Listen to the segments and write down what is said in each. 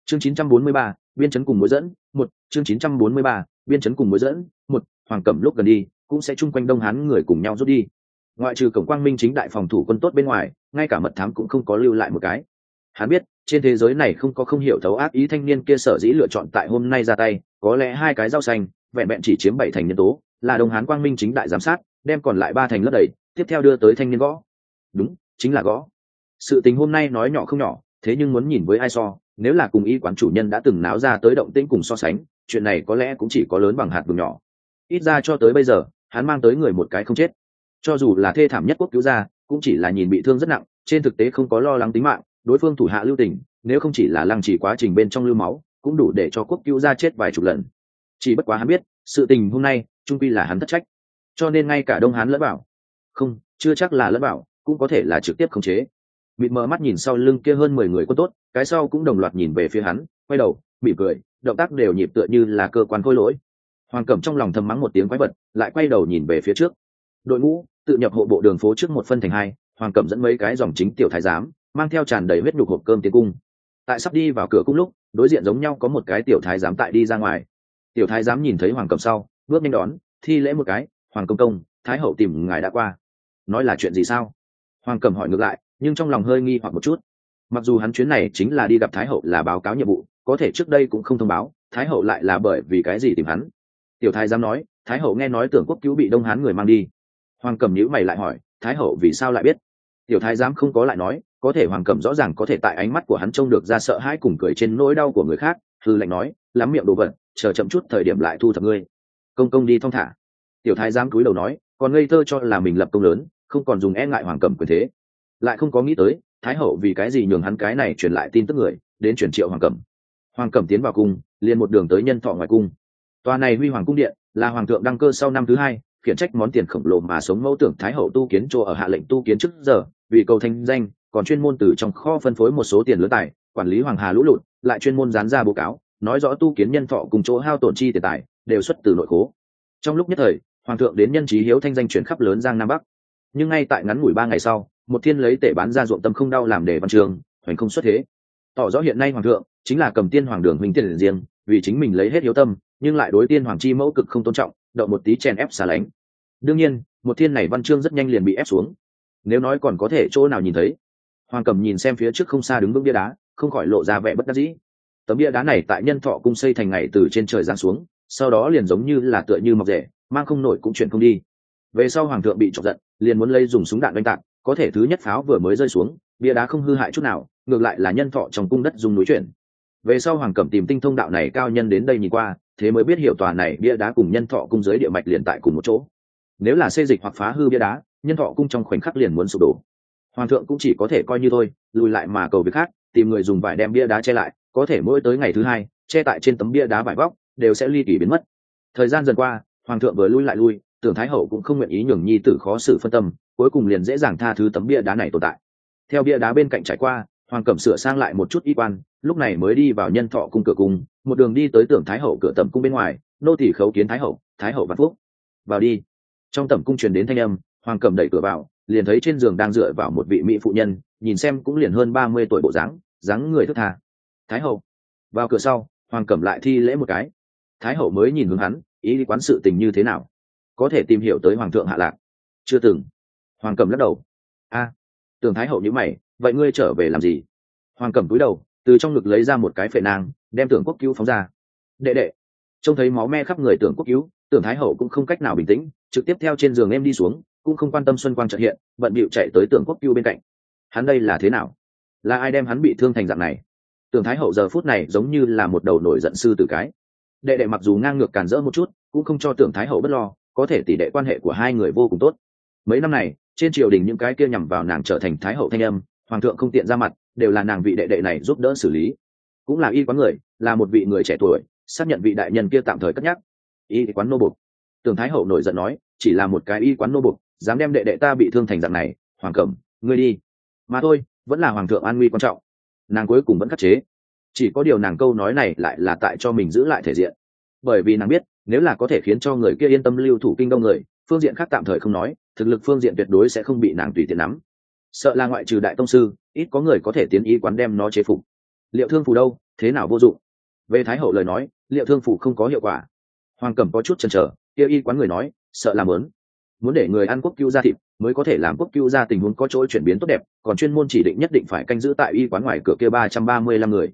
Chương 943, biên chấn cùng mối dẫn, một chương 943, biên chấn cùng mối dẫn, một Hoàng Cẩm lúc gần đi, cũng sẽ chung quanh Đông Hán người cùng nhau rút đi. Ngoại trừ cổng Quang Minh chính đại phòng thủ quân tốt bên ngoài, ngay cả mật thám cũng không có lưu lại một cái. Hắn biết, trên thế giới này không có không hiểu thấu ác ý thanh niên kia sở dĩ lựa chọn tại hôm nay ra tay, có lẽ hai cái rau xanh, vẹn vẹn chỉ chiếm 7 thành nhân tố, là Đông Hán Quang Minh chính đại giám sát, đem còn lại 3 thành lấp đầy, tiếp theo đưa tới thanh niên gõ. Đúng, chính là gõ. Sự tình hôm nay nói nhỏ không nhỏ, thế nhưng muốn nhìn với ai so, nếu là cùng y quán chủ nhân đã từng náo ra tới động tĩnh cùng so sánh, chuyện này có lẽ cũng chỉ có lớn bằng hạt vừng nhỏ. Ít ra cho tới bây giờ, hắn mang tới người một cái không chết. Cho dù là thê thảm nhất quốc cứu gia, cũng chỉ là nhìn bị thương rất nặng, trên thực tế không có lo lắng tính mạng, đối phương thủ hạ lưu tình, nếu không chỉ là lăng trì quá trình bên trong lưu máu, cũng đủ để cho quốc cứu gia chết vài chục lần. Chỉ bất quá hắn biết, sự tình hôm nay, trung quy là hắn thất trách. Cho nên ngay cả Đông Hán lẫn bảo, không, chưa chắc là lẫn bảo, cũng có thể là trực tiếp khống chế. Mịt mờ mắt nhìn sau lưng kia hơn 10 người quân tốt, cái sau cũng đồng loạt nhìn về phía hắn, quay đầu, mỉm cười, động tác đều nhịp tựa như là cơ quan khôi lỗi. Hoàng Cẩm trong lòng thầm mắng một tiếng quái vật, lại quay đầu nhìn về phía trước. Đội ngũ tự nhập hộ bộ đường phố trước một phân thành hai, Hoàng Cẩm dẫn mấy cái dòng chính tiểu thái giám, mang theo tràn đầy huyết nhục hộp cơm tiến cung. Tại sắp đi vào cửa cung lúc, đối diện giống nhau có một cái tiểu thái giám tại đi ra ngoài. Tiểu thái giám nhìn thấy Hoàng Cẩm sau, bước nhanh đón, thi lễ một cái, "Hoàng công công, thái hậu tìm ngài đã qua." Nói là chuyện gì sao? Hoàng Cẩm hỏi ngược lại, nhưng trong lòng hơi nghi hoặc một chút. Mặc dù hắn chuyến này chính là đi gặp thái hậu là báo cáo nhiệm vụ, có thể trước đây cũng không thông báo, thái hậu lại là bởi vì cái gì tìm hắn. Tiểu thái giám nói, thái hậu nghe nói Tưởng Quốc cứu bị Đông Hán người mang đi. Hoàng Cẩm nhíu mày lại hỏi, thái hậu vì sao lại biết? Tiểu thái giám không có lại nói, có thể Hoàng Cẩm rõ ràng có thể tại ánh mắt của hắn trông được ra sợ hãi cùng cười trên nỗi đau của người khác, hư lệnh nói, lắm miệng đồ vật, chờ chậm chút thời điểm lại thu thập ngươi. Công công đi thong thả. Tiểu thái giám cúi đầu nói, còn ngây thơ cho là mình lập công lớn, không còn dùng e ngại Hoàng Cẩm quyền thế. Lại không có nghĩ tới, thái hậu vì cái gì nhường hắn cái này truyền lại tin tức người, đến truyền triệu Hoàng Cẩm. Hoàng Cẩm tiến vào cung, liền một đường tới Nhân Thọ ngoài cung. Tòa này Huy Hoàng cung điện là hoàng thượng đăng cơ sau năm thứ 2, khiển trách món tiền khổng lồ mà sống mẫu tưởng thái hậu tu kiến chỗ ở hạ lệnh tu kiến trước giờ, vì cầu thanh danh, còn chuyên môn từ trong kho phân phối một số tiền lớn tài, quản lý hoàng hà lũ lụt, lại chuyên môn dán ra báo cáo, nói rõ tu kiến Nhân Thọ cùng chỗ hao tổn chi tiền tài đều xuất từ nội khố. Trong lúc nhất thời, hoàng thượng đến nhân trí hiếu thanh danh truyền khắp lớn Giang Nam Bắc. Nhưng ngay tại ngắn ngủi 3 ngày sau, một thiên lấy tể bán ra ruộng tâm không đau làm đề văn trường, hoành không xuất thế. Tỏ rõ hiện nay hoàng thượng chính là cầm tiên hoàng đường huynh tiền riêng, vì chính mình lấy hết hiếu tâm, nhưng lại đối tiên hoàng chi mẫu cực không tôn trọng, đậu một tí chèn ép xa lánh. Đương nhiên, một thiên này văn chương rất nhanh liền bị ép xuống. Nếu nói còn có thể chỗ nào nhìn thấy, Hoàng Cẩm nhìn xem phía trước không xa đứng vững bia đá, không khỏi lộ ra vẻ bất đắc dĩ. Tấm bia đá này tại Nhân Thọ cung xây thành ngày từ trên trời giáng xuống, sau đó liền giống như là tựa như mọc rễ, mang không nổi cũng chuyển không đi. Về sau hoàng thượng bị chọc giận, liền muốn lấy dùng súng đạn đánh tạc, có thể thứ nhất pháo vừa mới rơi xuống, bia đá không hư hại chút nào, ngược lại là Nhân Thọ trong cung đất dùng núi chuyển. Về sau Hoàng Cẩm tìm tinh thông đạo này cao nhân đến đây nhìn qua, thế mới biết hiểu tòa này bia đá cùng Nhân Thọ cung dưới địa mạch liền tại cùng một chỗ. Nếu là xê dịch hoặc phá hư bia đá, Nhân Thọ cung trong khoảnh khắc liền muốn sụp đổ. Hoàng thượng cũng chỉ có thể coi như thôi, lùi lại mà cầu việc khác, tìm người dùng vải đem bia đá che lại, có thể mỗi tới ngày thứ 2, che tại trên tấm bia đá vải vóc đều sẽ ly kỳ biến mất. Thời gian dần qua, hoàng thượng vừa lui lại lui, Tưởng thái hậu cũng không nguyện ý nhường nhi tử khó xử phân tâm, cuối cùng liền dễ dàng tha thứ tấm bia đá này tồn tại. Theo bia đá bên cạnh trải qua, Hoàng Cẩm sửa sang lại một chút y quan, lúc này mới đi vào Nhân Thọ cung cửa cung, một đường đi tới Tưởng thái hậu cửa tẩm cung bên ngoài, nô tỳ khấu kiến thái hậu vạn phúc. Vào đi. Trong tẩm cung truyền đến thanh âm, Hoàng Cẩm đẩy cửa vào, liền thấy trên giường đang dựa vào một vị mỹ phụ nhân, nhìn xem cũng liền hơn 30 tuổi bộ dáng, dáng người thướt tha. Thái hậu. Vào cửa sau, Hoàng Cẩm lại thi lễ một cái. Thái hậu mới nhìn hướng hắn, ý quán sự tình như thế nào, có thể tìm hiểu tới hoàng thượng hạ lạc? Chưa từng. Hoàng Cẩm lắc đầu. A. Tưởng thái hậu nhíu mày, vậy ngươi trở về làm gì? Hoàng Cẩm cúi đầu, từ trong ngực lấy ra một cái phệ nang, đem Tưởng Quốc cứu phóng ra. Đệ đệ. Trông thấy máu me khắp người Tưởng Quốc cứu, Tưởng thái hậu cũng không cách nào bình tĩnh, trực tiếp theo trên giường em đi xuống, cũng không quan tâm xuân quang chợt hiện, bận bịu chạy tới Tưởng Quốc cứu bên cạnh. Hắn đây là thế nào? Là ai đem hắn bị thương thành dạng này? Tưởng thái hậu giờ phút này giống như là một đầu nổi giận sư tử cái. Đệ đệ mặc dù ngang ngược càn rỡ một chút, cũng không cho Tưởng thái hậu bất lo, có thể tỷ đệ quan hệ của hai người vô cùng tốt. Mấy năm này, trên triều đình những cái kia nhằm vào nàng trở thành thái hậu thanh âm, hoàng thượng không tiện ra mặt, đều là nàng vị đệ đệ này giúp đỡ xử lý. Cũng là y quán người, là một vị người trẻ tuổi, xác nhận vị đại nhân kia tạm thời cất nhắc. Y quán nô bộc. Tưởng thái hậu nổi giận nói, chỉ là một cái y quán nô bộc, dám đem đệ đệ ta bị thương thành dạng này, Hoàng Cẩm, ngươi đi. Mà thôi, vẫn là hoàng thượng an nguy quan trọng. Nàng cuối cùng vẫn khắc chế. Chỉ có điều nàng câu nói này lại là tại cho mình giữ lại thể diện. Bởi vì nàng biết, nếu là có thể khiến cho người kia yên tâm lưu thủ kinh đông người, phương diện khác tạm thời không nói, thực lực phương diện tuyệt đối sẽ không bị nàng tùy tiện nắm. Sợ là ngoại trừ đại tông sư, ít có người có thể tiến y quán đem nó chế phục. Liệu thương phù đâu, thế nào vô dụng? Về Thái hậu lời nói, liệu thương phù không có hiệu quả. Hoàng Cẩm có chút chần chờ, kia y quán người nói, sợ làm lớn, muốn để người ăn quốc cứu ra thịt mới có thể làm quốc cứu ra tình huống có chỗ chuyển biến tốt đẹp, còn chuyên môn chỉ định nhất định phải canh giữ tại y quán ngoài cửa kia 335 người,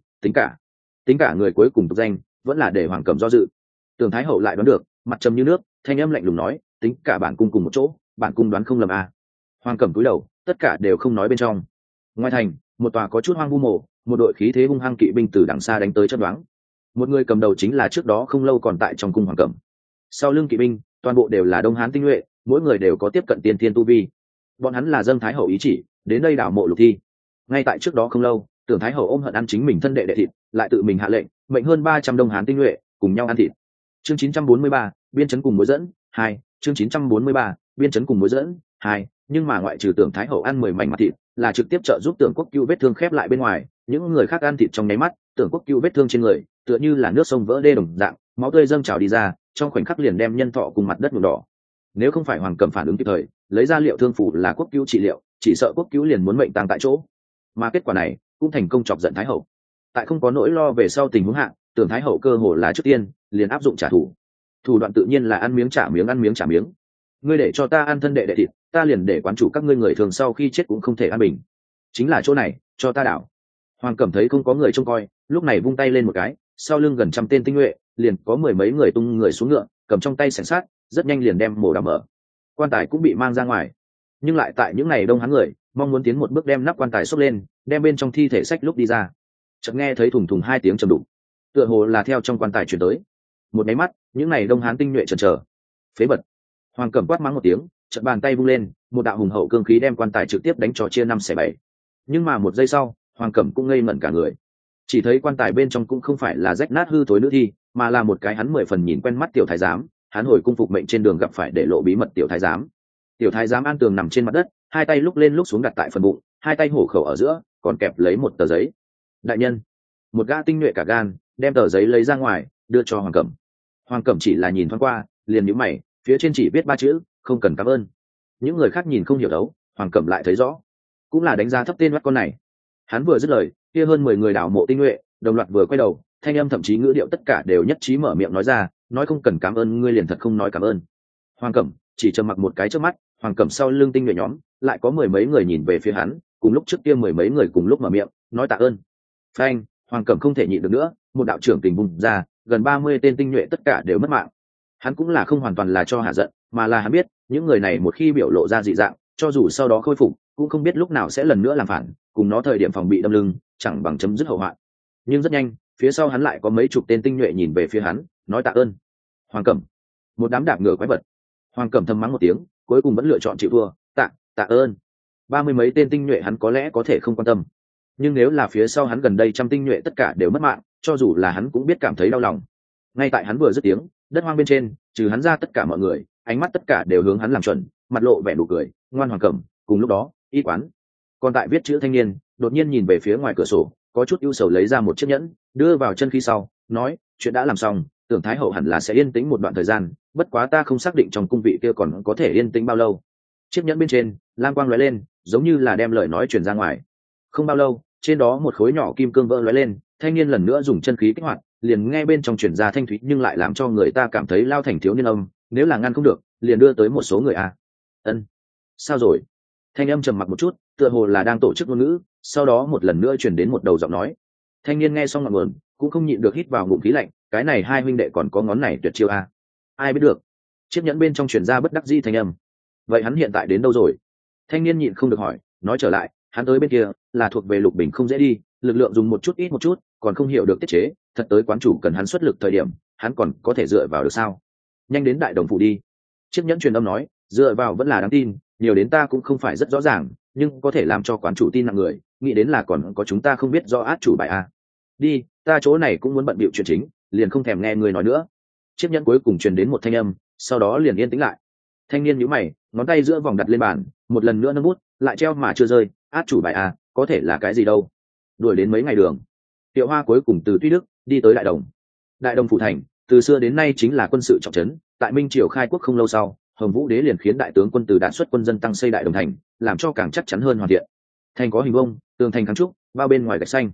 tính cả người cuối cùng tục danh, vẫn là để Hoàng Cẩm do dự. Tưởng Thái hậu lại đoán được, mặt trầm như nước, thanh âm lạnh lùng nói, tính cả bản cung cùng một chỗ, bản cung đoán không lầm à. Hoàng Cẩm cúi đầu, tất cả đều không nói bên trong. Ngoài thành, một tòa có chút hoang vu mộ, một đội khí thế hung hăng kỵ binh từ đằng xa đánh tới chớp đoán. Một người cầm đầu chính là trước đó không lâu còn tại trong cung Hoàng Cẩm. Sau lưng kỵ binh, toàn bộ đều là Đông Hán tinh nhuệ, mỗi người đều có tiếp cận tiên thiên tu vi. Bọn hắn là dâng Thái hậu ý chỉ, đến đây đảo mộ Lục Thi. Ngay tại trước đó không lâu, Tưởng Thái hậu ôm hận ăn chính mình thân đệ đệ thịt, lại tự mình hạ lệnh, mệnh hơn 300 Đông Hán tinh nhuệ cùng nhau ăn thịt. Chương 943, biên chấn cùng mối dẫn 2, chương 943, biên chấn cùng mối dẫn 2, nhưng mà ngoại trừ Tưởng Thái hậu ăn 10 mảnh mặt thịt, là trực tiếp trợ giúp Tưởng Quốc Cưu vết thương khép lại bên ngoài, những người khác ăn thịt trong nháy mắt, Tưởng Quốc Cưu vết thương trên người, tựa như là nước sông vỡ đê đồng dạng, máu tươi dâng trào đi ra, trong khoảnh khắc liền đem nhân thọ cùng mặt đất nhuộm đỏ. Nếu không phải Hoàng Cẩm phản ứng kịp thời, lấy ra liệu thương phủ là Quốc Cưu trị liệu, chỉ sợ Quốc Cưu liền muốn mệnh tang tại chỗ. Mà kết quả này cũng thành công chọc giận Thái hậu. Tại không có nỗi lo về sau tình huống hạ, Tưởng Thái hậu cơ hồ là trước tiên liền áp dụng trả thù. Thủ đoạn tự nhiên là ăn miếng trả miếng, ăn miếng trả miếng. Ngươi để cho ta ăn thân đệ đệ thịt, ta liền để quán chủ các ngươi người thường sau khi chết cũng không thể an bình. Chính là chỗ này, cho ta đảo. Hoàng Cẩm thấy không có người trông coi, lúc này vung tay lên một cái, sau lưng gần trăm tên tinh nhuệ, liền có mười mấy người tung người xuống ngựa, cầm trong tay sẻng sát, rất nhanh liền đem mổ đào mở. Quan tài cũng bị mang ra ngoài, nhưng lại tại những ngày Đông Hán người mong muốn tiến một bước đem nắp quan tài xốc lên, đem bên trong thi thể sách lúc đi ra. Chợt nghe thấy thùng thùng hai tiếng trầm đục, tựa hồ là theo trong quan tài truyền tới. Một máy mắt, những ngày Đông Hán tinh nhuệ chần chờ. Phế vật! Hoàng Cẩm quát mắng một tiếng, chợt bàn tay vung lên, một đạo hùng hậu cương khí đem quan tài trực tiếp đánh cho chia 5/7. Nhưng mà một giây sau, Hoàng Cẩm cũng ngây ngẩn cả người. Chỉ thấy quan tài bên trong cũng không phải là rách nát hư thối nữ thi, mà là một cái hắn 10 phần nhìn quen mắt tiểu thái giám, hắn hồi cung phục mệnh trên đường gặp phải để lộ bí mật tiểu thái giám. Tiểu thái giám an tường nằm trên mặt đất, hai tay lúc lên lúc xuống đặt tại phần bụng, hai tay hổ khẩu ở giữa còn kẹp lấy một tờ giấy. Đại nhân! Một gã tinh nhuệ cả gan đem tờ giấy lấy ra ngoài, đưa cho Hoàng Cẩm. Hoàng Cẩm chỉ là nhìn thoáng qua, liền nhíu mày, phía trên chỉ viết 3 chữ, không cần cảm ơn. Những người khác nhìn không hiểu đấu, Hoàng Cẩm lại thấy rõ, cũng là đánh giá thấp tên mắt con này. Hắn vừa dứt lời, kia hơn 10 người đảo mộ tinh nhuệ đồng loạt vừa quay đầu, thanh âm thậm chí ngữ điệu tất cả đều nhất trí mở miệng nói ra, nói không cần cảm ơn ngươi liền thật không nói cảm ơn. Hoàng Cẩm chỉ trầm mặc một cái trước mắt, Hoàng Cẩm sau lưng tinh nhuệ nhóm lại có mười mấy người nhìn về phía hắn, cùng lúc trước kia mười mấy người cùng lúc mở miệng nói tạ ơn. Phanh! Hoàng Cẩm không thể nhịn được nữa, một đạo trưởng tình bùng ra, gần 30 tên tinh nhuệ tất cả đều mất mạng. Hắn cũng là không hoàn toàn là cho hạ giận, mà là hắn biết những người này một khi biểu lộ ra dị dạng, cho dù sau đó khôi phục cũng không biết lúc nào sẽ lần nữa làm phản, cùng nó thời điểm phòng bị đâm lưng chẳng bằng chấm dứt hậu hoạn. Nhưng rất nhanh, phía sau hắn lại có mấy chục tên tinh nhuệ nhìn về phía hắn, nói tạ ơn. Hoàng Cẩm! Một đám đạp ngựa quái vật. Hoàng Cẩm thầm mắng một tiếng, cuối cùng vẫn lựa chọn chịu thua, tạ ơn. 30 mấy tên tinh nhuệ hắn có lẽ có thể không quan tâm, nhưng nếu là phía sau hắn gần đây trăm tinh nhuệ tất cả đều mất mạng, cho dù là hắn cũng biết cảm thấy đau lòng. Ngay tại hắn vừa dứt tiếng, đất hoang bên trên trừ hắn ra tất cả mọi người ánh mắt tất cả đều hướng hắn làm chuẩn, mặt lộ vẻ nụ cười. Ngoan Hoàng Cẩm! Cùng lúc đó, y quán còn tại viết chữ thanh niên đột nhiên nhìn về phía ngoài cửa sổ, có chút ưu sầu lấy ra một chiếc nhẫn đưa vào chân khí sau nói, chuyện đã làm xong, Tưởng Thái hậu hẳn là sẽ yên tĩnh một đoạn thời gian, bất quá ta không xác định trong cung vị kia còn có thể yên tĩnh bao lâu. Chiếc nhẫn bên trên lam quang lóe lên, giống như là đem lời nói truyền ra ngoài. Không bao lâu, trên đó một khối nhỏ kim cương vỡ lóe lên, thanh niên lần nữa dùng chân khí kích hoạt, liền nghe bên trong truyền ra thanh thúy nhưng lại làm cho người ta cảm thấy lao thành thiếu niên âm, nếu là ngăn không được liền đưa tới một số người a. Ân, sao rồi? Thanh âm trầm mặc một chút, tựa hồ là đang tổ chức ngôn ngữ, sau đó một lần nữa truyền đến một đầu giọng nói. Thanh niên nghe xong ngọn nguồn cũng không nhịn được hít vào ngụm khí lạnh, cái này hai huynh đệ còn có ngón này tuyệt chiêu a. Ai biết được? Chiếc nhẫn bên trong truyền ra bất đắc dĩ thanh âm. Vậy hắn hiện tại đến đâu rồi? Thanh niên nhịn không được hỏi, nói trở lại, hắn tới bên kia là thuộc về Lục Bình không dễ đi, lực lượng dùng một chút ít một chút, còn không hiểu được tiết chế, thật tới quán chủ cần hắn xuất lực thời điểm, hắn còn có thể dựa vào được sao? Nhanh đến Đại Đồng phủ đi. Chiếc nhẫn truyền âm nói, dựa vào vẫn là đáng tin, nhiều đến ta cũng không phải rất rõ ràng, nhưng có thể làm cho quán chủ tin nặng người, nghĩ đến là còn có chúng ta không biết do át chủ bài a. Đi, ta chỗ này cũng muốn bận bịu chuyện chính, liền không thèm nghe người nói nữa. Chiếc nhẫn cuối cùng truyền đến một thanh âm, sau đó liền yên tĩnh lại. Thanh niên nhíu mày, ngón tay giữa vòng đặt lên bàn, một lần nữa nâng bút, lại treo mà chưa rơi, át chủ bài a, có thể là cái gì đâu. Đuổi đến mấy ngày đường, Tiệu Hoa cuối cùng từ Tuy Đức đi tới Đại Đồng. Đại Đồng phủ thành từ xưa đến nay chính là quân sự trọng trấn, tại Minh triều khai quốc không lâu sau, Hồng Vũ Đế liền khiến đại tướng quân Từ Đạn xuất quân dân tăng xây Đại Đồng thành, làm cho càng chắc chắn hơn hoàn thiện. Thành có hình vông, tường thành kháng trúc, bao bên ngoài gạch xanh.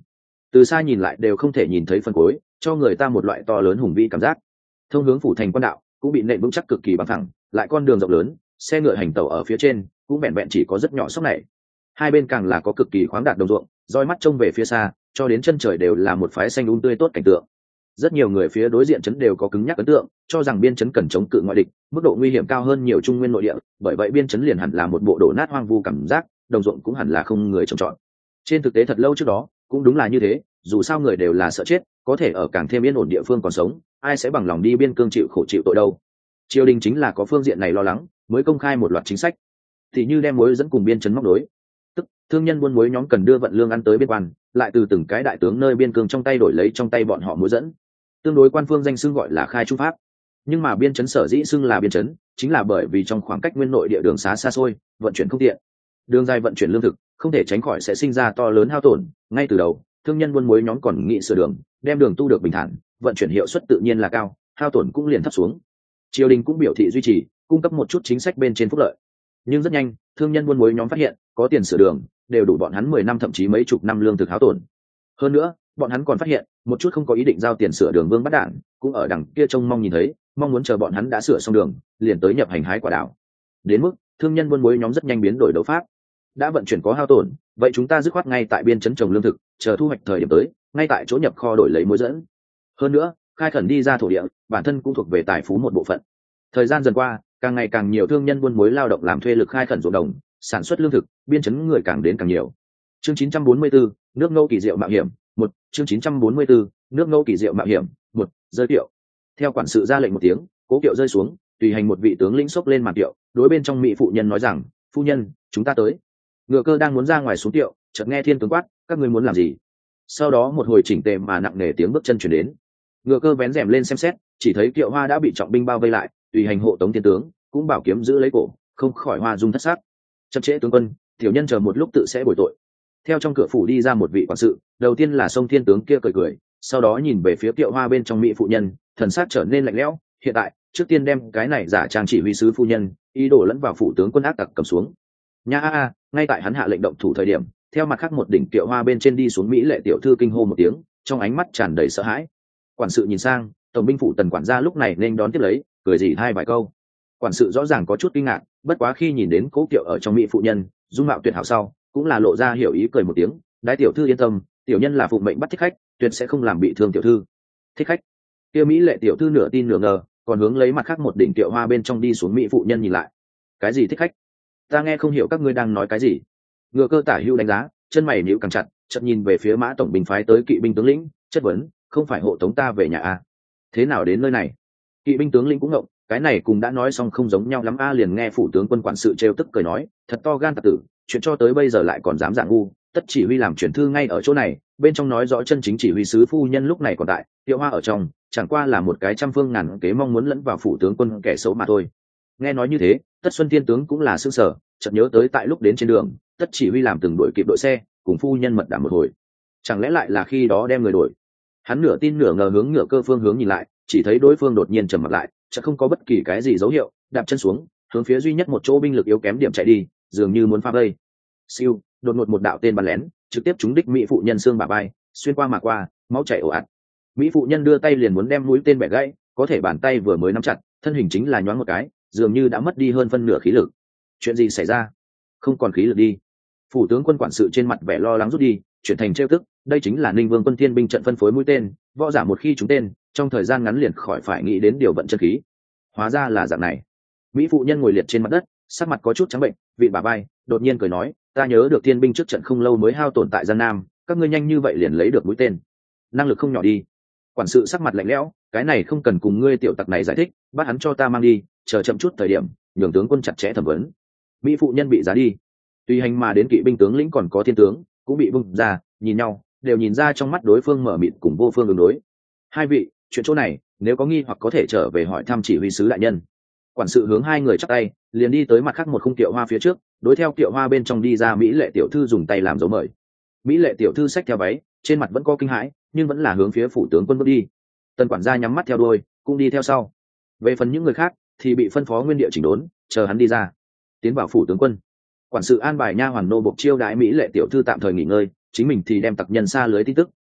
từ xa nhìn lại đều không thể nhìn thấy phân cối, cho người ta một loại to lớn hùng vĩ cảm giác. Thông hướng phủ thành quan đạo cũng bị nện vững chắc cực kỳ bằng thẳng, lại con đường rộng lớn, xe ngựa hành tẩu ở phía trên cũng vẹn vẹn chỉ có rất nhỏ sóc này. Hai bên càng là có cực kỳ khoáng đạt đồng ruộng, roi mắt trông về phía xa cho đến chân trời đều là một phái xanh tươi tốt cảnh tượng. Rất nhiều người phía đối diện trấn đều có cứng nhắc ấn tượng, cho rằng biên trấn cần chống cự ngoại địch, mức độ nguy hiểm cao hơn nhiều trung nguyên nội địa, bởi vậy biên trấn liền hẳn là một bộ đổ nát hoang vu cảm giác, đồng ruộng cũng hẳn là không người trồng trọt. Trên thực tế thật lâu trước đó cũng đúng là như thế, dù sao người đều là sợ chết, có thể ở càng thêm yên ổn địa phương còn sống, ai sẽ bằng lòng đi biên cương chịu khổ chịu tội đâu. Triều đình chính là có phương diện này lo lắng, mới công khai một loạt chính sách, thì như đem muối dẫn cùng biên trấn móc đối, tức thương nhân buôn muối nhóm cần đưa vận lương ăn tới biên quan, lại từ từng cái đại tướng nơi biên cương trong tay đổi lấy trong tay bọn họ muối dẫn. Tương đối quan phương danh xưng gọi là khai trung pháp, nhưng mà biên trấn sở dĩ xưng là biên trấn chính là bởi vì trong khoảng cách nguyên nội địa đường xá xa xôi, vận chuyển không tiện, đường dài vận chuyển lương thực không thể tránh khỏi sẽ sinh ra to lớn hao tổn. Ngay từ đầu thương nhân buôn muối nhóm còn nghĩ sửa đường, đem đường tu được bình thản, vận chuyển hiệu suất tự nhiên là cao, hao tổn cũng liền thấp xuống. Triều đình cũng biểu thị duy trì, cung cấp một chút chính sách bên trên phúc lợi. Nhưng rất nhanh thương nhân buôn muối nhóm phát hiện có tiền sửa đường đều đủ bọn hắn 10 năm thậm chí mấy chục năm lương thực hao tổn. Hơn nữa bọn hắn còn phát hiện một chút không có ý định giao tiền sửa đường vương bắt đản cũng ở đằng kia trông mong nhìn thấy, mong muốn chờ bọn hắn đã sửa xong đường liền tới nhập hành hái quả đào. Đến mức thương nhân buôn muối nhóm rất nhanh biến đổi đấu pháp, đã vận chuyển có hao tổn, vậy chúng ta dứt khoát ngay tại biên trấn trồng lương thực, chờ thu hoạch thời điểm tới ngay tại chỗ nhập kho đổi lấy muối dẫn. Hơn nữa khai khẩn đi ra thổ địa bản thân cũng thuộc về tài phú một bộ phận. Thời gian dần qua càng ngày càng nhiều thương nhân buôn muối lao động làm thuê lực khai khẩn ruộng đồng, sản xuất lương thực, biên trấn người càng đến càng nhiều. Chương 944, nước Ngô kỳ diệu mạo hiểm, một. Chương 944, nước Ngô kỳ diệu mạo hiểm, một. Rơi kiệu. Theo quản sự ra lệnh một tiếng, cố kiệu rơi xuống, tùy hành một vị tướng lĩnh xốc lên màn kiệu, đối bên trong mỹ phụ nhân nói rằng, phu nhân, chúng ta tới. Ngựa cơ đang muốn ra ngoài xuống kiệu, chợt nghe thiên tướng quát, các ngươi muốn làm gì? Sau đó một hồi chỉnh tề mà nặng nề tiếng bước chân chuyển đến. Ngựa cơ vén rèm lên xem xét, chỉ thấy kiệu hoa đã bị trọng binh bao vây lại, tùy hành hộ tống thiên tướng cũng bảo kiếm giữ lấy cổ, không khỏi hoa dung thất sắc. Chậm trễ tướng quân, tiểu nhân chờ một lúc tự sẽ bồi tội. Theo trong cửa phủ đi ra một vị quản sự, đầu tiên là sông thiên tướng kia cười cười, sau đó nhìn về phía kiệu hoa bên trong mỹ phụ nhân, thần sắc trở nên lạnh lẽo. Hiện tại trước tiên đem cái này giả trang chỉ huy sứ phu nhân ý đồ lẫn vào phủ tướng quân ác tặc cầm xuống. Nha ngay tại hắn hạ lệnh động thủ thời điểm, theo mặt khác một đỉnh kiệu hoa bên trên đi xuống mỹ lệ tiểu thư kinh hô một tiếng, trong ánh mắt tràn đầy sợ hãi. Quản sự nhìn sang, tổng binh phủ tần quản gia lúc này nên đón tiếp lấy, cười gì hai vài câu. Quản sự rõ ràng có chút kinh ngạc, bất quá khi nhìn đến cố kiệu ở trong mỹ phụ nhân dung mạo tuyệt hảo sau cũng là lộ ra hiểu ý cười một tiếng. Đại tiểu thư yên tâm, tiểu nhân là phụng mệnh bắt thích khách, tuyệt sẽ không làm bị thương tiểu thư. Thích khách? Kia mỹ lệ tiểu thư nửa tin nửa ngờ, còn hướng lấy mặt khác một đỉnh kiệu hoa bên trong đi xuống mỹ phụ nhân nhìn lại. Cái gì thích khách? Ta nghe không hiểu các ngươi đang nói cái gì. Ngựa cơ tả hưu đánh giá, chân mày nhíu càng chặt, chợt nhìn về phía mã tổng binh phái tới kỵ binh tướng lĩnh, chất vấn, không phải hộ tống ta về nhà à? Thế nào đến nơi này? Kỵ binh tướng lĩnh cũng ngộng, cái này cùng đã nói xong không giống nhau lắm a. Liền nghe phủ tướng quân quản sự trêu tức cười nói, thật to gan tặc tử, chuyện cho tới bây giờ lại còn dám dạng ngu. Tất chỉ huy làm chuyển thư ngay ở chỗ này, bên trong nói rõ chân chính chỉ huy sứ phu nhân lúc này còn tại, Tiệu Hoa ở trong chẳng qua là một cái trăm phương ngàn kế mong muốn lẫn vào phủ tướng quân kẻ xấu mà thôi. Nghe nói như thế, Tất Xuân Thiên tướng cũng là sững sờ, chợt nhớ tới tại lúc đến trên đường, Tất chỉ huy làm từng đuổi kịp đội xe, cùng phu nhân mật đàm một hồi, chẳng lẽ lại là khi đó đem người đuổi. Hắn nửa tin nửa ngờ hướng Ngựa Cơ phương hướng nhìn lại, chỉ thấy đối phương đột nhiên trầm mặt lại, chợt không có bất kỳ cái gì dấu hiệu, đạp chân xuống, hướng phía duy nhất một chỗ binh lực yếu kém điểm chạy đi, dường như muốn phá vây. Siêu, đột ngột một đạo tên bắn lén, trực tiếp trúng đích mỹ phụ nhân xương bả vai, xuyên qua mà qua, máu chảy ồ ạt. Mỹ phụ nhân đưa tay liền muốn đem mũi tên bẻ gãy, có thể bàn tay vừa mới nắm chặt, thân hình chính là nhoáng một cái, dường như đã mất đi hơn phân nửa khí lực. Chuyện gì xảy ra? Không còn khí lực đi. Phủ tướng quân quản sự trên mặt vẻ lo lắng rút đi, chuyển thành trêu tức, đây chính là Ninh Vương quân thiên binh trận phân phối mũi tên, võ giả một khi trúng tên, trong thời gian ngắn liền khỏi phải nghĩ đến điều vận chân khí. Hóa ra là dạng này. Mỹ phụ nhân ngồi liệt trên mặt đất, sắc mặt có chút trắng bệnh, vị bà vai, đột nhiên cười nói, ta nhớ được thiên binh trước trận không lâu mới hao tổn tại Giang Nam, các ngươi nhanh như vậy liền lấy được mũi tên, năng lực không nhỏ đi. Quản sự sắc mặt lạnh lẽo, cái này không cần cùng ngươi tiểu tặc này giải thích, bắt hắn cho ta mang đi, chờ chậm chút thời điểm nhường tướng quân chặt chẽ thẩm vấn. Mỹ phụ nhân bị giá đi, tùy hành mà đến kỵ binh tướng lĩnh còn có thiên tướng cũng bị vung ra, nhìn nhau đều nhìn ra trong mắt đối phương mở mịt cùng vô phương ứng đối. Hai vị, chuyện chỗ này nếu có nghi hoặc có thể trở về hỏi thăm chỉ huy sứ đại nhân. Quản sự hướng hai người chắp tay, liền đi tới mặt khác một khung kiệu hoa phía trước, đối theo kiệu hoa bên trong đi ra mỹ lệ tiểu thư dùng tay làm dấu mời. Mỹ lệ tiểu thư xách theo váy, trên mặt vẫn có kinh hãi, nhưng vẫn là hướng phía phủ tướng quân bước đi. Tần quản gia nhắm mắt theo đuôi, cũng đi theo sau. Về phần những người khác thì bị phân phó nguyên địa chỉnh đốn, chờ hắn đi ra, tiến vào phủ tướng quân. Quản sự an bài nha hoàn nô bộc chiêu đãi mỹ lệ tiểu thư tạm thời nghỉ ngơi, chính mình thì đem tặc nhân xa lưới tin tức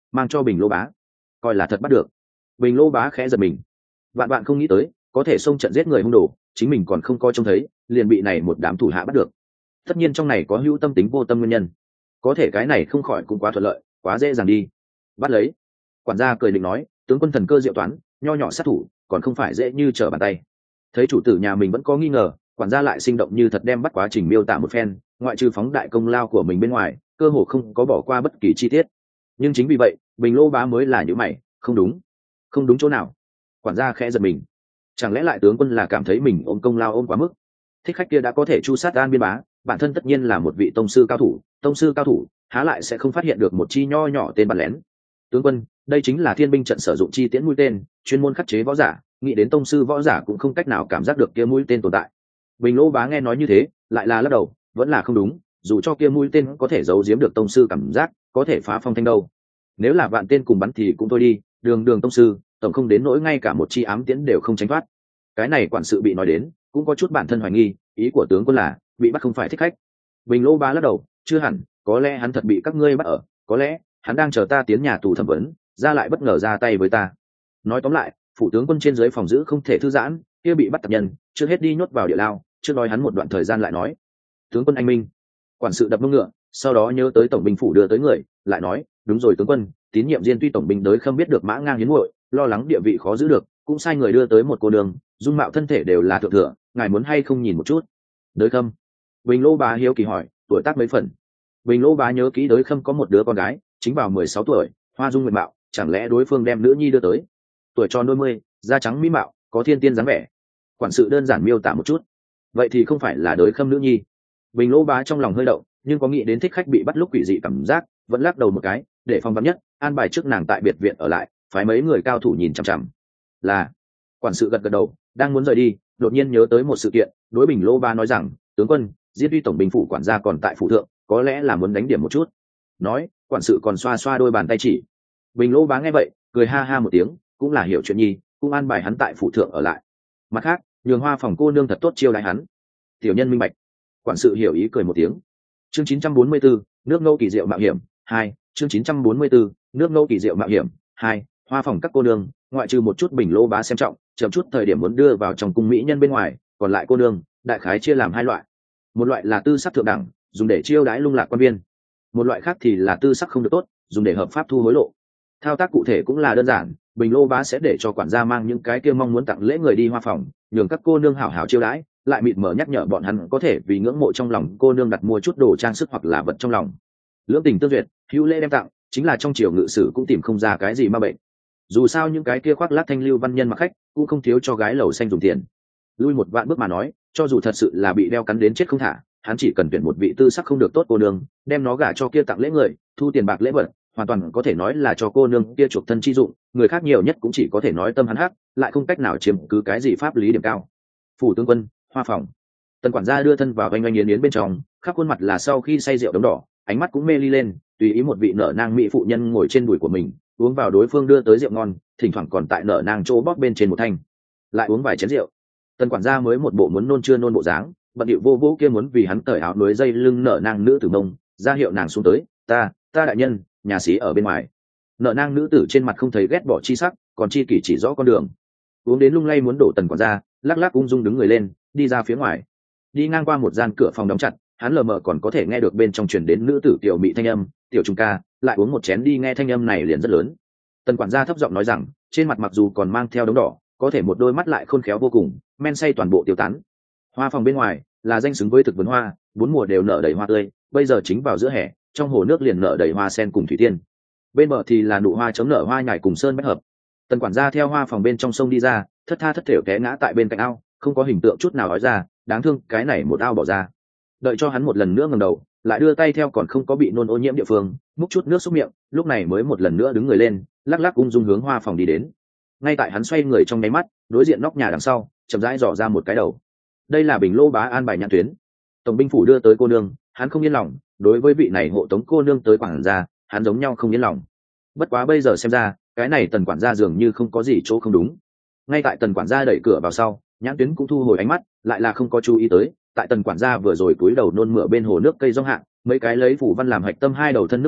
mang cho Bình Lô Bá, coi là thật bắt được. Bình Lô Bá khẽ giật mình, vạn bạn không nghĩ tới có thể xông trận giết người hung đồ, chính mình còn không coi trông thấy liền bị này một đám thủ hạ bắt được. Tất nhiên trong này có hữu tâm tính vô tâm nguyên nhân, có thể cái này không khỏi cũng quá thuận lợi, quá dễ dàng đi. Bắt lấy. Quản gia cười định nói, tướng quân thần cơ diệu toán, nho nhỏ sát thủ còn không phải dễ như trở bàn tay. Thấy chủ tử nhà mình vẫn có nghi ngờ, quản gia lại sinh động như thật đem bắt quá trình miêu tả một phen, ngoại trừ phóng đại công lao của mình bên ngoài, cơ hồ không có bỏ qua bất kỳ chi tiết. Nhưng chính vì vậy, Bình Lô Bá mới là những mày, không đúng, không đúng chỗ nào. Quản gia khẽ giật mình, chẳng lẽ lại tướng quân là cảm thấy mình ôm công lao ôm quá mức? Thích khách kia đã có thể chu sát An Biên Bá, bản thân tất nhiên là một vị tông sư cao thủ há lại sẽ không phát hiện được một chi nho nhỏ tên bắn lén. Tướng quân, đây chính là thiên binh trận sử dụng chi tiễn mũi tên, chuyên môn khắc chế võ giả, nghĩ đến tông sư võ giả cũng không cách nào cảm giác được kia mũi tên tồn tại. Bình Lô Bá nghe nói như thế, lại là lắc đầu, vẫn là không đúng, dù cho kia mũi tên có thể giấu giếm được tông sư cảm giác, có thể phá phong thanh đâu. Nếu là vạn tên cùng bắn thì cũng thôi đi, đường tông sư, tổng không đến nỗi ngay cả một chi ám tiễn đều không tránh thoát. Cái này quản sự bị nói đến, cũng có chút bản thân hoài nghi, ý của tướng quân là bị bắt không phải thích khách. Bình Lô Bá lắc đầu, chưa hẳn, có lẽ hắn thật bị các ngươi bắt ở, có lẽ hắn đang chờ ta tiến nhà tù thẩm vấn, ra lại bất ngờ ra tay với ta. Nói tóm lại, phủ tướng quân trên dưới phòng giữ không thể thư giãn, kia bị bắt tập nhân, trước hết đi nhốt vào địa lao, trước đói hắn một đoạn thời gian lại nói. Tướng quân anh minh. Quản sự đập mông ngựa, sau đó nhớ tới tổng binh phủ đưa tới người, lại nói, đúng rồi tướng quân, tín nhiệm diên tuy tổng binh đới không biết được mã ngang hiến muội, lo lắng địa vị khó giữ được, cũng sai người đưa tới một cô đường, dung mạo thân thể đều là thượng thừa, ngài muốn hay không nhìn một chút? Đới Khâm. Bình Lô Bá hiếu kỳ hỏi, tuổi tác mấy phần? Bình Lô Bá nhớ kỹ Đới Khâm có một đứa con gái, chính vào 16 tuổi, hoa dung nguyệt mạo, chẳng lẽ đối phương đem nữ nhi đưa tới? Tuổi tròn đôi mươi, da trắng mỹ mạo, có thiên tiên dáng vẻ. Quản sự đơn giản miêu tả một chút. Vậy thì không phải là Đới Khâm nữ nhi. Bình Lô Bá trong lòng hơi động, nhưng có nghĩ đến thích khách bị bắt lúc quỷ dị cảm giác, vẫn lắc đầu một cái, để phòng vắn nhất, an bài trước nàng tại biệt viện ở lại, phái mấy người cao thủ nhìn chằm chằm. Là. Quản sự gật đầu, đang muốn rời đi, đột nhiên nhớ tới một sự kiện, đối Bình Lô Bá nói rằng, tướng quân, Diên Uy tổng binh phủ quản gia còn tại phủ thượng, có lẽ là muốn đánh điểm một chút. Nói, quản sự còn xoa xoa đôi bàn tay chỉ. Bình Lô Bá nghe vậy, cười ha ha một tiếng, cũng là hiểu chuyện nhi, cũng an bài hắn tại phủ thượng ở lại. Mặt khác, nhường Hoa phòng cô nương thật tốt chiêu đãi hắn. Tiểu nhân minh bạch. Quản sự hiểu ý cười một tiếng. Chương 944, nước ngâu kỳ diệu mạo hiểm 2, chương 944, nước ngâu kỳ diệu mạo hiểm 2, Hoa phòng các cô nương, ngoại trừ một chút Bình Lô Bá xem trọng, chậm chút thời điểm muốn đưa vào trong cung mỹ nhân bên ngoài, còn lại cô nương, đại khái chia làm hai loại. Một loại là tư sắc thượng đẳng, dùng để chiêu đãi lung lạc quan viên. Một loại khác thì là tư sắc không được tốt, dùng để hợp pháp thu hối lộ. Thao tác cụ thể cũng là đơn giản, Bình Lô Bá sẽ để cho quản gia mang những cái kia mong muốn tặng lễ người đi Hoa phòng, nhường các cô nương hảo hảo chiêu đãi, lại mịt mờ nhắc nhở bọn hắn có thể vì ngưỡng mộ trong lòng cô nương đặt mua chút đồ trang sức hoặc là vật trong lòng. Lưỡng tình tương duyệt, hữu lễ đem tặng, chính là trong triều ngự sử cũng tìm không ra cái gì ma bệnh. Dù sao những cái kia khoác lác thanh lưu văn nhân mặc khách cũng không thiếu cho gái lầu xanh dùng tiền. Lui một vạn bước mà nói, cho dù thật sự là bị đeo cắn đến chết không thả, hắn chỉ cần tuyển một vị tư sắc không được tốt cô nương, đem nó gả cho kia tặng lễ người, thu tiền bạc lễ vật, hoàn toàn có thể nói là cho cô nương kia chuộc thân chi dụng, người khác nhiều nhất cũng chỉ có thể nói tâm hắn hắc, lại không cách nào chiếm cứ cái gì pháp lý điểm cao. Phủ tướng quân, Hoa phòng. Tần quản gia đưa thân vào oanh oanh yến yến bên trong, khắp khuôn mặt là sau khi say rượu đống đỏ, ánh mắt cũng mê ly lên, tùy ý một vị nở nang mỹ phụ nhân ngồi trên đùi của mình, uống vào đối phương đưa tới rượu ngon, thỉnh thoảng còn tại nở nang chỗ bóp bên trên một thanh, lại uống vài chén rượu. Tần quản gia mới một bộ muốn nôn chưa nôn bộ dáng, bận điệu vô vô kia muốn vì hắn cởi áo núi dây lưng nở nang nữ tử mông, ra hiệu nàng xuống tới, ta đại nhân, nhà sĩ ở bên ngoài. Nở nang nữ tử trên mặt không thấy ghét bỏ chi sắc, còn chi kỷ chỉ rõ con đường. Uống đến lung lay muốn đổ tần quản gia, lắc lắc ung dung đứng người lên, đi ra phía ngoài. Đi ngang qua một gian cửa phòng đóng chặt, hắn lờ mờ còn có thể nghe được bên trong truyền đến nữ tử tiểu mị thanh âm, tiểu trung ca, lại uống một chén đi, nghe thanh âm này liền rất lớn. Tần quản gia thấp giọng nói rằng, trên mặt mặc dù còn mang theo đống đỏ, có thể một đôi mắt lại khôn khéo vô cùng, men say toàn bộ tiêu tán. Hoa phòng bên ngoài là danh xứng với thực vườn hoa, bốn mùa đều nở đầy hoa tươi, bây giờ chính vào giữa hè, trong hồ nước liền nở đầy hoa sen cùng thủy tiên. Bên bờ thì là nụ hoa chấm nở hoa nhài cùng sơn bách hợp. Tần quản gia theo hoa phòng bên trong sông đi ra, thất tha thất thểu té ngã tại bên cạnh ao, không có hình tượng chút nào nói ra, đáng thương, cái này một ao bỏ ra. Đợi cho hắn một lần nữa ngẩng đầu, lại đưa tay theo còn không có bị nôn ô nhiễm địa phương, múc chút nước xúc miệng, lúc này mới một lần nữa đứng người lên, lắc lắc ung dung hướng hoa phòng đi đến. Ngay tại hắn xoay người trong nháy mắt, đối diện nóc nhà đằng sau chậm rãi dò ra một cái đầu. Đây là Bình Lô Bá an bài nhãn tuyến. Tổng binh phủ đưa tới cô nương, hắn không yên lòng, đối với vị này hộ tống cô nương tới quản gia, hắn giống nhau không yên lòng. Bất quá bây giờ xem ra, cái này tần quản gia dường như không có gì chỗ không đúng. Ngay tại tần quản gia đẩy cửa vào sau, nhãn tuyến cũng thu hồi ánh mắt, lại là không có chú ý tới, tại tần quản gia vừa rồi cúi đầu nôn mửa bên hồ nước cây rong hạng, mấy cái lấy phủ văn làm hạch tâm hai đầu thân nước ngẫu,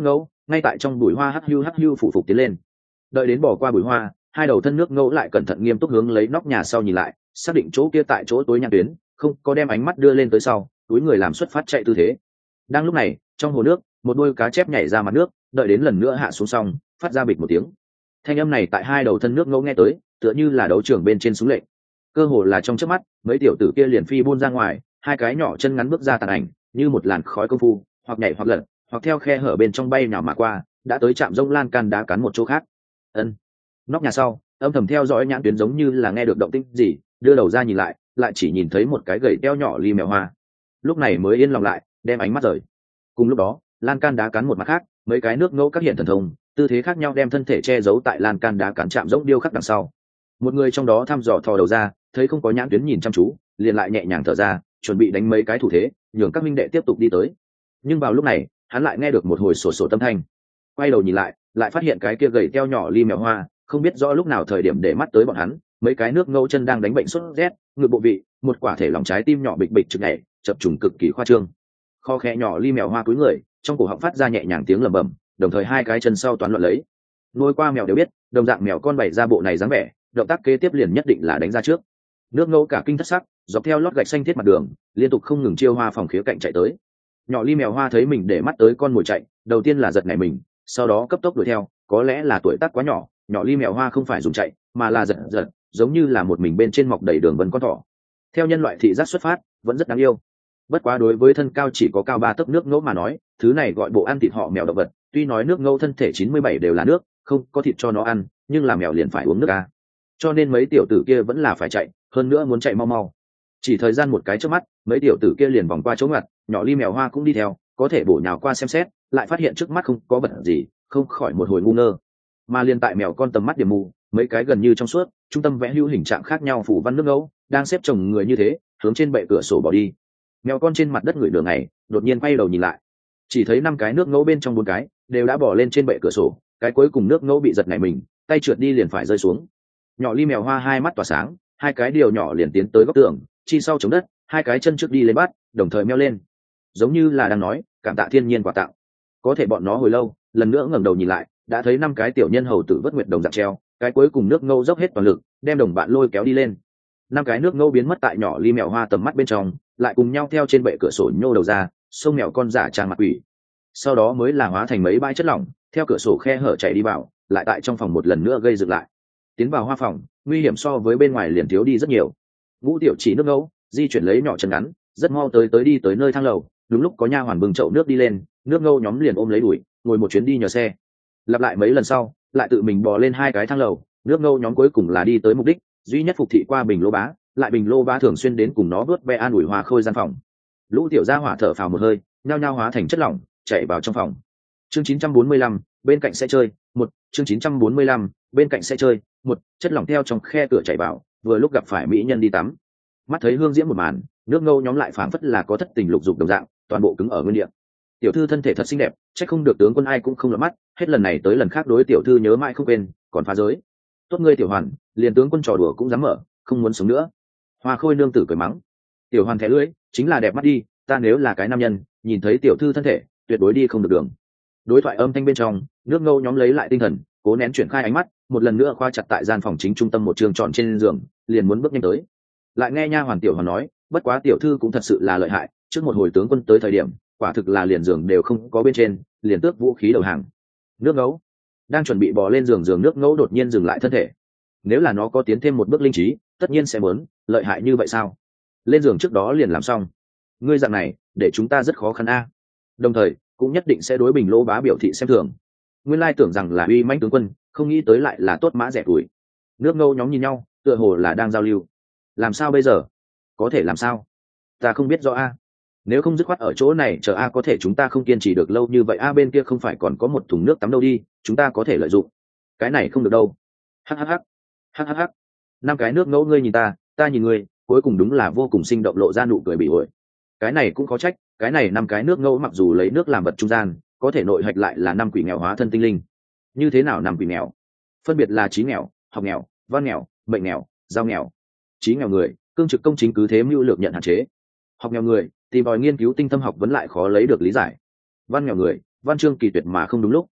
ngay tại trong bụi hoa hắc hưu phụ phục tiến lên. Đợi đến bỏ qua bụi hoa, hai đầu thân nước ngẫu lại cẩn thận nghiêm túc hướng lấy nóc nhà sau nhìn lại, xác định chỗ kia tại chỗ tối nhãn tuyến, không có đem ánh mắt đưa lên tới sau, túi người làm xuất phát chạy tư thế. Đang lúc này, trong hồ nước, một đôi cá chép nhảy ra mặt nước, đợi đến lần nữa hạ xuống xong, phát ra bịch một tiếng. Thanh âm này tại hai đầu thân nước ngẫu nghe tới, tựa như là đấu trường bên trên súng lệnh. Cơ hồ là trong chớp mắt, mấy tiểu tử kia liền phi buôn ra ngoài, hai cái nhỏ chân ngắn bước ra tàn ảnh, như một làn khói công phu, hoặc nhảy hoặc lật, hoặc theo khe hở bên trong bay nào mà qua, đã tới trạm rông lan can đá cắn một chỗ khác. Ân. Nóc nhà sau, âm thầm theo dõi nhãn tuyến giống như là nghe được động tĩnh gì, đưa đầu ra nhìn lại, lại chỉ nhìn thấy một cái gậy teo nhỏ ly mèo hoa. Lúc này mới yên lòng lại, đem ánh mắt rời. Cùng lúc đó, lan can đá cắn một mặt khác, mấy cái nước ngẫu các hiện thần thông, tư thế khác nhau đem thân thể che giấu tại lan can đá cắn chạm rỗng điêu khắc đằng sau. Một người trong đó thăm dò thò đầu ra, thấy không có nhãn tuyến nhìn chăm chú, liền lại nhẹ nhàng thở ra, chuẩn bị đánh mấy cái thủ thế, nhường các minh đệ tiếp tục đi tới. Nhưng vào lúc này, hắn lại nghe được một hồi sổ tâm thanh. Quay đầu nhìn lại, lại phát hiện cái kia gầy teo nhỏ ly mèo hoa, không biết rõ lúc nào thời điểm để mắt tới bọn hắn, mấy cái nước ngẫu chân đang đánh bệnh sốt rét, ngực bộ vị, một quả thể lòng trái tim nhỏ bịch bịch trực nhảy, chập trùng cực kỳ khoa trương. Kho khẽ nhỏ ly mèo hoa cúi người, trong cổ họng phát ra nhẹ nhàng tiếng lẩm bẩm, đồng thời hai cái chân sau toán loạn lấy. Nuôi qua mèo đều biết, đồng dạng mèo con bày ra bộ này dáng vẻ, động tác kế tiếp liền nhất định là đánh ra trước. Nước ngẫu cả kinh thất sắc, dọc theo lót gạch xanh thiết mặt đường, liên tục không ngừng chiêu hoa phòng khía cạnh chạy tới. Nhỏ ly mèo hoa thấy mình để mắt tới con mồi chạy, đầu tiên là giật nảy mình, sau đó cấp tốc đuổi theo, có lẽ là tuổi tác quá nhỏ, nhỏ ly mèo hoa không phải dùng chạy, mà là giật, giống như là một mình bên trên mọc đầy đường vân con thỏ. Theo nhân loại thị giác xuất phát, vẫn rất đáng yêu. Bất quá đối với thân cao chỉ có cao 3 tấc nước ngẫu mà nói, thứ này gọi bộ ăn thịt họ mèo động vật, tuy nói nước ngẫu thân thể 97 đều là nước, không có thịt cho nó ăn, nhưng là mèo liền phải uống nước a. Cho nên mấy tiểu tử kia vẫn là phải chạy, hơn nữa muốn chạy mau mau. Chỉ thời gian một cái trước mắt, mấy tiểu tử kia liền vòng qua chỗ ngặt, nhỏ ly mèo hoa cũng đi theo, có thể bổ nhào qua xem xét, lại phát hiện trước mắt không có vật gì, không khỏi một hồi ngu ngơ. Mà liền tại mèo con tầm mắt điểm mù, mấy cái gần như trong suốt, trung tâm vẽ hữu hình trạng khác nhau phủ văn nước ngẫu, đang xếp chồng người như thế, hướng trên bệ cửa sổ bỏ đi. Mèo con trên mặt đất ngửi đường này, đột nhiên quay đầu nhìn lại, chỉ thấy 5 cái nước ngẫu bên trong 4 cái đều đã bỏ lên trên bệ cửa sổ, cái cuối cùng nước ngẫu bị giật nảy mình, tay trượt đi liền phải rơi xuống. Nhỏ ly mèo hoa hai mắt tỏa sáng, hai cái điều nhỏ liền tiến tới góc tường, chi sau chống đất, hai cái chân trước đi lên bắt, đồng thời meo lên, giống như là đang nói cảm tạ thiên nhiên quà tặng. Có thể bọn nó hồi lâu, lần nữa ngẩng đầu nhìn lại, đã thấy 5 cái tiểu nhân hầu tử vất nguyệt đồng dạng treo, cái cuối cùng nước ngâu dốc hết toàn lực, đem đồng bạn lôi kéo đi lên. 5 cái nước ngâu biến mất tại nhỏ ly mèo hoa tầm mắt bên trong, lại cùng nhau theo trên bệ cửa sổ nhô đầu ra, xông mèo con giả trang mặt quỷ. Sau đó mới là hóa thành mấy bãi chất lỏng, theo cửa sổ khe hở chạy đi vào, lại tại trong phòng một lần nữa gây dựng lại. Tiến vào hoa phòng, nguy hiểm so với bên ngoài liền thiếu đi rất nhiều. Ngũ tiểu chỉ nước ngẫu di chuyển lấy nhỏ chân ngắn, rất mau đi tới nơi thang lầu. Đúng lúc có nha hoàn bưng chậu nước đi lên, nước ngâu nhóm liền ôm lấy đuổi, ngồi một chuyến đi nhờ xe. Lặp lại mấy lần sau, lại tự mình bò lên 2 cái thang lầu, nước ngâu nhóm cuối cùng là đi tới mục đích, duy nhất phục thị qua Bình Lô Bá, lại Bình Lô Bá thường xuyên đến cùng nó vớt ve an ủi Hoa Khôi gian phòng. Lũ tiểu gia hỏa thở phào một hơi, nhao nhao hóa thành chất lỏng, chạy vào trong phòng. Chương 945, bên cạnh sẽ chơi, chương 945, bên cạnh sẽ chơi, chất lỏng theo trong khe cửa chạy vào, vừa lúc gặp phải mỹ nhân đi tắm. Mắt thấy hương diễm một màn, nước ngâu nhóm lại phảng phất là có thất tình lục dục đồng dạng, toàn bộ cứng ở nguyên địa. Tiểu thư thân thể thật xinh đẹp, chắc không được tướng quân ai cũng không lọt mắt, hết lần này tới lần khác đối tiểu thư nhớ mãi không quên, còn phá giới. Tốt ngươi tiểu hoàn, liền tướng quân trò đùa cũng dám mở, không muốn sống nữa. Hoa Khôi nương tử cười mắng. Tiểu hoàn thẻ lưỡi, chính là đẹp mắt đi, ta nếu là cái nam nhân, nhìn thấy tiểu thư thân thể, tuyệt đối đi không được đường. Đối thoại âm thanh bên trong, nước ngâu nhóm lấy lại tinh thần, cố nén chuyển khai ánh mắt, một lần nữa khoa chặt tại gian phòng chính trung tâm một trường tròn trên giường, liền muốn bước nhanh tới. Lại nghe nha hoàn tiểu hoàn nói, bất quá tiểu thư cũng thật sự là lợi hại, trước một hồi tướng quân tới thời điểm, quả thực là liền giường đều không có bên trên, liền tước vũ khí đầu hàng. Nước ngẫu đang chuẩn bị bò lên giường, nước ngẫu đột nhiên dừng lại thân thể. Nếu là nó có tiến thêm một bước linh trí, tất nhiên sẽ muốn lợi hại như vậy sao? Lên giường trước đó liền làm xong. Ngươi dạng này, để chúng ta rất khó khăn a. Đồng thời, cũng nhất định sẽ đối Bình Lô Bá biểu thị xem thường. Nguyên lai tưởng rằng là uy mãnh tướng quân, không nghĩ tới lại là tốt mã rẻ tuổi. Nước ngâu nhóm nhìn nhau, tựa hồ là đang giao lưu. Làm sao bây giờ? Có thể làm sao? Ta không biết rõ a. Nếu không dứt khoát ở chỗ này chờ a, có thể chúng ta không kiên trì được lâu như vậy a, bên kia không phải còn có một thùng nước tắm đâu đi, chúng ta có thể lợi dụng. Cái này không được đâu. Hhh. 5 cái nước ngẫu ngươi nhìn ta nhìn ngươi, cuối cùng đúng là vô cùng sinh động lộ ra nụ cười bị ổi. Cái này cũng có trách, cái này 5 cái nước ngẫu mặc dù lấy nước làm vật trung gian, có thể nội hạch lại là 5 quỷ nghèo hóa thân tinh linh. Như thế nào 5 quỷ nghèo? Phân biệt là trí nghèo, học nghèo, văn nghèo, mệnh nghèo, giao nghèo. Trí nghèo người, cương trực công chính cứ thế mưu lược nhận hạn chế. Học nghèo người, tìm tòi nghiên cứu tinh thâm học vẫn lại khó lấy được lý giải. Văn nghèo người, văn chương kỳ tuyệt mà không đúng lúc,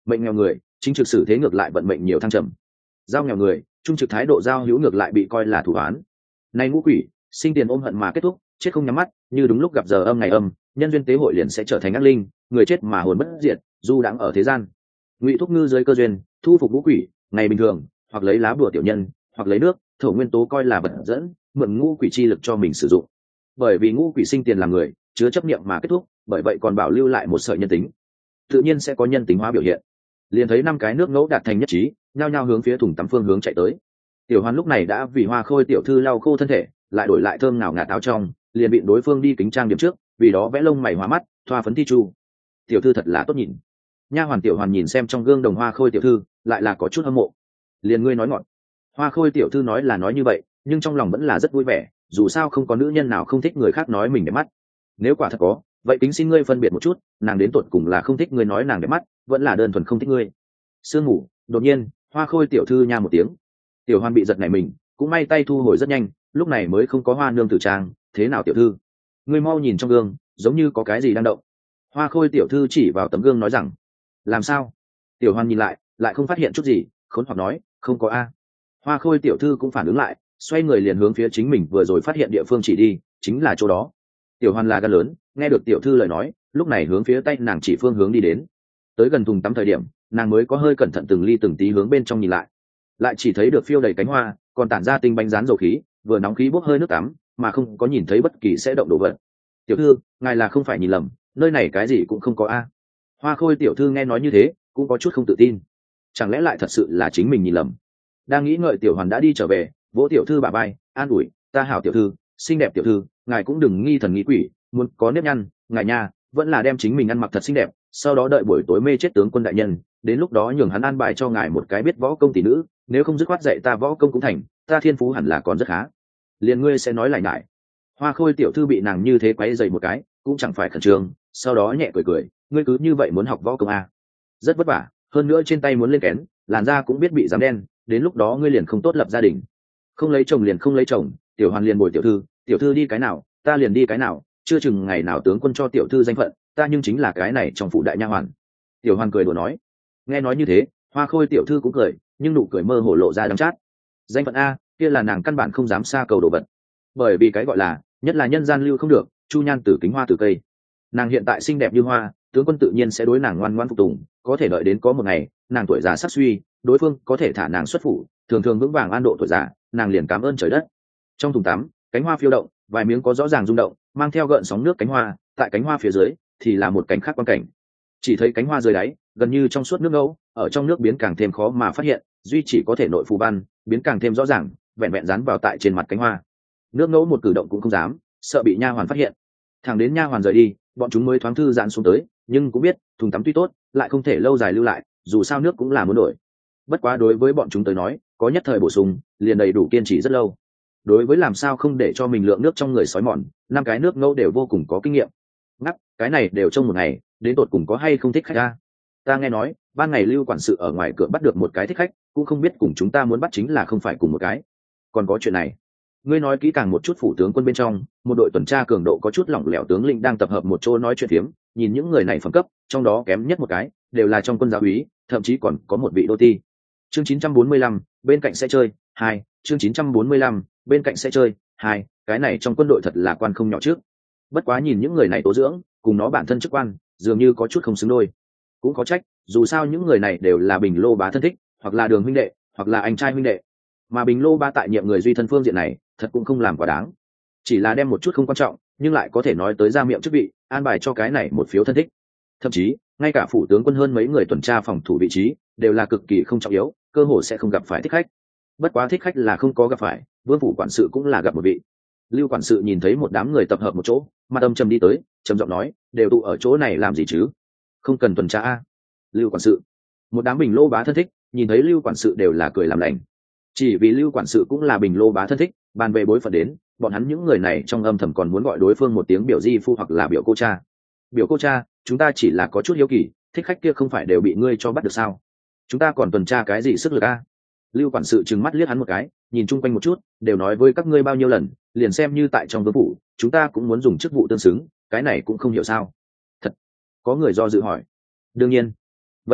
mệnh nghèo người chính trực xử thế ngược lại vận mệnh nhiều thăng trầm, giao nghèo người trung trực thái độ giao hữu ngược lại bị coi là thủ án. Nay ngũ quỷ sinh tiền ôm hận mà kết thúc, chết không nhắm mắt, như đúng lúc gặp giờ âm ngày âm, nhân duyên tế hội liền sẽ trở thành ác linh, người chết mà hồn bất diệt, du đãng ở thế gian. Ngụy Thúc Ngư dưới cơ duyên thu phục ngũ quỷ, ngày bình thường hoặc lấy lá bùa tiểu nhân, hoặc lấy nước thổ nguyên tố coi là vật dẫn, mượn ngũ quỷ chi lực cho mình sử dụng. Bởi vì ngũ quỷ sinh tiền làm người chứa chấp niệm mà kết thúc, bởi vậy còn bảo lưu lại một sợi nhân tính, tự nhiên sẽ có nhân tính hóa biểu hiện. Liền thấy 5 cái nước ngẫu đạt thành nhất trí, nhao nhao hướng phía thùng tắm phương hướng chạy tới. Tiểu Hoan lúc này đã vì Hoa Khôi tiểu thư lau khô thân thể, lại đổi lại thơm nào ngạt áo trong, liền bị đối phương đi kính trang điểm trước, vì đó vẽ lông mày hóa mắt, thoa phấn thi chu. Tiểu thư thật là tốt nhìn. Nha hoàn Tiểu Hoàn nhìn xem trong gương đồng Hoa Khôi tiểu thư, lại là có chút hâm mộ. Liền ngươi nói ngọt. Hoa Khôi tiểu thư nói là nói như vậy, nhưng trong lòng vẫn là rất vui vẻ, dù sao không có nữ nhân nào không thích người khác nói mình đẹp mắt. Nếu quả thật có, vậy kính xin ngươi phân biệt một chút, nàng đến tột cùng là không thích ngươi nói nàng đẹp mắt, vẫn là đơn thuần không thích ngươi. Sương ngủ, đột nhiên, Hoa Khôi tiểu thư nha một tiếng. Tiểu Hoan bị giật nảy mình, cũng may tay thu hồi rất nhanh, lúc này mới không có Hoa nương tử trang. Thế nào tiểu thư, ngươi mau nhìn trong gương, giống như có cái gì đang động. Hoa Khôi tiểu thư chỉ vào tấm gương nói rằng. Làm sao? Tiểu Hoan nhìn lại không phát hiện chút gì, khốn hoặc nói, không có a. Hoa Khôi tiểu thư cũng phản ứng lại, xoay người liền hướng phía chính mình vừa rồi phát hiện địa phương chỉ đi, chính là chỗ đó. Tiểu Hoan là gan lớn, nghe được tiểu thư lời nói, lúc này hướng phía tay nàng chỉ phương hướng đi đến. Tới gần thùng tắm thời điểm, nàng mới có hơi cẩn thận từng ly từng tí hướng bên trong nhìn lại chỉ thấy được phiêu đầy cánh hoa, còn tản ra tinh bánh rán dầu khí, vừa nóng khí bốc hơi nước tắm, mà không có nhìn thấy bất kỳ sẽ động đồ vật. Tiểu thư, ngài là không phải nhìn lầm, nơi này cái gì cũng không có a. Hoa Khôi tiểu thư nghe nói như thế, cũng có chút không tự tin. Chẳng lẽ lại thật sự là chính mình nhìn lầm? Đang nghĩ ngợi, Tiểu Hoàn đã đi trở về, vỗ tiểu thư bả vai, an ủi, ta hảo tiểu thư, xinh đẹp tiểu thư, ngài cũng đừng nghi thần nghi quỷ, muốn có nếp nhăn, ngài nha, vẫn là đem chính mình ăn mặc thật xinh đẹp, sau đó đợi buổi tối mê chết tướng quân đại nhân, đến lúc đó nhường hắn an bài cho ngài một cái biết võ công tỷ nữ, nếu không dứt khoát dạy ta võ công cũng thành, ta thiên phú hẳn là còn rất khá. Liền ngươi sẽ nói lại ngại. Hoa Khôi tiểu thư bị nàng như thế quấy dày một cái, cũng chẳng phải khẩn trương, sau đó nhẹ cười cười, ngươi cứ như vậy muốn học võ công à? Rất vất vả, hơn nữa trên tay muốn lên kén, làn da cũng biết bị dám đen, đến lúc đó ngươi liền không tốt lập gia đình. Không lấy chồng liền không lấy chồng, Tiểu Hoàn liền bồi tiểu thư đi cái nào, ta liền đi cái nào, chưa chừng ngày nào tướng quân cho tiểu thư danh phận, ta nhưng chính là cái này trong phụ đại nha hoàn. Tiểu Hoàn cười đùa nói. Nghe nói như thế, Hoa Khôi tiểu thư cũng cười, nhưng nụ cười mơ hồ lộ ra đắng chát. Danh phận a, kia là nàng căn bản không dám xa cầu đồ vật, bởi vì cái gọi là nhất là nhân gian lưu không được, chu nhan tử kính hoa tử cây. Nàng hiện tại xinh đẹp như hoa, tướng quân tự nhiên sẽ đối nàng ngoan ngoãn phục tùng, có thể đợi đến có một ngày nàng tuổi già sắc suy, đối phương có thể thả nàng xuất phủ, thường thường vững vàng an độ tuổi già, nàng liền cảm ơn trời đất. Trong thùng tắm, cánh hoa phiêu động, vài miếng có rõ ràng rung động, mang theo gợn sóng nước cánh hoa, tại cánh hoa phía dưới thì là một cánh khác quan cảnh. Chỉ thấy cánh hoa dưới đáy gần như trong suốt nước ngẫu, ở trong nước biến càng thêm khó mà phát hiện, duy chỉ có thể nội phù văn biến càng thêm rõ ràng, vẹn vẹn dán vào tại trên mặt cánh hoa. Nước ngẫu một cử động cũng không dám, sợ bị nha hoàn phát hiện. Thẳng đến nha hoàn rời đi, bọn chúng mới thoáng thư giãn xuống tới, nhưng cũng biết thùng tắm tuy tốt, lại không thể lâu dài lưu lại, dù sao nước cũng là muốn đổi. Bất quá đối với bọn chúng tới nói, có nhất thời bổ sung liền đầy đủ kiên trì rất lâu. Đối với làm sao không để cho mình lượng nước trong người sói mòn, 5 cái nước ngẫu đều vô cùng có kinh nghiệm. Ngắc, cái này đều trong một ngày, đến tột cùng có hay không thích khách a? Ta nghe nói ban ngày Lưu quản sự ở ngoài cửa bắt được một cái thích khách, cũng không biết cùng chúng ta muốn bắt chính là không phải cùng một cái. Còn có chuyện này, ngươi nói kỹ càng một chút. Phủ tướng quân bên trong một đội tuần tra cường độ có chút lỏng lẻo tướng lĩnh đang tập hợp một chỗ nói chuyện phiếm, nhìn những người này phẩm cấp, trong đó kém nhất một cái đều là trong quân giáo úy, thậm chí còn có một vị đô ti. Chương 945, bên cạnh sẽ chơi 2, chương 945, bên cạnh sẽ chơi 2, cái này trong quân đội thật là quan không nhỏ trước. Bất quá nhìn những người này tố dưỡng cùng nó bản thân chức quan dường như có chút không xứng đôi. Cũng có trách, dù sao những người này đều là Bình Lô bá thân thích, hoặc là Đường huynh đệ, hoặc là anh trai huynh đệ, mà Bình Lô bá tại nhiệm người duy thân phương diện này thật cũng không làm quá đáng, chỉ là đem một chút không quan trọng nhưng lại có thể nói tới ra miệng chức vị an bài cho cái này một phiếu thân thích. Thậm chí ngay cả phủ tướng quân hơn mấy người tuần tra phòng thủ vị trí đều là cực kỳ không trọng yếu, cơ hội sẽ không gặp phải thích khách. Bất quá thích khách là không có gặp phải, vương phủ quản sự cũng là gặp một vị. Lưu quản sự nhìn thấy một đám người tập hợp một chỗ, mặt âm trầm đi tới, trầm giọng nói, đều tụ ở chỗ này làm gì chứ? Không cần tuần tra a. Lưu quản sự, một đám Bình Lô bá thân thích nhìn thấy Lưu quản sự đều là cười làm lành. Chỉ vì Lưu quản sự cũng là Bình Lô bá thân thích, bàn về bối phận đến, bọn hắn những người này trong âm thầm còn muốn gọi đối phương một tiếng biểu di phu hoặc là biểu cô cha. Biểu cô cha, chúng ta chỉ là có chút hiếu kỳ, thích khách kia không phải đều bị ngươi cho bắt được sao? Chúng ta còn tuần tra cái gì sức lực a? Lưu quản sự trừng mắt liếc hắn một cái, nhìn chung quanh một chút, đều nói với các ngươi bao nhiêu lần, liền xem như tại trong vương phủ chúng ta cũng muốn dùng chức vụ tương xứng, cái này cũng không hiểu sao? Thật? Có người do dự hỏi. Đương nhiên. Vậy được,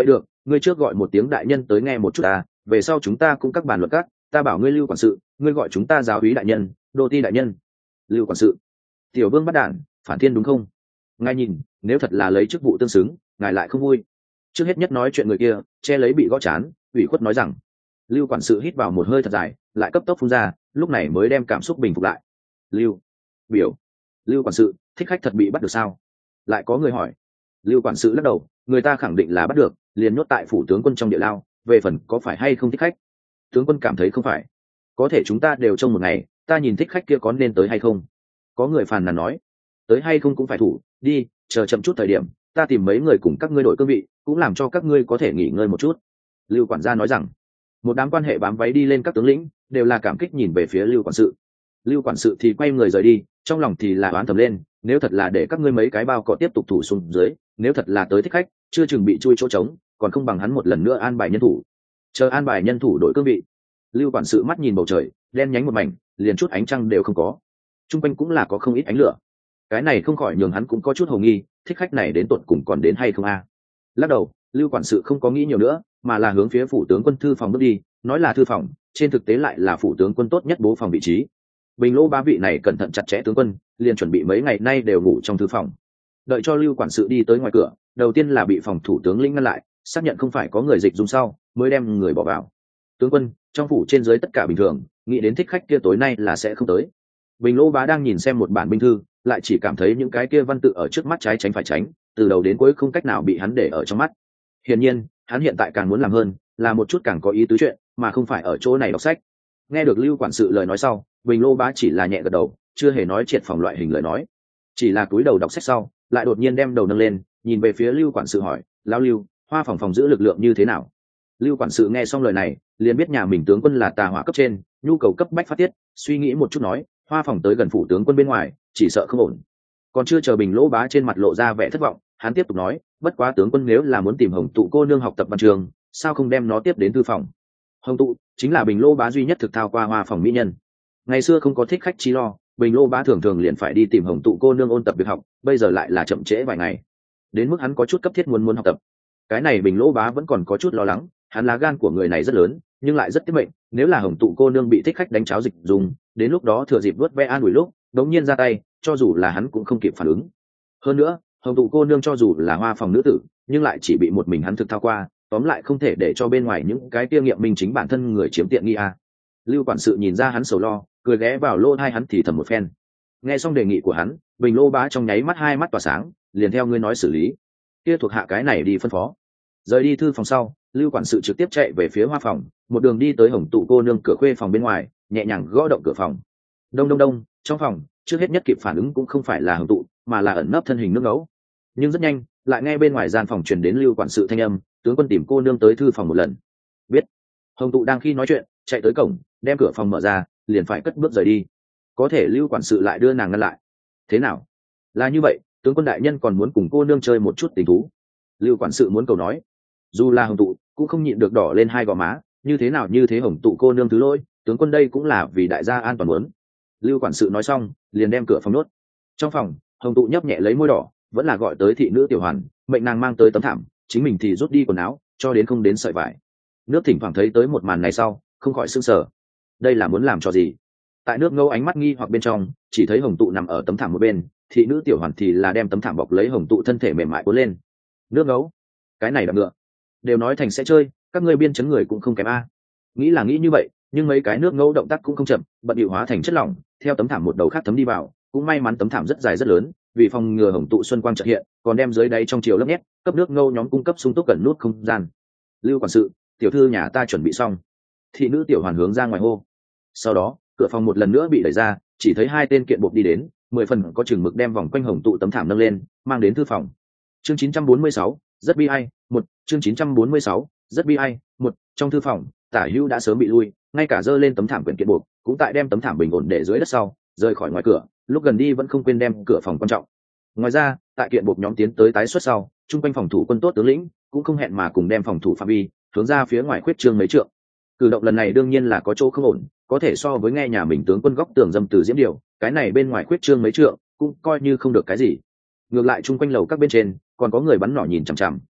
ngươi trước gọi một tiếng đại nhân tới nghe một chút ta, về sau chúng ta cũng các bàn luận các, ta bảo ngươi Lưu quản sự, ngươi gọi chúng ta giáo úy đại nhân, đô ti đại nhân. Lưu quản sự, tiểu vương bắt đản, phản thiên đúng không? Ngài nhìn, nếu thật là lấy chức vụ tương xứng, ngài lại không vui. Trước hết nhất nói chuyện người kia che lấy bị gõ chán, ủy khuất nói rằng. Lưu quản sự hít vào một hơi thật dài, lại cấp tốc phun ra, lúc này mới đem cảm xúc bình phục lại. Lưu biểu, Lưu quản sự, thích khách thật bị bắt được sao? Lại có người hỏi. Lưu quản sự lắc đầu, người ta khẳng định là bắt được, liền nhốt tại phủ tướng quân trong địa lao, về phần có phải hay không thích khách, tướng quân cảm thấy không phải. Có thể chúng ta đều trong một ngày, ta nhìn thích khách kia có nên tới hay không? Có người phàn nàn nói. Tới hay không cũng phải thủ, đi, chờ chậm chút thời điểm, ta tìm mấy người cùng các ngươi đổi cương vị, cũng làm cho các ngươi có thể nghỉ ngơi một chút. Lưu quản gia nói rằng. Một đám quan hệ bám váy đi lên các tướng lĩnh đều là cảm kích nhìn về phía Lưu quản sự. Lưu quản sự thì quay người rời đi, trong lòng thì là oán thầm lên, nếu thật là để các ngươi mấy cái bao cọ tiếp tục thủ xuống dưới, nếu thật là tới thích khách, chưa chừng bị chui chỗ trống, còn không bằng hắn một lần nữa an bài nhân thủ. Chờ an bài nhân thủ đổi cương vị. Lưu quản sự mắt nhìn bầu trời, đen nhánh một mảnh, liền chút ánh trăng đều không có. Trung quanh cũng là có không ít ánh lửa. Cái này không khỏi nhường hắn cũng có chút hồ nghi, thích khách này đến tận cùng còn đến hay không a? Lắc đầu, Lưu quản sự không có nghĩ nhiều nữa, mà là hướng phía phủ tướng quân thư phòng bước đi, nói là thư phòng, trên thực tế lại là phủ tướng quân tốt nhất bố phòng vị trí. Bình Lô ba vị này cẩn thận chặt chẽ tướng quân, liền chuẩn bị mấy ngày nay đều ngủ trong thư phòng. Đợi cho Lưu quản sự đi tới ngoài cửa, đầu tiên là bị phòng thủ tướng lĩnh ngăn lại, xác nhận không phải có người dịch dùng sau, mới đem người bỏ vào. Tướng quân, trong phủ trên dưới tất cả bình thường, nghĩ đến thích khách kia tối nay là sẽ không tới. Bình Lô bá đang nhìn xem một bản binh thư, lại chỉ cảm thấy những cái kia văn tự ở trước mắt trái tránh phải tránh, từ đầu đến cuối không cách nào bị hắn để ở trong mắt. Hiển nhiên, hắn hiện tại càng muốn làm hơn, là một chút càng có ý tứ chuyện, mà không phải ở chỗ này đọc sách. Nghe được Lưu quản sự lời nói sau, Bình Lô bá chỉ là nhẹ gật đầu, chưa hề nói triệt phòng loại hình lời nói, chỉ là cúi đầu đọc sách sau, lại đột nhiên đem đầu nâng lên, nhìn về phía Lưu quản sự hỏi, lão Lưu, Hoa phòng phòng giữ lực lượng như thế nào? Lưu quản sự nghe xong lời này, liền biết nhà mình tướng quân là tà hỏa cấp trên, nhu cầu cấp bách phát tiết, suy nghĩ một chút nói, Hoa phòng tới gần phủ tướng quân bên ngoài, chỉ sợ không ổn. Còn chưa chờ Bình Lỗ bá trên mặt lộ ra vẻ thất vọng, hắn tiếp tục nói, bất quá tướng quân nếu là muốn tìm Hồng Tụ cô nương học tập văn trường, sao không đem nó tiếp đến thư phòng? Hồng Tụ chính là Bình Lỗ bá duy nhất thực thao qua Hoa phòng mỹ nhân. Ngày xưa không có thích khách chi lo, Bình Lỗ bá thường thường liền phải đi tìm Hồng Tụ cô nương ôn tập việc học, bây giờ lại là chậm trễ vài ngày, đến mức hắn có chút cấp thiết muốn học tập. Cái này Bình Lỗ bá vẫn còn có chút lo lắng, hắn lá gan của người này rất lớn, nhưng lại rất tiết mệnh, nếu là Hồng Tụ cô nương bị thích khách đánh cháo dịch dùng, đến lúc đó thừa dịp vớt ve an ủi lúc, đống nhiên ra tay, cho dù là hắn cũng không kịp phản ứng. Hơn nữa, Hồng Tụ cô nương cho dù là Hoa phòng nữ tử, nhưng lại chỉ bị một mình hắn thực thao qua, tóm lại không thể để cho bên ngoài những cái kia nghiệm minh chính bản thân người chiếm tiện nghi a. Lưu quản sự nhìn ra hắn sầu lo, cười ghé vào lỗ tai hắn thì thầm một phen. Nghe xong đề nghị của hắn, Bình Lô bá trong nháy mắt hai mắt tỏa sáng, liền theo ngươi nói xử lý. Kia thuộc hạ cái này đi phân phó. Rời đi thư phòng sau, Lưu quản sự trực tiếp chạy về phía Hoa phòng, một đường đi tới Hồng Tụ cô nương cửa khuê phòng bên ngoài, nhẹ nhàng gõ động cửa phòng. Đông đông đông, trong phòng, trước hết nhất kịp phản ứng cũng không phải là Hồng Tụ, mà là ẩn nấp thân hình nước ngấu. Nhưng rất nhanh, lại nghe bên ngoài gian phòng truyền đến Lưu quản sự thanh âm, tướng quân tìm cô nương tới thư phòng một lần. Biết. Hồng Tụ đang khi nói chuyện, chạy tới cổng, đem cửa phòng mở ra, liền phải cất bước rời đi. Có thể Lưu quản sự lại đưa nàng ngăn lại. Thế nào? Là như vậy, tướng quân đại nhân còn muốn cùng cô nương chơi một chút tình thú. Lưu quản sự muốn cầu nói, dù là Hồng Tụ cũng không nhịn được đỏ lên hai gò má, như thế nào như thế Hồng Tụ cô nương thứ lỗi, tướng quân đây cũng là vì đại gia an toàn muốn. Lưu quản sự nói xong, liền đem cửa phòng nốt. Trong phòng, Hồng Tụ nhấp nhẹ lấy môi đỏ, vẫn là gọi tới thị nữ tiểu hoàn, mệnh nàng mang tới tấm thảm, chính mình thì rút đi quần áo, cho đến không đến sợi vải. Nước thỉnh thoảng thấy tới một màn này sau, không khỏi sửng sở. Đây là muốn làm cho gì? Tại nước ngâu ánh mắt nghi hoặc bên trong, chỉ thấy Hồng Tụ nằm ở tấm thảm một bên, thị nữ tiểu hoàn thì là đem tấm thảm bọc lấy Hồng Tụ thân thể mềm mại cuốn lên. Nước ngấu, cái này đập ngựa, đều nói thành sẽ chơi, các ngươi biên chấn người cũng không kém a. Nghĩ là nghĩ như vậy, nhưng mấy cái nước ngấu động tác cũng không chậm, bận điệu hóa thành chất lỏng, theo tấm thảm một đầu khác thấm đi vào, cũng may mắn tấm thảm rất dài rất lớn, vì phòng ngừa Hồng Tụ xuân quang chợt hiện, còn đem dưới đáy trong chiều lấp nhét, cấp nước ngâu nhóm cung cấp sung túc gần nút không gian. Lưu quản sự, tiểu thư nhà ta chuẩn bị xong. Thị nữ tiểu hoàn hướng ra ngoài hô. Sau đó, cửa phòng một lần nữa bị đẩy ra, chỉ thấy hai tên kiện buộc đi đến, 10 phần có chừng mực đem vòng quanh Hồng Tụ tấm thảm nâng lên, mang đến thư phòng. Chương 946, rất bi ai, một chương 946, rất bi ai, một trong thư phòng, Tả Hữu đã sớm bị lui, ngay cả dơ lên tấm thảm quyển kiện buộc, cũng tại đem tấm thảm bình ổn để dưới đất sau, rời khỏi ngoài cửa, lúc gần đi vẫn không quên đem cửa phòng quan trọng. Ngoài ra, tại kiện buộc nhóm tiến tới tái xuất sau, trung quanh phòng thủ quân tốt tướng lĩnh cũng không hẹn mà cùng đem phòng thủ phạm vi hướng ra phía ngoài khuyết trương mấy trượng. Cử động lần này đương nhiên là có chỗ không ổn, có thể so với nghe nhà mình tướng quân góc tường dâm từ diễm điều, cái này bên ngoài khuyết trương mấy trượng cũng coi như không được cái gì. Ngược lại trung quanh lầu các bên trên còn có người bắn nỏ nhìn chằm chằm,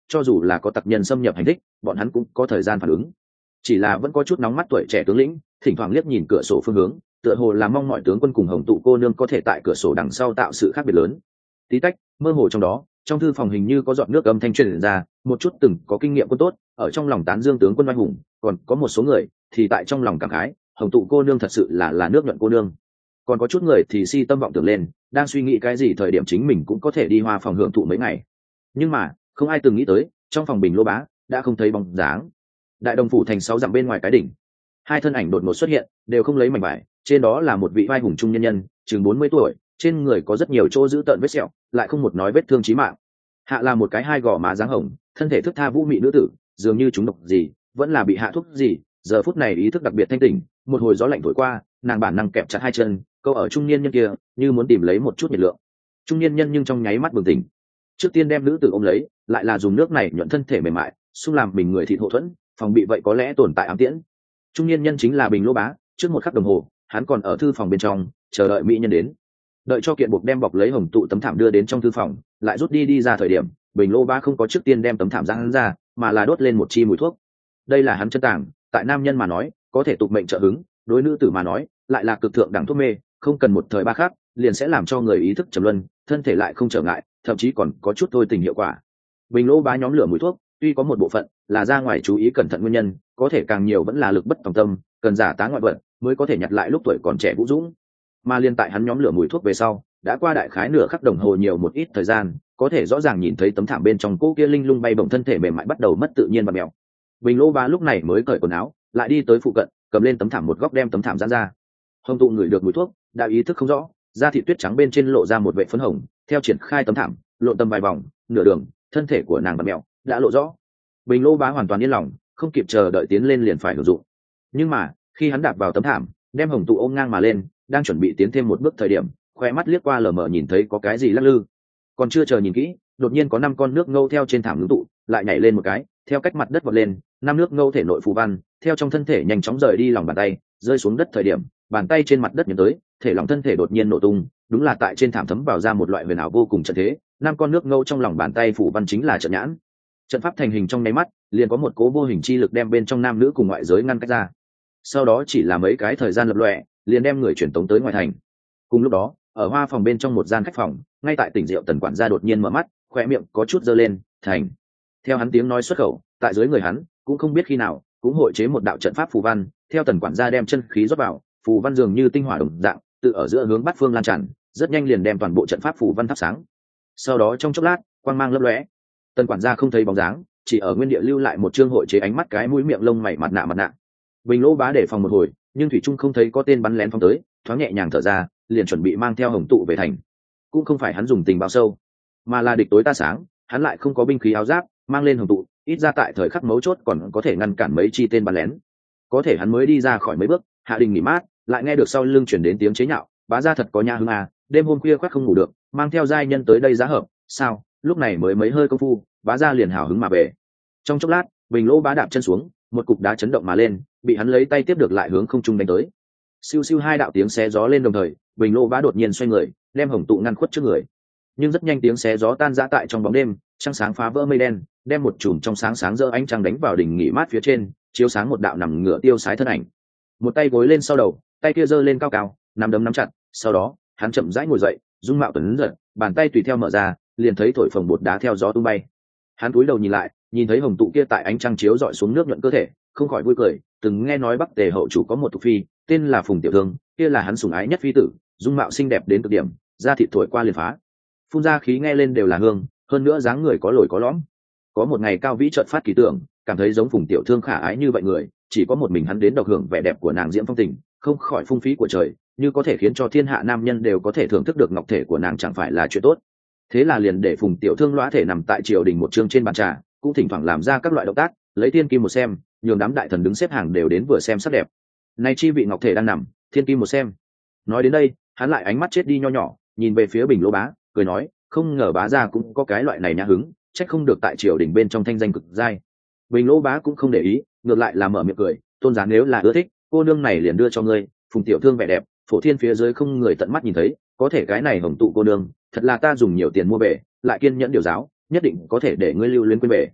cho dù là có tặc nhân xâm nhập hành thích bọn hắn cũng có thời gian phản ứng, chỉ là vẫn có chút nóng mắt tuổi trẻ tướng lĩnh thỉnh thoảng liếc nhìn cửa sổ phương hướng, tựa hồ là mong mọi tướng quân cùng hồng tụ cô nương có thể tại cửa sổ đằng sau tạo sự khác biệt lớn. Tí tách, mơ hồ trong đó, trong thư phòng hình như có giọt nước âm thanh truyền ra, một chút từng có kinh nghiệm quân tốt ở trong lòng tán dương tướng quân oai hùng, còn có một số người thì tại trong lòng cảm khái hồng tụ cô nương thật sự là nước nhuận cô nương. Còn có chút người thì si tâm vọng tưởng lên, đang suy nghĩ cái gì thời điểm chính mình cũng có thể đi hoa phòng hưởng thụ mấy ngày. Nhưng mà không ai từng nghĩ tới trong phòng Bình Lô Bá đã không thấy bóng dáng. Đại đồng phủ thành 6 dặm bên ngoài cái đỉnh, hai thân ảnh đột ngột xuất hiện, đều không lấy mảnh vải, trên đó là một vị vai hùng trung nhân nhân chừng 40 tuổi, trên người có rất nhiều chỗ giữ tợn vết sẹo, lại không một nói vết thương chí mạng. Hạ là một cái hai gò má dáng hồng, thân thể thước tha vũ mị nữ tử, dường như trúng độc gì, vẫn là bị hạ thuốc gì, giờ phút này ý thức đặc biệt thanh tỉnh, một hồi gió lạnh thổi qua, nàng bản năng kẹp chặt hai chân, câu ở trung niên nhân kia, như muốn tìm lấy một chút nhiệt lượng. Trung niên nhân nhưng trong nháy mắt bừng tỉnh, trước tiên đem nữ tử ôm lấy, lại là dùng nước này nhuận thân thể mềm mại, xung làm mình người thịt hộ thuẫn, phòng bị vậy có lẽ tồn tại ám tiễn. Trung niên nhân chính là Bình Lô Bá, trước một khắc đồng hồ, hắn còn ở thư phòng bên trong, chờ đợi mỹ nhân đến. Đợi cho kiện buộc đem bọc lấy hồng tụ tấm thảm đưa đến trong thư phòng, lại rút đi ra thời điểm, Bình Lô Bá không có trước tiên đem tấm thảm ra hắn ra, mà là đốt lên một chi mùi thuốc. Đây là hắn chân tàng, tại nam nhân mà nói, có thể tục mệnh trợ hứng, đối nữ tử mà nói, lại là cực thượng đẳng thuốc mê, không cần một thời ba khắc, liền sẽ làm cho người ý thức trầm luân, thân thể lại không trở ngại, thậm chí còn có chút thôi tình hiệu quả. Bình Lô Bá nhóm lửa mùi thuốc, tuy có một bộ phận là ra ngoài chú ý cẩn thận nguyên nhân, có thể càng nhiều vẫn là lực bất tòng tâm, cần giả tá ngoại vận mới có thể nhặt lại lúc tuổi còn trẻ vũ dũng. Mà liên tại hắn nhóm lửa mùi thuốc về sau, đã qua đại khái nửa khắc đồng hồ nhiều một ít thời gian, có thể rõ ràng nhìn thấy tấm thảm bên trong cô kia linh lung bay bổng thân thể mềm mại bắt đầu mất tự nhiên và mèo. Bình Lô Bá lúc này mới cởi quần áo, lại đi tới phụ cận, cầm lên tấm thảm một góc đem tấm thảm giãn ra. Hồng tụ ngửi được mùi thuốc, đã ý thức không rõ, da thịt tuyết trắng bên trên lộ ra một vệt phấn hồng, theo triển khai tấm thảm, lộn tầm vài vòng, nửa đường, thân thể của nàng bật mèo, đã lộ rõ. Bình Lô Bá hoàn toàn yên lòng, không kịp chờ đợi tiến lên liền phải hưởng dụng. Nhưng mà, khi hắn đạp vào tấm thảm, đem hồng tụ ôm ngang mà lên, đang chuẩn bị tiến thêm một bước thời điểm, khoe mắt liếc qua lờ mờ nhìn thấy có cái gì lắc lư. Còn chưa chờ nhìn kỹ, đột nhiên có 5 con nước ngâu theo trên thảm ngưng tụ, lại nhảy lên một cái, theo cách mặt đất vọt lên, 5 nước ngâu thể nội phù văn, theo trong thân thể nhanh chóng rời đi lòng bàn tay, rơi xuống đất thời điểm, bàn tay trên mặt đất nhấn tới, thể lòng thân thể đột nhiên nổ tung, đúng là tại trên thảm thấm vào ra một loại huyền ảo vô cùng trận thế, 5 con nước ngâu trong lòng bàn tay phù văn chính là trận nhãn. Trận pháp thành hình trong nháy mắt, liền có một cố vô hình chi lực đem bên trong nam nữ cùng ngoại giới ngăn cách ra. Sau đó chỉ là mấy cái thời gian lập lòe, liền đem người chuyển tống tới ngoài thành. Cùng lúc đó, ở hoa phòng bên trong một gian khách phòng, ngay tại tỉnh rượu tần quản gia đột nhiên mở mắt, khóe miệng có chút giơ lên, thành. Theo hắn tiếng nói xuất khẩu, tại dưới người hắn, cũng không biết khi nào, cũng hội chế một đạo trận pháp phù văn, theo tần quản gia đem chân khí rót vào, phù văn dường như tinh hỏa đồng dạng, tự ở giữa hướng bát phương lan tràn, rất nhanh liền đem toàn bộ trận pháp phù văn thắp sáng. Sau đó trong chốc lát, quang mang lấp lóe, tần quản gia không thấy bóng dáng, chỉ ở nguyên địa lưu lại một chương hội chế ánh mắt cái mũi miệng lông mày mặt nạ. Bình Lô Bá để phòng một hồi, nhưng thủy trung không thấy có tên bắn lén phóng tới, thoáng nhẹ nhàng thở ra, liền chuẩn bị mang theo hồng tụ về thành. Cũng không phải hắn dùng tình bao sâu, mà là địch tối ta sáng, hắn lại không có binh khí áo giáp, mang lên hồng tụ, ít ra tại thời khắc mấu chốt còn có thể ngăn cản mấy chi tên bắn lén. Có thể hắn mới đi ra khỏi mấy bước, hạ đình nghỉ mát, lại nghe được sau lưng chuyển đến tiếng chế nhạo, bá gia thật có nha hứng à, đêm hôm khuya khoác không ngủ được, mang theo giai nhân tới đây giá hợp, sao? Lúc này mới mấy hơi công phu, bá gia liền hào hứng mà về. Trong chốc lát, Bình Lô Bá đạp chân xuống, một cục đá chấn động mà lên, bị hắn lấy tay tiếp được lại hướng không trung đánh tới. Siêu siêu hai đạo tiếng xé gió lên đồng thời, Bình Lô Bá đột nhiên xoay người, đem hồng tụ ngăn khuất trước người. Nhưng rất nhanh tiếng xé gió tan rã tại trong bóng đêm, trăng sáng phá vỡ mây đen, đem một chùm trong sáng sáng rỡ ánh trăng đánh vào đỉnh nghỉ mát phía trên, chiếu sáng một đạo nằm ngửa tiêu sái thân ảnh. Một tay gối lên sau đầu, tay kia giơ lên cao cao, nắm đấm nắm chặt, sau đó, hắn chậm rãi ngồi dậy, dung mạo tuấn giật, bàn tay tùy theo mở ra, liền thấy thổi phồng bột đá theo gió tung bay. Hắn cúi đầu nhìn lại, nhìn thấy hồng tụ kia tại ánh trăng chiếu dọi xuống nước nhuận cơ thể, không khỏi vui cười, từng nghe nói Bắc Tề hậu chủ có một thuộc phi, tên là Phùng Tiểu Thương, kia là hắn sủng ái nhất phi tử, dung mạo xinh đẹp đến cực điểm, da thịt thổi qua liền phá. Phun ra khí nghe lên đều là hương, hơn nữa dáng người có lồi có lõm. Có một ngày Cao Vĩ chợt phát kỳ tưởng, cảm thấy giống Phùng Tiểu Thương khả ái như vậy người, chỉ có một mình hắn đến độc hưởng vẻ đẹp của nàng diễm phong tình, không khỏi phung phí của trời, như có thể khiến cho thiên hạ nam nhân đều có thể thưởng thức được ngọc thể của nàng chẳng phải là chuyện tốt. Thế là liền để Phùng Tiểu Thương lõa thể nằm tại triều đình một chương trên bàn trà, cũng thỉnh thoảng làm ra các loại động tác, lấy thiên kim một xem, nhường đám đại thần đứng xếp hàng đều đến vừa xem sắc đẹp. Này chi vị ngọc thể đang nằm, thiên kim một xem. Nói đến đây, hắn lại ánh mắt chết đi nho nhỏ, nhìn về phía Bình Lô Bá, cười nói, không ngờ bá gia cũng có cái loại này nhã hứng, trách không được tại triều đình bên trong thanh danh cực giai. Bình Lô Bá cũng không để ý, ngược lại là mở miệng cười, tôn giá nếu là ưa thích, cô nương này liền đưa cho ngươi. Phùng Tiểu Thương vẻ đẹp, phổ thiên phía dưới không người tận mắt nhìn thấy, có thể cái này hồng tụ cô nương, thật là ta dùng nhiều tiền mua về, lại kiên nhẫn điều giáo, nhất định có thể để ngươi lưu luyến quên về,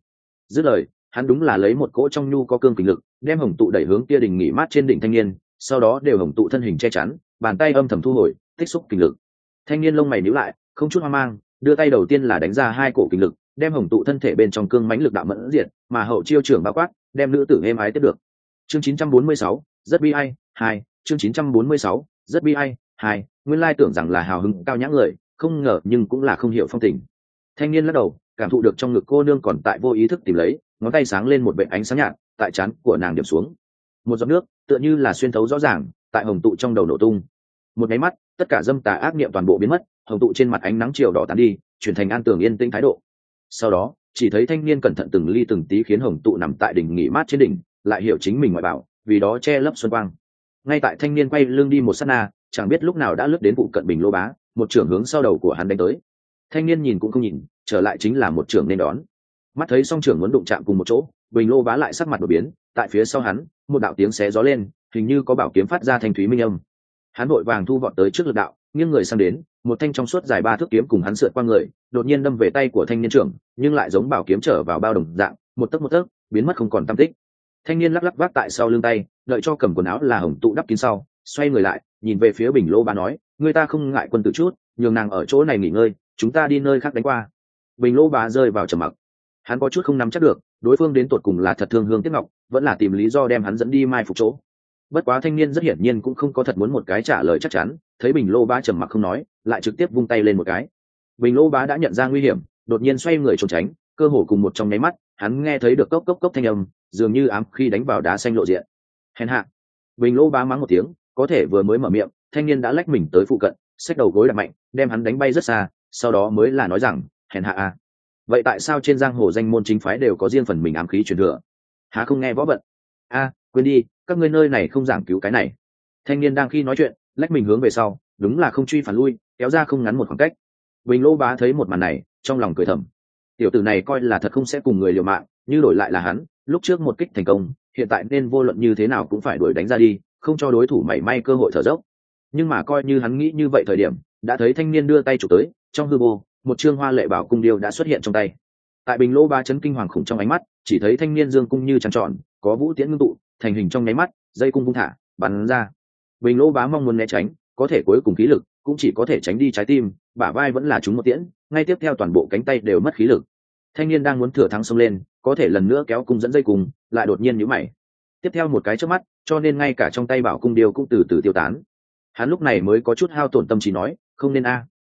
Dứt lời, hắn đúng là lấy một cỗ trong nhu có cương kình lực đem hồng tụ đẩy hướng kia đỉnh nghỉ mát trên đỉnh thanh niên, sau đó đều hồng tụ thân hình che chắn, bàn tay âm thầm thu hồi tích xúc kình lực. Thanh niên lông mày nhíu lại, không chút hoang mang, đưa tay đầu tiên là đánh ra hai cổ kình lực, đem hồng tụ thân thể bên trong cương mãnh lực đạo mẫn diệt, mà hậu chiêu trưởng bao quát, đem nữ tử êm ái tiếp được. Chương 946, rất bi ai, 2, chương 946, rất bi ai, 2, nguyên lai tưởng rằng là hào hứng cao nhã người, không ngờ nhưng cũng là không hiểu phong tình. Thanh niên lắc đầu, cảm thụ được trong ngực cô nương còn tại vô ý thức tìm lấy, ngón tay sáng lên một vệt ánh sáng nhạt, tại trán của nàng điểm xuống. Một giọt nước, tựa như là xuyên thấu rõ ràng, tại hồng tụ trong đầu nổ tung. Một cái mắt, tất cả dâm tà ác niệm toàn bộ biến mất, hồng tụ trên mặt ánh nắng chiều đỏ tàn đi, chuyển thành an tường yên tĩnh thái độ. Sau đó, chỉ thấy thanh niên cẩn thận từng ly từng tí khiến hồng tụ nằm tại đỉnh nghỉ mát trên đỉnh, lại hiểu chính mình ngoại bảo, vì đó che lấp xuân quang. Ngay tại thanh niên quay lưng đi một sát na, chẳng biết lúc nào đã lướt đến vụ cận bình lô bá, một trưởng hướng sau đầu của hắn đánh tới. Thanh niên nhìn cũng không nhìn, trở lại chính là một trưởng nên đón. Mắt thấy song trưởng muốn đụng chạm cùng một chỗ, bình lô bá lại sắc mặt đột biến, tại phía sau hắn, một đạo tiếng xé gió lên, hình như có bảo kiếm phát ra thanh thúy minh âm. Hắn vội vàng thu vọt tới trước lực đạo, nghiêng người sang đến, một thanh trong suốt dài 3 thước kiếm cùng hắn sượt qua người, đột nhiên đâm về tay của thanh niên trưởng, nhưng lại giống bảo kiếm trở vào bao đồng dạng, một tấc biến mất không còn tăm tích. Thanh niên lắc lắc vác tại sau lưng tay, đợi cho cầm quần áo là hồng tụ đắp kín sau, xoay người lại, nhìn về phía bình lô bá nói, người ta không ngại quân tử chút, nhường nàng ở chỗ này nghỉ ngơi, chúng ta đi nơi khác đánh qua. Bình lô bá rơi vào trầm mặc. Hắn có chút không nắm chắc được, đối phương đến tột cùng là thật thương hương tiếc ngọc, vẫn là tìm lý do đem hắn dẫn đi mai phục chỗ. Bất quá thanh niên rất hiển nhiên cũng không có thật muốn một cái trả lời chắc chắn, thấy bình lô bá trầm mặc không nói, lại trực tiếp vung tay lên một cái. Bình lô bá đã nhận ra nguy hiểm, đột nhiên xoay người trốn tránh, cơ hồ cùng một trong nháy mắt, hắn nghe thấy được cốc cốc cốc thanh âm, dường như ám khi đánh vào đá xanh lộ diện. Hèn hạ! Bình lô bá mắng một tiếng, có thể vừa mới mở miệng, thanh niên đã lách mình tới phụ cận, xách đầu gối đập mạnh, đem hắn đánh bay rất xa, sau đó mới là nói rằng, hèn hạ à. Vậy tại sao trên giang hồ danh môn chính phái đều có riêng phần mình ám khí truyền thừa? Há không nghe võ vận? A, quên đi, các ngươi nơi này không giảng cứu cái này. Thanh niên đang khi nói chuyện, lách mình hướng về sau, đúng là không truy phản lui, kéo ra không ngắn một khoảng cách. Bình lô bá thấy một màn này, trong lòng cười thầm. Tiểu tử này coi là thật không sẽ cùng người liều mạng, như đổi lại là hắn, lúc trước một kích thành công, hiện tại nên vô luận như thế nào cũng phải đuổi đánh ra đi, không cho đối thủ mảy may cơ hội thở dốc. Nhưng mà coi như hắn nghĩ như vậy thời điểm, đã thấy thanh niên đưa tay chụp tới, trong hư vô, một trương hoa lệ bảo cung điêu đã xuất hiện trong tay. Tại bình lô bá chấn kinh hoàng khủng trong ánh mắt, chỉ thấy thanh niên dương cung như trăng tròn, có vũ tiễn ngưng tụ, thành hình trong nháy mắt, dây cung vung thả, bắn ra. Bình lô bá mong muốn né tránh, có thể cuối cùng khí lực cũng chỉ có thể tránh đi trái tim, bả vai vẫn là trúng một tiễn, ngay tiếp theo toàn bộ cánh tay đều mất khí lực. Thanh niên đang muốn thừa thắng xông lên, có thể lần nữa kéo cung dẫn dây cung, lại đột nhiên nhíu mày. Tiếp theo một cái chớp mắt, cho nên ngay cả trong tay bảo cung điêu cũng từ từ tiêu tán. Hắn lúc này mới có chút hao tổn tâm trí nói, không nên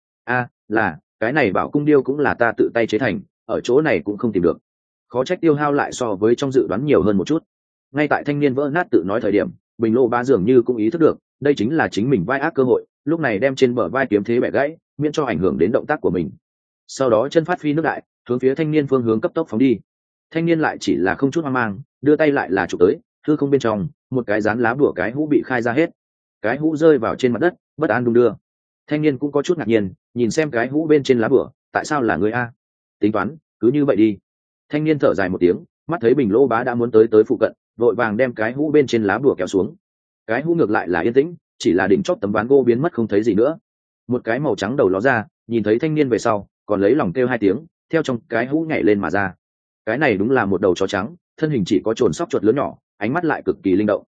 là cái này bảo cung điêu cũng là ta tự tay chế thành, ở chỗ này cũng không tìm được. Khó trách tiêu hao lại so với trong dự đoán nhiều hơn một chút. Ngay tại thanh niên vỡ nát tự nói thời điểm, bình lô bá dường như cũng ý thức được, đây chính là chính mình vai ác cơ hội, lúc này đem trên bờ vai kiếm thế bẻ gãy, miễn cho ảnh hưởng đến động tác của mình. Sau đó chân phát phi nước đại, hướng phía thanh niên phương hướng cấp tốc phóng đi. Thanh niên lại chỉ là không chút hoang mang, đưa tay lại là chụp tới, hư không bên trong, một cái dán lá bùa cái hũ bị khai ra hết. Cái hũ rơi vào trên mặt đất, bất an đung đưa. Thanh niên cũng có chút ngạc nhiên, nhìn xem cái hũ bên trên lá bùa, tại sao là người a? Tính toán, cứ như vậy đi. Thanh niên thở dài một tiếng, mắt thấy bình lô bá đã muốn tới phụ cận, vội vàng đem cái hũ bên trên lá bùa kéo xuống. Cái hũ ngược lại là yên tĩnh, chỉ là đỉnh chóp tấm ván gỗ biến mất không thấy gì nữa. Một cái màu trắng đầu ló ra, nhìn thấy thanh niên về sau, còn lấy lòng kêu 2 tiếng, theo trong cái hũ nhảy lên mà ra. Cái này đúng là một đầu chó trắng, thân hình chỉ có trồn sóc chuột lớn nhỏ, ánh mắt lại cực kỳ linh động.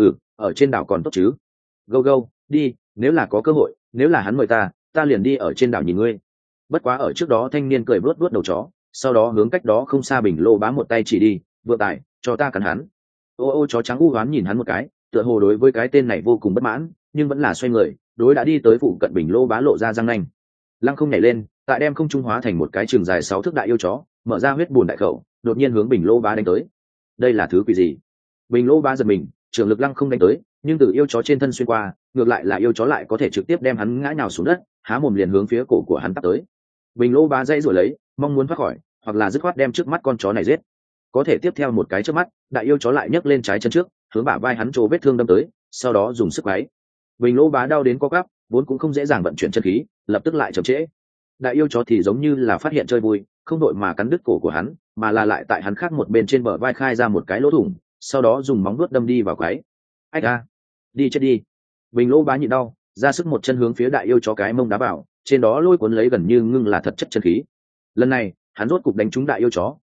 Ở trên đảo còn tốt chứ? Go, đi, nếu là có cơ hội, nếu là hắn mời ta liền đi ở trên đảo nhìn ngươi. Bất quá ở trước đó thanh niên cười vuốt vuốt đầu chó, sau đó hướng cách đó không xa bình lô bá một tay chỉ đi, vượng tài, cho ta cắn hắn. Ô chó trắng u hoán nhìn hắn một cái, tựa hồ đối với cái tên này vô cùng bất mãn, nhưng vẫn là xoay người, đối đã đi tới phụ cận bình lô bá lộ ra răng nanh. Lăng không nhảy lên, tại đem không trung hóa thành một cái trường dài 6 thước đại yêu chó, mở ra huyết bùn đại khẩu, đột nhiên hướng bình lô bá đánh tới. Đây là thứ quỷ gì? Bình lô bá giật mình, trường lực lăng không đánh tới, nhưng từ yêu chó trên thân xuyên qua, ngược lại là yêu chó lại có thể trực tiếp đem hắn ngã nhào xuống đất, há mồm liền hướng phía cổ của hắn tắp tới. Bình lô bá dãy rồi lấy, mong muốn thoát khỏi, hoặc là dứt khoát đem trước mắt con chó này giết. Có thể tiếp theo một cái trước mắt, đại yêu chó lại nhấc lên trái chân trước, hướng bả vai hắn chỗ vết thương đâm tới, sau đó dùng sức quấy. Bình lô bá đau đến co quắp, vốn cũng không dễ dàng vận chuyển chân khí, lập tức lại chậm trễ. Đại yêu chó thì giống như là phát hiện chơi vui, không đội mà cắn đứt cổ của hắn, mà là lại tại hắn khác một bên trên bờ vai khai ra một cái lỗ thủng, sau đó dùng móng vuốt đâm đi vào quấy. Ách a, đi chết đi! Bình lô bá nhịn đau, ra sức một chân hướng phía đại yêu chó cái mông đá vào, trên đó lôi cuốn lấy gần như ngưng là thật chất chân khí. Lần này, hắn rốt cục đánh trúng đại yêu chó,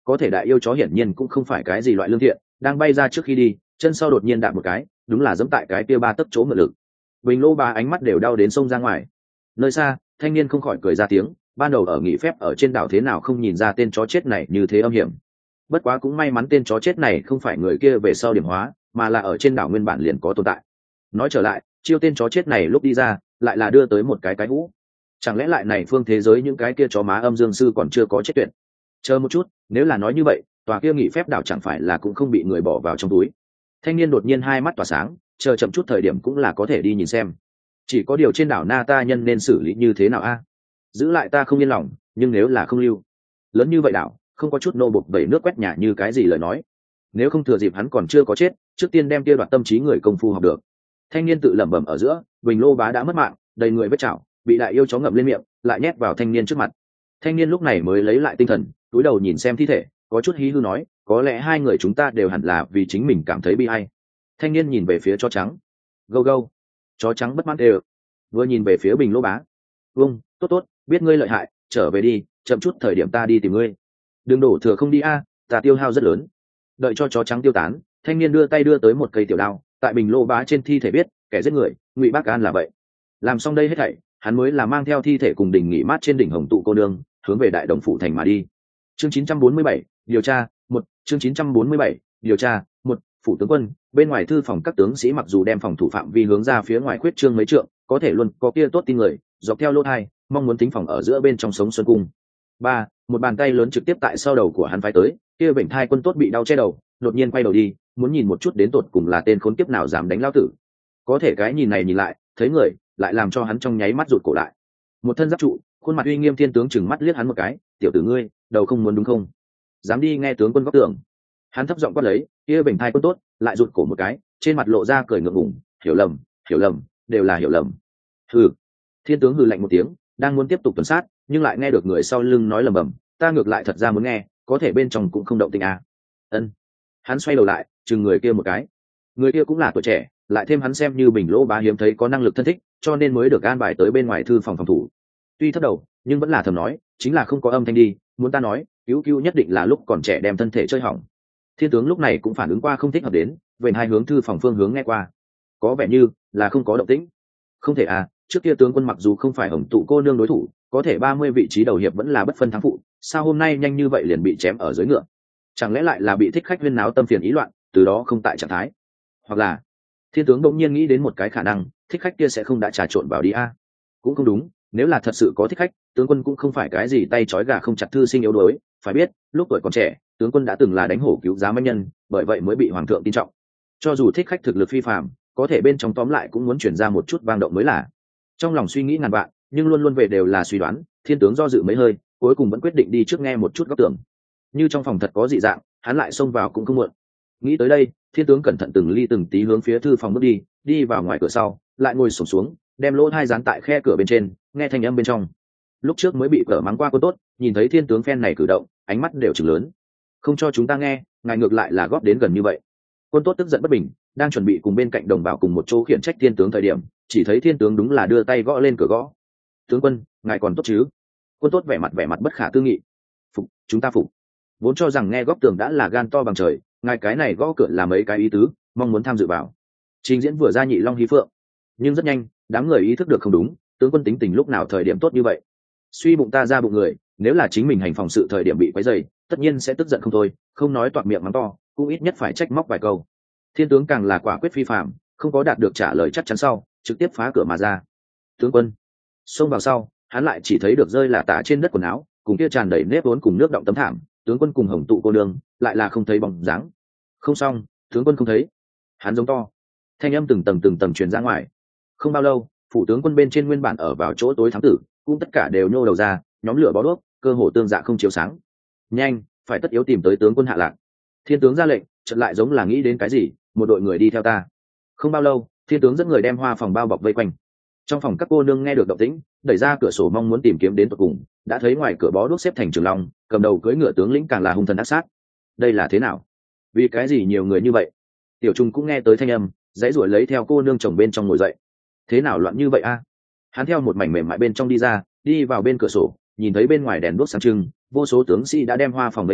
có thể đại yêu chó hiển nhiên cũng không phải cái gì loại lương thiện, đang bay ra trước khi đi, chân sau đột nhiên đạp một cái, đúng là giẫm tại cái kia 3 tấc chỗ mượn lực. Bình Lô Bá ánh mắt đều đau đến sông ra ngoài. Nơi xa, thanh niên không khỏi cười ra tiếng, ban đầu ở nghỉ phép ở trên đảo thế nào không nhìn ra tên chó chết này như thế âm hiểm. Bất quá cũng may mắn tên chó chết này không phải người kia về sau điểm hóa, mà là ở trên đảo nguyên bản liền có tồn tại. Nói trở lại, chiêu tên chó chết này lúc đi ra, lại là đưa tới một cái hũ. Chẳng lẽ lại này phương thế giới những cái kia chó má âm dương sư còn chưa có chết tuyệt? Chờ một chút, nếu là nói như vậy, tòa kia nghỉ phép đảo chẳng phải là cũng không bị người bỏ vào trong túi. Thanh niên đột nhiên hai mắt tỏa sáng, chờ chậm chút thời điểm cũng là có thể đi nhìn xem. Chỉ có điều trên đảo Na ta nhân nên xử lý như thế nào a? Giữ lại ta không yên lòng, nhưng nếu là không lưu, lớn như vậy đảo, không có chút nô bộc vẩy nước quét nhà như cái gì lời nói. Nếu không thừa dịp hắn còn chưa có chết, trước tiên đem kia đoạt tâm trí người công phu học được. Thanh niên tự lẩm bẩm ở giữa, Bình Lô Bá đã mất mạng, đầy người vết chảo, bị đại yêu chó ngậm lên miệng, lại nhét vào thanh niên trước mặt. Thanh niên lúc này mới lấy lại tinh thần, cúi đầu nhìn xem thi thể, có chút hí hư nói, có lẽ hai người chúng ta đều hẳn là vì chính mình cảm thấy bi ai. Thanh niên nhìn về phía chó trắng, gâu gâu, chó trắng bất mãn đều, vừa nhìn về phía Bình Lô Bá, vâng, tốt tốt, biết ngươi lợi hại, trở về đi, chậm chút thời điểm ta đi tìm ngươi. Đừng đổ thừa không đi a, ta tiêu hao rất lớn. Đợi cho chó trắng tiêu tán, thanh niên đưa tay đưa tới một cây tiểu đao, tại Bình Lô Bá trên thi thể biết, kẻ giết người, Ngụy Bác An là vậy. Làm xong đây hết thảy, hắn mới là mang theo thi thể cùng đỉnh nghỉ mát trên đỉnh Hồng Tụ cô nương, hướng về Đại Đồng phủ thành mà đi. Chương 947, điều tra, 1, chương 947, điều tra, 1, phủ tướng quân, bên ngoài thư phòng các tướng sĩ mặc dù đem phòng thủ phạm vi hướng ra phía ngoài khuyết trương mấy trượng, có thể luôn có kia tốt tin người, dọc theo lỗ hai, mong muốn tính phòng ở giữa bên trong sống xuân cung. Ba, một bàn tay lớn trực tiếp tại sau đầu của hắn phái tới, kia bệnh thai quân tốt bị đau che đầu, đột nhiên quay đầu đi, muốn nhìn một chút đến tột cùng là tên khốn kiếp nào dám đánh lao tử. Có thể cái nhìn này nhìn lại, thấy người, lại làm cho hắn trong nháy mắt rụt cổ lại. Một thân giáp trụ, khuôn mặt uy nghiêm thiên tướng chừng mắt liếc hắn một cái, tiểu tử ngươi, đầu không muốn đúng không? Dám đi nghe tướng quân góc tưởng. Hắn thấp giọng quát lấy, kia bệnh thai quân tốt, lại rụt cổ một cái, trên mặt lộ ra cười ngượng ngùng, hiểu lầm, đều là hiểu lầm. Hừ. Thiên tướng hừ lạnh một tiếng, đang muốn tiếp tục tuần sát, nhưng lại nghe được người sau lưng nói lầm bầm, ta ngược lại thật ra muốn nghe, có thể bên trong cũng không động tĩnh à. Ân. Hắn xoay đầu lại, chừng người kia một cái. Người kia cũng là tuổi trẻ, lại thêm hắn xem như Bình Lô Bá hiếm thấy có năng lực thân thích, cho nên mới được an bài tới bên ngoài thư phòng phòng thủ. Tuy thấp đầu, nhưng vẫn là thầm nói, chính là không có âm thanh đi, muốn ta nói, cứu nhất định là lúc còn trẻ đem thân thể chơi hỏng. Thiên tướng lúc này cũng phản ứng qua không thích hợp đến, về hai hướng thư phòng phương hướng nghe qua, có vẻ như là không có động tĩnh. Không thể à, trước kia tướng quân mặc dù không phải Hồng Tụ cô nương đối thủ, có thể 30 vị trí đầu hiệp vẫn là bất phân thắng phụ, sao hôm nay nhanh như vậy liền bị chém ở dưới ngựa? Chẳng lẽ lại là bị thích khách huyên náo tâm phiền ý loạn, từ đó không tại trạng thái? Hoặc là thiên tướng đột nhiên nghĩ đến một cái khả năng, thích khách kia sẽ không đã trà trộn vào đi a? Cũng không đúng, nếu là thật sự có thích khách, tướng quân cũng không phải cái gì tay trói gà không chặt thư sinh yếu đuối, phải biết, lúc tuổi còn trẻ, tướng quân đã từng là đánh hổ cứu giá mãnh nhân, bởi vậy mới bị hoàng thượng tin trọng. Cho dù thích khách thực lực phi phàm, có thể bên trong tóm lại cũng muốn chuyển ra một chút vang động mới là. Trong lòng suy nghĩ ngàn vạn, nhưng luôn luôn về đều là suy đoán, thiên tướng do dự mấy hơi, cuối cùng vẫn quyết định đi trước nghe một chút góc tưởng. Như trong phòng thật có dị dạng, hắn lại xông vào cũng không muộn. Nghĩ tới đây, thiên tướng cẩn thận từng ly từng tí hướng phía thư phòng bước đi, đi vào ngoài cửa sau, lại ngồi xổm xuống, đem lỗ tai dán tại khe cửa bên trên, nghe thanh âm bên trong. Lúc trước mới bị cờ mắng qua quân tốt, nhìn thấy thiên tướng phen này cử động, ánh mắt đều trừng lớn. Không cho chúng ta nghe, ngài ngược lại là góp đến gần như vậy. Quân tốt tức giận bất bình, đang chuẩn bị cùng bên cạnh đồng bào cùng một chỗ khiển trách thiên tướng thời điểm, chỉ thấy thiên tướng đúng là đưa tay gõ lên cửa gõ. Tướng quân, ngài còn tốt chứ? Quân tốt vẻ mặt bất khả tư nghị. Phục, chúng ta phục. Vốn cho rằng nghe góc tường đã là gan to bằng trời, ngài cái này gõ cửa là mấy cái ý tứ, mong muốn tham dự vào. Trình diễn vừa ra nhị long hí phượng, nhưng rất nhanh, đám người ý thức được không đúng, tướng quân tính tình lúc nào thời điểm tốt như vậy. Suy bụng ta ra bụng người, nếu là chính mình hành phòng sự thời điểm bị quấy rầy, tất nhiên sẽ tức giận không thôi, không nói toạc miệng mắng to, cũng ít nhất phải trách móc vài câu. Thiên tướng càng là quả quyết phi phạm, không có đạt được trả lời chắc chắn sau, trực tiếp phá cửa mà ra. Tướng quân xông vào sau, hắn lại chỉ thấy được rơi là tả trên đất quần áo, cùng kia tràn đầy nếp vốn cùng nước động tấm thảm, tướng quân cùng Hồng Tụ cô nương lại là không thấy bóng dáng. Không xong, tướng quân không thấy. Hắn giống to, thanh âm từng tầng truyền ra ngoài. Không bao lâu, phủ tướng quân bên trên nguyên bản ở vào chỗ tối thám tử, cũng tất cả đều nhô đầu ra, nhóm lửa bó đuốc, cơ hồ tương dạ không chiếu sáng. Nhanh, phải tất yếu tìm tới tướng quân hạ lạc. Thiên tướng ra lệnh, chợt lại giống là nghĩ đến cái gì, một đội người đi theo ta. Không bao lâu, thiên tướng dẫn người đem hoa phòng bao bọc vây quanh. Trong phòng các cô nương nghe được động tĩnh, đẩy ra cửa sổ mong muốn tìm kiếm đến tận cùng, đã thấy ngoài cửa bó đuốc xếp thành trường long, cầm đầu cưỡi ngựa tướng lĩnh càng là hung thần ác sát. Đây là thế nào? Vì cái gì nhiều người như vậy? Tiểu Trung cũng nghe tới thanh âm, dãy ruổi lấy theo cô nương chồng bên trong ngồi dậy. Thế nào loạn như vậy a? Hắn theo một mảnh mềm mại bên trong đi ra, đi vào bên cửa sổ, nhìn thấy bên ngoài đèn đuốc sáng trưng, vô số tướng sĩ đã đem hoa phòng vây quanh,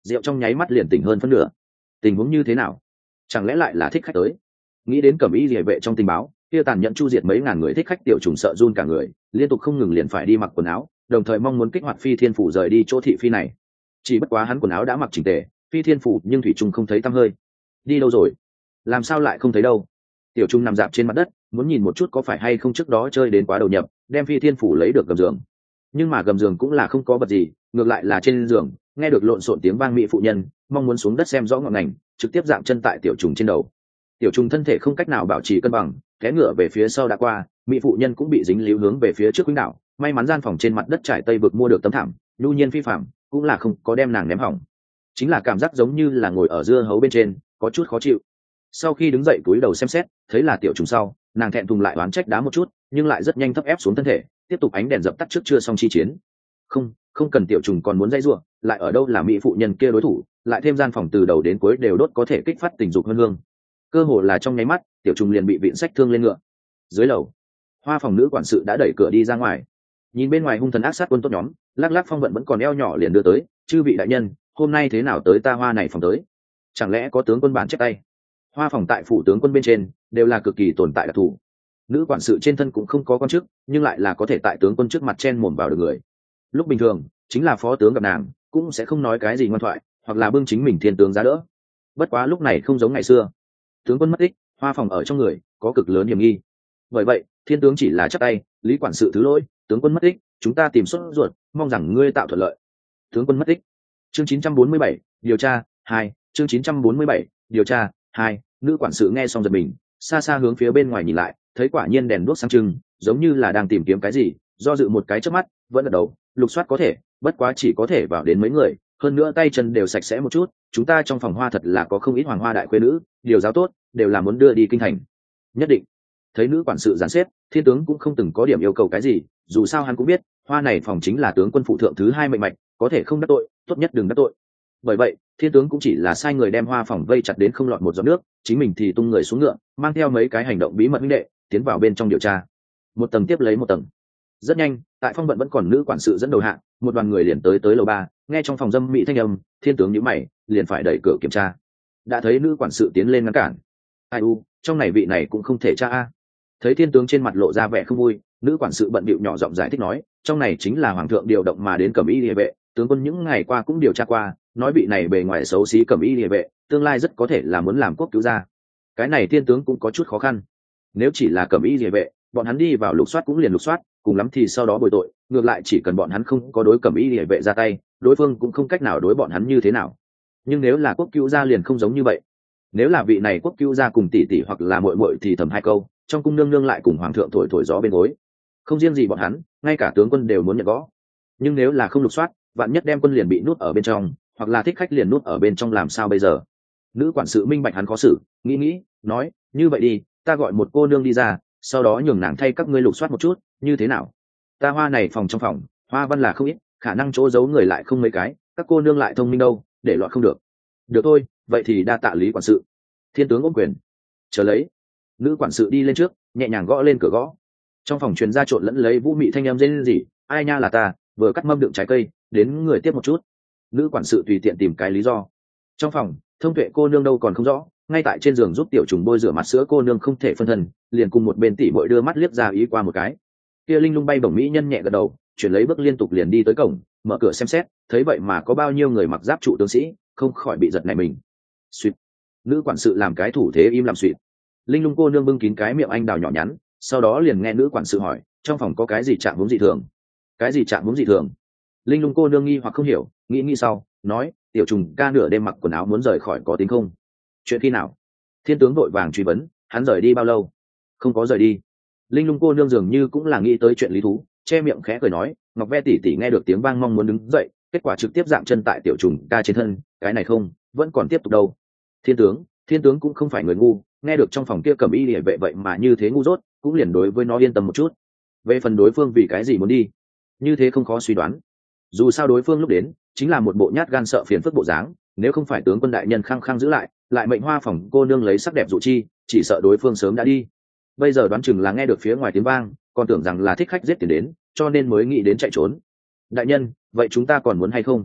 rượu trong nháy mắt liền tỉnh hơn phân nửa. Tình huống như thế nào? Chẳng lẽ lại là thích khách tới? Nghĩ đến cẩm y liề vệ trong tình báo kia tàn nhẫn chu diệt mấy ngàn người thích khách, tiểu trùng sợ run cả người, liên tục không ngừng liền phải đi mặc quần áo, đồng thời mong muốn kích hoạt phi thiên phủ rời đi chỗ thị phi này. Chỉ bất quá hắn quần áo đã mặc chỉnh tề, phi thiên phủ nhưng thủy trùng không thấy tăm hơi. Đi đâu rồi? Làm sao lại không thấy đâu? Tiểu trùng nằm dạp trên mặt đất, muốn nhìn một chút có phải hay không trước đó chơi đến quá đầu nhập, đem phi thiên phủ lấy được gầm giường. Nhưng mà gầm giường cũng là không có vật gì, ngược lại là trên giường nghe được lộn xộn tiếng vang mỹ phụ nhân mong muốn xuống đất xem rõ ngọn ngành, trực tiếp dạng chân tại tiểu trùng trên đầu. Tiểu trùng thân thể không cách nào bảo trì cân bằng, té ngựa về phía sau đã qua, mỹ phụ nhân cũng bị dính líu hướng về phía trước quýnh đảo. May mắn gian phòng trên mặt đất trải tây vực mua được tấm thảm, nhu nhiên phi phạm, cũng là không có đem nàng ném hỏng. Chính là cảm giác giống như là ngồi ở dưa hấu bên trên, có chút khó chịu. Sau khi đứng dậy cúi đầu xem xét, thấy là tiểu trùng sau, nàng thẹn thùng lại oán trách đá một chút, nhưng lại rất nhanh thấp ép xuống thân thể, tiếp tục ánh đèn dập tắt trước chưa xong chi chiến. Không cần, tiểu trùng còn muốn dây rủa, lại ở đâu là mỹ phụ nhân kia đối thủ, lại thêm gian phòng từ đầu đến cuối đều đốt có thể kích phát tình dục hơn hương. Cơ hồ là trong nháy mắt, tiểu trùng liền bị vịn sách thương lên ngựa. Dưới lầu, hoa phòng nữ quản sự đã đẩy cửa đi ra ngoài, nhìn bên ngoài hung thần ác sát quân tốt nhóm, lắc lắc phong vận vẫn còn eo nhỏ liền đưa tới, chư vị đại nhân, hôm nay thế nào tới ta hoa này phòng tới? Chẳng lẽ có tướng quân bản chép tay? Hoa phòng tại phủ tướng quân bên trên đều là cực kỳ tồn tại đặc thù, nữ quản sự trên thân cũng không có quan chức, nhưng lại là có thể tại tướng quân trước mặt chen mồm vào được người. Lúc bình thường chính là phó tướng gặp nàng cũng sẽ không nói cái gì ngoan thoại, hoặc là bưng chính mình thiên tướng giá đỡ. Bất quá lúc này không giống ngày xưa, tướng quân mất tích, hoa phòng ở trong người có cực lớn hiểm nghi. Bởi vậy thiên tướng chỉ là chắp tay, lý quản sự thứ lỗi, tướng quân mất tích, chúng ta tìm sốt ruột, mong rằng ngươi tạo thuận lợi. Tướng quân mất tích. Chương 947, điều tra 2. Chương 947, điều tra 2. Nữ quản sự nghe xong giật mình, xa xa hướng phía bên ngoài nhìn lại, thấy quả nhiên đèn đuốc sáng trưng, giống như là đang tìm kiếm cái gì, do dự một cái chớp mắt, vẫn gật đầu, lục soát có thể, bất quá chỉ có thể vào đến mấy người, hơn nữa tay chân đều sạch sẽ một chút, chúng ta trong phòng hoa thật là có không ít hoàng hoa đại khuê nữ, điều giáo tốt, đều là muốn đưa đi kinh thành. Nhất định. Thấy nữ quản sự dàn xếp, thiên tướng cũng không từng có điểm yêu cầu cái gì, dù sao hắn cũng biết, hoa này phòng chính là tướng quân phụ thượng thứ 2 mệnh mạch, có thể không đắc tội, tốt nhất đừng đắc tội. Bởi vậy thiên tướng cũng chỉ là sai người đem hoa phòng vây chặt đến không lọt một giọt nước, chính mình thì tung người xuống ngựa, mang theo mấy cái hành động bí mật huynh đệ tiến vào bên trong điều tra. Một tầng tiếp lấy một tầng, rất nhanh tại phong vận vẫn còn nữ quản sự dẫn đầu hạng, một đoàn người liền tới lầu 3, nghe trong phòng dâm mỹ thanh âm, thiên tướng nhíu mày, liền phải đẩy cửa kiểm tra. Đã thấy nữ quản sự tiến lên ngăn cản. Ai u, trong này vị này cũng không thể tra a. Thấy thiên tướng trên mặt lộ ra vẻ không vui, nữ quản sự bận bịu nhỏ giọng giải thích nói, trong này chính là hoàng thượng điều động mà đến cẩm y liề vệ, tướng quân những ngày qua cũng điều tra qua, nói vị này bề ngoài xấu xí cẩm y liề vệ, tương lai rất có thể là muốn làm quốc cứu gia. Cái này thiên tướng cũng có chút khó khăn. Nếu chỉ là cẩm y liề vệ, bọn hắn đi vào lục soát cũng liền lục soát, cùng lắm thì sau đó bồi tội, ngược lại chỉ cần bọn hắn không có đối cẩm y liề vệ ra tay, đối phương cũng không cách nào đối bọn hắn như thế nào. Nhưng nếu là quốc cứu gia liền không giống như vậy. Nếu là vị này quốc cứu gia cùng tỷ tỷ hoặc là muội muội thì thầm hai câu, trong cung nương nương lại cùng hoàng thượng thổi gió bên gối, không riêng gì bọn hắn, ngay cả tướng quân đều muốn nhận gõ. Nhưng nếu là không lục soát, vạn nhất đem quân liền bị nuốt ở bên trong, hoặc là thích khách liền nuốt ở bên trong làm sao bây giờ? Nữ quản sự minh bạch hắn khó xử, nghĩ nói, như vậy đi, ta gọi một cô nương đi ra, sau đó nhường nàng thay các ngươi lục soát một chút, như thế nào? Ta hoa này phòng trong phòng, hoa văn là không ít, khả năng chỗ giấu người lại không mấy cái, các cô nương lại thông minh đâu, để loạn không được. Được thôi, vậy thì đa tạ lý quản sự. Thiên tướng ôm quyền, chờ lấy. Nữ quản sự đi lên trước, nhẹ nhàng gõ lên cửa gõ. Trong phòng truyền ra trộn lẫn lấy vũ mị thanh em rên rỉ, ai nha là ta, vừa cắt mâm đựng trái cây, đến người tiếp một chút. Nữ quản sự tùy tiện tìm cái lý do. Trong phòng thông tuệ cô nương đâu còn không rõ, ngay tại trên giường giúp tiểu trùng bôi rửa mặt sữa cô nương không thể phân thân, liền cùng một bên tỷ muội đưa mắt liếc ra ý qua một cái. Kia linh lung bay bổng mỹ nhân nhẹ gật đầu, chuyển lấy bước liên tục liền đi tới cổng, mở cửa xem xét, thấy vậy mà có bao nhiêu người mặc giáp trụ tướng sĩ, không khỏi bị giật nảy mình. Suýt. Nữ quản sự làm cái thủ thế im làm suýt. Linh lung cô nương bưng kín cái miệng anh đào nhỏ nhắn, sau đó liền nghe nữ quản sự hỏi, trong phòng có cái gì chạm hướng dị thường? Cái gì chạm hướng dị thường? Linh lung cô nương nghi hoặc không hiểu, nghĩ sau nói, tiểu trùng ca nửa đêm mặc quần áo muốn rời khỏi có tính không? Chuyện khi nào? Thiên tướng vội vàng truy vấn, hắn rời đi bao lâu? Không có rời đi. Linh lung cô nương dường như cũng là nghĩ tới chuyện lý thú, che miệng khẽ cười nói, ngọc ve tỷ tỷ nghe được tiếng vang mong muốn đứng dậy, kết quả trực tiếp dạng chân tại tiểu trùng ca trên thân, cái này không, vẫn còn tiếp tục đâu. Thiên tướng cũng không phải người ngu, nghe được trong phòng kia cầm y liề vệ vậy mà như thế ngu dốt, cũng liền đối với nó yên tâm một chút. Về phần đối phương vì cái gì muốn đi, như thế không khó suy đoán. Dù sao đối phương lúc đến chính là một bộ nhát gan sợ phiền phức bộ dáng, nếu không phải tướng quân đại nhân khăng khăng giữ lại mệnh hoa phòng cô nương lấy sắc đẹp dụ chi, chỉ sợ đối phương sớm đã đi. Bây giờ đoán chừng là nghe được phía ngoài tiếng vang, còn tưởng rằng là thích khách giết tiền đến, cho nên mới nghĩ đến chạy trốn. Đại nhân, vậy chúng ta còn muốn hay không?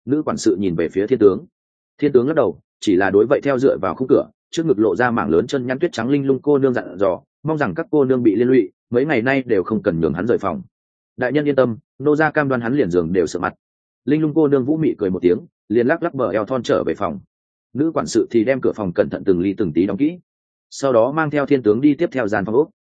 Nữ quản sự nhìn về phía thiên tướng. Thiên tướng lắc đầu, chỉ là đối vậy theo dựa vào khung cửa, trước ngực lộ ra mảng lớn chân nhăn tuyết trắng. Linh Lung cô nương dặn dò, mong rằng các cô nương bị liên lụy, mấy ngày nay đều không cần nhường hắn rời phòng. Đại nhân yên tâm, nô gia cam đoan hắn liền giường đều sợ mặt. Linh Lung cô nương vũ mị cười một tiếng, liền lắc lắc bờ eo thon trở về phòng. Nữ quản sự thì đem cửa phòng cẩn thận từng ly từng tí đóng kỹ, sau đó mang theo thiên tướng đi tiếp theo gian phòng ốc.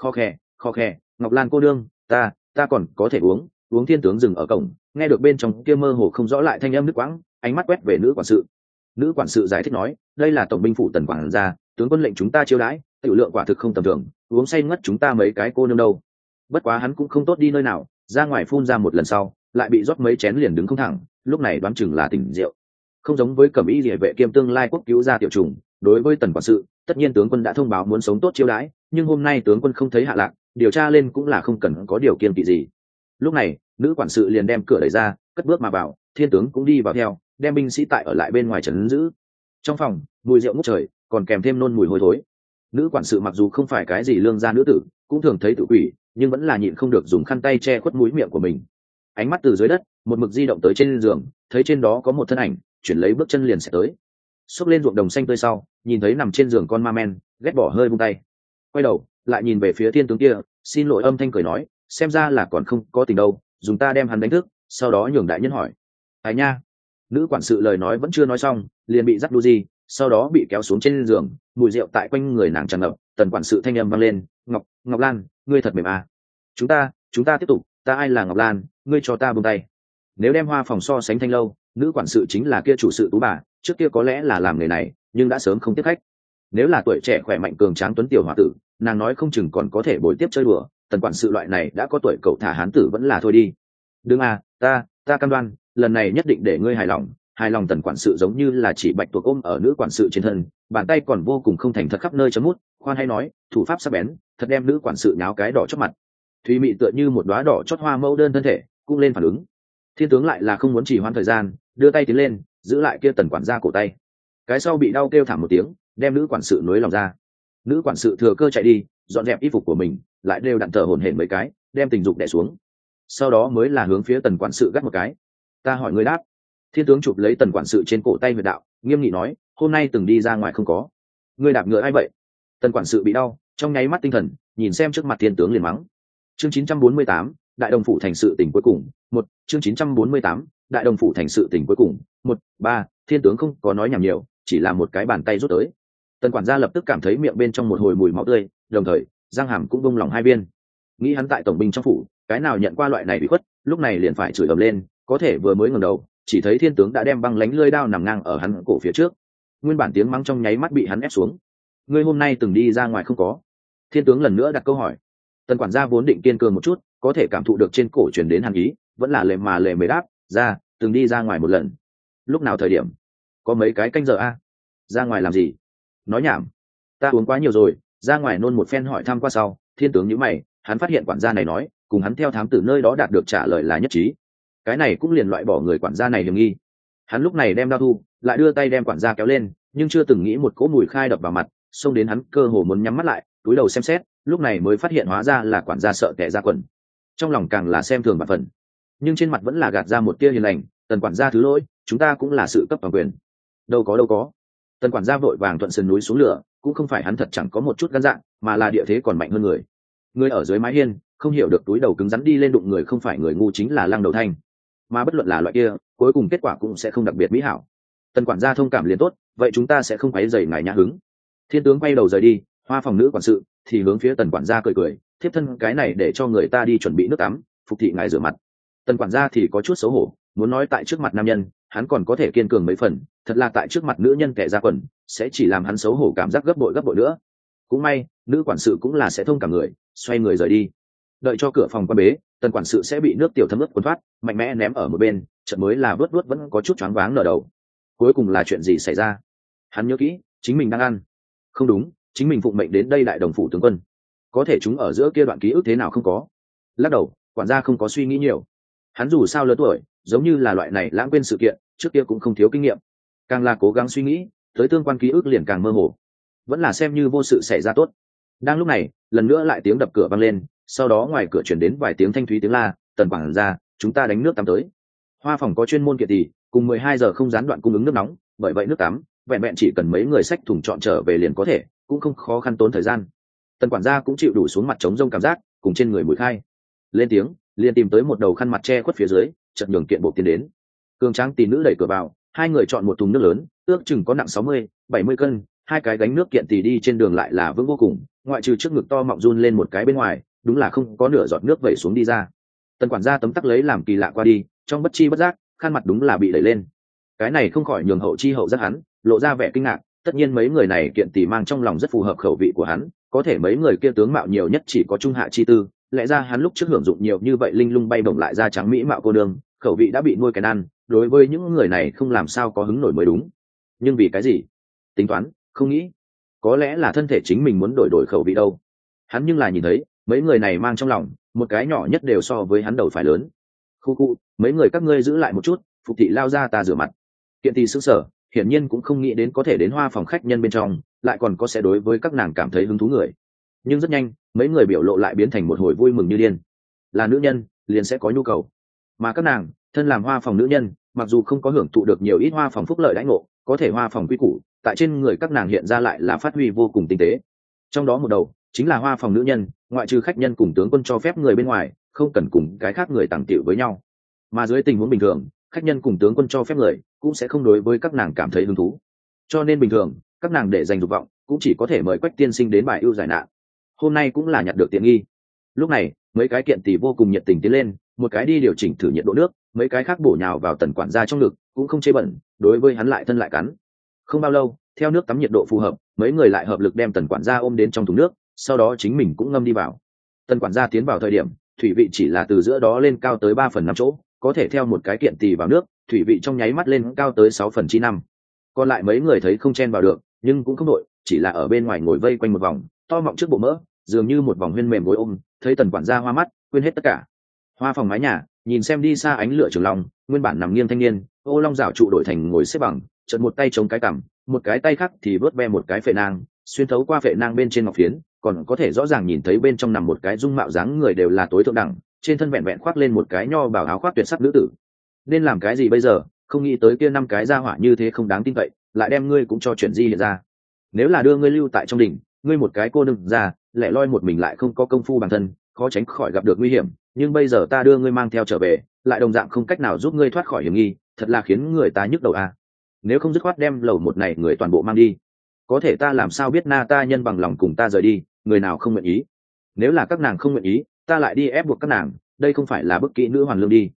Kho khe, Ngọc Lan cô nương, ta còn có thể uống. Thiên tướng dừng ở cổng, nghe được bên trong kia mơ hồ không rõ lại thanh âm nước quãng, ánh mắt quét về nữ quản sự. Nữ quản sự giải thích nói, đây là tổng binh phủ Tần quản gia, tướng quân lệnh chúng ta chiêu đãi, tiểu lượng quả thực không tầm thường, uống say ngất chúng ta mấy cái cô nương đâu. Bất quá hắn cũng không tốt đi nơi nào, ra ngoài phun ra một lần sau, lại bị rót mấy chén liền đứng không thẳng, lúc này đoán chừng là tỉnh rượu. Không giống với cẩm y liề vệ kiêm tương lai quốc cứu gia tiểu trùng, đối với Tần quản sự, tất nhiên tướng quân đã thông báo muốn sống tốt chiêu đãi, nhưng hôm nay tướng quân không thấy hạ lạc, điều tra lên cũng là không cần có điều kiêng kỵ gì. Lúc này, nữ quản sự liền đem cửa đẩy ra, cất bước mà vào, thiên tướng cũng đi vào theo, đem binh sĩ tại ở lại bên ngoài trấn giữ. Trong phòng, mùi rượu ngút trời, còn kèm thêm nôn mùi hôi thối. Nữ quản sự mặc dù không phải cái gì lương gia nữ tử, cũng thường thấy tự quỷ, nhưng vẫn là nhịn không được dùng khăn tay che khuất mũi miệng của mình. Ánh mắt từ dưới đất một mực di động tới trên giường, thấy trên đó có một thân ảnh, chuyển lấy bước chân liền sẽ tới. Xốc lên ruộng đồng xanh tươi sau, nhìn thấy nằm trên giường con ma men, ghét bỏ hơi buông tay. Quay đầu, lại nhìn về phía thiên tướng kia, xin lỗi âm thanh cười nói, xem ra là còn không có tình đâu, dùng ta đem hắn đánh thức, sau đó nhường đại nhân hỏi. Ai nha. Nữ quản sự lời nói vẫn chưa nói xong, liền bị dắt đu di, sau đó bị kéo xuống trên giường, mùi rượu tại quanh người nàng tràn ngập. Tần quản sự thanh âm vang lên, Ngọc Lan, ngươi thật mềm à. Chúng ta tiếp tục, ta ai là Ngọc Lan, ngươi cho ta buông tay. Nếu đem Hoa phòng so sánh Thanh lâu, nữ quản sự chính là kia chủ sự Tú bà, trước kia có lẽ là làm nghề này, nhưng đã sớm không tiếp khách. Nếu là tuổi trẻ khỏe mạnh cường tráng tuấn tiểu hòa tử, nàng nói không chừng còn có thể bồi tiếp chơi đùa. Tần quản sự loại này đã có tuổi cậu thả hán tử vẫn là thôi đi. Đừng à, ta cam đoan, lần này nhất định để ngươi hài lòng. Tần quản sự giống như là chỉ bạch tuộc ôm ở nữ quản sự trên thân, bàn tay còn vô cùng không thành thật khắp nơi chấm mút, khoan hay nói, thủ pháp sắc bén, thật đem nữ quản sự nháo cái đỏ chót mặt. Thùy mị tựa như một đóa đỏ chót hoa mẫu đơn thân thể, cũng lên phản ứng. Thiên tướng lại là không muốn trì hoãn thời gian, đưa tay tiến lên, giữ lại kia tần quản gia cổ tay. Cái sau bị đau kêu thảm một tiếng, đem nữ quản sự nối lòng ra. Nữ quản sự thừa cơ chạy đi, dọn dẹp y phục của mình, lại đều đặn thở hổn hển mấy cái, đem tình dục đè xuống. Sau đó mới là hướng phía tần quản sự gắt một cái. Ta hỏi ngươi đáp. Thiên tướng chụp lấy tần quản sự trên cổ tay huyệt đạo, nghiêm nghị nói, hôm nay từng đi ra ngoài không có. Ngươi đạp ngựa ai vậy? Tần quản sự bị đau, trong nháy mắt tinh thần, nhìn xem trước mặt thiên tướng liền mắng. Chương 948, Đại Đồng phủ thành sự tình cuối cùng, chương 948, Đại Đồng phủ thành sự tình cuối cùng, 3, thiên tướng không có nói nhảm nhiều, chỉ là một cái bàn tay rút tới. Tần quản gia lập tức cảm thấy miệng bên trong một hồi mùi máu tươi, đồng thời, răng hàm cũng bung lỏng hai viên. Nghĩ hắn tại tổng binh trong phủ, cái nào nhận qua loại này bị khuất, lúc này liền phải chửi ầm lên, có thể vừa mới ngẩng đầu, chỉ thấy thiên tướng đã đem băng lánh lưỡi đao nằm ngang ở hắn cổ phía trước. Nguyên bản tiếng mắng trong nháy mắt bị hắn ép xuống. Ngươi hôm nay từng đi ra ngoài không có? Thiên tướng lần nữa đặt câu hỏi. Tần quản gia vốn định kiên cường một chút, có thể cảm thụ được trên cổ truyền đến hàn ý, vẫn là lề mề đáp, từng đi ra ngoài một lần. Lúc nào thời điểm? Có mấy cái canh giờ a? Ra ngoài làm gì? Nói nhảm. Ta uống quá nhiều rồi, ra ngoài nôn một phen hỏi thăm qua sau, thiên tướng nhíu mày, hắn phát hiện quản gia này nói, cùng hắn theo thám tử nơi đó đạt được trả lời là nhất trí. Cái này cũng liền loại bỏ người quản gia này hiểm nghi. Hắn lúc này đem đao thu, lại đưa tay đem quản gia kéo lên, nhưng chưa từng nghĩ một cỗ mùi khai đập vào mặt, xông đến hắn cơ hồ muốn nhắm mắt lại, cúi đầu xem xét, lúc này mới phát hiện hóa ra là quản gia sợ tè ra quần. Trong lòng càng là xem thường bạc phần, nhưng trên mặt vẫn là gạt ra một tia hiền lành. Tần quản gia thứ lỗi, chúng ta cũng là sự cấp toàn quyền. Đâu có. Tần quản gia vội vàng thuận sườn núi xuống lửa, cũng không phải hắn thật chẳng có một chút gan dạ, mà là địa thế còn mạnh hơn người. Người ở dưới mái hiên không hiểu được túi đầu cứng rắn đi lên đụng người không phải người ngu chính là Lăng Đầu Thanh, mà bất luận là loại kia, cuối cùng kết quả cũng sẽ không đặc biệt mỹ hảo. Tần quản gia thông cảm liền tốt, vậy chúng ta sẽ không quấy rầy ngài nhã hứng. Thiên tướng quay đầu rời đi, Hoa phòng nữ quản sự thì hướng phía tần quản gia cười, thiếp thân cái này để cho người ta đi chuẩn bị nước tắm, phục thị ngài rửa mặt. Tần quản gia thì có chút xấu hổ, muốn nói tại trước mặt nam nhân hắn còn có thể kiên cường mấy phần, thật là tại trước mặt nữ nhân kẻ ra quần sẽ chỉ làm hắn xấu hổ cảm giác gấp bội nữa. Cũng may nữ quản sự cũng là sẽ thông cảm người, xoay người rời đi. Đợi cho cửa phòng quan bế, tần quản sự sẽ bị nước tiểu thấm ướt quần thoát, mạnh mẽ ném ở một bên, chợt mới là vớt vẫn có chút choáng váng nở đầu. Cuối cùng là chuyện gì xảy ra? Hắn nhớ kỹ, chính mình đang ăn. Không đúng, chính mình phụng mệnh đến đây Đại Đồng phủ tướng quân. Có thể chúng ở giữa kia đoạn ký ức thế nào không có? Lắc đầu, quản gia không có suy nghĩ nhiều. Hắn dù sao lớn tuổi, giống như là loại này lãng quên sự kiện, trước kia cũng không thiếu kinh nghiệm. Càng là cố gắng suy nghĩ, tới tương quan ký ức liền càng mơ hồ. Vẫn là xem như vô sự xảy ra tốt. Đang lúc này, lần nữa lại tiếng đập cửa vang lên, sau đó ngoài cửa chuyển đến vài tiếng thanh thúy tiếng la, tần quản gia, chúng ta đánh nước tắm tới. Hoa phòng có chuyên môn kiệt tỷ, cùng 12 giờ không gián đoạn cung ứng nước nóng, bởi vậy nước tắm vẹn vẹn chỉ cần mấy người xách thùng chọn trở về liền có thể, cũng không khó khăn tốn thời gian. Tần quản gia cũng chịu đủ xuống mặt trống rông cảm giác, cùng trên người mùi khai lên tiếng, liền tìm tới một đầu khăn mặt che khuất phía dưới, chợt nhường kiện bộ tiến đến. Cường tráng tỷ nữ đẩy cửa vào, hai người chọn một thùng nước lớn, ước chừng có nặng 60-70 cân, hai cái gánh nước kiện tỷ đi trên đường lại là vững vô cùng, ngoại trừ trước ngực to mọng run lên một cái bên ngoài, đúng là không có nửa giọt nước vẩy xuống đi ra. Tần quản gia tấm tắc lấy làm kỳ lạ qua đi, trong bất chi bất giác, khăn mặt đúng là bị đẩy lên. Cái này không khỏi nhường hậu chi hậu giác hắn lộ ra vẻ kinh ngạc, tất nhiên mấy người này kiện tỷ mang trong lòng rất phù hợp khẩu vị của hắn, có thể mấy người kia tướng mạo nhiều nhất chỉ có trung hạ chi tư, lẽ ra hắn lúc trước hưởng dụng nhiều như vậy linh lung bay bổng lại ra trắng mỹ mạo cô đương, khẩu vị đã bị nuôi cái ăn, đối với những người này không làm sao có hứng nổi mới đúng. Nhưng vì cái gì? Tính toán, không nghĩ. Có lẽ là thân thể chính mình muốn đổi đổi khẩu vị đâu. Hắn nhưng là nhìn thấy, mấy người này mang trong lòng, một cái nhỏ nhất đều so với hắn đầu phải lớn. Khu khu, mấy người các ngươi giữ lại một chút, Phục thị lao ra ta rửa mặt. Kiện tỷ sững sờ, hiển nhiên cũng không nghĩ đến có thể đến hoa phòng khách nhân bên trong, lại còn có sẽ đối với các nàng cảm thấy hứng thú người. Nhưng rất nhanh, mấy người biểu lộ lại biến thành một hồi vui mừng như điên. Là nữ nhân, liền sẽ có nhu cầu. Mà các nàng, thân làm hoa phòng nữ nhân, mặc dù không có hưởng thụ được nhiều ít hoa phòng phúc lợi đãi ngộ, có thể hoa phòng quy củ, tại trên người các nàng hiện ra lại là phát huy vô cùng tinh tế. Trong đó một đầu, chính là hoa phòng nữ nhân, ngoại trừ khách nhân cùng tướng quân cho phép người bên ngoài, không cần cùng cái khác người tàng tiệu với nhau. Mà dưới tình huống bình thường, khách nhân cùng tướng quân cho phép người, cũng sẽ không đối với các nàng cảm thấy hứng thú. Cho nên bình thường, các nàng để dành dục vọng, cũng chỉ có thể mời Quách tiên sinh đến bài ưu giải nạn. Hôm nay cũng là nhặt được tiện nghi. Lúc này, mấy cái kiện tỷ vô cùng nhiệt tình tiến lên, một cái đi điều chỉnh thử nhiệt độ nước, mấy cái khác bổ nhào vào tần quản gia trong ngực, cũng không chê bẩn, đối với hắn lại thân lại cắn. Không bao lâu, theo nước tắm nhiệt độ phù hợp, mấy người lại hợp lực đem tần quản gia ôm đến trong thùng nước, sau đó chính mình cũng ngâm đi vào. Tần quản gia tiến vào thời điểm, thủy vị chỉ là từ giữa đó lên cao tới 3/5 chỗ, có thể theo một cái kiện tỷ vào nước, thủy vị trong nháy mắt lên cao tới 6/5. Còn lại mấy người thấy không chen vào được, nhưng cũng không đội, chỉ là ở bên ngoài ngồi vây quanh một vòng, to mọng trước bộ mỡ, dường như một vòng huyên mềm gối ôm, thấy tần quản gia hoa mắt, quên hết tất cả. Hoa phòng mái nhà, nhìn xem đi xa ánh lửa trường long, nguyên bản nằm nghiêng thanh niên, ô long rảo trụ đổi thành ngồi xếp bằng, chợt một tay chống cái cằm, một cái tay khác thì vớt ve một cái phệ nang, xuyên thấu qua phệ nang bên trên ngọc phiến, còn có thể rõ ràng nhìn thấy bên trong nằm một cái dung mạo dáng người đều là tối thượng đẳng, trên thân vẹn vẹn khoác lên một cái nho bảo áo khoác tuyệt sắc nữ tử. Nên làm cái gì bây giờ? Không nghĩ tới kia 5 cái gia hỏa như thế không đáng tin cậy, lại đem ngươi cũng cho chuyện gì hiện ra. Nếu là đưa ngươi lưu tại trong đỉnh, ngươi một cái cô nương ra, lẻ loi một mình lại không có công phu bản thân, khó tránh khỏi gặp được nguy hiểm, nhưng bây giờ ta đưa ngươi mang theo trở về, lại đồng dạng không cách nào giúp ngươi thoát khỏi hiểm nghi, thật là khiến người ta nhức đầu à. Nếu không dứt khoát đem lầu một này người toàn bộ mang đi, có thể ta làm sao biết na ta nhân bằng lòng cùng ta rời đi, người nào không nguyện ý. Nếu là các nàng không nguyện ý, ta lại đi ép buộc các nàng, đây không phải là bức kỹ nữ hoàn lương đi.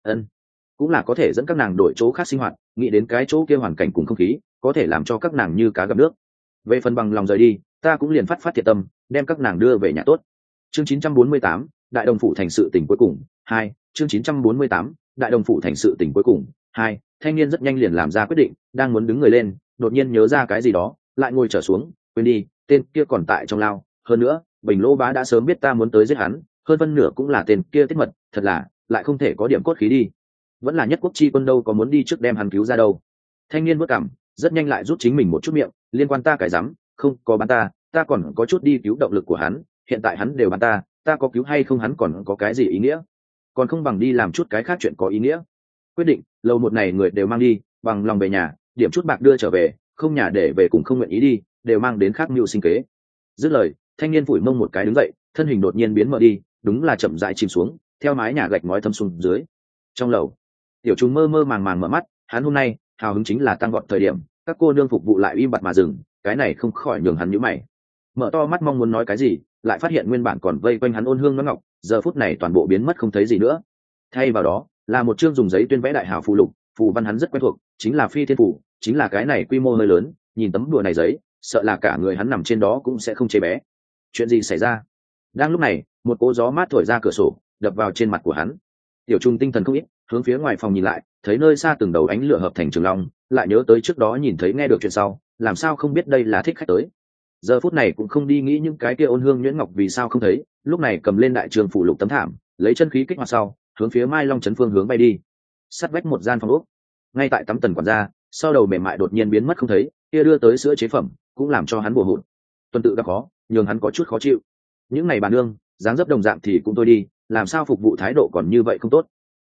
Cũng là có thể dẫn các nàng đổi chỗ khác sinh hoạt, nghĩ đến cái chỗ kia hoàn cảnh cùng không khí, có thể làm cho các nàng như cá gặp nước. Về phần bằng lòng rời đi, ta cũng liền phát thiệt tâm, đem các nàng đưa về nhà tốt. Chương 948, Đại Đồng phủ thành sự tình cuối cùng 2. Chương 948, Đại Đồng phủ thành sự tình cuối cùng 2. Thanh niên rất nhanh liền làm ra quyết định, đang muốn đứng người lên, đột nhiên nhớ ra cái gì đó, lại ngồi trở xuống, quên đi, tên kia còn tại trong lao, hơn nữa, Bình Lô Bá đã sớm biết ta muốn tới giết hắn, hơn phân nửa cũng là tên kia tiết mật, thật là, lại không thể có điểm cốt khí đi. Vẫn là Nhất Quốc chi quân đâu có muốn đi trước đem hắn cứu ra đâu. Thanh niên bước cảm, rất nhanh lại rút chính mình một chút miệng, liên quan ta cái dám, không có bắn ta còn có chút đi cứu động lực của hắn, hiện tại hắn đều bắn ta có cứu hay không hắn còn có cái gì ý nghĩa, còn không bằng đi làm chút cái khác chuyện có ý nghĩa. Quyết định, lầu một này người đều mang đi, bằng lòng về nhà, điểm chút bạc đưa trở về, không nhà để về cũng không nguyện ý đi, đều mang đến khác mưu sinh kế. Dứt lời, thanh niên phủi mông một cái đứng dậy, thân hình đột nhiên biến mất đi, đúng là chậm rãi chìm xuống, theo mái nhà gạch ngói thâm xuống dưới. Trong lầu, tiểu trùng mơ mơ màng màng mở mắt, hắn hôm nay hào hứng chính là tăng gọn thời điểm, các cô nương phục vụ lại im bặt mà dừng, cái này không khỏi nhường hắn nhíu mày. Mở to mắt mong muốn nói cái gì, lại phát hiện nguyên bản còn vây quanh hắn ôn hương nó ngọc, giờ phút này toàn bộ biến mất không thấy gì nữa. Thay vào đó là một chương dùng giấy tuyên vẽ đại hào phù lục, phù văn hắn rất quen thuộc, chính là Phi Thiên Phù, chính là cái này quy mô hơi lớn, nhìn tấm đùa này giấy, sợ là cả người hắn nằm trên đó cũng sẽ không chế bé. Chuyện gì xảy ra? Đang lúc này, một cỗ gió mát thổi ra cửa sổ, đập vào trên mặt của hắn. Tiểu Trung tinh thần không ít, hướng phía ngoài phòng nhìn lại, thấy nơi xa từng đầu ánh lửa hợp thành trường long, lại nhớ tới trước đó nhìn thấy nghe được chuyện sau, làm sao không biết đây là thích khách tới. Giờ phút này cũng không đi nghĩ những cái kia ôn hương nhuyễn ngọc vì sao không thấy, lúc này cầm lên đại trường phủ lục tấm thảm, lấy chân khí kích hoạt sau, hướng phía Mai Long trấn phương hướng bay đi. Sát vách một gian phòng ốc, ngay tại tắm tần quản gia, sau đầu mềm mại đột nhiên biến mất không thấy, kia đưa tới sữa chế phẩm, cũng làm cho hắn bùa hụt. Tuần tự gặp khó, nhường hắn có chút khó chịu. Những ngày bà nương, dáng dấp đồng dạng thì cũng thôi đi, làm sao phục vụ thái độ còn như vậy không tốt.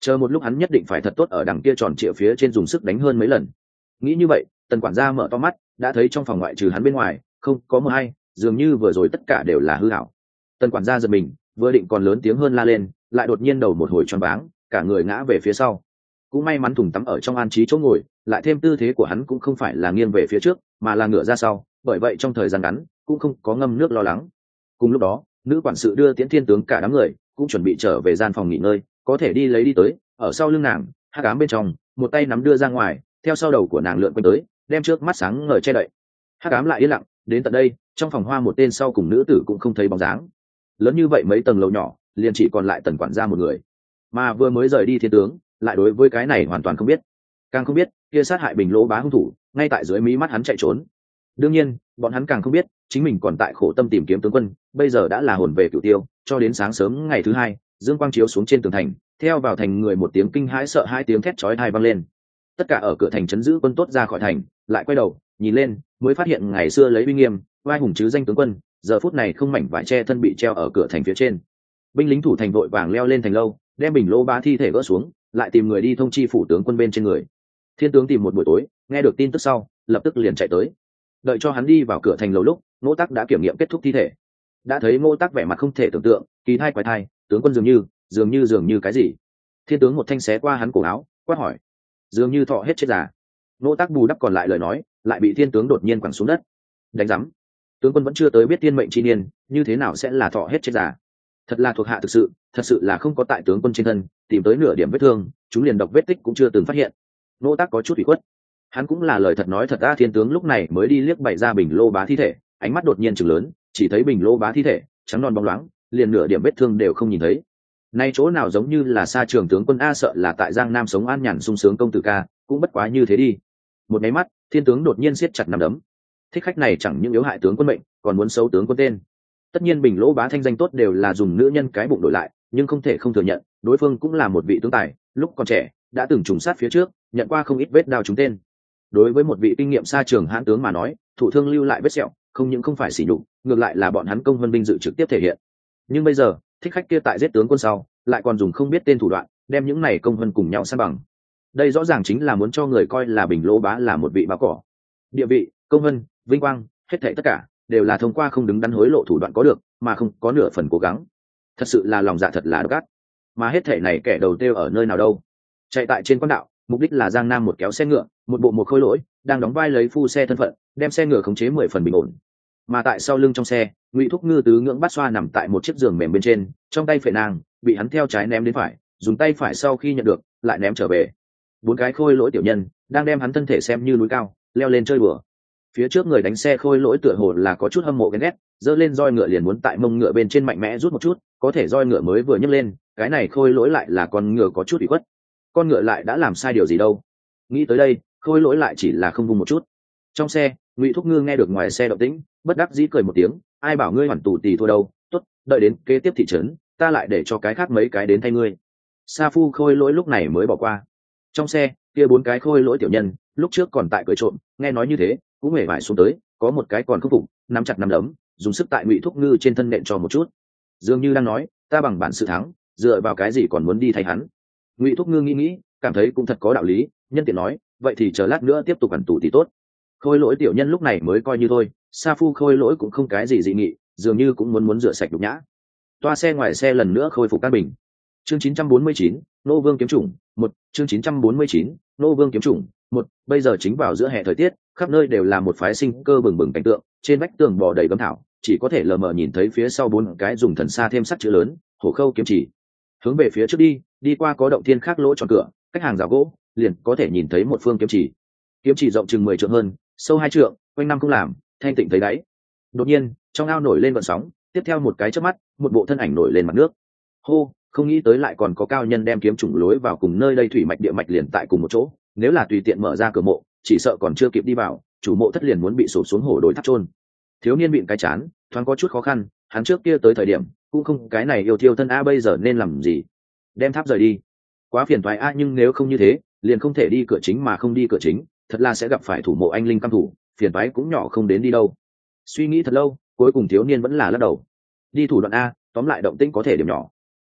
chờ một lúc hắn nhất định phải thật tốt ở đằng kia tròn trịa phía trên dùng sức đánh hơn mấy lần. Nghĩ như vậy, tần quản gia mở to mắt, đã thấy trong phòng ngoại trừ hắn bên ngoài không có mờ hay, dường như vừa rồi tất cả đều là hư ảo. Tần quản gia giật mình, vừa định còn lớn tiếng hơn la lên, lại đột nhiên đầu một hồi choáng váng, cả người ngã về phía sau. Cũng may mắn thùng tắm ở trong an trí chỗ ngồi, lại thêm tư thế của hắn cũng không phải là nghiêng về phía trước mà là ngửa ra sau, bởi vậy trong thời gian ngắn cũng không có ngâm nước lo lắng. Cùng lúc đó, nữ quản sự đưa Tiễn Thiên tướng cả đám người cũng chuẩn bị trở về gian phòng nghỉ ngơi, có thể đi lấy đi tới, ở sau lưng nàng hắc ám bên trong một tay nắm đưa ra ngoài, theo sau đầu của nàng lượn quanh tới, đem trước mắt sáng ngời che đậy. Hắc ám lại yên lặng, đến tận đây trong phòng hoa một tên sau cùng nữ tử cũng không thấy bóng dáng. Lớn như vậy mấy tầng lầu nhỏ liền chỉ còn lại tần quản gia một người, mà vừa mới rời đi Thiên tướng lại đối với cái này hoàn toàn không biết, càng không biết kia sát hại Bình Lỗ Bá hung thủ ngay tại dưới mí mắt hắn chạy trốn. Đương nhiên bọn hắn càng không biết chính mình còn tại khổ tâm tìm kiếm tướng quân, bây giờ đã là hồn về cửu tiêu. Cho đến sáng sớm ngày thứ hai, dương quang chiếu xuống trên tường thành, theo vào thành người một tiếng kinh hãi sợ hai tiếng thét chói tai vang lên. Tất cả ở cửa thành trấn giữ quân tốt ra khỏi thành, lại quay đầu nhìn lên, mới phát hiện ngày xưa lấy uy nghiêm oai hùng chứ danh tướng quân giờ phút này không mảnh vải che thân bị treo ở cửa thành phía trên. Binh lính thủ thành vội vàng leo lên thành lâu, đem Bình Lỗ Bá thi thể gỡ xuống, lại tìm người đi thông chi phủ tướng quân bên trên người. Thiên tướng tìm một buổi tối, nghe được tin tức sau lập tức liền chạy tới. Đợi cho hắn đi vào cửa thành lầu lúc Ngô Tắc đã kiểm nghiệm kết thúc thi thể. Đã thấy Ngô Tắc vẻ mặt không thể tưởng tượng, kỳ thai quái thai, tướng quân dường như cái gì. Thiên tướng một thanh xé qua hắn cổ áo, quát hỏi: dường như thọ hết chết già. Ngô Tắc bù đắp còn lại lời nói lại bị thiên tướng đột nhiên quẳng xuống đất. Đánh rắm, tướng quân vẫn chưa tới biết thiên mệnh chi niên, như thế nào sẽ là thọ hết chết già? Thật là thuộc hạ thật sự là không có tại tướng quân trên thân tìm tới nửa điểm vết thương, chúng liền độc vết tích cũng chưa từng phát hiện. Ngô Tắc có chút ủy khuất, hắn cũng là lời thật nói thật ra. Thiên tướng lúc này mới đi liếc bày ra Bình Lô Bá thi thể, ánh mắt đột nhiên chừng lớn, chỉ thấy Bình Lô Bá thi thể trắng non bóng loáng, liền nửa điểm vết thương đều không nhìn thấy. Nay chỗ nào giống như là xa trường tướng quân a, sợ là tại Giang Nam sống an nhàn sung sướng công tử ca, cũng bất quá như thế đi. Một cái mắt, thiên tướng đột nhiên siết chặt nắm đấm. Thích khách này chẳng những yếu hại tướng quân mệnh, còn muốn xấu tướng quân tên. Tất nhiên Bình Lỗ Bá thanh danh tốt đều là dùng nữ nhân cái bụng đổi lại, nhưng không thể không thừa nhận, đối phương cũng là một vị tướng tài, lúc còn trẻ đã từng trùng sát phía trước, nhận qua không ít vết đao trúng tên. Đối với một vị kinh nghiệm xa trường hãn tướng mà nói, thủ thương lưu lại vết sẹo không những không phải sỉ nhục, ngược lại là bọn hắn công vân binh dự trực tiếp thể hiện. Nhưng bây giờ thích khách kia tại giết tướng quân sau lại còn dùng không biết tên thủ đoạn đem những này công vân cùng nhau san bằng. Đây rõ ràng chính là muốn cho người coi là Bình Lỗ Bá là một vị báo cỏ. Địa vị, công vân, vinh quang, hết thảy tất cả đều là thông qua không đứng đắn hối lộ thủ đoạn có được, mà không có nửa phần cố gắng. Thật sự là lòng dạ thật là độc ác. Mà hết thảy này kẻ đầu tiêu ở nơi nào đâu? Chạy tại trên quan đạo, mục đích là Giang Nam một kéo xe ngựa, một bộ một khôi lỗi đang đóng vai lấy phu xe thân phận, đem xe ngựa khống chế 10 phần bình ổn. Mà tại sau lưng trong xe, Ngụy Thúc Ngư tứ ngưỡng bát xoa nằm tại một chiếc giường mềm bên trên, trong tay phệ nàng bị hắn theo trái ném đến phải, dùng tay phải sau khi nhận được lại ném trở về. 4 cái khôi lỗi tiểu nhân đang đem hắn thân thể xem như núi cao, leo lên chơi bừa. Phía trước người đánh xe khôi lỗi tựa hồ là có chút hâm mộ ghen ghét, giơ lên roi ngựa liền muốn tại mông ngựa bên trên mạnh mẽ rút một chút, có thể roi ngựa mới vừa nhấc lên, cái này khôi lỗi lại là con ngựa có chút ủy khuất. Con ngựa lại đã làm sai điều gì đâu? Nghĩ tới đây, khôi lỗi lại chỉ là không vung một chút. Trong xe, Ngụy Thúc Ngư nghe được ngoài xe động tĩnh, bất đắc dĩ cười một tiếng, ai bảo ngươi hoàn tù tì thua đâu, tốt, đợi đến kế tiếp thị trấn, ta lại để cho cái khác mấy cái đến thay ngươi. Sa Phu khôi lỗi lúc này mới bỏ qua. Trong xe, kia 4 cái khôi lỗi tiểu nhân, lúc trước còn tại cười trộm, nghe nói như thế, cũng hề vải xuống tới, có một cái còn không phục, nắm chặt nắm đấm, dùng sức tại Ngụy Thúc Ngư trên thân nện cho một chút. Dường như đang nói, ta bằng bản sự thắng, dựa vào cái gì còn muốn đi thay hắn? Ngụy Thúc Ngư nghĩ, cảm thấy cũng thật có đạo lý, nhân tiện nói, vậy thì chờ lát nữa tiếp tục ẩn tù thì tốt. Khôi lỗi tiểu nhân lúc này mới coi như thôi, Sa Phu khôi lỗi cũng không cái gì dị nghị, dường như cũng muốn rửa sạch nhục nhã. Toa xe ngoài xe lần nữa khôi phục căn bình. Chương 949, Nô Vương kiếm chủng 1, chương 949, Nô Vương kiếm chủng 1, bây giờ chính vào giữa hè thời tiết, khắp nơi đều là một phái sinh cơ bừng bừng cảnh tượng, trên vách tường bò đầy gấm thảo, chỉ có thể lờ mờ nhìn thấy phía sau 4 cái dùng thần sa thêm sắt chữ lớn, Hổ Khâu kiếm chỉ. Hướng về phía trước đi qua có động thiên khác lỗ tròn cửa, cách hàng rào gỗ, liền có thể nhìn thấy một phương kiếm chỉ. Kiếm chỉ rộng chừng 10 trượng hơn, sâu 2 trượng, quanh năm không làm, thanh tịnh thấy đáy. Đột nhiên, trong ao nổi lên gợn sóng, tiếp theo một cái chớp mắt, một bộ thân ảnh nổi lên mặt nước. Hô, không nghĩ tới lại còn có cao nhân đem kiếm trùng lối vào cùng nơi đây thủy mạch địa mạch liền tại cùng một chỗ, nếu là tùy tiện mở ra cửa mộ, chỉ sợ còn chưa kịp đi vào, chủ mộ thất liền muốn bị sụp xuống hổ đối thắt chôn. Thiếu niên bịn cái chán, thoáng có chút khó khăn, hắn trước kia tới thời điểm cũng không cái này yêu thiêu thân a, bây giờ nên làm gì? Đem tháp rời đi, quá phiền toái a, nhưng nếu không như thế, liền không thể đi cửa chính mà không đi cửa chính, thật là sẽ gặp phải thủ mộ anh linh cam thủ, phiền toái cũng nhỏ không đến đi đâu. Suy nghĩ thật lâu, cuối cùng thiếu niên vẫn là lắc đầu. Đi thủ đoạn a, tóm lại động tĩnh có thể điểm nhỏ. Bịch,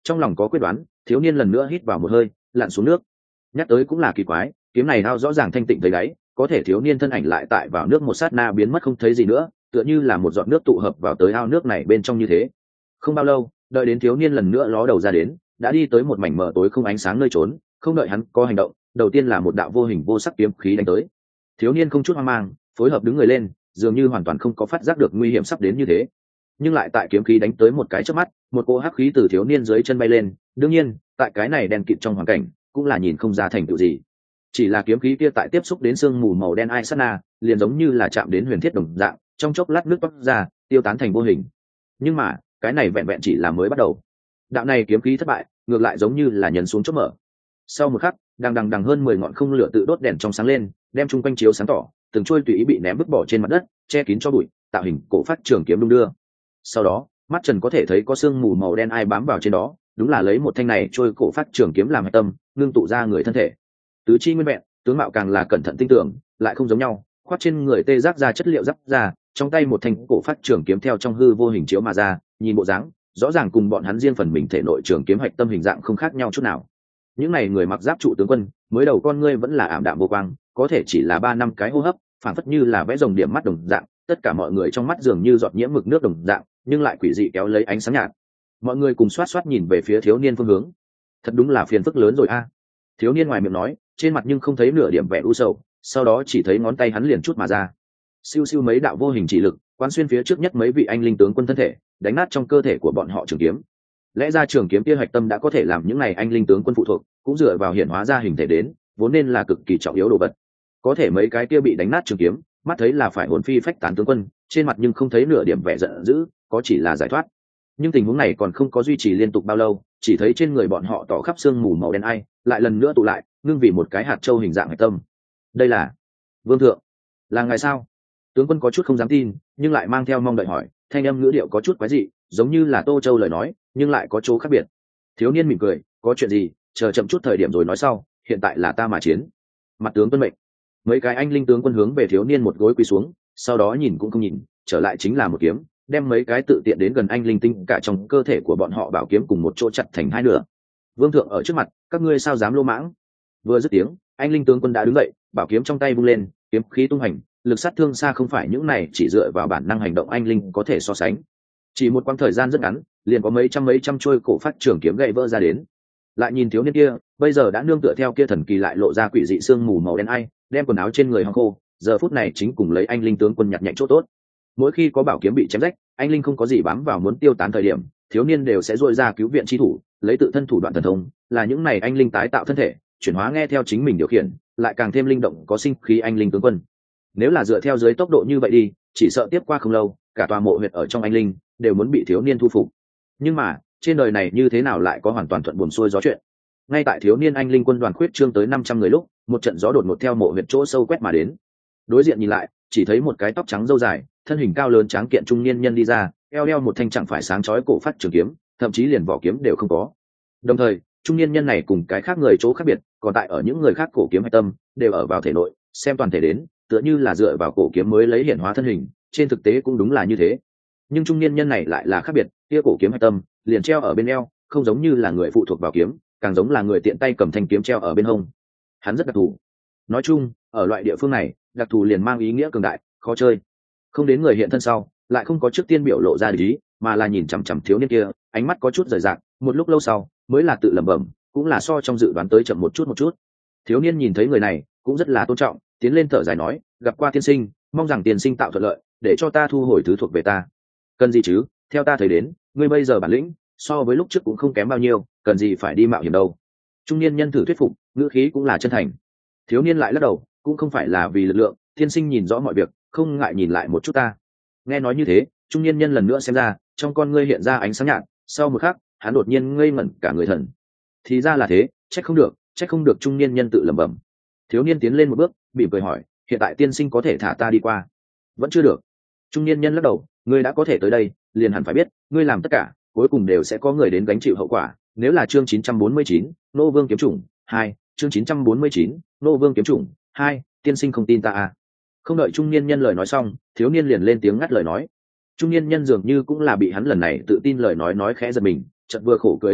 Trong lòng có quyết đoán, thiếu niên lần nữa hít vào một hơi, lặn xuống nước. Nhắc tới cũng là kỳ quái, kiếm này ao rõ ràng thanh tịnh thấy đáy, có thể thiếu niên thân ảnh lại tại vào nước một sát na biến mất không thấy gì nữa, tựa như là một giọt nước tụ hợp vào tới ao nước này bên trong như thế. Không bao lâu, đợi đến thiếu niên lần nữa ló đầu ra đến, đã đi tới một mảnh mờ tối không ánh sáng nơi trốn. Không đợi hắn có hành động, đầu tiên là một đạo vô hình vô sắc kiếm khí đánh tới. Thiếu niên không chút hoang mang, phối hợp đứng người lên, dường như hoàn toàn không có phát giác được nguy hiểm sắp đến như thế. Nhưng lại tại kiếm khí đánh tới một cái chớp mắt, một cỗ hắc khí từ thiếu niên dưới chân bay lên. Đương nhiên, tại cái này đen kịt trong hoàn cảnh, cũng là nhìn không ra thành tựu gì. Chỉ là kiếm khí kia tại tiếp xúc đến sương mù màu đen ai sát na, liền giống như là chạm đến huyền thiết đồng dạng, trong chốc lát nước toát ra, tiêu tán thành vô hình. Nhưng mà, cái này vẹn vẹn chỉ là mới bắt đầu. Đạo này kiếm khí thất bại, ngược lại giống như là nhấn xuống chốt mở. Sau một khắc, đằng hơn 10 ngọn không lửa tự đốt đèn trong sáng lên, đem chung quanh chiếu sáng tỏ, từng trôi tùy ý bị ném vứt bỏ trên mặt đất, che kín cho bụi, tạo hình cổ phát trường kiếm đung đưa. Sau đó, mắt Trần có thể thấy có sương mù màu đen ai bám vào trên đó, đúng là lấy một thanh này trôi cổ phát trường kiếm làm hạch tâm, ngưng tụ ra người thân thể. Tứ chi nguyên vẹn, tướng mạo càng là cẩn thận tinh tưởng, lại không giống nhau, khoác trên người tê giác ra chất liệu giáp ra, trong tay một thanh cổ phát trường kiếm theo trong hư vô hình chiếu mà ra, nhìn bộ dáng, rõ ràng cùng bọn hắn riêng phần mình thể nội trường kiếm hạch tâm hình dạng không khác nhau chút nào. Những này người mặc giáp trụ tướng quân, mới đầu con ngươi vẫn là ảm đạm vô quang, có thể chỉ là 3 năm cái hô hấp, phản phất như là vẽ rồng điểm mắt đồng dạng, tất cả mọi người trong mắt dường như giọt nhiễm mực nước đồng dạng, nhưng lại quỷ dị kéo lấy ánh sáng nhạt. Mọi người cùng xoát xoát nhìn về phía thiếu niên phương hướng. Thật đúng là phiền phức lớn rồi a. Thiếu niên ngoài miệng nói, trên mặt nhưng không thấy nửa điểm vẻ u sầu, sau đó chỉ thấy ngón tay hắn liền chút mà ra. Siêu siêu mấy đạo vô hình chỉ lực, quán xuyên phía trước nhất mấy vị anh linh tướng quân thân thể, đánh nát trong cơ thể của bọn họ trường kiếm. Lẽ ra trường kiếm kia hạch tâm đã có thể làm những này anh linh tướng quân phụ thuộc, cũng dựa vào hiện hóa ra hình thể đến, vốn nên là cực kỳ trọng yếu đồ vật. Có thể mấy cái kia bị đánh nát trường kiếm, mắt thấy là phải hồn phi phách tán tướng quân, trên mặt nhưng không thấy nửa điểm vẻ giận dữ, có chỉ là giải thoát. Nhưng tình huống này còn không có duy trì liên tục bao lâu, chỉ thấy trên người bọn họ tỏ khắp sương mù màu đen ai, lại lần nữa tụ lại, ngưng vì một cái hạt châu hình dạng hạch tâm. Đây là Vương thượng, là ngài sao? Tướng quân có chút không dám tin, nhưng lại mang theo mong đợi hỏi, thanh âm ngữ điệu có chút quái dị, giống như là Tô Châu lời nói, nhưng lại có chỗ khác biệt. Thiếu niên mỉm cười, có chuyện gì, chờ chậm chút thời điểm rồi nói sau, hiện tại là ta mà chiến. Mặt tướng tuân mệnh. Mấy cái anh linh tướng quân hướng về thiếu niên một gối quỳ xuống, sau đó nhìn cũng không nhìn, trở lại chính là một kiếm, đem mấy cái tự tiện đến gần anh linh tinh cả trong cơ thể của bọn họ bảo kiếm cùng một chỗ chặt thành hai nửa. Vương thượng ở trước mặt, các ngươi sao dám lô mãng? Vừa dứt tiếng, anh linh tướng quân đã đứng dậy, bảo kiếm trong tay vung lên, kiếm khí tung hành, lực sát thương xa không phải những này chỉ dựa vào bản năng hành động anh linh có thể so sánh. Chỉ một quãng thời gian rất ngắn, liền có mấy trăm trôi cổ phát trường kiếm gãy vỡ ra đến. Lại nhìn thiếu niên kia, bây giờ đã nương tựa theo kia thần kỳ lại lộ ra quỷ dị xương mù màu đen ai, đem quần áo trên người hong khô, giờ phút này chính cùng lấy anh linh tướng quân nhặt nhạnh chỗ tốt. Mỗi khi có bảo kiếm bị chém rách, anh linh không có gì bám vào muốn tiêu tán thời điểm, thiếu niên đều sẽ dội ra cứu viện chi thủ, lấy tự thân thủ đoạn thần thông, là những này anh linh tái tạo thân thể, chuyển hóa nghe theo chính mình điều khiển, lại càng thêm linh động có sinh khí anh linh tướng quân. Nếu là dựa theo dưới tốc độ như vậy đi, chỉ sợ tiếp qua không lâu, cả tòa mộ huyệt ở trong anh linh đều muốn bị thiếu niên thu phục. Nhưng mà, trên đời này như thế nào lại có hoàn toàn thuận buồm xuôi gió chuyện? Ngay tại thiếu niên anh linh quân đoàn khuyết trương tới 500 người lúc, một trận gió đột ngột theo mộ huyệt chỗ sâu quét mà đến. Đối diện nhìn lại, chỉ thấy một cái tóc trắng râu dài, thân hình cao lớn tráng kiện trung niên nhân đi ra, eo đeo một thanh chẳng phải sáng chói cổ phát trường kiếm, thậm chí liền vỏ kiếm đều không có. Đồng thời, trung niên nhân này cùng cái khác người chỗ khác biệt, còn tại ở những người khác cổ kiếm hạch tâm đều ở vào thể nội, xem toàn thể đến, tựa như là dựa vào cổ kiếm mới lấy hiển hóa thân hình, trên thực tế cũng đúng là như thế. Nhưng trung niên nhân này lại là khác biệt, kia cổ kiếm hạch tâm liền treo ở bên eo, không giống như là người phụ thuộc vào kiếm, càng giống là người tiện tay cầm thanh kiếm treo ở bên hông. Hắn rất đặc thù. Nói chung, ở loại địa phương này, đặc thù liền mang ý nghĩa cường đại, khó chơi. Không đến người hiện thân sau, lại không có trước tiên biểu lộ ra ý, mà là nhìn chằm chằm thiếu niên kia, ánh mắt có chút rời rạc, một lúc lâu sau, mới là tự lẩm bẩm, cũng là so trong dự đoán tới chậm một chút. Thiếu niên nhìn thấy người này, cũng rất là tôn trọng, tiến lên thở dài nói, gặp qua tiên sinh, mong rằng tiên sinh tạo thuận lợi, để cho ta thu hồi thứ thuộc về ta. Cần gì chứ, theo ta thấy đến, ngươi bây giờ bản lĩnh so với lúc trước cũng không kém bao nhiêu, cần gì phải đi mạo hiểm đâu. Trung niên nhân thử thuyết phục, ngữ khí cũng là chân thành. Thiếu niên lại lắc đầu, cũng không phải là vì lực lượng, tiên sinh nhìn rõ mọi việc, không ngại nhìn lại một chút ta. Nghe nói như thế, trung niên nhân lần nữa xem ra, trong con ngươi hiện ra ánh sáng nhạt, sau một khắc, hắn đột nhiên ngây ngẩn cả người thần. Thì ra là thế, trách không được trung niên nhân tự lẩm bẩm. Thiếu niên tiến lên một bước, mỉm cười hỏi, hiện tại tiên sinh có thể thả ta đi qua? Vẫn chưa được. Trung niên nhân lắc đầu, ngươi đã có thể tới đây, liền hẳn phải biết, ngươi làm tất cả, cuối cùng đều sẽ có người đến gánh chịu hậu quả. Nếu là chương 949, Nô Vương kiếm chủng 2, chương 949, Nô Vương kiếm chủng 2, tiên sinh không tin ta à? Không đợi trung niên nhân lời nói xong, thiếu niên liền lên tiếng ngắt lời nói. Trung niên nhân dường như cũng là bị hắn lần này tự tin lời nói khẽ giật mình, chợt vừa khổ cười lắc đầu,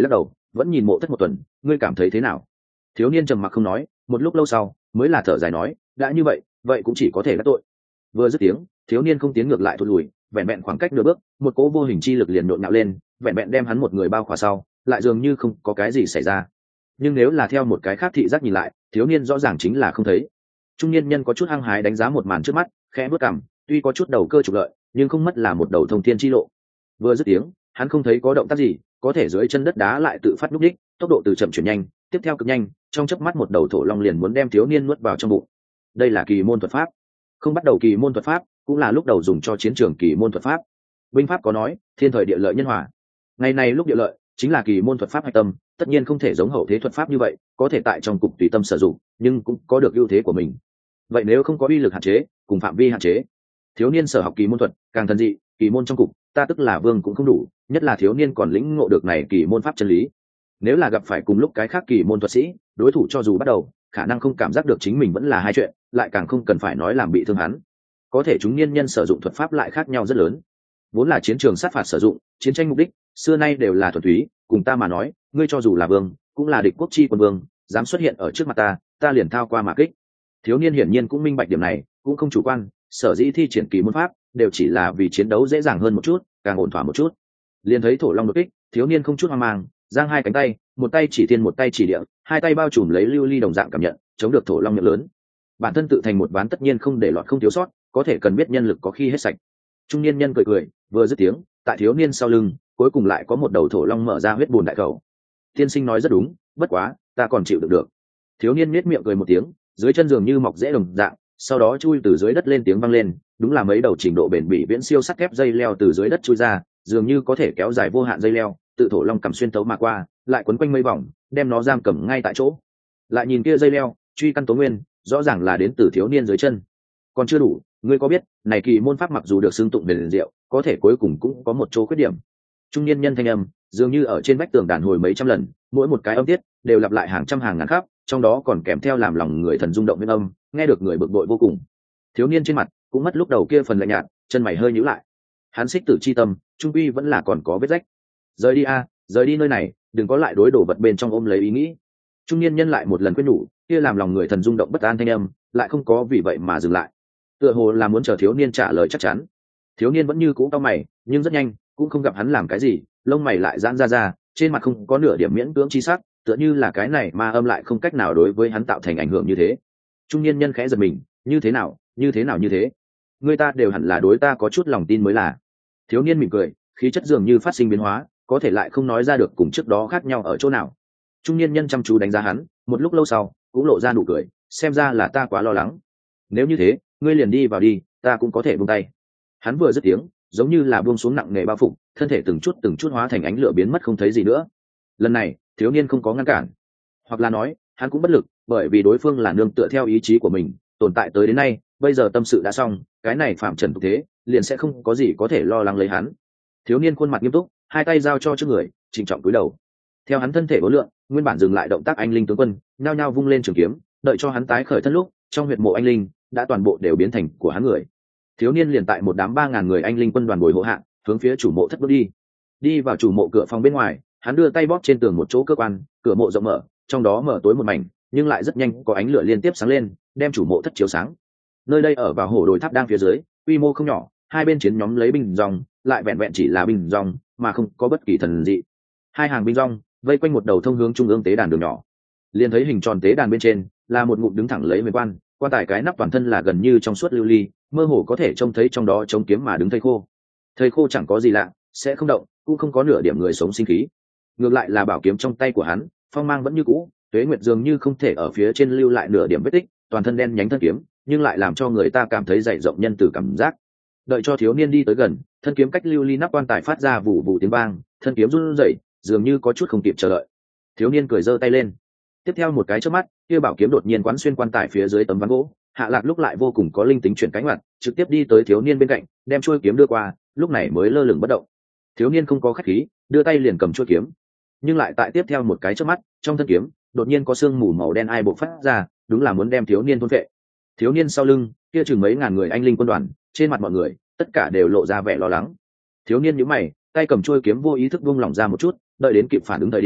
vẫn nhìn Mộ Thất một tuần, ngươi cảm thấy thế nào? Thiếu niên trầm mặc không nói, một lúc lâu sau mới là thở dài nói, đã như vậy, vậy cũng chỉ có thể đắc tội. Vừa dứt tiếng, thiếu niên không tiến ngược lại thụt lùi, vẹn vẹn khoảng cách nửa bước, một cỗ vô hình chi lực liền nhộn nhạo lên, vẹn vẹn đem hắn một người bao khỏa sau, lại dường như không có cái gì xảy ra. Nhưng nếu là theo một cái khác thị giác nhìn lại, thiếu niên rõ ràng chính là không thấy. Trung niên nhân có chút hăng hái đánh giá một màn trước mắt, khẽ bước cằm, tuy có chút đầu cơ trục lợi, nhưng không mất là một đầu thông thiên chi lộ. Vừa dứt tiếng, hắn không thấy có động tác gì, có thể dưới chân đất đá lại tự phát núp đích, tốc độ từ chậm chuyển nhanh, tiếp theo cực nhanh, trong chớp mắt một đầu thổ long liền muốn đem thiếu niên nuốt vào trong bụng. Đây là kỳ môn thuật pháp. Không bắt đầu kỳ môn thuật pháp, cũng là lúc đầu dùng cho chiến trường kỳ môn thuật pháp. Binh pháp có nói, thiên thời địa lợi nhân hòa. Ngày này lúc địa lợi chính là kỳ môn thuật pháp hạch tâm, tất nhiên không thể giống hậu thế thuật pháp như vậy, có thể tại trong cục tùy tâm sử dụng, nhưng cũng có được ưu thế của mình. Vậy nếu không có uy lực hạn chế, cùng phạm vi hạn chế, thiếu niên sở học kỳ môn thuật, càng thần dị, kỳ môn trong cục, ta tức là vương cũng không đủ, nhất là thiếu niên còn lĩnh ngộ được này kỳ môn pháp chân lý. Nếu là gặp phải cùng lúc cái khác kỳ môn thuật sĩ, đối thủ cho dù bắt đầu, khả năng không cảm giác được chính mình vẫn là hai chuyện, lại càng không cần phải nói làm bị thương hắn. Có thể chúng niên nhân sử dụng thuật pháp lại khác nhau rất lớn. Vốn là chiến trường sát phạt sử dụng, chiến tranh mục đích xưa nay đều là thuần túy, cùng ta mà nói, ngươi cho dù là vương, cũng là địch quốc chi quân vương, dám xuất hiện ở trước mặt ta liền thao qua mà kích. Thiếu niên hiển nhiên cũng minh bạch điểm này, cũng không chủ quan, sở dĩ thi triển kỳ môn pháp đều chỉ là vì chiến đấu dễ dàng hơn một chút, càng ổn thỏa một chút. Liền thấy thổ long đột kích, thiếu niên không chút hoang mang, giang hai cánh tay, một tay chỉ thiên một tay chỉ địa, hai tay bao trùm lấy lưu ly đồng dạng cảm nhận, chống được thổ long miệng lớn. Bản thân tự thành một ván tất nhiên không để lọt không thiếu sót, có thể cần biết nhân lực có khi hết sạch. Trung niên nhân cười cười, vừa dứt tiếng, tại thiếu niên sau lưng, cuối cùng lại có một đầu thổ long mở ra huyết bùn đại khẩu. Tiên sinh nói rất đúng, bất quá, ta còn chịu được. Thiếu niên nhếch miệng cười một tiếng, dưới chân dường như mọc rễ đồng dạng, sau đó chui từ dưới đất lên tiếng vang lên, đúng là mấy đầu trình độ bền bỉ viễn siêu sắt thép dây leo từ dưới đất chui ra, dường như có thể kéo dài vô hạn dây leo, tự thổ long cầm xuyên tấu mà qua, lại quấn quanh mây vòng, đem nó giam cầm ngay tại chỗ. Lại nhìn kia dây leo, truy căn tố nguyên, rõ ràng là đến từ thiếu niên dưới chân. Còn chưa đủ, ngươi có biết, này kỳ môn pháp mặc dù được xưng tụng bền diệu, có thể cuối cùng cũng có một chỗ khuyết điểm. Trung niên nhân thanh âm, dường như ở trên vách tường đàn hồi mấy trăm lần, mỗi một cái âm tiết đều lặp lại hàng trăm hàng ngàn khắp, trong đó còn kèm theo làm lòng người thần rung động nguyên âm, nghe được người bực bội vô cùng. Thiếu niên trên mặt cũng mất lúc đầu kia phần lạnh nhạt, chân mày hơi nhíu lại. Hắn xích tử chi tâm, trung quy vẫn là còn có vết rách. Rời đi rời đi nơi này, đừng có lại đối đổ vật bên trong ôm lấy ý nghĩ. Trung niên nhân lại một lần khuyên nhủ, kia làm lòng người thần rung động bất an thanh âm, lại không có vì vậy mà dừng lại. Tựa hồ là muốn chờ thiếu niên trả lời chắc chắn. Thiếu niên vẫn như cũ cau mày, nhưng rất nhanh, cũng không gặp hắn làm cái gì, lông mày lại giãn ra, trên mặt không có nửa điểm miễn cưỡng chi sắc, tựa như là cái này ma âm lại không cách nào đối với hắn tạo thành ảnh hưởng như thế. Trung niên nhân khẽ giật mình, như thế nào như thế, người ta đều hẳn là đối ta có chút lòng tin mới là. Thiếu niên mỉm cười, khí chất dường như phát sinh biến hóa, có thể lại không nói ra được cùng trước đó khác nhau ở chỗ nào. Trung niên nhân chăm chú đánh giá hắn, một lúc lâu sau cũng lộ ra nụ cười, xem ra là ta quá lo lắng. Nếu như thế, ngươi liền đi vào đi, ta cũng có thể buông tay. Hắn vừa dứt tiếng, giống như là buông xuống nặng nề bao phục, thân thể từng chút hóa thành ánh lửa biến mất không thấy gì nữa. Lần này thiếu niên không có ngăn cản, hoặc là nói hắn cũng bất lực, bởi vì đối phương là nương tựa theo ý chí của mình tồn tại tới đến nay, bây giờ tâm sự đã xong, cái này phạm trần tục thế liền sẽ không có gì có thể lo lắng lấy hắn. Thiếu niên khuôn mặt nghiêm túc, hai tay giao cho trước người, trịnh trọng cúi đầu. Theo hắn thân thể vô lượng, nguyên bản dừng lại động tác anh linh tướng quân nhao nhao vung lên trường kiếm, đợi cho hắn tái khởi thân lúc, trong huyệt mộ anh linh đã toàn bộ đều biến thành của hắn người. Thiếu niên liền tại một đám 3.000 người anh linh quân đoàn bồi hộ hạng, hướng phía chủ mộ thất bước đi vào chủ mộ cửa phòng bên ngoài, hắn đưa tay bóp trên tường một chỗ cơ quan, cửa mộ rộng mở, trong đó mở tối một mảnh, nhưng lại rất nhanh có ánh lửa liên tiếp sáng lên, đem chủ mộ thất chiếu sáng. Nơi đây ở vào hổ đồi tháp đang phía dưới, quy mô không nhỏ, hai bên chiến nhóm lấy binh dòng, lại vẹn vẹn chỉ là binh dòng, mà không có bất kỳ thần dị. Hai hàng binh dòng vây quanh một đầu thông hướng trung ương tế đàn đường nhỏ, liền thấy hình tròn tế đàn bên trên là một ngụm đứng thẳng lấy huyền quan, quan tài cái nắp toàn thân là gần như trong suốt lưu ly, mơ hồ có thể trông thấy trong đó chống kiếm mà đứng thây khô. Thây khô chẳng có gì lạ, sẽ không động, cũng không có nửa điểm người sống sinh khí. Ngược lại là bảo kiếm trong tay của hắn, phong mang vẫn như cũ, tuế nguyệt dường như không thể ở phía trên lưu lại nửa điểm vết tích, toàn thân đen nhánh thân kiếm, nhưng lại làm cho người ta cảm thấy dày rộng nhân từ cảm giác. Đợi cho thiếu niên đi tới gần, thân kiếm cách lưu ly nắp quan tài phát ra vụ vụ tiếng vang, thân kiếm run rẩy, dường như có chút không kịp chờ đợi. Thiếu niên cười giơ tay lên. Tiếp theo một cái chớp mắt, kia bảo kiếm đột nhiên quán xuyên quan tài phía dưới tấm ván gỗ, Hạ Lạc lúc lại vô cùng có linh tính chuyển cánh mặt, trực tiếp đi tới thiếu niên bên cạnh, đem chuôi kiếm đưa qua, lúc này mới lơ lửng bất động. Thiếu niên không có khách khí, đưa tay liền cầm chuôi kiếm, nhưng lại tại tiếp theo một cái chớp mắt, trong thân kiếm đột nhiên có sương mù màu đen ai bộc phát ra, đúng là muốn đem thiếu niên thôn phệ. Thiếu niên sau lưng, kia chừng mấy ngàn người anh linh quân đoàn, trên mặt mọi người tất cả đều lộ ra vẻ lo lắng. Thiếu niên nhíu mày, tay cầm chuôi kiếm vô ý thức buông lỏng ra một chút, đợi đến kịp phản ứng thời điểm,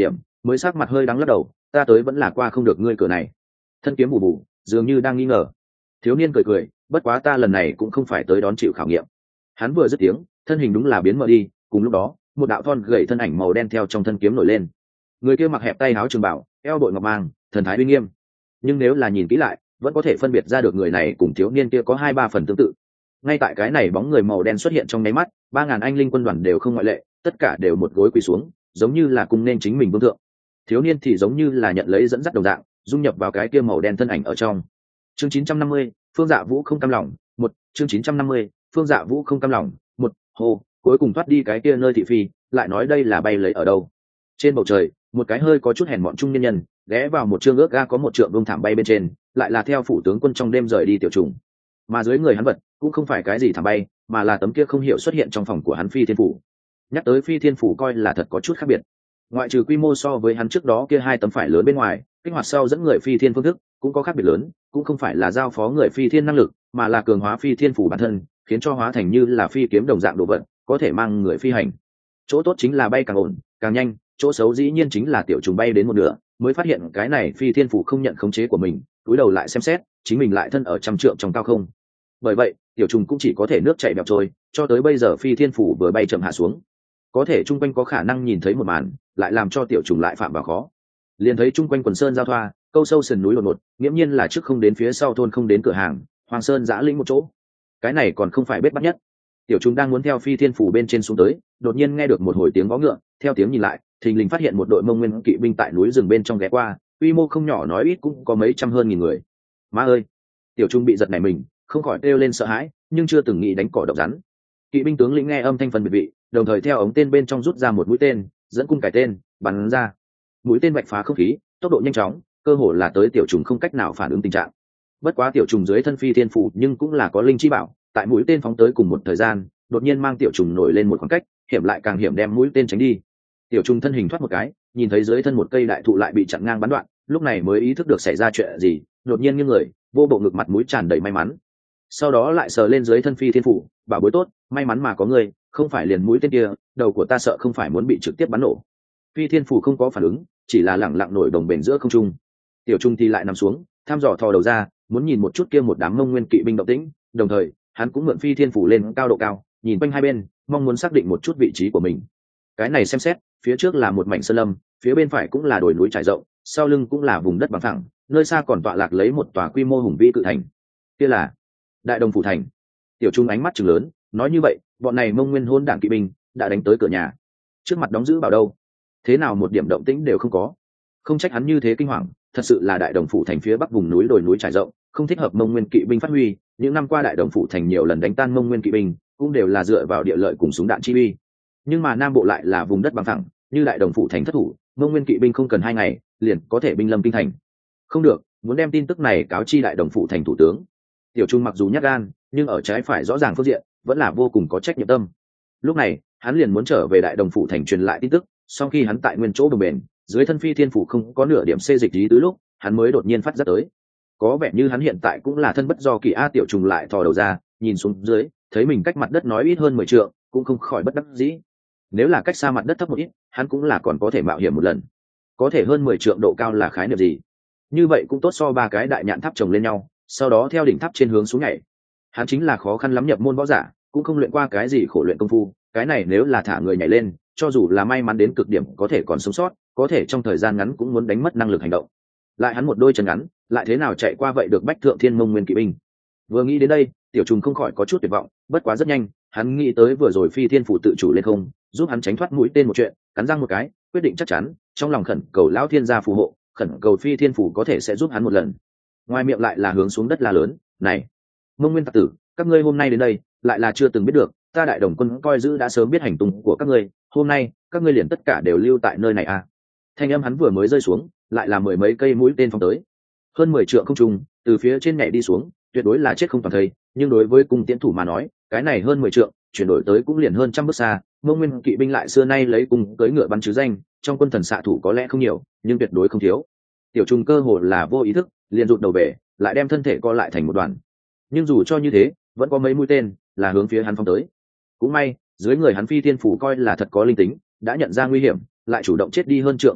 mới sắc mặt hơi đắng lắc đầu, ta tới vẫn là qua không được ngươi cửa này. Thân kiếm bù bù, dường như đang nghi ngờ. Thiếu niên cười cười, bất quá ta lần này cũng không phải tới đón chịu khảo nghiệm. Hắn vừa dứt tiếng, thân hình đúng là biến mất đi, cùng lúc đó một đạo thon gầy thân ảnh màu đen theo trong thân kiếm nổi lên. Người kia mặc hẹp tay áo trường bảo, eo bội ngọc mang, thần thái uy nghiêm, nhưng nếu là nhìn kỹ lại vẫn có thể phân biệt ra được người này cùng thiếu niên kia có 2-3 phần tương tự. Ngay tại cái này bóng người màu đen xuất hiện trong nháy mắt, 3.000 anh linh quân đoàn đều không ngoại lệ, tất cả đều một gối quỳ xuống, giống như là cung nên chính mình vương thượng. Thiếu niên thì giống như là nhận lấy dẫn dắt đồng dạng, dung nhập vào cái kia màu đen thân ảnh ở trong. Chương 950, Phương Dạ Vũ không cam lòng, một chương 950, Phương Dạ Vũ không cam lòng, một hô, cuối cùng thoát đi cái kia nơi thị phi, lại nói đây là bay lấy ở đâu. Trên bầu trời, một cái hơi có chút hèn mọn trung nhân nhân ghé vào một trương ước ga có một trượng vương thảm bay bên trên, lại là theo phủ tướng quân trong đêm rời đi tiểu trùng. Mà dưới người hắn vật cũng không phải cái gì thảm bay, mà là tấm kia không hiểu xuất hiện trong phòng của hắn phi thiên phủ. Nhắc tới phi thiên phủ coi là thật có chút khác biệt, ngoại trừ quy mô so với hắn trước đó kia 2 tấm phải lớn bên ngoài, kích hoạt sau dẫn người phi thiên phương thức cũng có khác biệt lớn, cũng không phải là giao phó người phi thiên năng lực, mà là cường hóa phi thiên phủ bản thân, khiến cho hóa thành như là phi kiếm đồng dạng đồ vật, có thể mang người phi hành. Chỗ tốt chính là bay càng ổn càng nhanh, chỗ xấu dĩ nhiên chính là tiểu trùng bay đến một nửa mới phát hiện cái này phi thiên phủ không nhận khống chế của mình, cúi đầu lại xem xét chính mình lại thân ở trăm trượng trong cao không. Bởi vậy tiểu trùng cũng chỉ có thể nước chảy bèo trôi, cho tới bây giờ phi thiên phủ vừa bay chậm hạ xuống, có thể chung quanh có khả năng nhìn thấy một màn, lại làm cho tiểu trùng lại phạm vào khó. Liền thấy chung quanh quần sơn giao thoa, câu sâu sườn núi đột ngột, nghiễm nhiên là trước không đến phía sau thôn không đến cửa hàng, hoàng sơn giã lĩnh một chỗ. Cái này còn không phải bết bắt nhất. Tiểu trùng đang muốn theo phi thiên phủ bên trên xuống tới, đột nhiên nghe được một hồi tiếng vó ngựa, theo tiếng nhìn lại thình lình phát hiện một đội Mông Nguyên kỵ binh tại núi rừng bên trong ghé qua, quy mô không nhỏ, nói ít cũng có mấy trăm hơn nghìn người. Má ơi! Tiểu trung bị giật nảy mình, không khỏi kêu lên sợ hãi, nhưng chưa từng nghĩ đánh cỏ độc rắn. Kỵ binh tướng lĩnh nghe âm thanh phân biệt vị, đồng thời theo ống tên bên trong rút ra một mũi tên, dẫn cung cải tên bắn ra. Mũi tên vạch phá không khí, tốc độ nhanh chóng, cơ hồ là tới tiểu trùng không cách nào phản ứng tình trạng. Bất quá tiểu trùng dưới thân phi thiên phủ nhưng cũng là có linh chi bảo, tại mũi tên phóng tới cùng một thời gian, đột nhiên mang tiểu trùng nổi lên một khoảng cách, hiểm lại càng hiểm, đem mũi tên tránh đi. Tiểu trùng thân hình thoát một cái, nhìn thấy dưới thân một cây đại thụ lại bị chặn ngang bắn đoạn, lúc này mới ý thức được xảy ra chuyện gì, đột nhiên nghiêng người, vô bộ ngực mặt mũi tràn đầy may mắn. Sau đó lại sờ lên dưới thân phi thiên phủ, bảo bối tốt, may mắn mà có người, không phải liền mũi tên kia, đầu của ta sợ không phải muốn bị trực tiếp bắn nổ. Phi thiên phủ không có phản ứng, chỉ là lẳng lặng nổi đồng bền giữa không trung. Tiểu trung thì lại nằm xuống, thăm dò thò đầu ra, muốn nhìn một chút kia một đám Mông Nguyên kỵ binh động tĩnh, đồng thời hắn cũng mượn phi thiên phủ lên cao độ cao, nhìn quanh hai bên, mong muốn xác định một chút vị trí của mình. Cái này xem xét, phía trước là một mảnh sơn lâm, phía bên phải cũng là đồi núi trải rộng, sau lưng cũng là vùng đất bằng phẳng, nơi xa còn tọa lạc lấy một tòa quy mô hùng vĩ cự thành. Kia là Đại Đồng phủ thành. Tiểu trung ánh mắt trừng lớn, nói như vậy, bọn này Mông Nguyên hôn đảng kỵ binh đã đánh tới cửa nhà. Trước mặt đóng giữ bảo đâu? Thế nào một điểm động tĩnh đều không có. Không trách hắn như thế kinh hoàng, thật sự là Đại Đồng phủ thành phía bắc vùng núi đồi núi trải rộng, không thích hợp Mông Nguyên kỵ binh phát huy. Những năm qua Đại Đồng phủ thành nhiều lần đánh tan Mông Nguyên kỵ binh, cũng đều là dựa vào địa lợi cùng súng đạn chi uy. Nhưng mà Nam Bộ lại là vùng đất bằng phẳng, như Đại Đồng phủ thành thất thủ, Mông Nguyên kỵ binh không cần 2 ngày liền có thể binh lâm kinh thành. Không được, muốn đem tin tức này cáo chi Đại Đồng phủ thành thủ tướng. Tiểu Trung mặc dù nhát gan, nhưng ở trái phải rõ ràng phương diện vẫn là vô cùng có trách nhiệm tâm. Lúc này hắn liền muốn trở về Đại Đồng phủ thành truyền lại tin tức, sau khi hắn tại nguyên chỗ đồng bền, dưới thân phi thiên phủ không có nửa điểm xê dịch ý tứ lúc, hắn mới đột nhiên phát giác tới. Có vẻ như hắn hiện tại cũng là thân bất do kỳ a. Tiểu Trùng lại thò đầu ra, nhìn xuống dưới, thấy mình cách mặt đất nói ít hơn 10 trượng, cũng không khỏi bất đắc dĩ. Nếu là cách xa mặt đất thấp một ít, hắn cũng là còn có thể mạo hiểm một lần. Có thể hơn 10 trượng độ cao là khái niệm gì? Như vậy cũng tốt so 3 cái đại nhạn tháp chồng lên nhau, sau đó theo đỉnh tháp trên hướng xuống nhảy. Hắn chính là khó khăn lắm nhập môn võ giả, cũng không luyện qua cái gì khổ luyện công phu, cái này nếu là thả người nhảy lên, cho dù là may mắn đến cực điểm có thể còn sống sót, có thể trong thời gian ngắn cũng muốn đánh mất năng lực hành động. Lại hắn một đôi chân ngắn, lại thế nào chạy qua vậy được bách thượng thiên Mông Nguyên kỵ binh. Vừa nghĩ đến đây, Tiểu Trùng không khỏi có chút tuyệt vọng, bất quá rất nhanh, hắn nghĩ tới vừa rồi phi thiên phủ tự chủ lên không, giúp hắn tránh thoát mũi tên một chuyện, cắn răng một cái, quyết định chắc chắn, trong lòng khẩn cầu lão thiên gia phù hộ, khẩn cầu phi thiên phủ có thể sẽ giúp hắn một lần. Ngoài miệng lại là hướng xuống đất la lớn, "Này, Mông Nguyên tặc tử, các ngươi hôm nay đến đây, lại là chưa từng biết được, ta Đại Đồng quân coi giữ đã sớm biết hành tung của các ngươi, hôm nay, các ngươi liền tất cả đều lưu tại nơi này à?" Thanh âm hắn vừa mới rơi xuống, lại là 10 mấy cây mũi tên phóng tới. Hơn 10 trượng không trung, từ phía trên nhảy đi xuống, tuyệt đối là chết không toàn thây, nhưng đối với cung tiễn thủ mà nói, cái này hơn 10 trượng, chuyển đổi tới cũng liền hơn trăm bước xa, Mông Nguyên kỵ binh lại xưa nay lấy cung cưỡi ngựa bắn chứ danh, trong quân thần xạ thủ có lẽ không nhiều, nhưng tuyệt đối không thiếu. Tiểu Trung cơ hồ là vô ý thức, liền rụt đầu về, lại đem thân thể co lại thành một đoàn. Nhưng dù cho như thế, vẫn có mấy mũi tên là hướng phía hắn phóng tới. Cũng may, dưới người hắn phi thiên phủ coi là thật có linh tính, đã nhận ra nguy hiểm, lại chủ động chết đi hơn trượng khoảng cách,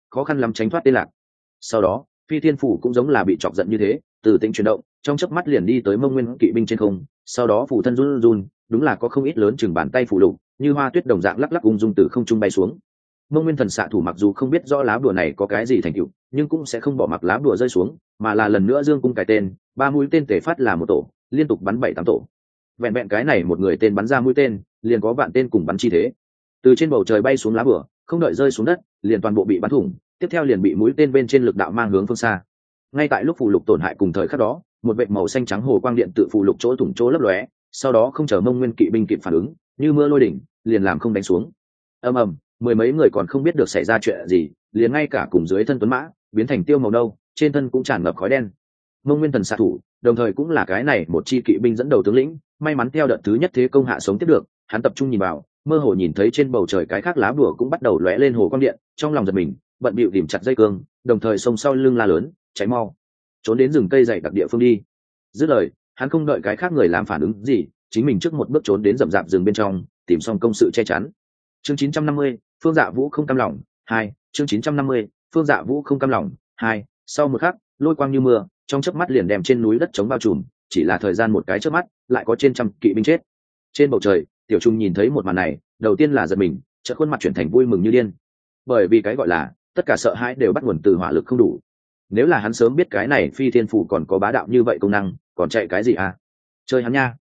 khó khăn lắm tránh thoát tê lạc. Sau đó phi thiên phủ cũng giống là bị chọc giận như thế, từ tĩnh chuyển động trong chớp mắt liền đi tới Mông Nguyên kỵ binh trên không. Sau đó phủ thân run run, đúng là có không ít lớn chừng bàn tay phủ lục như hoa tuyết đồng dạng lắc lắc ung dung từ không trung bay xuống. Mông Nguyên thần xạ thủ mặc dù không biết rõ lá bùa này có cái gì thành tựu, nhưng cũng sẽ không bỏ mặc lá bùa rơi xuống, mà là lần nữa dương cung cài tên, 3 mũi tên tề phát là một tổ, liên tục bắn 7-8 tổ. Vẹn vẹn cái này một người tên bắn ra mũi tên, liền có vạn tên cùng bắn chi thế. Từ trên bầu trời bay xuống lá bùa, không đợi rơi xuống đất, liền toàn bộ bị bắn thủng, tiếp theo liền bị mũi tên bên trên lực đạo mang hướng phương xa. Ngay tại lúc phù lục tổn hại cùng thời khắc đó, một vệt màu xanh trắng hồ quang điện tự phù lục chỗ thủng chỗ lấp lóe, sau đó không chờ Mông Nguyên kỵ binh kịp phản ứng, như mưa lôi đỉnh, liền làm không đánh xuống. Ầm ầm, mười mấy người còn không biết được xảy ra chuyện gì, liền ngay cả cùng dưới thân tuấn mã biến thành tiêu màu nâu, trên thân cũng tràn ngập khói đen. Mông Nguyên thần xạ thủ, đồng thời cũng là cái này một chi kỵ binh dẫn đầu tướng lĩnh, may mắn theo đợt thứ nhất thế công hạ sống tiếp được, hắn tập trung nhìn vào, mơ hồ nhìn thấy trên bầu trời cái khác lá bùa cũng bắt đầu lóe lên hồ quang điện, trong lòng giật mình, bận bịu tìm chặt dây cương, đồng thời xông sau lưng la lớn, cháy mau, trốn đến rừng cây dày đặc địa phương đi. Dứt lời, hắn không đợi cái khác người làm phản ứng gì, chính mình trước một bước trốn đến rậm rạp rừng bên trong, tìm xong công sự che chắn. Chương 950, Phương Dạ Vũ không cam lòng 2, chương 950, Phương Dạ Vũ không cam lòng 2. Sau một khắc, lôi quang như mưa, trong chớp mắt liền đem trên núi đất chống bao trùm, chỉ là thời gian một cái chớp mắt, lại có trên trăm kỵ binh chết. Trên bầu trời, Tiểu Trung nhìn thấy một màn này, đầu tiên là giật mình, chợt khuôn mặt chuyển thành vui mừng như điên. Bởi vì cái gọi là tất cả sợ hãi đều bắt nguồn từ hỏa lực không đủ. Nếu là hắn sớm biết cái này phi thiên phù còn có bá đạo như vậy công năng, còn chạy cái gì à? Chơi hắn nha.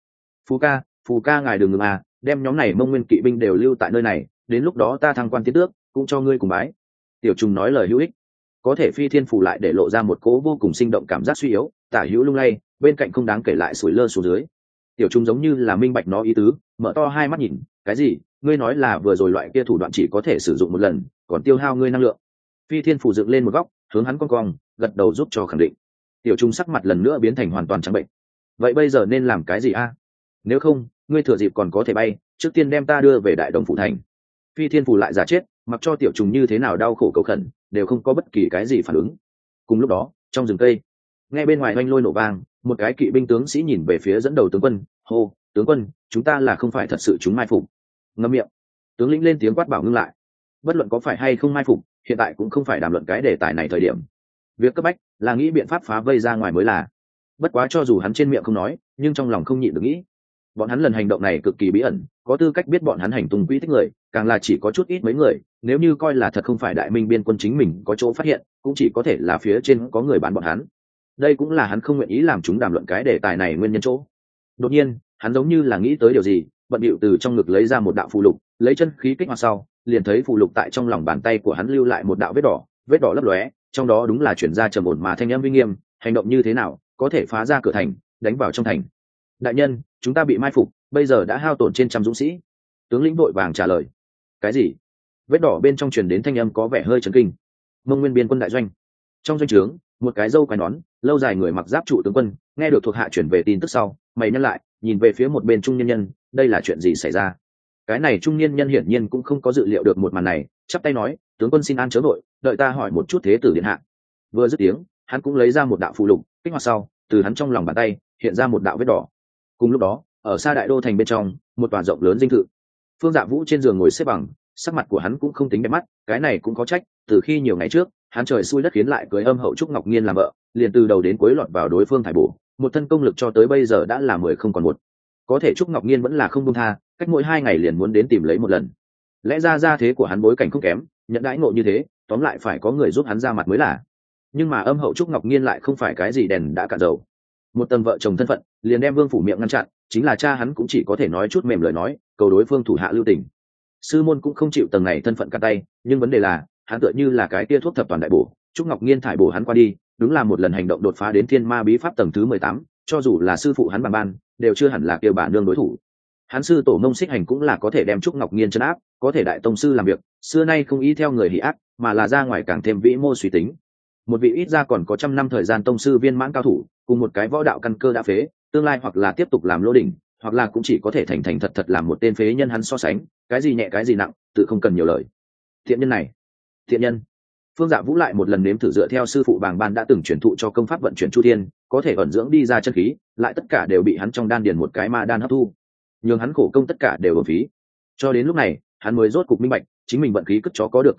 Phù ca ngài đừng ngừng à, đem nhóm này Mông Nguyên kỵ binh đều lưu tại nơi này, đến lúc đó ta thăng quan tiến tước, cũng cho ngươi cùng bái. Tiểu Trung nói lời hữu ích. Có thể phi thiên phù lại để lộ ra một cố vô cùng sinh động cảm giác suy yếu, tả hữu lung lay, bên cạnh không đáng kể lại sủi lơ xuống dưới. Tiểu Trung giống như là minh bạch nó ý tứ, mở to hai mắt nhìn, cái gì? Ngươi nói là vừa rồi loại kia thủ đoạn chỉ có thể sử dụng một lần, còn tiêu hao ngươi năng lượng. Phi thiên phù dựng lên một góc, hướng hắn cong, gật đầu giúp cho khẳng định. Tiểu Trung sắc mặt lần nữa biến thành hoàn toàn trắng bệnh. Vậy bây giờ nên làm cái gì a? Nếu không, ngươi thừa dịp còn có thể bay, trước tiên đem ta đưa về Đại Đồng phủ thành. Phi thiên phù lại giả chết, mặc cho Tiểu Trùng như thế nào đau khổ cầu khẩn, đều không có bất kỳ cái gì phản ứng. Cùng lúc đó, trong rừng cây, nghe bên ngoài oanh lôi nổ vang, một cái kỵ binh tướng sĩ nhìn về phía dẫn đầu tướng quân, hô, tướng quân, chúng ta là không phải thật sự chúng mai phục. Ngậm miệng. Tướng lĩnh lên tiếng quát bảo ngưng lại. Bất luận có phải hay không mai phục, hiện tại cũng không phải đàm luận cái đề tài này thời điểm. Việc cấp bách là nghĩ biện pháp phá vây ra ngoài mới là. Bất quá cho dù hắn trên miệng không nói, nhưng trong lòng không nhịn được nghĩ. Bọn hắn lần hành động này cực kỳ bí ẩn, có tư cách biết bọn hắn hành tung quỹ tích người, càng là chỉ có chút ít mấy người, nếu như coi là thật không phải Đại Minh biên quân chính mình có chỗ phát hiện, cũng chỉ có thể là phía trên có người bán bọn hắn. Đây cũng là hắn không nguyện ý làm chúng đàm luận cái đề tài này nguyên nhân chỗ. Đột nhiên, hắn giống như là nghĩ tới điều gì, bận bịu từ trong ngực lấy ra một đạo phù lục, lấy chân khí kích hoạt sau, liền thấy phù lục tại trong lòng bàn tay của hắn lưu lại một đạo vết đỏ lấp lóe, trong đó đúng là chuyển ra trầm ổn mà thanh âm uy nghiêm, hành động như thế nào có thể phá ra cửa thành, đánh vào trong thành. Đại nhân, chúng ta bị mai phục, bây giờ đã hao tổn trên trăm dũng sĩ. Tướng lĩnh vội vàng trả lời. Cái gì? Vết đỏ bên trong truyền đến thanh âm có vẻ hơi chấn kinh. Mông Nguyên biên quân đại doanh, trong doanh trướng, một cái râu quai nón lâu dài người mặc giáp trụ tướng quân nghe được thuộc hạ chuyển về tin tức sau, mày nhăn lại, nhìn về phía một bên trung niên nhân, đây là chuyện gì xảy ra? Cái này trung niên nhân hiển nhiên cũng không có dự liệu được một màn này, chắp tay nói, tướng quân xin an chớ vội, đợi ta hỏi một chút thế tử điện hạ. Vừa dứt tiếng, hắn cũng lấy ra một đạo phù lục, kích hoạt sau, từ hắn trong lòng bàn tay hiện ra một đạo vết đỏ. Cùng lúc đó, ở xa đại đô thành bên trong, một tòa rộng lớn dinh thự. Phương Dạ Vũ trên giường ngồi xếp bằng, sắc mặt của hắn cũng không tính đẹp mắt, cái này cũng có trách, từ khi nhiều ngày trước, hắn trời xui đất khiến lại cưới âm hậu Trúc Ngọc Nghiên làm vợ, liền từ đầu đến cuối lọt vào đối phương thải bổ, một thân công lực cho tới bây giờ đã là 10 không còn một. Có thể Trúc Ngọc Nghiên vẫn là không buông tha, cách mỗi 2 ngày liền muốn đến tìm lấy một lần. Lẽ ra gia thế của hắn bối cảnh không kém, nhận đãi ngộ như thế, tóm lại phải có người giúp hắn ra mặt mới là. Nhưng mà âm hậu Trúc Ngọc Nghiên lại không phải cái gì đèn đã cạn dầu. Một tầng vợ chồng thân phận, liền đem Vương phủ miệng ngăn chặn, chính là cha hắn cũng chỉ có thể nói chút mềm lời nói, cầu đối phương thủ hạ lưu tình. Sư môn cũng không chịu tầng này thân phận cắt tay, nhưng vấn đề là, hắn tựa như là cái tia thuốc thập toàn đại bổ, Trúc Ngọc Nghiên thải bổ hắn qua đi, đúng là một lần hành động đột phá đến thiên ma bí pháp tầng thứ 18, cho dù là sư phụ hắn bằng ban, đều chưa hẳn là kêu bà nương đối thủ. Hắn sư tổ Mông Xích Hành cũng là có thể đem Trúc Ngọc Nghiên trấn áp, có thể đại tông sư làm việc, xưa nay không ý theo người hỉ ác, mà là ra ngoài càng thêm vĩ mô suy tính. Một vị ít ra còn có 100 năm thời gian tông sư viên mãn cao thủ, cùng một cái võ đạo căn cơ đã phế, tương lai hoặc là tiếp tục làm lô đỉnh, hoặc là cũng chỉ có thể thành thành thật thật làm một tên phế nhân hắn so sánh, cái gì nhẹ cái gì nặng, tự không cần nhiều lời. Thiện nhân này, thiện nhân. Phương Dạ Vũ lại một lần nếm thử dựa theo sư phụ Bàng Ban đã từng truyền thụ cho công pháp vận chuyển chu thiên, có thể ẩn dưỡng đi ra chân khí, lại tất cả đều bị hắn trong đan điền một cái ma đan hấp thu, nhưng hắn khổ công tất cả đều uổng phí. Cho đến lúc này, hắn mới rốt cục minh bạch, chính mình vận khí cất chó có được công pháp,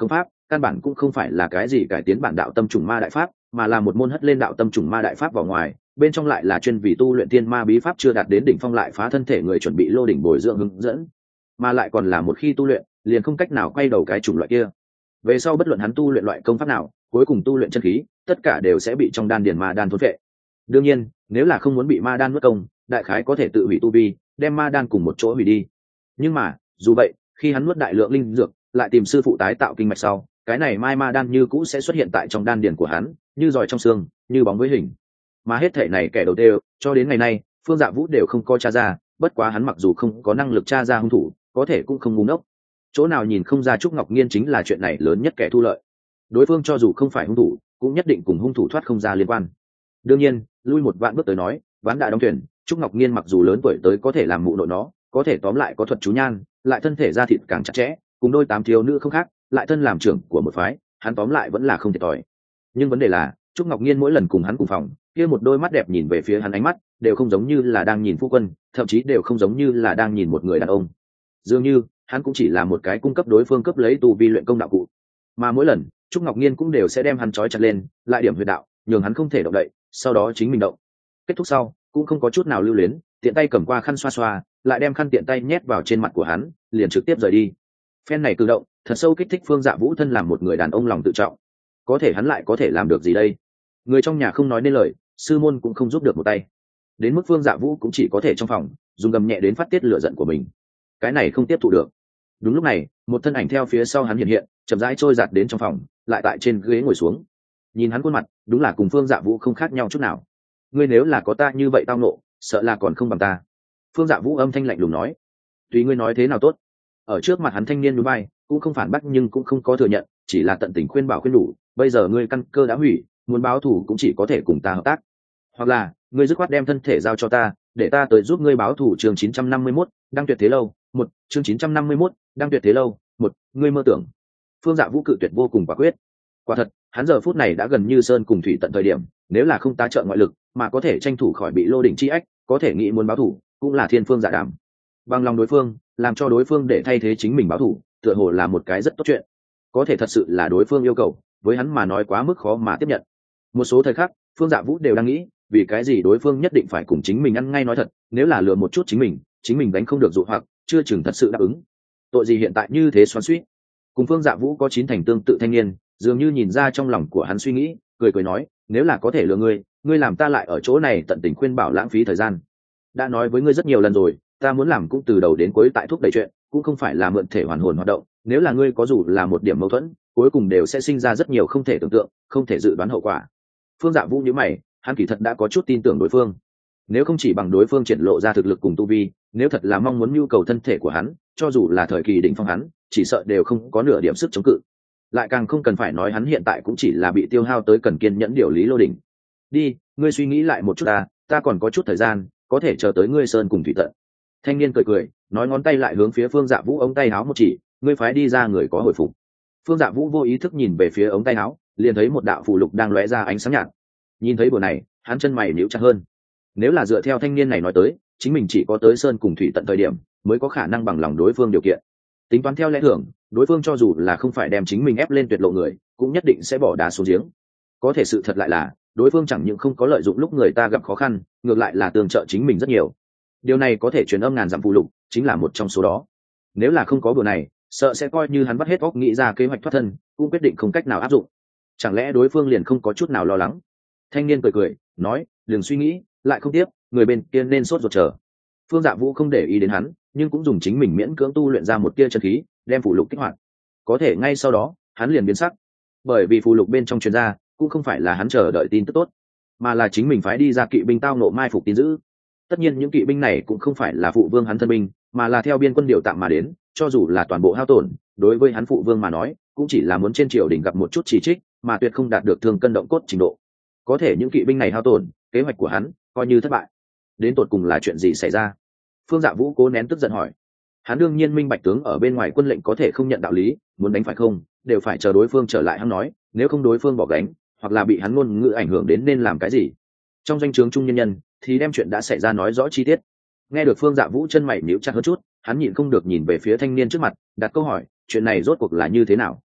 căn bản cũng không phải là cái gì cải tiến bản đạo tâm trùng ma đại pháp, mà là một môn hất lên đạo tâm trùng ma đại pháp vào ngoài, bên trong lại là chuyên vì tu luyện tiên ma bí pháp chưa đạt đến đỉnh phong lại phá thân thể người chuẩn bị lô đỉnh bồi dưỡng hướng dẫn, mà lại còn là một khi tu luyện liền không cách nào quay đầu cái chủng loại kia. Về sau bất luận hắn tu luyện loại công pháp nào, cuối cùng tu luyện chân khí, tất cả đều sẽ bị trong đan điền ma đan thôn phệ. Đương nhiên, nếu là không muốn bị ma đan nuốt công, đại khái có thể tự hủy tu vi, đem ma đan cùng một chỗ hủy đi. Nhưng mà, dù vậy, khi hắn nuốt đại lượng linh dược, lại tìm sư phụ tái tạo kinh mạch sau, cái này mai ma đan như cũ sẽ xuất hiện tại trong đan điền của hắn, như giòi trong xương, như bóng với hình. Mà hết thể này kẻ đầu đều, cho đến ngày nay, Phương Dạ Vũ đều không có tra ra, bất quá hắn mặc dù không có năng lực tra ra hung thủ, có thể cũng không ngu ngốc. Chỗ nào nhìn không ra Trúc Ngọc Nhiên chính là chuyện này lớn nhất kẻ thu lợi. Đối phương cho dù không phải hung thủ, cũng nhất định cùng hung thủ thoát không ra liên quan. Đương nhiên, lui một vạn bước tới nói, ván đã đóng thuyền, Trúc Ngọc Nhiên mặc dù lớn tuổi tới có thể làm mụ nội nó, có thể tóm lại có thuật chú nhan, lại thân thể da thịt càng chặt chẽ, cùng đôi 8 thiếu nữ không khác, lại thân làm trưởng của một phái, hắn tóm lại vẫn là không thể tỏi. Nhưng vấn đề là, Trúc Ngọc Nhiên mỗi lần cùng hắn cùng phòng, kia một đôi mắt đẹp nhìn về phía hắn ánh mắt, đều không giống như là đang nhìn phu quân, thậm chí đều không giống như là đang nhìn một người đàn ông. Dường như, hắn cũng chỉ là một cái cung cấp đối phương cấp lấy tu vi luyện công đạo cụ. Mà mỗi lần, Trúc Ngọc Nhiên cũng đều sẽ đem hắn trói chặt lên, lại điểm huyệt đạo, nhường hắn không thể động đậy, sau đó chính mình động. Kết thúc sau, cũng không có chút nào lưu luyến, tiện tay cầm qua khăn xoa xoa, lại đem khăn tiện tay nhét vào trên mặt của hắn, liền trực tiếp rời đi. Phen này cử động, thật sâu kích thích Phương Dạ Vũ thân làm một người đàn ông lòng tự trọng. Có thể hắn lại có thể làm được gì đây? Người trong nhà không nói nên lời, sư môn cũng không giúp được một tay. Đến mức Phương Dạ Vũ cũng chỉ có thể trong phòng, dùng gầm nhẹ đến phát tiết lửa giận của mình. Cái này không tiếp thụ được. Đúng lúc này, một thân ảnh theo phía sau hắn hiện hiện, chậm rãi trôi giạt đến trong phòng, lại tại trên ghế ngồi xuống. Nhìn hắn khuôn mặt, đúng là cùng Phương Dạ Vũ không khác nhau chút nào. Ngươi nếu là có ta như vậy tao nộ, sợ là còn không bằng ta. Phương Dạ Vũ âm thanh lạnh lùng nói. Tùy ngươi nói thế nào tốt. Ở trước mặt hắn thanh niên núi bay, cũng không phản bác nhưng cũng không có thừa nhận, chỉ là tận tình khuyên bảo khuyên đủ. Bây giờ ngươi căn cơ đã hủy, muốn báo thù cũng chỉ có thể cùng ta hợp tác, hoặc là ngươi dứt khoát đem thân thể giao cho ta, để ta tới giúp ngươi báo thù. Chương 951, đang tuyệt thế lâu một. Chương 951, đang tuyệt thế lâu một. Ngươi mơ tưởng. Phương Dạ Vũ cự tuyệt vô cùng quả quyết. Quả thật, hắn giờ phút này đã gần như sơn cùng thủy tận thời điểm, nếu là không tá trợ ngoại lực, mà có thể tranh thủ khỏi bị lô đỉnh chi ách, có thể nghĩ muốn báo thù, cũng là thiên phương dạ đảm. Bằng lòng đối phương, làm cho đối phương để thay thế chính mình báo thù, tựa hồ là một cái rất tốt chuyện. Có thể thật sự là đối phương yêu cầu, với hắn mà nói quá mức khó mà tiếp nhận. Một số thời khắc, Phương Dạ Vũ đều đang nghĩ, vì cái gì đối phương nhất định phải cùng chính mình ăn ngay nói thật, nếu là lừa một chút chính mình đánh không được dụ hoặc, chưa chừng thật sự đáp ứng. Tội gì hiện tại như thế xoắn xuýt. Cùng Phương Dạ Vũ có 9 thành tương tự thanh niên, dường như nhìn ra trong lòng của hắn suy nghĩ, cười cười nói, nếu là có thể lừa ngươi làm ta lại ở chỗ này tận tình khuyên bảo lãng phí thời gian. Đã nói với ngươi rất nhiều lần rồi, ta muốn làm cũng từ đầu đến cuối tại thúc đẩy chuyện, cũng không phải là mượn thể hoàn hồn hoạt động, nếu là ngươi có dù là một điểm mâu thuẫn, cuối cùng đều sẽ sinh ra rất nhiều không thể tưởng tượng, không thể dự đoán hậu quả. Phương Dạ Vũ nhíu mày, hắn kỳ thật đã có chút tin tưởng đối phương. Nếu không chỉ bằng đối phương triển lộ ra thực lực cùng tu vi, nếu thật là mong muốn nhu cầu thân thể của hắn, cho dù là thời kỳ đỉnh phong hắn, chỉ sợ đều không có nửa điểm sức chống cự. Lại càng không cần phải nói hắn hiện tại cũng chỉ là bị tiêu hao tới cần kiên nhẫn điều lý lô đỉnh. Đi, ngươi suy nghĩ lại một chút ta còn có chút thời gian, có thể chờ tới ngươi sơn cùng thủy tận. Thanh niên cười cười, nói ngón tay lại hướng phía Phương Dạ Vũ ống tay áo một chỉ, ngươi phái đi ra người có hồi phục. Phương Dạ Vũ vô ý thức nhìn về phía ống tay áo, liền thấy một đạo phù lục đang lóe ra ánh sáng nhạt. Nhìn thấy bữa này, hắn chân mày nhíu chặt hơn. Nếu là dựa theo thanh niên này nói tới, chính mình chỉ có tới sơn cùng thủy tận thời điểm mới có khả năng bằng lòng đối phương điều kiện. Tính toán theo lẽ thường, đối phương cho dù là không phải đem chính mình ép lên tuyệt lộ người, cũng nhất định sẽ bỏ đá xuống giếng. Có thể sự thật lại là, đối phương chẳng những không có lợi dụng lúc người ta gặp khó khăn, ngược lại là tương trợ chính mình rất nhiều. Điều này có thể truyền âm ngàn dặm phù lục, chính là một trong số đó. Nếu là không có bữa này, sợ sẽ coi như hắn bắt hết óc nghĩ ra kế hoạch thoát thân, cũng quyết định không cách nào áp dụng. Chẳng lẽ đối phương liền không có chút nào lo lắng? Thanh niên cười cười, nói, đừng suy nghĩ, lại không tiếp, người bên kia nên sốt ruột chờ. Phương Dạ Vũ không để ý đến hắn, nhưng cũng dùng chính mình miễn cưỡng tu luyện ra một tia chân khí, đem phù lục kích hoạt. Có thể ngay sau đó, hắn liền biến sắc, bởi vì phù lục bên trong truyền ra, cũng không phải là hắn chờ đợi tin tức tốt, mà là chính mình phái đi ra kỵ binh tao nộ mai phục tin dữ. Tất nhiên những kỵ binh này cũng không phải là phụ vương hắn thân binh, mà là theo biên quân điều tạm mà đến, cho dù là toàn bộ hao tổn, đối với hắn phụ vương mà nói, cũng chỉ là muốn trên triều đình gặp một chút chỉ trích, mà tuyệt không đạt được thương cân động cốt trình độ. Có thể những kỵ binh này hao tổn, kế hoạch của hắn coi như thất bại. Đến tột cùng là chuyện gì xảy ra? Phương Dạ Vũ cố nén tức giận hỏi. Hắn đương nhiên minh bạch tướng ở bên ngoài quân lệnh có thể không nhận đạo lý, muốn đánh phải không, đều phải chờ đối phương trở lại hắn nói, nếu không đối phương bỏ gánh, hoặc là bị hắn ngôn ngữ ảnh hưởng đến nên làm cái gì. Trong danh chướng trung nhân nhân, thì đem chuyện đã xảy ra nói rõ chi tiết. Nghe được Phương Dạ Vũ chân mày nhíu chặt hơn chút, hắn nhịn không được nhìn về phía thanh niên trước mặt, đặt câu hỏi, chuyện này rốt cuộc là như thế nào?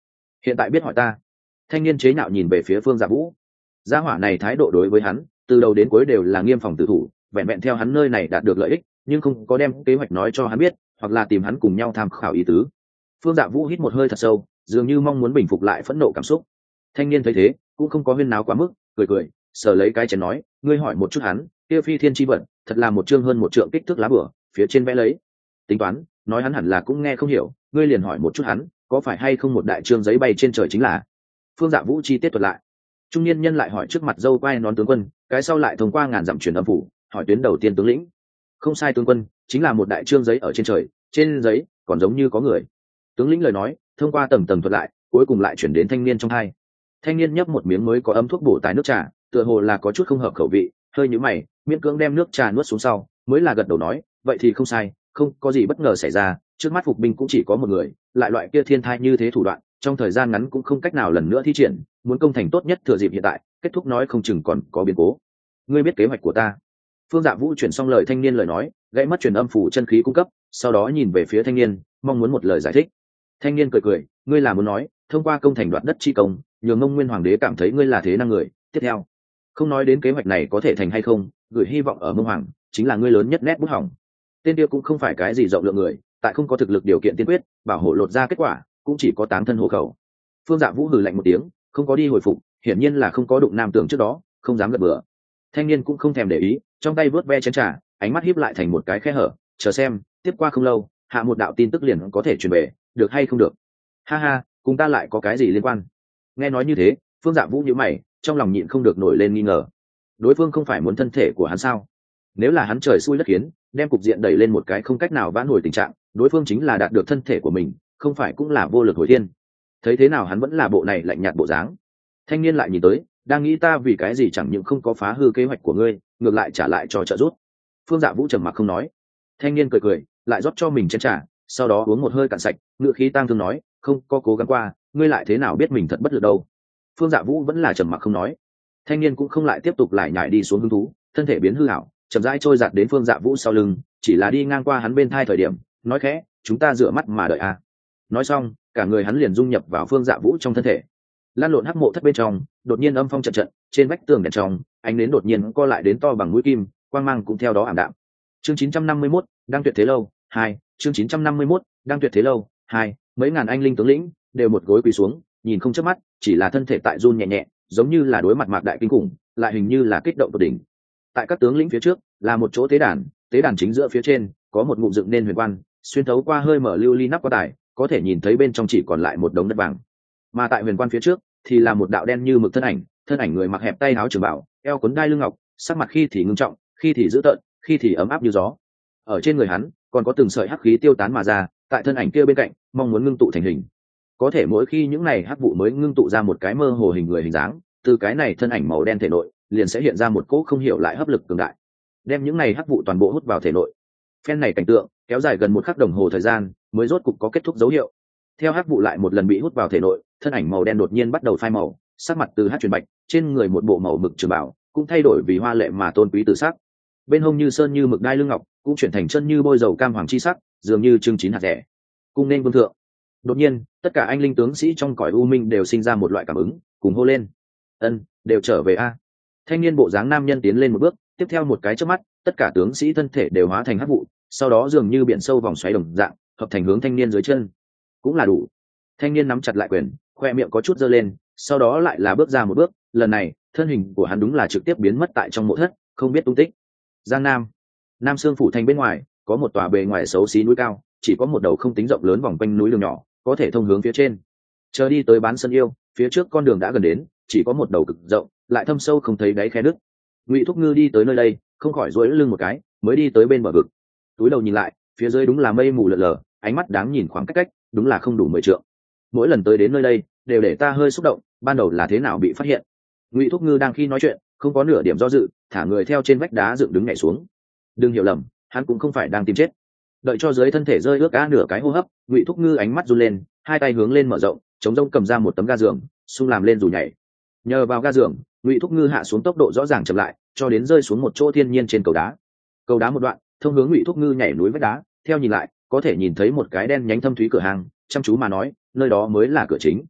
hiện tại biết hỏi ta. Thanh niên chế nhạo nhìn về phía Phương Dạ Vũ. Gia hỏa này thái độ đối với hắn từ đầu đến cuối đều là nghiêm phòng tự thủ, vẹn vẹn theo hắn nơi này đạt được lợi ích, nhưng không có đem kế hoạch nói cho hắn biết, hoặc là tìm hắn cùng nhau tham khảo ý tứ. Phương Dạ Vũ hít một hơi thật sâu, dường như mong muốn bình phục lại phẫn nộ cảm xúc. Thanh niên thấy thế cũng không có huyên náo quá mức, cười cười sờ lấy cái chén nói, ngươi hỏi một chút hắn, kia phi thiên chi vận thật là một chương hơn một trượng kích thước lá bửa, phía trên vẽ lấy tính toán, nói hắn hẳn là cũng nghe không hiểu, ngươi liền hỏi một chút hắn có phải hay không một đại chương giấy bay trên trời chính là. Phương Dạ Vũ chi tiết thuật lại. Trung niên nhân lại hỏi trước mặt dâu quai nón tướng quân, cái sau lại thông qua ngàn dặm truyền âm phủ hỏi tuyến đầu tiên tướng lĩnh. Không sai tướng quân, chính là một đại chương giấy ở trên trời, trên giấy còn giống như có người. Tướng lĩnh lời nói thông qua tầng tầng thuật lại, cuối cùng lại chuyển đến thanh niên trong hai. Thanh niên nhấp một miếng mới có ấm thuốc bổ tài nước trà, tựa hồ là có chút không hợp khẩu vị, hơi nhíu mày, miễn cưỡng đem nước trà nuốt xuống sau, mới là gật đầu nói, vậy thì không sai, không có gì bất ngờ xảy ra, trước mắt phục binh cũng chỉ có một người, lại loại kia thiên thai như thế thủ đoạn, trong thời gian ngắn cũng không cách nào lần nữa thi triển, muốn công thành tốt nhất thừa dịp hiện tại, kết thúc nói không chừng còn có biến cố. Ngươi biết kế hoạch của ta. Phương Dạ Vũ chuyển xong lời thanh niên lời nói, gãy mất truyền âm phủ chân khí cung cấp, sau đó nhìn về phía thanh niên, mong muốn một lời giải thích. Thanh niên cười cười, ngươi là muốn nói thông qua công thành đoạt đất chi công, nhường Mông Nguyên Hoàng đế cảm thấy ngươi là thế năng người. Tiếp theo, không nói đến kế hoạch này có thể thành hay không, gửi hy vọng ở Mông Hoàng chính là ngươi lớn nhất nét bút hỏng. Tên kia cũng không phải cái gì rộng lượng người, tại không có thực lực điều kiện tiên quyết bảo hộ lột ra kết quả cũng chỉ có táng thân hộ khẩu. Phương Dạ Vũ hừ lạnh một tiếng, không có đi hồi phục, hiển nhiên là không có đụng nam tưởng trước đó, không dám gật bừa. Thanh niên cũng không thèm để ý, trong tay vớt ve chén trà, ánh mắt híp lại thành một cái khe hở, chờ xem tiếp qua không lâu hạ một đạo tin tức liền có thể truyền về, được hay không được. Ha ha, cùng ta lại có cái gì liên quan. Nghe nói như thế, Phương Dạ Vũ nhíu mày, trong lòng nhịn không được nổi lên nghi ngờ. Đối phương không phải muốn thân thể của hắn sao? Nếu là hắn trời xui đất khiến, đem cục diện đẩy lên một cái không cách nào vãn hồi tình trạng, đối phương chính là đạt được thân thể của mình, không phải cũng là vô lực hồi thiên. Thấy thế nào hắn vẫn là bộ này lạnh nhạt bộ dáng. Thanh niên lại nhìn tới, đang nghĩ ta vì cái gì chẳng những không có phá hư kế hoạch của ngươi, ngược lại trả lại cho trợ giúp. Phương Dạ Vũ trầm mặc không nói. Thanh niên cười cười, lại rót cho mình chén trà, sau đó uống một hơi cạn sạch, ngựa khí tang thương nói, không có cố gắng qua, ngươi lại thế nào biết mình thật bất lực đâu. Phương Dạ Vũ vẫn là trầm mặc không nói. Thanh niên cũng không lại tiếp tục lại nhảy đi xuống hứng thú, thân thể biến hư ảo, chậm rãi trôi giạt đến Phương Dạ Vũ sau lưng, chỉ là đi ngang qua hắn bên thai thời điểm, nói khẽ, chúng ta rửa mắt mà đợi à. Nói xong, cả người hắn liền dung nhập vào Phương Dạ Vũ trong thân thể. Lan lộn hắc mộ thất bên trong, đột nhiên âm phong trận trận, trên vách tường đèn trong, ánh nến đột nhiên co lại đến to bằng mũi kim, quang mang cũng theo đó ảm đạm. Chương 951, đang tuyệt thế lâu 2, chương 951, đang tuyệt thế lâu 2, mấy ngàn anh linh tướng lĩnh đều một gối quỳ xuống, nhìn không chớp mắt, chỉ là thân thể tại run nhẹ nhẹ, giống như là đối mặt mạc đại kinh khủng, lại hình như là kích động tột đỉnh. Tại các tướng lĩnh phía trước là một chỗ tế đàn chính giữa phía trên có một ngụm dựng nên huyền quan, xuyên thấu qua hơi mở lưu ly nắp quan tài, có thể nhìn thấy bên trong chỉ còn lại một đống đất vàng. Mà tại huyền quan phía trước thì là một đạo đen như mực thân ảnh người mặc hẹp tay áo trường bảo, eo cuốn đai lưng ngọc, sắc mặt khi thì ngưng trọng, khi thì dữ tợn, khi thì ấm áp như gió. Ở trên người hắn còn có từng sợi hắc khí tiêu tán mà ra, tại thân ảnh kia bên cạnh mong muốn ngưng tụ thành hình. Có thể mỗi khi những này hắc vụ mới ngưng tụ ra một cái mơ hồ hình người hình dáng, từ cái này thân ảnh màu đen thể nội liền sẽ hiện ra một cỗ không hiểu lại hấp lực cường đại, đem những này hắc vụ toàn bộ hút vào thể nội. Phen này cảnh tượng kéo dài gần một khắc đồng hồ thời gian mới rốt cục có kết thúc dấu hiệu. Theo hắc vụ lại một lần bị hút vào thể nội, thân ảnh màu đen đột nhiên bắt đầu phai màu, sắc mặt từ hắc chuyển bạch, trên người một bộ màu mực trường bảo cũng thay đổi vì hoa lệ mà tôn quý tự sắc. Bên hông như sơn như mực đai lưng ngọc cũng chuyển thành chân như bôi dầu cam hoàng chi sắc, dường như trưng chín hạt rẻ. Cung nên vương thượng. Đột nhiên, tất cả anh linh tướng sĩ trong cõi u minh đều sinh ra một loại cảm ứng, cùng hô lên: "Ân, đều trở về a!" Thanh niên bộ dáng nam nhân tiến lên một bước, tiếp theo một cái chớp mắt, tất cả tướng sĩ thân thể đều hóa thành hắc vụ, sau đó dường như biển sâu vòng xoáy đồng dạng, hợp thành hướng thanh niên dưới chân. Cũng là đủ. Thanh niên nắm chặt lại quyền, khoe miệng có chút giơ lên, sau đó lại là bước ra một bước, lần này, thân hình của hắn đúng là trực tiếp biến mất tại trong mộ thất, không biết tung tích. Giang Nam Sương phủ thành bên ngoài, có một tòa bề ngoài xấu xí núi cao, chỉ có một đầu không tính rộng lớn vòng quanh núi đường nhỏ, có thể thông hướng phía trên. Chờ đi tới bán sân yêu, phía trước con đường đã gần đến, chỉ có một đầu cực rộng, lại thâm sâu không thấy đáy khe nước. Ngụy Thúc Ngư đi tới nơi đây, không khỏi duỗi lưng một cái, mới đi tới bên bờ vực. Túi đầu nhìn lại, phía dưới đúng là mây mù lờ lờ, ánh mắt đáng nhìn khoảng cách, đúng là không đủ 10 trượng. Mỗi lần tới đến nơi đây, đều để ta hơi xúc động, ban đầu là thế nào bị phát hiện. Ngụy Thúc Ngư đang khi nói chuyện, không có nửa điểm do dự, thả người theo trên vách đá dựng đứng nhảy xuống. Đừng hiểu lầm, hắn cũng không phải đang tìm chết. Đợi cho dưới thân thể rơi ướt cá nửa cái hô hấp, Ngụy Thúc Ngư ánh mắt run lên, hai tay hướng lên mở rộng, chống rông cầm ra một tấm ga giường, xung làm lên dù nhảy. Nhờ vào ga giường, Ngụy Thúc Ngư hạ xuống tốc độ rõ ràng chậm lại, cho đến rơi xuống một chỗ thiên nhiên trên cầu đá. Cầu đá một đoạn, thông hướng Ngụy Thúc Ngư nhảy núi vách đá, theo nhìn lại, có thể nhìn thấy một cái đen nhánh thâm thúy cửa hàng, chăm chú mà nói, nơi đó mới là cửa chính.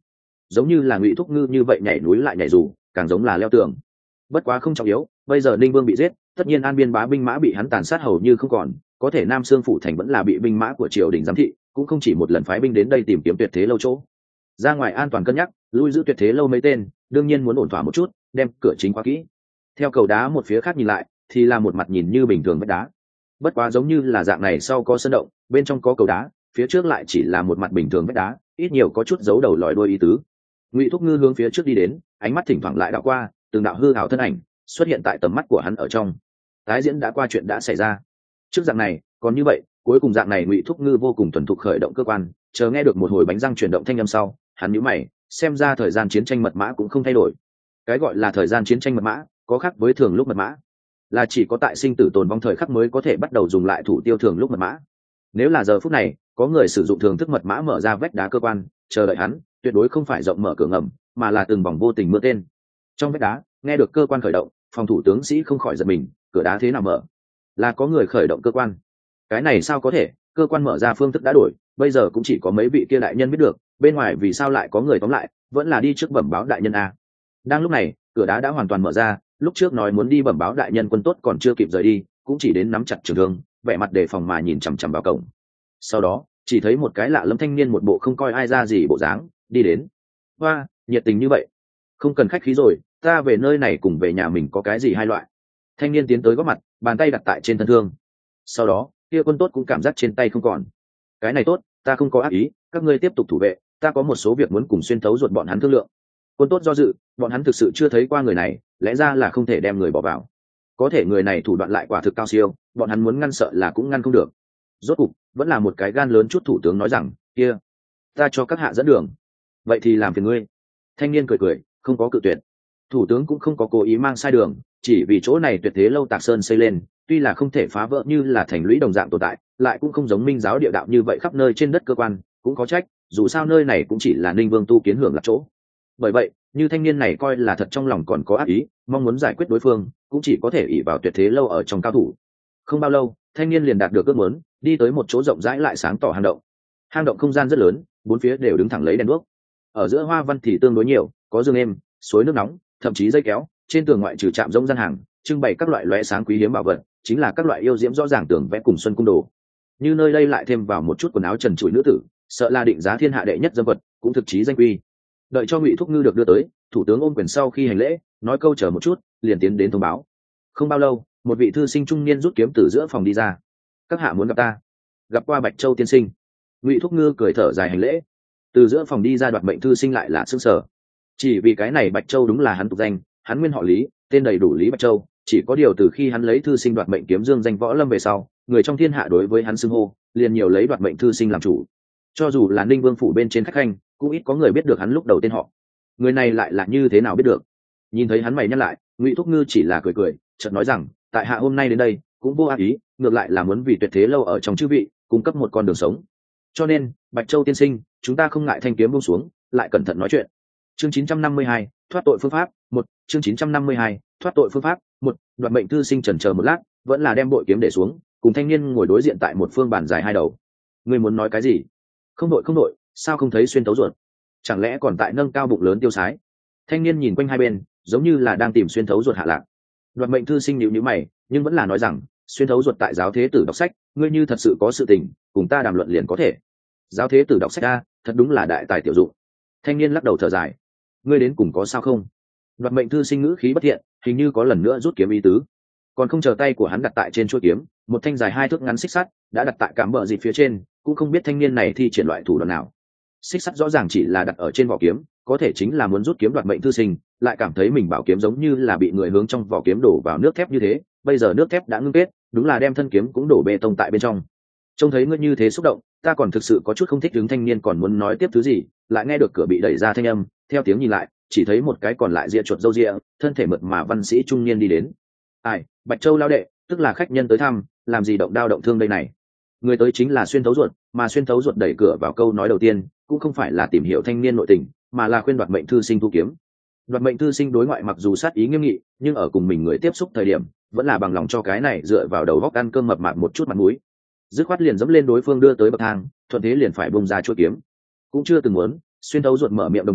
giống như là Ngụy Thúc Ngư như vậy nhảy núi lại nhảy dù, càng giống là leo tường. Bất quá không trọng yếu, bây giờ Ninh Vương bị giết, tất nhiên An Biên bá binh mã bị hắn tàn sát hầu như không còn, có thể Nam Sương phủ thành vẫn là bị binh mã của triều đình giám thị, cũng không chỉ một lần phái binh đến đây tìm kiếm Tuyệt Thế lâu chỗ. Ra ngoài an toàn cân nhắc, lui giữ Tuyệt Thế lâu mấy tên, đương nhiên muốn ổn thỏa một chút, đem cửa chính khóa kỹ. Theo cầu đá một phía khác nhìn lại, thì là một mặt nhìn như bình thường vách đá. Bất quá giống như là dạng này sau có sân động, bên trong có cầu đá, phía trước lại chỉ là một mặt bình thường vách đá, ít nhiều có chút giấu đầu lòi đuôi ý tứ. Ngụy Thúc Ngư hướng phía trước đi đến, ánh mắt thỉnh thoảng lại đảo qua, từng đạo hư ảo thân ảnh xuất hiện tại tầm mắt của hắn ở trong. Tái diễn đã qua chuyện đã xảy ra. Trước dạng này, còn như vậy, cuối cùng dạng này Ngụy Thúc Ngư vô cùng thuần thục khởi động cơ quan, chờ nghe được một hồi bánh răng chuyển động thanh âm sau, hắn nhíu mày, xem ra thời gian chiến tranh mật mã cũng không thay đổi. Cái gọi là thời gian chiến tranh mật mã, có khác với thường lúc mật mã, là chỉ có tại sinh tử tồn vong thời khắc mới có thể bắt đầu dùng lại thủ tiêu thường lúc mật mã. Nếu là giờ phút này, có người sử dụng thường thức mật mã mở ra vách đá cơ quan, chờ đợi hắn, tuyệt đối không phải rộng mở cửa ngầm, mà là từng vòng vô tình mưa tên. Trong vách đá, nghe được cơ quan khởi động, phòng thủ tướng sĩ không khỏi giật mình, cửa đá thế nào mở? Là có người khởi động cơ quan? Cái này sao có thể, cơ quan mở ra phương thức đã đổi, bây giờ cũng chỉ có mấy vị kia đại nhân biết được, bên ngoài vì sao lại có người tóm lại, vẫn là đi trước bẩm báo đại nhân a. Đang lúc này, cửa đá đã hoàn toàn mở ra, lúc trước nói muốn đi bẩm báo đại nhân quân tốt còn chưa kịp rời đi, cũng chỉ đến nắm chặt trường thương, vẻ mặt đề phòng mà nhìn chằm chằm vào cổng. Sau đó, chỉ thấy một cái lạ lẫm thanh niên một bộ không coi ai ra gì bộ dáng, đi đến. Hoa, nhiệt tình như vậy. Không cần khách khí rồi, ta về nơi này cùng về nhà mình có cái gì hai loại. Thanh niên tiến tới góp mặt, bàn tay đặt tại trên thân thương. Sau đó, kia quân tốt cũng cảm giác trên tay không còn. Cái này tốt, ta không có ác ý, các ngươi tiếp tục thủ vệ, ta có một số việc muốn cùng xuyên thấu ruột bọn hắn thương lượng. Quân tốt do dự, bọn hắn thực sự chưa thấy qua người này, lẽ ra là không thể đem người bỏ vào. Có thể người này thủ đoạn lại quả thực cao siêu, bọn hắn muốn ngăn sợ là cũng ngăn không được. Rốt cục, vẫn là một cái gan lớn chút thủ tướng nói rằng, kia, ta cho các hạ dẫn đường. Vậy thì làm phiền ngươi. Thanh niên cười cười, không có cự tuyệt. Thủ tướng cũng không có cố ý mang sai đường, chỉ vì chỗ này Tuyệt Thế lâu Tạc Sơn xây lên, tuy là không thể phá vỡ như là thành lũy đồng dạng tồn tại, lại cũng không giống Minh giáo địa đạo như vậy khắp nơi trên đất cơ quan, cũng có trách, dù sao nơi này cũng chỉ là Ninh Vương tu kiến hưởng là chỗ. Bởi vậy, như thanh niên này coi là thật trong lòng còn có ác ý, mong muốn giải quyết đối phương, cũng chỉ có thể ỷ vào Tuyệt Thế lâu ở trong cao thủ. Không bao lâu, thanh niên liền đạt được ước muốn, đi tới một chỗ rộng rãi lại sáng tỏ hang động. Hang động không gian rất lớn, bốn phía đều đứng thẳng lấy đèn đuốc. Ở giữa hoa văn thì tương đối nhiều, có giường êm, suối nước nóng, thậm chí dây kéo, trên tường ngoại trừ chạm rỗng gian hàng, trưng bày các loại lóe sáng quý hiếm bảo vật, chính là các loại yêu diễm rõ ràng tường vẽ cùng xuân cung đồ. Như nơi đây lại thêm vào một chút quần áo trần trụi nữ tử, sợ là định giá thiên hạ đệ nhất dâm vật, cũng thực chí danh quy. Đợi cho Ngụy Thúc Ngư được đưa tới, thủ tướng ôm quyền sau khi hành lễ, nói câu chờ một chút, liền tiến đến thông báo. Không bao lâu, một vị thư sinh trung niên rút kiếm từ giữa phòng đi ra. Các hạ muốn gặp ta? Gặp qua Bạch Châu tiên sinh. Ngụy Thúc Ngư cười thở dài hành lễ. Từ giữa phòng đi ra Đoạt Mệnh thư sinh lại là sững sờ. Chỉ vì cái này Bạch Châu đúng là hắn tục danh, hắn nguyên họ Lý, tên đầy đủ Lý Bạch Châu, chỉ có điều từ khi hắn lấy thư sinh Đoạt Mệnh kiếm dương danh võ lâm về sau, người trong thiên hạ đối với hắn xưng hô, liền nhiều lấy Đoạt Mệnh thư sinh làm chủ. Cho dù là Ninh Vương phủ bên trên khách khanh, cũng ít có người biết được hắn lúc đầu tên họ. Người này lại là như thế nào biết được? Nhìn thấy hắn mày nhắc lại, Ngụy Thúc Ngư chỉ là cười cười, chợt nói rằng, tại hạ hôm nay đến đây, cũng vô ác ý, ngược lại là muốn vì Tuyệt Thế lâu ở trong chư vị, cung cấp một con đường sống. Cho nên, Bạch Châu tiên sinh, chúng ta không ngại thanh kiếm buông xuống, lại cẩn thận nói chuyện. Chương 952, thoát tội phương pháp, 1, chương 952, thoát tội phương pháp, 1, Đoạt Mệnh thư sinh chần chờ một lát, vẫn là đem bội kiếm để xuống, cùng thanh niên ngồi đối diện tại một phương bàn dài hai đầu. Ngươi muốn nói cái gì? Không đội, sao không thấy xuyên tấu ruột? Chẳng lẽ còn tại nâng cao bụng lớn tiêu sái? Thanh niên nhìn quanh hai bên, giống như là đang tìm xuyên thấu ruột hạ lạc. Đoạt Mệnh thư sinh nhíu nhíu mày, nhưng vẫn là nói rằng, xuyên thấu ruột tại giáo thế tử đọc sách, ngươi như thật sự có sự tình, cùng ta đàm luận liền có thể. Giáo thế tử đọc sách a, thật đúng là đại tài tiểu dụng. Thanh niên lắc đầu thở dài, ngươi đến cùng có sao không? Đoạt Mệnh thư sinh ngữ khí bất thiện, hình như có lần nữa rút kiếm ý tứ. Còn không chờ tay của hắn đặt tại trên chuôi kiếm, một thanh dài 2 thước ngắn xích sắt đã đặt tại cám bờ dịp phía trên, cũng không biết thanh niên này thi triển loại thủ đoạn nào. Xích sắt rõ ràng chỉ là đặt ở trên vỏ kiếm, có thể chính là muốn rút kiếm Đoạt Mệnh thư sinh, lại cảm thấy mình bảo kiếm giống như là bị người hướng trong vỏ kiếm đổ vào nước thép như thế, bây giờ nước thép đã ngưng kết, đúng là đem thân kiếm cũng đổ bê tông tại bên trong. Trông thấy ngươi như thế xúc động, ta còn thực sự có chút không thích đứng. Thanh niên còn muốn nói tiếp thứ gì, lại nghe được cửa bị đẩy ra thanh âm, theo tiếng nhìn lại, chỉ thấy một cái còn lại ria chuột râu ria, thân thể mượt mà văn sĩ trung niên đi đến. Ai, Bạch Châu lao đệ, tức là khách nhân tới thăm, làm gì động đao động thương đây này? Người tới chính là xuyên thấu ruột, mà xuyên thấu ruột đẩy cửa vào câu nói đầu tiên, cũng không phải là tìm hiểu thanh niên nội tình, mà là khuyên Đoạt Mệnh thư sinh thu kiếm. Đoạt Mệnh thư sinh đối ngoại mặc dù sát ý nghiêm nghị, nhưng ở cùng mình người tiếp xúc thời điểm, vẫn là bằng lòng cho cái này dựa vào đầu góc ăn cơm mập mạp một chút mặt mũi. Dứt khoát liền dẫm lên đối phương đưa tới bậc thang, thuận thế liền phải bung ra chuôi kiếm. Cũng chưa từng muốn, xuyên thấu ruột mở miệng đồng thời,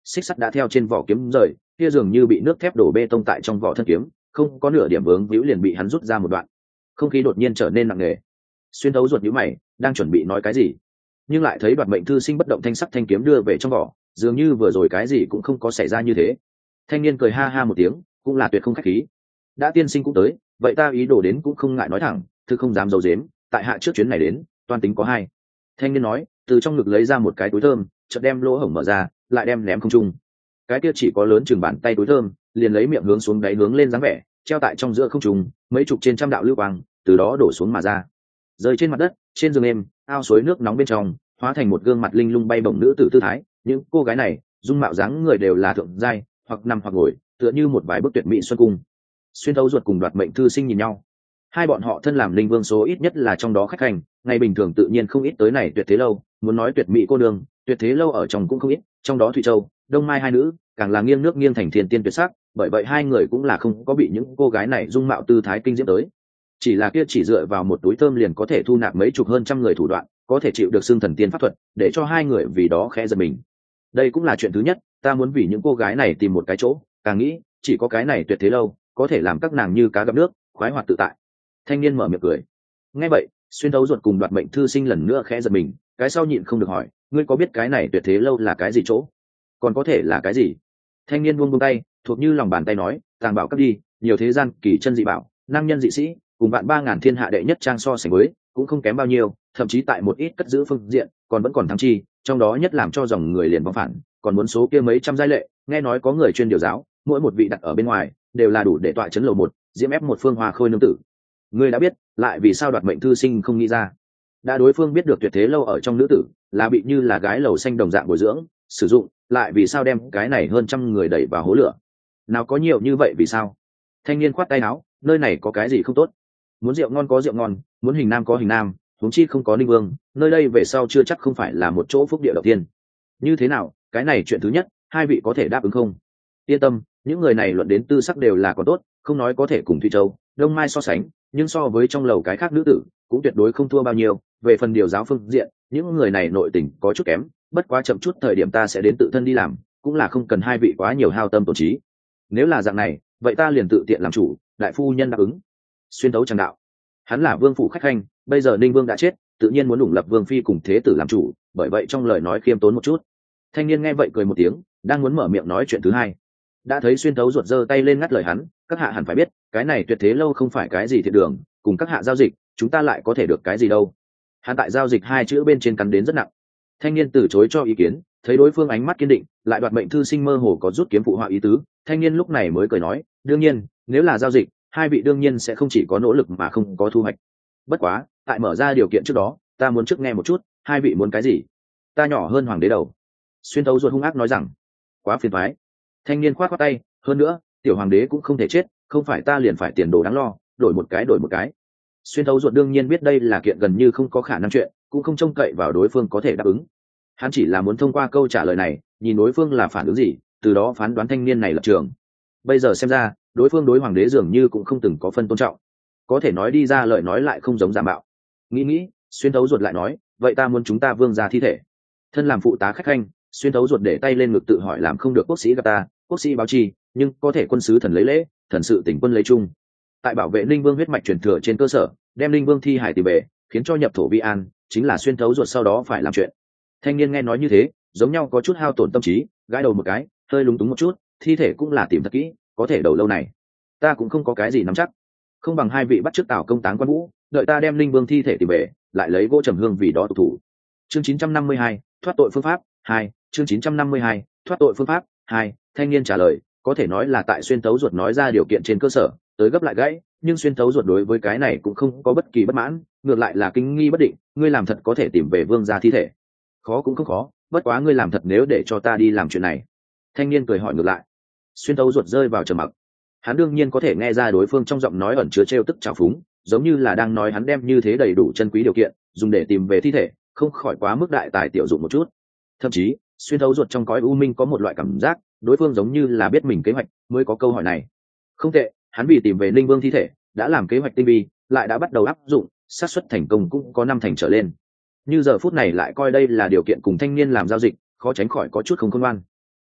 xích sắt đã theo trên vỏ kiếm rời, kia dường như bị nước thép đổ bê tông tại trong vỏ thân kiếm, không có nửa điểm vướng víu liền bị hắn rút ra một đoạn. Không khí đột nhiên trở nên nặng nề. Xuyên thấu ruột nhíu mày, đang chuẩn bị nói cái gì, nhưng lại thấy Đoạt Mệnh Thư Sinh bất động thanh sắc thanh kiếm đưa về trong vỏ, dường như vừa rồi cái gì cũng không có xảy ra như thế. Thanh niên cười ha ha một tiếng, cũng là tuyệt không khách khí. Đã tiên sinh cũng tới, vậy ta ý đồ đến cũng không ngại nói thẳng, thứ không dám giấu giếm, tại hạ trước chuyến này đến, toan tính có hai. Thanh niên nói, từ trong ngực lấy ra một cái túi thơm, chợt đem lỗ hổng mở ra, lại đem ném không trung. Cái kia chỉ có lớn chừng bàn tay túi thơm, liền lấy miệng hướng xuống đáy hướng lên dáng vẻ, treo tại trong giữa không trung, mấy chục trên trăm đạo lưu quang, từ đó đổ xuống mà ra, rơi trên mặt đất, trên giường êm, ao suối nước nóng bên trong, hóa thành một gương mặt linh lung bay bổng nữ tử tư thái. Những cô gái này, dung mạo dáng người đều là thượng giai, hoặc nằm hoặc ngồi, tựa như một vài bức tuyệt mỹ xuân cung. Xuyên thấu ruột cùng Đoạt Mệnh Thư Sinh nhìn nhau, hai bọn họ thân làm linh vương số ít nhất là trong đó khách hành, ngày bình thường tự nhiên không ít tới này Tuyệt Thế Lâu. Muốn nói tuyệt mỹ cô đường, Tuyệt Thế Lâu ở trong cũng không ít, trong đó Thụy Châu, Đông Mai hai nữ càng là nghiêng nước nghiêng thành thiên tiên tuyệt sắc, bởi vậy hai người cũng là không có bị những cô gái này dung mạo tư thái kinh diễm tới. Chỉ là kia chỉ dựa vào một túi thơm liền có thể thu nạp mấy chục hơn trăm người thủ đoạn, có thể chịu được xưng thần tiên pháp thuật, để cho hai người vì đó khẽ giật mình. Đây cũng là chuyện thứ nhất, ta muốn vì những cô gái này tìm một cái chỗ, càng nghĩ chỉ có cái này Tuyệt Thế Lâu có thể làm các nàng như cá gặp nước, khoái hoạt tự tại. Thanh niên mở miệng cười. Nghe vậy, Xuyên thấu ruột cùng Đoạt Mệnh Thư Sinh lần nữa khẽ giật mình, cái sau nhịn không được hỏi, ngươi có biết cái này Tuyệt Thế Lâu là cái gì chỗ? Còn có thể là cái gì? Thanh niên buông buông tay, thuộc như lòng bàn tay nói, tàng bảo cấp đi, nhiều thế gian kỳ chân dị bảo, năng nhân dị sĩ, cùng bạn 3000 thiên hạ đệ nhất trang so sánh với, cũng không kém bao nhiêu, thậm chí tại một ít cất giữ phương diện, còn vẫn còn thắng chi, trong đó nhất làm cho dòng người liền vong phản, còn muốn số kia mấy trăm giai lệ, nghe nói có người chuyên điều giáo, mỗi một vị đặt ở bên ngoài, đều là đủ để tọa chấn lầu một, diễm ép một phương hoa khôi nương tử. Ngươi đã biết, lại vì sao Đoạt Mệnh Thư Sinh không nghĩ ra? Đã đối phương biết được Tuyệt Thế Lâu ở trong nữ tử, là bị như là gái lầu xanh đồng dạng bồi dưỡng, sử dụng, lại vì sao đem cái này hơn trăm người đẩy vào hố lửa? Nào có nhiều như vậy vì sao? Thanh niên khoát tay áo, nơi này có cái gì không tốt? Muốn rượu ngon có rượu ngon, muốn hình nam có hình nam, huống chi không có Ninh Vương, nơi đây về sau chưa chắc không phải là một chỗ phúc địa đầu tiên. Như thế nào, cái này chuyện thứ nhất, hai vị có thể đáp ứng không? Yên tâm, những người này luận đến tư sắc đều là có tốt, không nói có thể cùng Thụy Châu, Đông Mai so sánh, nhưng so với trong lầu cái khác nữ tử, cũng tuyệt đối không thua bao nhiêu. Về phần điều giáo phương diện, những người này nội tình có chút kém, bất quá chậm chút thời điểm ta sẽ đến tự thân đi làm, cũng là không cần hai vị quá nhiều hao tâm tổn trí. Nếu là dạng này, vậy ta liền tự tiện làm chủ, đại phu nhân đáp ứng. Xuyên thấu tràng đạo, hắn là vương phủ khách khanh, bây giờ Ninh Vương đã chết, tự nhiên muốn ủng lập vương phi cùng thế tử làm chủ, bởi vậy trong lời nói khiêm tốn một chút. Thanh niên nghe vậy cười một tiếng, đang muốn mở miệng nói chuyện thứ hai, đã thấy Xuyên thấu ruột giơ tay lên ngắt lời hắn, các hạ hẳn phải biết, cái này Tuyệt Thế Lâu không phải cái gì thiện đường, cùng các hạ giao dịch, chúng ta lại có thể được cái gì đâu. Hắn tại giao dịch hai chữ bên trên cắn đến rất nặng. Thanh niên từ chối cho ý kiến, thấy đối phương ánh mắt kiên định, lại Đoạt Mệnh Thư Sinh mơ hồ có rút kiếm phụ họa ý tứ, thanh niên lúc này mới cười nói, đương nhiên, nếu là giao dịch, hai vị đương nhiên sẽ không chỉ có nỗ lực mà không có thu hoạch. Bất quá, tại mở ra điều kiện trước đó, ta muốn trước nghe một chút, hai vị muốn cái gì? Ta nhỏ hơn hoàng đế đầu. Xuyên thấu ruột hung ác nói rằng, quá phiền toái. Thanh niên khoát khoát tay, hơn nữa, tiểu hoàng đế cũng không thể chết, không phải ta liền phải tiền đồ đáng lo, đổi một cái. Xuyên thấu ruột đương nhiên biết đây là kiện gần như không có khả năng chuyện, cũng không trông cậy vào đối phương có thể đáp ứng. Hắn chỉ là muốn thông qua câu trả lời này, nhìn đối phương là phản ứng gì, từ đó phán đoán thanh niên này lập trường. Bây giờ xem ra, đối phương đối hoàng đế dường như cũng không từng có phân tôn trọng, có thể nói đi ra lời nói lại không giống giả mạo. Nghĩ, Xuyên thấu ruột lại nói, vậy ta muốn chúng ta vương ra thi thể. Thân làm phụ tá khách khanh, Xuyên thấu ruột để tay lên ngực tự hỏi làm không được quốc sĩ gặp ta, quốc sĩ báo chi, nhưng có thể quân sứ thần lấy lễ, thần sự tỉnh quân lấy chung. Tại bảo vệ Ninh Vương huyết mạch truyền thừa trên cơ sở, đem Ninh Vương thi hải tìm về, khiến cho nhập thổ vi an, chính là Xuyên thấu ruột sau đó phải làm chuyện. Thanh niên nghe nói như thế, giống nhau có chút hao tổn tâm trí, gãi đầu một cái, hơi lúng túng một chút, thi thể cũng là tìm thật kỹ, có thể đầu lâu này, ta cũng không có cái gì nắm chắc, không bằng hai vị bắt chước Tào công táng quan vũ, đợi ta đem Ninh Vương thi thể tìm về, lại lấy gỗ trầm hương vì đó tục thủ. Chương 952, thoát tội phương pháp 2, chương 952, thoát tội phương pháp 2, thanh niên trả lời, có thể nói là tại Xuyên thấu ruột nói ra điều kiện trên cơ sở, tới gấp lại gãy, nhưng Xuyên thấu ruột đối với cái này cũng không có bất kỳ bất mãn, ngược lại là kinh nghi bất định, ngươi làm thật có thể tìm về vương gia thi thể? Khó cũng không khó, bất quá ngươi làm thật nếu để cho ta đi làm chuyện này? Thanh niên cười hỏi ngược lại. Xuyên thấu ruột rơi vào trầm mặc. Hắn đương nhiên có thể nghe ra đối phương trong giọng nói ẩn chứa trêu tức trào phúng, giống như là đang nói hắn đem như thế đầy đủ chân quý điều kiện dùng để tìm về thi thể, không khỏi quá mức đại tài tiểu dụng một chút. Thậm chí, Xuyên thấu ruột trong cõi u minh có một loại cảm giác, đối phương giống như là biết mình kế hoạch mới có câu hỏi này. Không tệ, hắn vì tìm về Ninh Vương thi thể, đã làm kế hoạch tinh vi, lại đã bắt đầu áp dụng, xác suất thành công cũng có 5 thành trở lên. Như giờ phút này lại coi đây là điều kiện cùng thanh niên làm giao dịch, khó tránh khỏi có chút không khôn ngoan.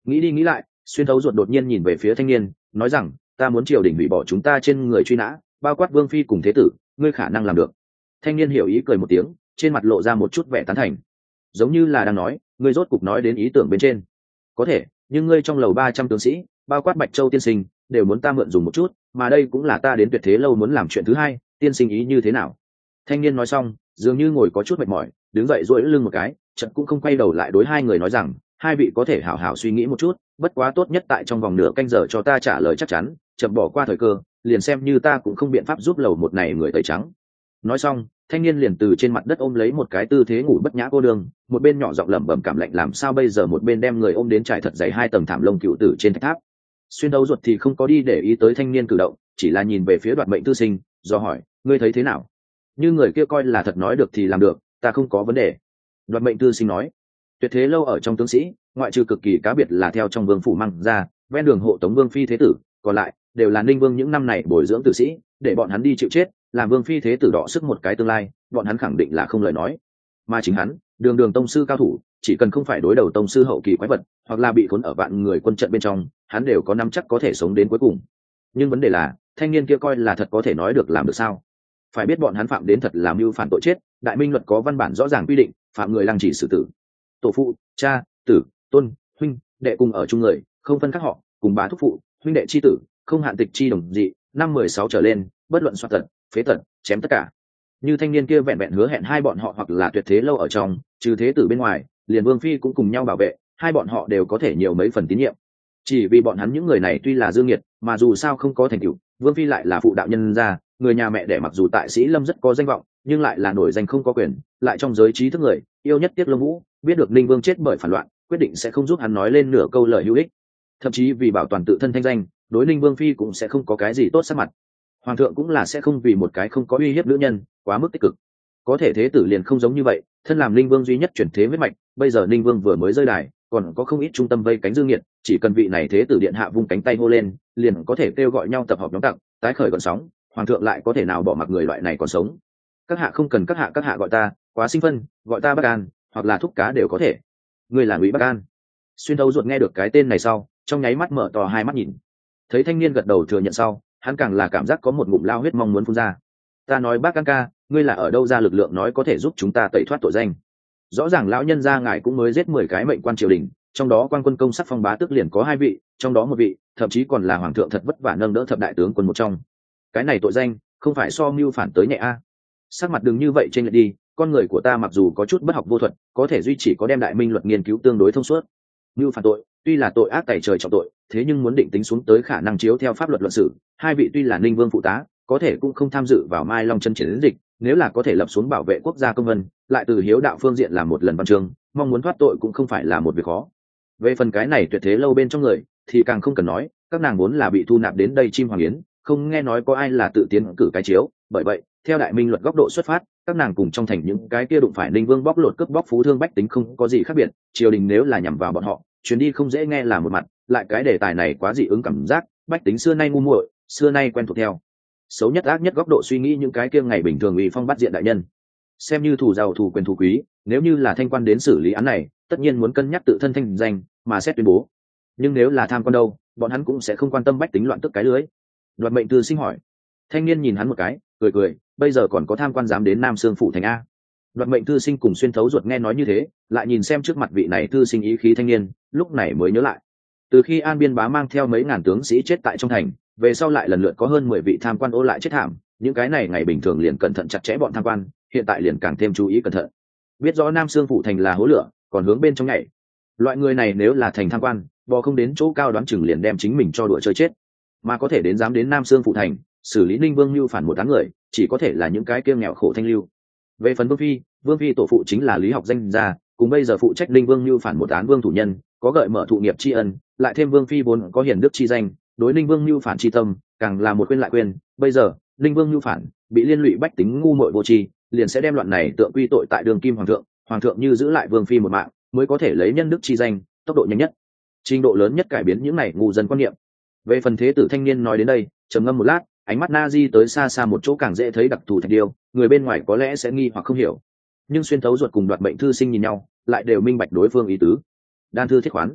Nghĩ đi nghĩ lại, xuyên thấu ruột đột nhiên nhìn về phía thanh niên, nói rằng ta muốn triều đình hủy bỏ chúng ta trên người truy nã, bao quát vương phi cùng thế tử, ngươi khả năng làm được. Thanh niên hiểu ý cười một tiếng, trên mặt lộ ra một chút vẻ tán thành, giống như là đang nói ngươi rốt cục nói đến ý tưởng bên trên. Có thể, nhưng ngươi trong lầu 300 tướng sĩ, bao quát Bạch Châu tiên sinh, đều muốn ta mượn dùng một chút, mà đây cũng là ta đến Tuyệt Thế lâu muốn làm chuyện thứ hai, tiên sinh ý như thế nào? Thanh niên nói xong, dường như ngồi có chút mệt mỏi, đứng dậy duỗi lưng một cái, chợt cũng không quay đầu lại đối hai người nói rằng, hai vị có thể hảo hảo suy nghĩ một chút, bất quá tốt nhất tại trong vòng nửa canh giờ cho ta trả lời chắc chắn, chậm bỏ qua thời cơ, liền xem như ta cũng không biện pháp giúp lầu một này người tẩy trắng. Nói xong, thanh niên liền từ trên mặt đất ôm lấy một cái tư thế ngủ bất nhã cô đương, một bên nhỏ giọng lẩm bẩm cảm lạnh làm sao bây giờ, một bên đem người ôm đến trải thật dày 2 tầng thảm lông cựu tử trên thạch tháp. Xuyên Thấu Ruột thì không có đi để ý tới thanh niên cử động, chỉ là nhìn về phía Đoạt Mệnh Thư Sinh, do hỏi, ngươi thấy thế nào? Như người kia coi là thật nói được thì làm được, ta không có vấn đề. Đoạt Mệnh Thư Sinh nói, Tuyệt Thế lâu ở trong tướng sĩ, ngoại trừ cực kỳ cá biệt là theo trong vương phủ mang ra, ven đường hộ tống vương phi thế tử, còn lại đều là Ninh Vương những năm này bồi dưỡng tử sĩ, để bọn hắn đi chịu chết, làm vương phi thế tử đọ sức một cái tương lai, bọn hắn khẳng định là không lời nói. Mà chính hắn, đường đường tông sư cao thủ, chỉ cần không phải đối đầu tông sư hậu kỳ quái vật, hoặc là bị khốn ở vạn người quân trận bên trong, hắn đều có nắm chắc có thể sống đến cuối cùng. Nhưng vấn đề là, thanh niên kia coi là thật có thể nói được làm được sao? Phải biết bọn hắn phạm đến thật là mưu phản tội chết, đại minh luật có văn bản rõ ràng quy định, phạm người lăng chỉ xử tử. Tổ phụ, cha, tử, tôn, huynh, đệ cùng ở chung người, không phân các họ, cùng bá thúc phụ, huynh đệ chi tử, không hạn tịch chi đồng dị, 5-16 trở lên, bất luận soạt tật, phế tật, chém tất cả. Như thanh niên kia vẹn vẹn hứa hẹn hai bọn họ hoặc là Tuyệt Thế lâu ở trong, trừ thế tử bên ngoài, liền vương phi cũng cùng nhau bảo vệ, hai bọn họ đều có thể nhiều mấy phần tín nhiệm. Chỉ vì bọn hắn những người này tuy là dương nghiệt, mà dù sao không có thành tựu, vương phi lại là phụ đạo nhân gia, người nhà mẹ đẻ mặc dù tại Sĩ Lâm rất có danh vọng, nhưng lại là nổi danh không có quyền, lại trong giới trí thức người yêu nhất Tiết Lông Vũ, biết được Ninh Vương chết bởi phản loạn, quyết định sẽ không giúp hắn nói lên nửa câu lời hữu ích. Thậm chí vì bảo toàn tự thân thanh danh, đối Ninh Vương phi cũng sẽ không có cái gì tốt sắc mặt. Hoàng thượng cũng là sẽ không vì một cái không có uy hiếp nữ nhân quá mức tích cực. Có thể thế tử liền không giống như vậy, thân làm Ninh Vương duy nhất chuyển thế huyết mạch, bây giờ Ninh Vương vừa mới rơi đài, còn có không ít trung tâm vây cánh dương nghiệt, chỉ cần vị này thế tử điện hạ vung cánh tay hô lên, liền có thể kêu gọi nhau tập hợp nhóm tặc, tái khởi gợn sóng. Hoàng thượng lại có thể nào bỏ mặc người loại này còn sống? Các hạ không cần các hạ gọi ta quá sinh phân, gọi ta Bắc An, hoặc là thúc cá đều có thể. Người là Ngụy Bắc An. Xuyên Thấu Ruột nghe được cái tên này sau, trong nháy mắt mở to hai mắt nhìn. Thấy thanh niên gật đầu thừa nhận sau, hắn càng là cảm giác có một ngụm lao huyết mong muốn phun ra. Ta nói Bác An ca, ngươi là ở đâu ra lực lượng nói có thể giúp chúng ta tẩy thoát tội danh? Rõ ràng lão nhân gia ngài cũng mới giết 10 cái mệnh quan triều đình, trong đó quan quân công sắc phong bá tước liền có 2 vị, trong đó một vị thậm chí còn là hoàng thượng thật vất vả nâng đỡ thập đại tướng quân một trong. Cái này tội danh không phải so mưu phản tới nhẹ a. Sắc mặt đừng như vậy trên lại đi, con người của ta mặc dù có chút bất học vô thuật, có thể duy chỉ có đem đại minh luật nghiên cứu tương đối thông suốt. Mưu phản tội tuy là tội ác tày trời trọng tội, thế nhưng muốn định tính xuống tới khả năng chiếu theo pháp luật luận xử, 2 vị tuy là Ninh Vương phụ tá, có thể cũng không tham dự vào Mai Long chân chiến dịch, nếu là có thể lập xuống bảo vệ quốc gia công vân, lại từ hiếu đạo phương diện làm một lần văn chương, mong muốn thoát tội cũng không phải là một việc khó. Về phần cái này Tuyệt Thế lâu bên trong người thì càng không cần nói, các nàng vốn là bị thu nạp đến đây chim hoàng yến, không nghe nói có ai là tự tiến cử cái chiếu, bởi vậy theo đại minh luật góc độ xuất phát, các nàng cùng trong thành những cái kia đụng phải Ninh Vương bóc lột cướp bóc phú thương bách tính không có gì khác biệt, triều đình nếu là nhằm vào bọn họ, chuyến đi không dễ nghe là một mặt, lại cái đề tài này quá dị ứng cảm giác, bách tính xưa nay ngu muội, xưa nay quen thuộc theo xấu nhất ác nhất góc độ suy nghĩ những cái kia ngày bình thường uy phong bắt diện đại nhân, xem như thủ giàu thủ quyền thủ quý, nếu như là thanh quan đến xử lý án này, tất nhiên muốn cân nhắc tự thân thanh danh mà xét tuyên bố, nhưng nếu là tham quan đâu, bọn hắn cũng sẽ không quan tâm bách tính loạn tức cái lưới. Đoạt Mệnh Thư Sinh hỏi. Thanh niên nhìn hắn một cái, cười cười, bây giờ còn có tham quan dám đến Nam Sương phủ thành a? Đoạt Mệnh Thư Sinh cùng Xuyên Thấu Ruột nghe nói như thế, lại nhìn xem trước mặt vị này thư sinh ý khí thanh niên, lúc này mới nhớ lại, từ khi An Biên Bá mang theo mấy ngàn tướng sĩ chết tại trong thành, về sau lại lần lượt có hơn 10 vị tham quan ô lại chết thảm, những cái này ngày bình thường liền cẩn thận chặt chẽ bọn tham quan, hiện tại liền càng thêm chú ý cẩn thận. Biết rõ Nam Sương phủ thành là hố lửa, còn hướng bên trong nhảy. Loại người này nếu là thành tham quan, bò không đến chỗ cao đoán chừng liền đem chính mình cho đùa chơi chết, mà có thể dám đến Nam Sương phủ thành xử lý Ninh Vương mưu phản một đám người, chỉ có thể là những cái kia nghèo khổ thanh lưu. Về phần Vương phi tổ phụ chính là Lý Học danh gia, cùng bây giờ phụ trách Ninh Vương mưu phản một án vương thủ nhân, có gợi mở thụ nghiệp tri ân, lại thêm Vương phi vốn có hiền đức chi danh, đối Ninh Vương mưu phản chi tâm càng là một quên lại quên. Bây giờ Ninh Vương mưu phản bị liên lụy bách tính ngu muội vô tri, liền sẽ đem loạn này tượng quy tội tại đường kim hoàng thượng như giữ lại Vương phi một mạng, mới có thể lấy nhân đức chi danh, tốc độ nhanh nhất, trình độ lớn nhất cải biến những này ngu dân quan niệm. Về phần thế tử thanh niên nói đến đây, trầm ngâm một lát, ánh mắt na di tới xa xa một chỗ càng dễ thấy đặc thù thạch điêu, người bên ngoài có lẽ sẽ nghi hoặc không hiểu, nhưng Xuyên Thấu Ruột cùng Đoạt Mệnh Thư Sinh nhìn nhau, lại đều minh bạch đối phương ý tứ. Đan thư thiết khoán,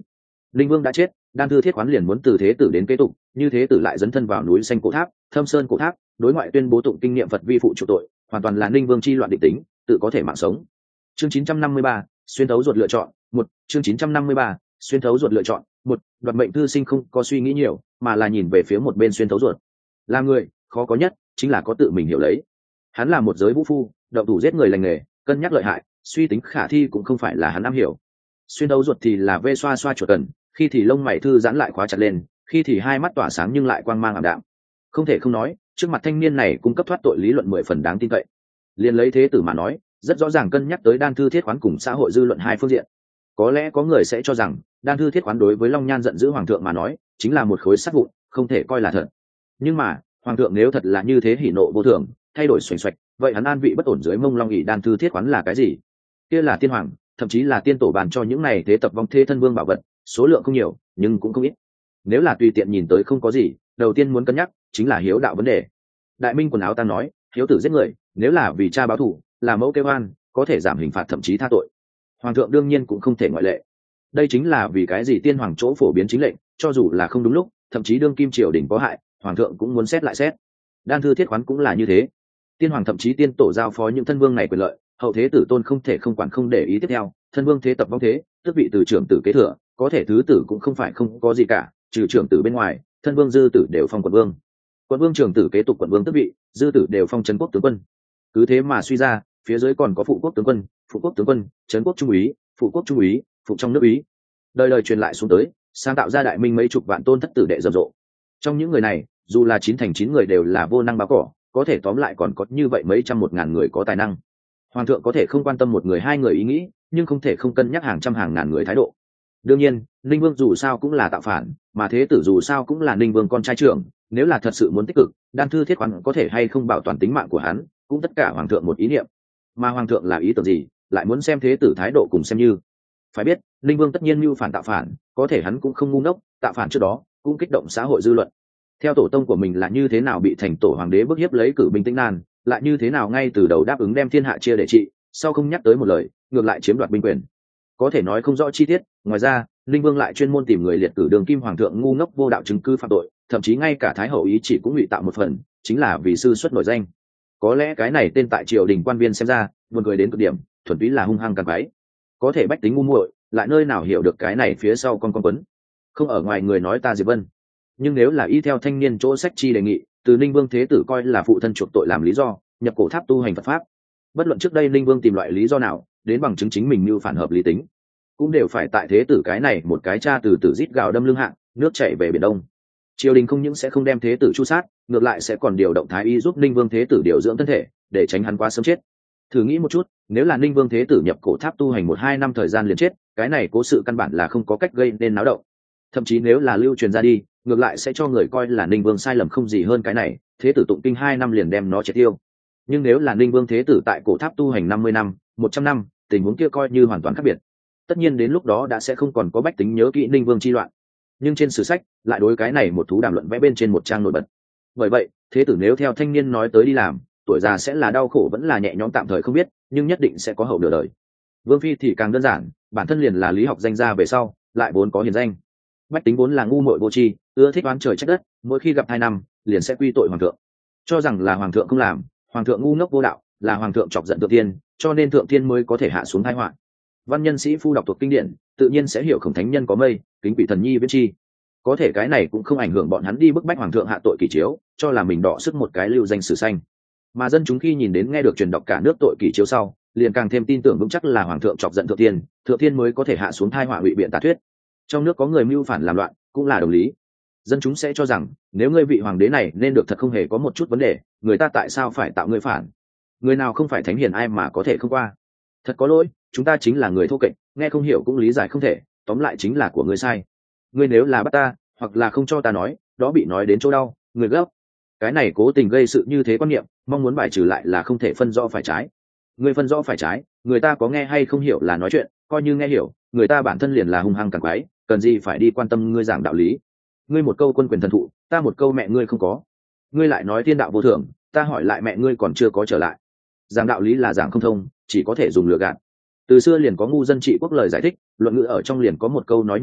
Linh Vương đã chết, Đan Thư Thiết Khoán liền muốn từ thế tử đến kế tục, như thế tử lại dấn thân vào núi xanh cổ tháp, Thâm Sơn cổ tháp, đối ngoại tuyên bố tụng kinh nghiệm Phật vi phụ chủ tội, hoàn toàn là Linh Vương chi loạn định tính, tự có thể mạng sống. Chương 953, xuyên thấu ruột lựa chọn, một chương 953, xuyên thấu ruột lựa chọn, một Đoạt mệnh thư sinh không có suy nghĩ nhiều, mà là nhìn về phía một bên xuyên thấu ruột. Làm người, khó có nhất chính là có tự mình hiểu lấy. Hắn là một giới vũ phu, động thủ giết người lành nghề, cân nhắc lợi hại, suy tính khả thi cũng không phải là hắn am hiểu. Xuyên thấu ruột thì là vê xoa xoa chuột cần, khi thì lông mày thư giãn lại khóa chặt lên, khi thì hai mắt tỏa sáng nhưng lại quang mang ảm đạm. Không thể không nói, trước mặt thanh niên này cung cấp thoát tội lý luận 10 phần đáng tin cậy. Liên lấy thế tử mà nói, rất rõ ràng cân nhắc tới Đan Thư Thiết Khoán cùng xã hội dư luận hai phương diện. Có lẽ có người sẽ cho rằng Đan Thư Thiết Khoán đối với Long Nhan giận dữ hoàng thượng mà nói chính là một khối sắt vụn, không thể coi là thật. Nhưng mà hoàng thượng nếu thật là như thế hỉ nộ vô thường, thay đổi xoành xoạch, vậy hắn an vị bất ổn dưới mông long ỷ Đan Thư Thiết Khoán là cái gì? Kia là tiên hoàng, thậm chí là tiên tổ bàn cho những này thế tập vong thê thân vương bảo vật, số lượng không nhiều nhưng cũng không ít. Nếu là tùy tiện nhìn tới không có gì, đầu tiên muốn cân nhắc chính là hiếu đạo vấn đề. Đại Minh quần áo tang nói, hiếu tử giết người, nếu là vì cha báo thù, là mẫu kêu oan, có thể giảm hình phạt thậm chí tha tội. Hoàng thượng đương nhiên cũng không thể ngoại lệ. Đây chính là vì cái gì tiên hoàng chỗ phổ biến chính lệnh, cho dù là không đúng lúc, thậm chí đương kim triều đình có hại, hoàng thượng cũng muốn xét lại xét. Đan Thư Thiết Khoán cũng là như thế. Tiên hoàng thậm chí tiên tổ giao phó những thân vương này quyền lợi, hậu thế tử tôn không thể không quản không để ý. Tiếp theo thân vương thế tập vong thế, tước vị từ trưởng tử kế thừa, có thể thứ tử cũng không phải không có gì cả, trừ trưởng tử bên ngoài, thân vương dư tử đều phong quận vương, quận vương trưởng tử kế tục quận vương tước vị, dư tử đều phong trấn quốc tướng quân. Cứ thế mà suy ra, phía dưới còn có phụ quốc tướng quân, phụ quốc tướng quân, trấn quốc trung úy, phụ quốc trung úy, phụ trong nước úy, đời đời truyền lại xuống tới, sáng tạo ra Đại Minh mấy chục vạn tôn thất tử đệ rầm rộ. Trong những người này, dù là 9 thành 9 người đều là vô năng báo cỏ, có thể tóm lại còn có như vậy mấy trăm 1.000 người có tài năng. Hoàng thượng có thể không quan tâm một người hai người ý nghĩ, nhưng không thể không cân nhắc hàng trăm hàng ngàn người thái độ. Đương nhiên, Ninh Vương dù sao cũng là tạo phản, mà thế tử dù sao cũng là Ninh Vương con trai trưởng, nếu là thật sự muốn tích cực, Đan Thư Thiết Khoán có thể hay không bảo toàn tính mạng của hắn, cũng tất cả hoàng thượng một ý niệm. Mà hoàng thượng là ý tưởng gì, lại muốn xem thế tử thái độ cùng xem như. Phải biết, Ninh Vương tất nhiên mưu phản tạo phản, có thể hắn cũng không ngu ngốc, tạo phản trước đó cũng kích động xã hội dư luận. Theo tổ tông của mình là như thế nào bị thành tổ hoàng đế bức hiếp lấy cử binh Tĩnh Nan, lại như thế nào ngay từ đầu đáp ứng đem thiên hạ chia để trị, sau không nhắc tới một lời, ngược lại chiếm đoạt binh quyền. Có thể nói không rõ chi tiết, ngoài ra, Ninh Vương lại chuyên môn tìm người liệt cử đường kim hoàng thượng ngu ngốc vô đạo chứng cứ phạm tội, thậm chí ngay cả thái hậu ý chỉ cũng ngụy tạo một phần, chính là vì sư xuất nổi danh. Có lẽ cái này tên tại triều đình quan viên xem ra, buồn cười đến cực điểm, thuần túy là hung hăng càng quái. Có thể bách tính ngu muội, lại nơi nào hiểu được cái này phía sau con quấn. Không ở ngoài người nói ta Diệp Vân. Nhưng nếu là y theo thanh niên chỗ sách chi đề nghị, từ Ninh Vương thế tử coi là phụ thân chuộc tội làm lý do, nhập cổ tháp tu hành Phật pháp. Bất luận trước đây Ninh Vương tìm loại lý do nào, đến bằng chứng chính mình mưu phản hợp lý tính, cũng đều phải tại thế tử cái này một cái cha từ tử rít gào đâm lưng hạng, nước chảy về biển đông. Triều đình không những sẽ không đem thế tử chu sát, ngược lại sẽ còn điều động thái y giúp Ninh Vương thế tử điều dưỡng thân thể, để tránh hắn quá sớm chết. Thử nghĩ một chút, nếu là Ninh Vương thế tử nhập cổ tháp tu hành 1-2 năm thời gian liền chết, cái này cố sự căn bản là không có cách gây nên náo động. Thậm chí nếu là lưu truyền ra đi, ngược lại sẽ cho người coi là Ninh Vương sai lầm không gì hơn cái này, thế tử tụng kinh 2 năm liền đem nó triệt tiêu. Nhưng nếu là Ninh Vương thế tử tại cổ tháp tu hành 50 năm, 100 năm, tình huống kia coi như hoàn toàn khác biệt. Tất nhiên đến lúc đó đã sẽ không còn có bách tính nhớ kỹ Ninh Vương chi loạn. Nhưng trên sử sách lại đối cái này một thú đàm luận vẽ bên trên một trang nổi bật. Bởi vậy, thế tử nếu theo thanh niên nói tới đi làm, tuổi già sẽ là đau khổ vẫn là nhẹ nhõm tạm thời không biết, nhưng nhất định sẽ có hậu nửa đời. Vương phi thì càng đơn giản, bản thân liền là lý học danh gia về sau, lại vốn có hiền danh. Bách tính vốn là ngu muội vô tri, ưa thích oán trời trách đất, mỗi khi gặp 2 năm, liền sẽ quy tội hoàng thượng. Cho rằng là hoàng thượng không làm, hoàng thượng ngu ngốc vô đạo, là hoàng thượng chọc giận thượng tiên, cho nên thượng tiên mới có thể hạ xuống tai họa. Văn nhân sĩ phu đọc thuộc kinh điển, tự nhiên sẽ hiểu khổng thánh nhân có mây, kính quỷ thần nhi viết chi. Có thể cái này cũng không ảnh hưởng bọn hắn đi bức bách hoàng thượng hạ tội kỷ chiếu, cho là mình đọ sức một cái lưu danh sử xanh. Mà dân chúng khi nhìn đến nghe được truyền đọc cả nước tội kỷ chiếu sau, liền càng thêm tin tưởng vững chắc là hoàng thượng chọc giận thượng tiên mới có thể hạ xuống tai họa ngụy biện tà thuyết. Trong nước có người mưu phản làm loạn, cũng là đồng lý. Dân chúng sẽ cho rằng, nếu ngươi vị hoàng đế này nên được thật không hề có một chút vấn đề, người ta tại sao phải tạo ngươi phản? Người nào không phải thánh hiền ai mà có thể không qua? Thật có lỗi, chúng ta chính là người thô kệch, nghe không hiểu cũng lý giải không thể, tóm lại chính là của ngươi sai. Ngươi nếu là bắt ta, hoặc là không cho ta nói, đó bị nói đến chỗ đau, người gấp. Cái này cố tình gây sự như thế quan niệm, mong muốn bài trừ lại là không thể phân rõ phải trái. Ngươi phân rõ phải trái, người ta có nghe hay không hiểu là nói chuyện, coi như nghe hiểu, người ta bản thân liền là hung hăng càng quái, cần gì phải đi quan tâm ngươi giảng đạo lý. Ngươi một câu quân quyền thần thụ, ta một câu mẹ ngươi không có. Ngươi lại nói thiên đạo vô thường, ta hỏi lại mẹ ngươi còn chưa có trở lại. Giảng đạo lý là giảng không thông, chỉ có thể dùng lừa gạt. Từ xưa liền có ngu dân trị quốc lời giải thích, luận ngữ ở trong liền có một câu nói như vậy,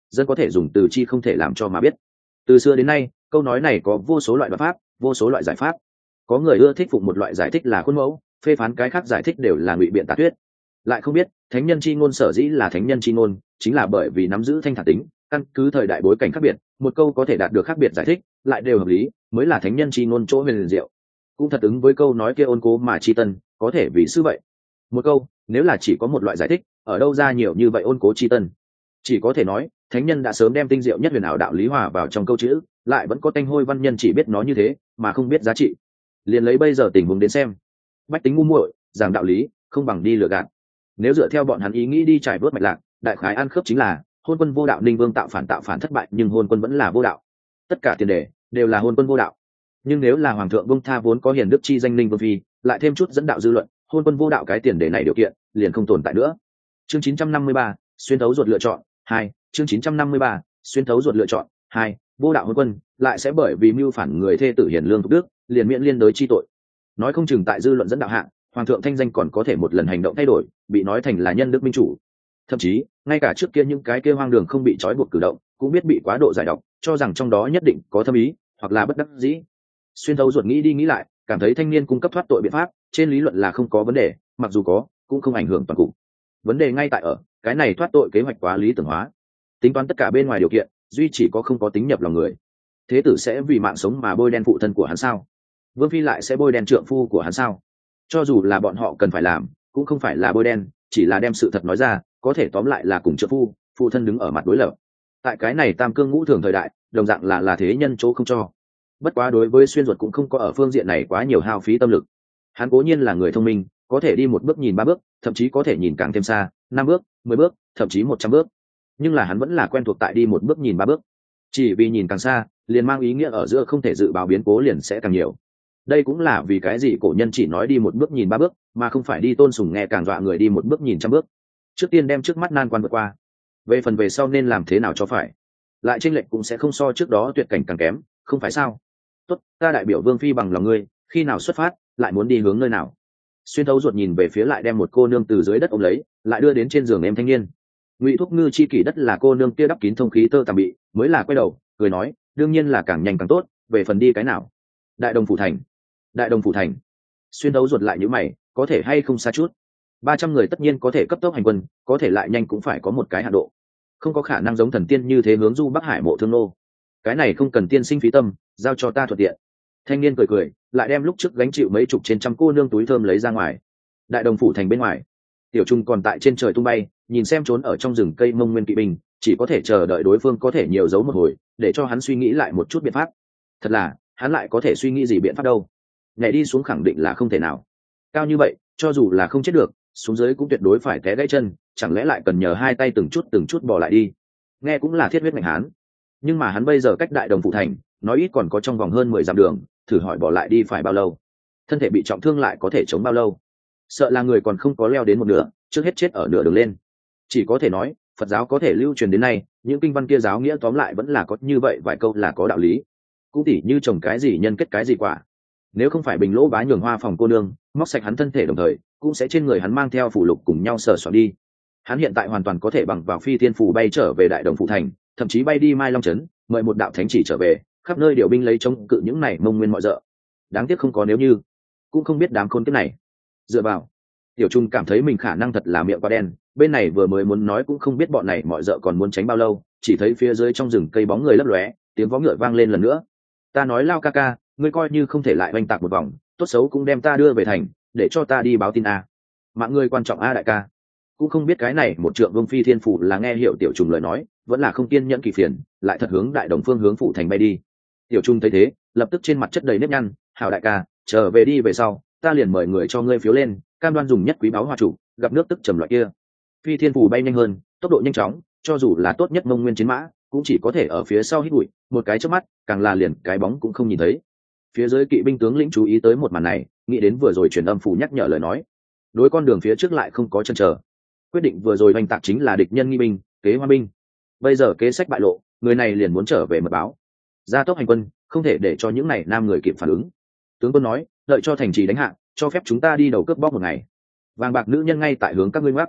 dân có thể dùng từ chi không thể làm cho mà biết. Từ xưa đến nay câu nói này có vô số loại đoạn pháp, vô số loại giải pháp. Có người ưa thích phụng một loại giải thích là khuôn mẫu, phê phán cái khác giải thích đều là ngụy biện tà thuyết. Lại không biết thánh nhân chi ngôn sở dĩ là thánh nhân chi ngôn, chính là bởi vì nắm giữ thanh thản tính, căn cứ thời đại bối cảnh khác biệt, một câu có thể đạt được khác biệt giải thích lại đều hợp lý, mới là thánh nhân chi ngôn chỗ huyền liền diệu. Cũng thật ứng với câu nói kia ôn cố mà chi tân, có thể vì sư vậy. Một câu nếu là chỉ có một loại giải thích, ở đâu ra nhiều như vậy ôn cố chi tân. Chỉ có thể nói thánh nhân đã sớm đem tinh diệu nhất huyền ảo đạo lý hòa vào trong câu chữ, lại vẫn có tanh hôi văn nhân chỉ biết nó như thế mà không biết giá trị. Liền lấy bây giờ tình huống đến xem, bách tính ngu muội giảng đạo lý không bằng đi lừa gạt. Nếu dựa theo bọn hắn ý nghĩ đi trải vớt mạch lạc, đại khái ăn khớp chính là hôn quân vô đạo, Ninh Vương tạo phản thất bại, nhưng hôn quân vẫn là vô đạo. Tất cả tiền đề đều là hôn quân vô đạo. Nhưng nếu là hoàng thượng bông tha vốn có hiền đức chi danh Ninh Vương phi, lại thêm chút dẫn đạo dư luận, hôn quân vô đạo cái tiền đề này điều kiện liền không tồn tại nữa. Chương 953, xuyên thấu ruột lựa chọn 2. Chương 953, xuyên thấu ruột lựa chọn 2. Vô đạo hôn quân lại sẽ bởi vì mưu phản người thê tử hiền lương thục đức, liền miễn liên đới chi tội. Nói không chừng tại dư luận dẫn đạo hạng, hoàng thượng thanh danh còn có thể một lần hành động thay đổi, bị nói thành là nhân đức minh chủ. Thậm chí ngay cả trước kia những cái kia hoang đường không bị trói buộc cử động cũng biết bị quá độ giải độc, cho rằng trong đó nhất định có thâm ý hoặc là bất đắc dĩ. Xuyên thấu ruột nghĩ đi nghĩ lại, cảm thấy thanh niên cung cấp thoát tội biện pháp trên lý luận là không có vấn đề, mặc dù có cũng không ảnh hưởng toàn cục. Vấn đề ngay tại ở cái này thoát tội kế hoạch quá lý tưởng hóa, tính toán tất cả bên ngoài điều kiện, duy chỉ có không có tính nhập lòng người. Thế tử sẽ vì mạng sống mà bôi đen phụ thân của hắn sao? Vương phi lại sẽ bôi đen trượng phu của hắn sao? Cho dù là bọn họ cần phải làm, cũng không phải là bôi đen, chỉ là đem sự thật nói ra, có thể tóm lại là cùng trượng phu phụ thân đứng ở mặt đối lập. Tại cái này tam cương ngũ thường thời đại, đồng dạng là thế nhân chỗ không cho. Bất quá đối với xuyên ruột cũng không có ở phương diện này quá nhiều hao phí tâm lực. Hắn cố nhiên là người thông minh, có thể đi một bước nhìn ba bước, thậm chí có thể nhìn càng thêm xa, 5 bước 10 bước, thậm chí 100 bước. Nhưng là hắn vẫn là quen thuộc tại đi một bước nhìn ba bước. Chỉ vì nhìn càng xa liền mang ý nghĩa ở giữa không thể dự báo biến cố liền sẽ càng nhiều. Đây cũng là vì cái gì cổ nhân chỉ nói đi một bước nhìn ba bước, mà không phải đi tôn sùng nghe càng dọa người đi một bước nhìn trăm bước. Trước tiên đem trước mắt nan quan vượt qua, về phần về sau nên làm thế nào cho phải, lại chênh lệch cũng sẽ không so trước đó tuyệt cảnh càng kém, không phải sao? Tốt, ta đại biểu Vương phi bằng lòng ngươi, khi nào xuất phát, lại muốn đi hướng nơi nào? Xuyên thấu ruột nhìn về phía lại đem một cô nương từ dưới đất ôm lấy, lại đưa đến trên giường em thanh niên. Ngụy Thúc Ngư chi kỷ đất là cô nương kia đắp kín thông khí tơ tằm bị, mới là quay đầu cười nói, đương nhiên là càng nhanh càng tốt, về phần đi cái nào? Đại Đồng phủ thành. Đại Đồng phủ thành. Xuyên thấu ruột lại nhíu mày, có thể hay không xa chút? 300 người tất nhiên có thể cấp tốc hành quân, có thể lại nhanh cũng phải có một cái hạn độ, không có khả năng giống thần tiên như thế hướng du Bắc Hải mộ thương nô. Cái này không cần tiên sinh phí tâm, giao cho ta thuận tiện. Thanh niên cười cười, lại đem lúc trước gánh chịu mấy chục trên trăm cô nương túi thơm lấy ra ngoài. Đại Đồng phủ thành bên ngoài, Tiểu Trung còn tại trên trời tung bay, nhìn xem trốn ở trong rừng cây Mông Nguyên kỵ binh, chỉ có thể chờ đợi đối phương có thể nhiều giấu một hồi, để cho hắn suy nghĩ lại một chút biện pháp. Thật là, hắn lại có thể suy nghĩ gì biện pháp đâu? Nhảy đi xuống khẳng định là không thể nào. Cao như vậy, cho dù là không chết được, xuống dưới cũng tuyệt đối phải té gãy chân, chẳng lẽ lại cần nhờ hai tay từng chút bỏ lại đi? Nghe cũng là thiết huyết mạnh hán. Nhưng mà hắn bây giờ cách Đại Đồng phủ thành, nói ít còn có trong vòng hơn 10 dặm đường, thử hỏi bỏ lại đi phải bao lâu? Thân thể bị trọng thương lại có thể chống bao lâu? Sợ là người còn không có leo đến một nửa, trước hết chết ở nửa đường lên. Chỉ có thể nói, Phật giáo có thể lưu truyền đến nay, những kinh văn kia giáo nghĩa tóm lại vẫn là có như vậy vài câu là có đạo lý. Cũng tỉ như trồng cái gì nhân kết cái gì quả. Nếu không phải Bình Lỗ Bá nhường hoa phòng cô nương, móc sạch hắn thân thể đồng thời, cũng sẽ trên người hắn mang theo phù lục cùng nhau sờ soạn đi. Hắn hiện tại hoàn toàn có thể bằng vào phi thiên phù bay trở về Đại Đồng phủ thành, thậm chí bay đi Mai Long trấn, mời một đạo thánh chỉ trở về, khắp nơi điều binh lấy chống cự những này Mông Nguyên mọi dợ. Đáng tiếc không có nếu như, cũng không biết đám khôn kiếp này. Dựa vào, Tiểu Trung cảm thấy mình khả năng thật là miệng quá đen, bên này vừa mới muốn nói cũng không biết bọn này mọi dợ còn muốn tránh bao lâu, chỉ thấy phía dưới trong rừng cây bóng người lấp lóe, tiếng vó ngựa vang lên lần nữa. Ta nói Lao ca ca, ngươi coi như không thể lại oanh tạc một vòng, tốt xấu cũng đem ta đưa về thành, để cho ta đi báo tin a. Mạng ngươi quan trọng a đại ca. Cũng không biết cái này một trượng Vương phi thiên phủ là nghe hiểu Tiểu Trung lời nói, vẫn là không kiên nhẫn kỳ phiền, lại thật hướng Đại Đồng phương hướng phủ thành bay đi. Tiểu Trung thấy thế, lập tức trên mặt chất đầy nếp nhăn, hảo đại ca, trở về đi về sau, ta liền mời người cho ngươi phiếu lên, cam đoan dùng nhất quý báu hoa chủ, gặp nước tức trầm loại kia. Phi thiên phủ bay nhanh hơn, tốc độ nhanh chóng, cho dù là tốt nhất Mông Nguyên chiến mã, cũng chỉ có thể ở phía sau hít bụi, một cái chớp mắt, càng là liền cái bóng cũng không nhìn thấy. Phía dưới kỵ binh tướng lĩnh chú ý tới một màn này, nghĩ đến vừa rồi truyền âm phủ nhắc nhở lời nói, đối con đường phía trước lại không có chân chờ, quyết định vừa rồi oanh tạc chính là địch nhân nghi binh, kế hoa binh. Bây giờ kế sách bại lộ, người này liền muốn trở về mật báo, gia tốc hành quân, không thể để cho những này nam người kịp phản ứng. Tướng quân nói, đợi cho thành trì đánh hạ, cho phép chúng ta đi đầu cướp bóc một ngày. Vàng bạc nữ nhân ngay tại hướng các ngươi ngoắc.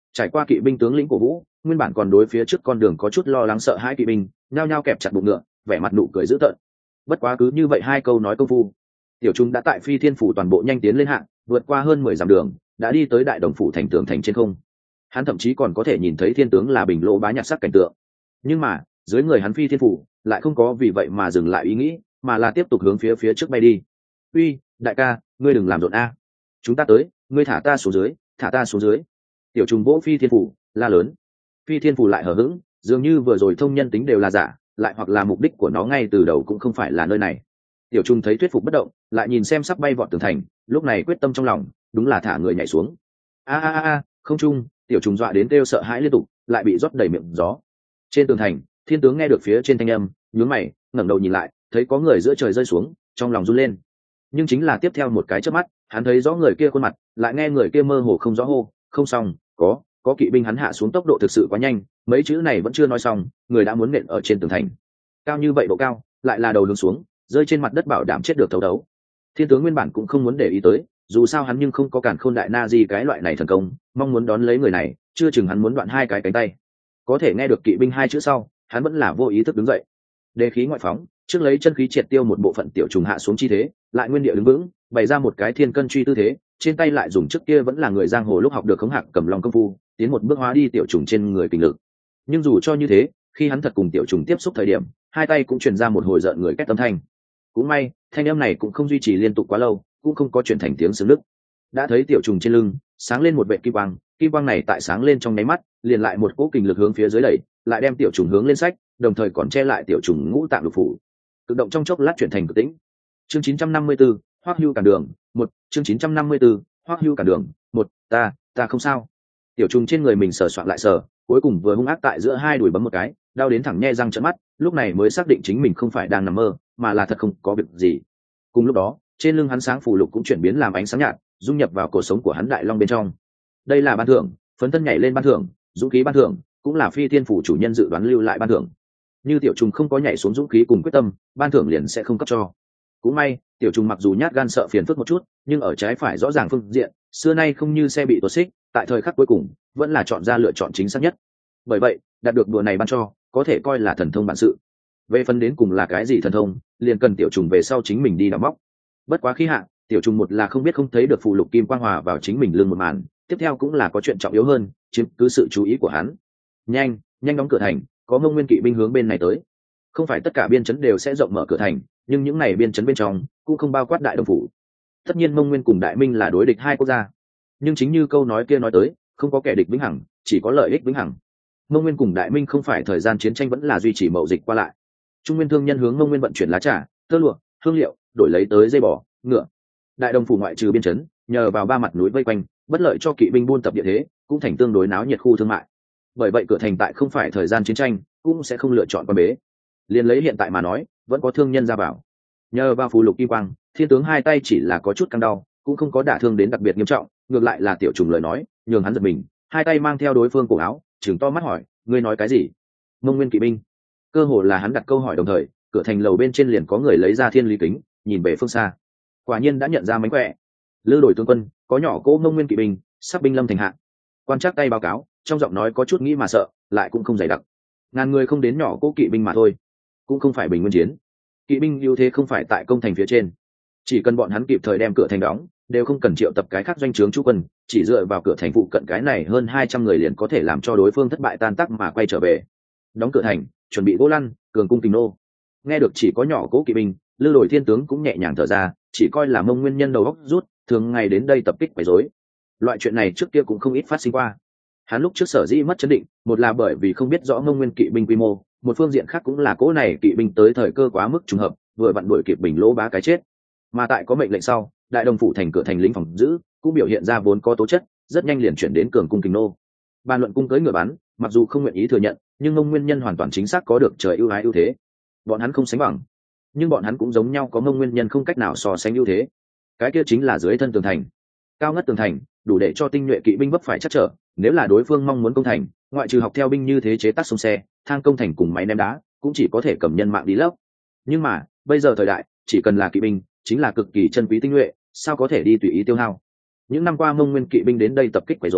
Trải qua kỵ binh tướng lĩnh cổ vũ, nguyên bản còn đối phía trước con đường có chút lo lắng sợ hãi kỵ binh nhao nhao kẹp chặt bụng ngựa, vẻ mặt nụ cười dữ tợn. Bất quá cứ như vậy hai câu nói công phu, tiểu trung đã tại phi thiên phủ toàn bộ nhanh tiến lên hạng, vượt qua hơn 10 dặm đường, đã đi tới đại đồng phủ thành tường thành trên không. Hắn thậm chí còn có thể nhìn thấy thiên tướng là bình lỗ bá nhạc sắc cảnh tượng. Nhưng mà dưới người hắn phi thiên phủ lại không có vì vậy mà dừng lại ý nghĩ, mà là tiếp tục hướng phía trước bay đi. Uy, đại ca, ngươi đừng làm rộn a, chúng ta tới, ngươi thả ta xuống dưới, thả ta xuống dưới. Tiểu trùng vỗ phi thiên phủ la lớn. Phi thiên phủ lại hờ hững, dường như vừa rồi thông nhân tính đều là giả, lại hoặc là mục đích của nó ngay từ đầu cũng không phải là nơi này. Tiểu trung thấy thuyết phục bất động, lại nhìn xem sắp bay vọt tường thành, lúc này quyết tâm trong lòng, đúng là thả người nhảy xuống. A, không trung, tiểu trùng dọa đến kêu sợ hãi liên tục, lại bị rót đầy miệng gió. Trên tường thành, thiên tướng nghe được phía trên thanh âm, nhướng mày, ngẩng đầu nhìn lại, thấy có người giữa trời rơi xuống, trong lòng run lên. Nhưng chính là tiếp theo một cái chớp mắt, hắn thấy rõ người kia khuôn mặt, lại nghe người kia mơ hồ không rõ hô, không xong, có kỵ binh. Hắn hạ xuống tốc độ thực sự quá nhanh, mấy chữ này vẫn chưa nói xong, người đã muốn nện ở trên tường thành. Cao như vậy độ cao, lại là đầu hướng xuống, rơi trên mặt đất bảo đảm chết được thấu đấu. Thiên tướng nguyên bản cũng không muốn để ý tới, dù sao hắn nhưng không có cản khôn đại na gì cái loại này thần công, mong muốn đón lấy người này, chưa chừng hắn muốn đoạn hai cái cánh tay. Có thể nghe được kỵ binh hai chữ sau, hắn vẫn là vô ý thức đứng dậy. Đề khí ngoại phóng, trước lấy chân khí triệt tiêu một bộ phận tiểu trùng hạ xuống chi thế, lại nguyên địa đứng vững, bày ra một cái thiên cân truy tư thế, trên tay lại dùng trước kia vẫn là người giang hồ lúc học được khống hạc cầm lòng công phu, tiến một bước hóa đi tiểu trùng trên người kình lực. Nhưng dù cho như thế, khi hắn thật cùng tiểu trùng tiếp xúc thời điểm, hai tay cũng truyền ra một hồi rợn người két âm thanh. Cũng may, thanh âm này cũng không duy trì liên tục quá lâu, cũng không có chuyển thành tiếng xương nứt. Đã thấy tiểu trùng trên lưng sáng lên một vệt kim quang này tại sáng lên trong nháy mắt, liền lại một cỗ kình lực hướng phía dưới đẩy, lại đem tiểu trùng hướng lên sách, đồng thời còn che lại tiểu trùng ngũ tạng lục phủ. Tự động trong chốc lát chuyển thành cực tĩnh. Chương 954, Hoắc Hưu cản đường, một chương 954, Hoắc Hưu cản đường, một ta không sao. Tiểu trùng trên người mình sờ soạn lại sờ, cuối cùng vừa hung ác tại giữa hai đùi bấm một cái, đau đến thẳng nhe răng trợn mắt, lúc này mới xác định chính mình không phải đang nằm mơ, mà là thật không có việc gì. Cùng lúc đó, trên lưng hắn sáng phù lục cũng chuyển biến làm ánh sáng nhạt, dung nhập vào cổ sống của hắn đại long bên trong. Đây là ban thưởng, phấn thân nhảy lên ban thưởng, dũng khí ban thưởng, cũng là phi thiên phủ chủ nhân dự đoán lưu lại ban thưởng. Như tiểu trùng không có nhảy xuống dũng khí cùng quyết tâm, ban thưởng liền sẽ không cấp cho. Cũng may, tiểu trùng mặc dù nhát gan sợ phiền phức một chút, nhưng ở trái phải rõ ràng phương diện, xưa nay không như xe bị tuột xích, tại thời khắc cuối cùng, vẫn là chọn ra lựa chọn chính xác nhất. Bởi vậy, đạt được đùa này ban cho, có thể coi là thần thông bản sự. Về phần đến cùng là cái gì thần thông, liền cần tiểu trùng về sau chính mình đi đào móc. Bất quá khí hạ, tiểu trùng một là không biết không thấy được phù lục kim quang hòa vào chính mình lưng một màn, tiếp theo cũng là có chuyện trọng yếu hơn, chiếm cứ sự chú ý của hắn. Nhanh đóng cửa thành, có Mông Nguyên kỵ binh hướng bên này tới. Không phải tất cả biên chấn đều sẽ rộng mở cửa thành, nhưng những này biên chấn bên trong cũng không bao quát đại đồng phủ. Tất nhiên Mông Nguyên cùng Đại Minh là đối địch hai quốc gia, nhưng chính như câu nói kia nói tới, không có kẻ địch vĩnh hằng, chỉ có lợi ích vĩnh hằng. Mông Nguyên cùng Đại Minh không phải thời gian chiến tranh vẫn là duy trì mậu dịch qua lại. Trung Nguyên thương nhân hướng Mông Nguyên vận chuyển lá trà, tơ lụa, hương liệu, đổi lấy tới dây bò, ngựa. Đại đồng phủ ngoại trừ biên chấn, nhờ vào ba mặt núi vây quanh, bất lợi cho kỵ binh buôn tập địa thế, cũng thành tương đối náo nhiệt khu thương mại. Bởi vậy cửa thành tại không phải thời gian chiến tranh, cũng sẽ không lựa chọn quan bế. Liên lấy hiện tại mà nói, vẫn có thương nhân ra vào. Nhờ vào phù lục kim quang, thiên tướng hai tay chỉ là có chút căng đau, cũng không có đả thương đến đặc biệt nghiêm trọng, ngược lại là tiểu trùng lời nói, nhường hắn giật mình, hai tay mang theo đối phương cổ áo, trừng to mắt hỏi, ngươi nói cái gì? Mông Nguyên kỵ binh. Cơ hồ là hắn đặt câu hỏi đồng thời, cửa thành lầu bên trên liền có người lấy ra thiên lý kính, nhìn về phương xa. Quả nhiên đã nhận ra mánh khỏe. Lư đổi tướng quân, có nhỏ cỗ Mông Nguyên kỵ binh, sắp binh lâm thành hạ. Quan trắc tay báo cáo, trong giọng nói có chút nghĩ mà sợ, lại cũng không dày đặc. Ngàn người không đến nhỏ cỗ kỵ binh mà thôi, cũng không phải bình nguyên chiến. Kỵ binh ưu thế không phải tại công thành phía trên, chỉ cần bọn hắn kịp thời đem cửa thành đóng, đều không cần triệu tập cái khác doanh trướng chú quân, chỉ dựa vào cửa thành phụ cận cái này hơn 200 người liền có thể làm cho đối phương thất bại tan tác mà quay trở về. Đóng cửa thành, chuẩn bị gỗ lăn, cường cung kình nô. Nghe được chỉ có nhỏ cỗ kỵ binh, Lư Đổi thiên tướng cũng nhẹ nhàng thở ra, chỉ coi là Mông Nguyên nhân đầu óc rút, thường ngày đến đây tập kích quấy rối. Loại chuyện này trước kia cũng không ít phát sinh qua. Hắn lúc trước sở dĩ mất chấn định, một là bởi vì không biết rõ Mông Nguyên kỵ binh quy mô, một phương diện khác cũng là cỗ này kỵ binh tới thời cơ quá mức trùng hợp, vừa vặn đuổi kịp Bình Lỗ bá cái chết. Mà tại có mệnh lệnh sau, đại đồng phủ thành cửa thành lính phòng giữ cũng biểu hiện ra vốn có tố chất, rất nhanh liền chuyển đến cường cung kình nô. Bàn luận cung cưỡi ngựa bắn, mặc dù không nguyện ý thừa nhận, nhưng Mông Nguyên nhân hoàn toàn chính xác có được trời ưu ái ưu thế. Bọn hắn không sánh bằng, nhưng bọn hắn cũng giống nhau có Mông Nguyên nhân không cách nào so sánh ưu thế. Cái kia chính là dưới thân tường thành. Cao ngất tường thành, đủ để cho tinh nhuệ kỵ binh vấp phải chắc trở, nếu là đối phương mong muốn công thành, ngoại trừ học theo binh như thế chế tác sông xe, thang công thành cùng máy ném đá, cũng chỉ có thể cầm nhân mạng đi lấp. Nhưng mà, bây giờ thời đại, chỉ cần là kỵ binh, chính là cực kỳ chân quý tinh nhuệ, sao có thể đi tùy ý tiêu hao. Những năm qua Mông Nguyên kỵ binh đến đây tập kích quấy rối,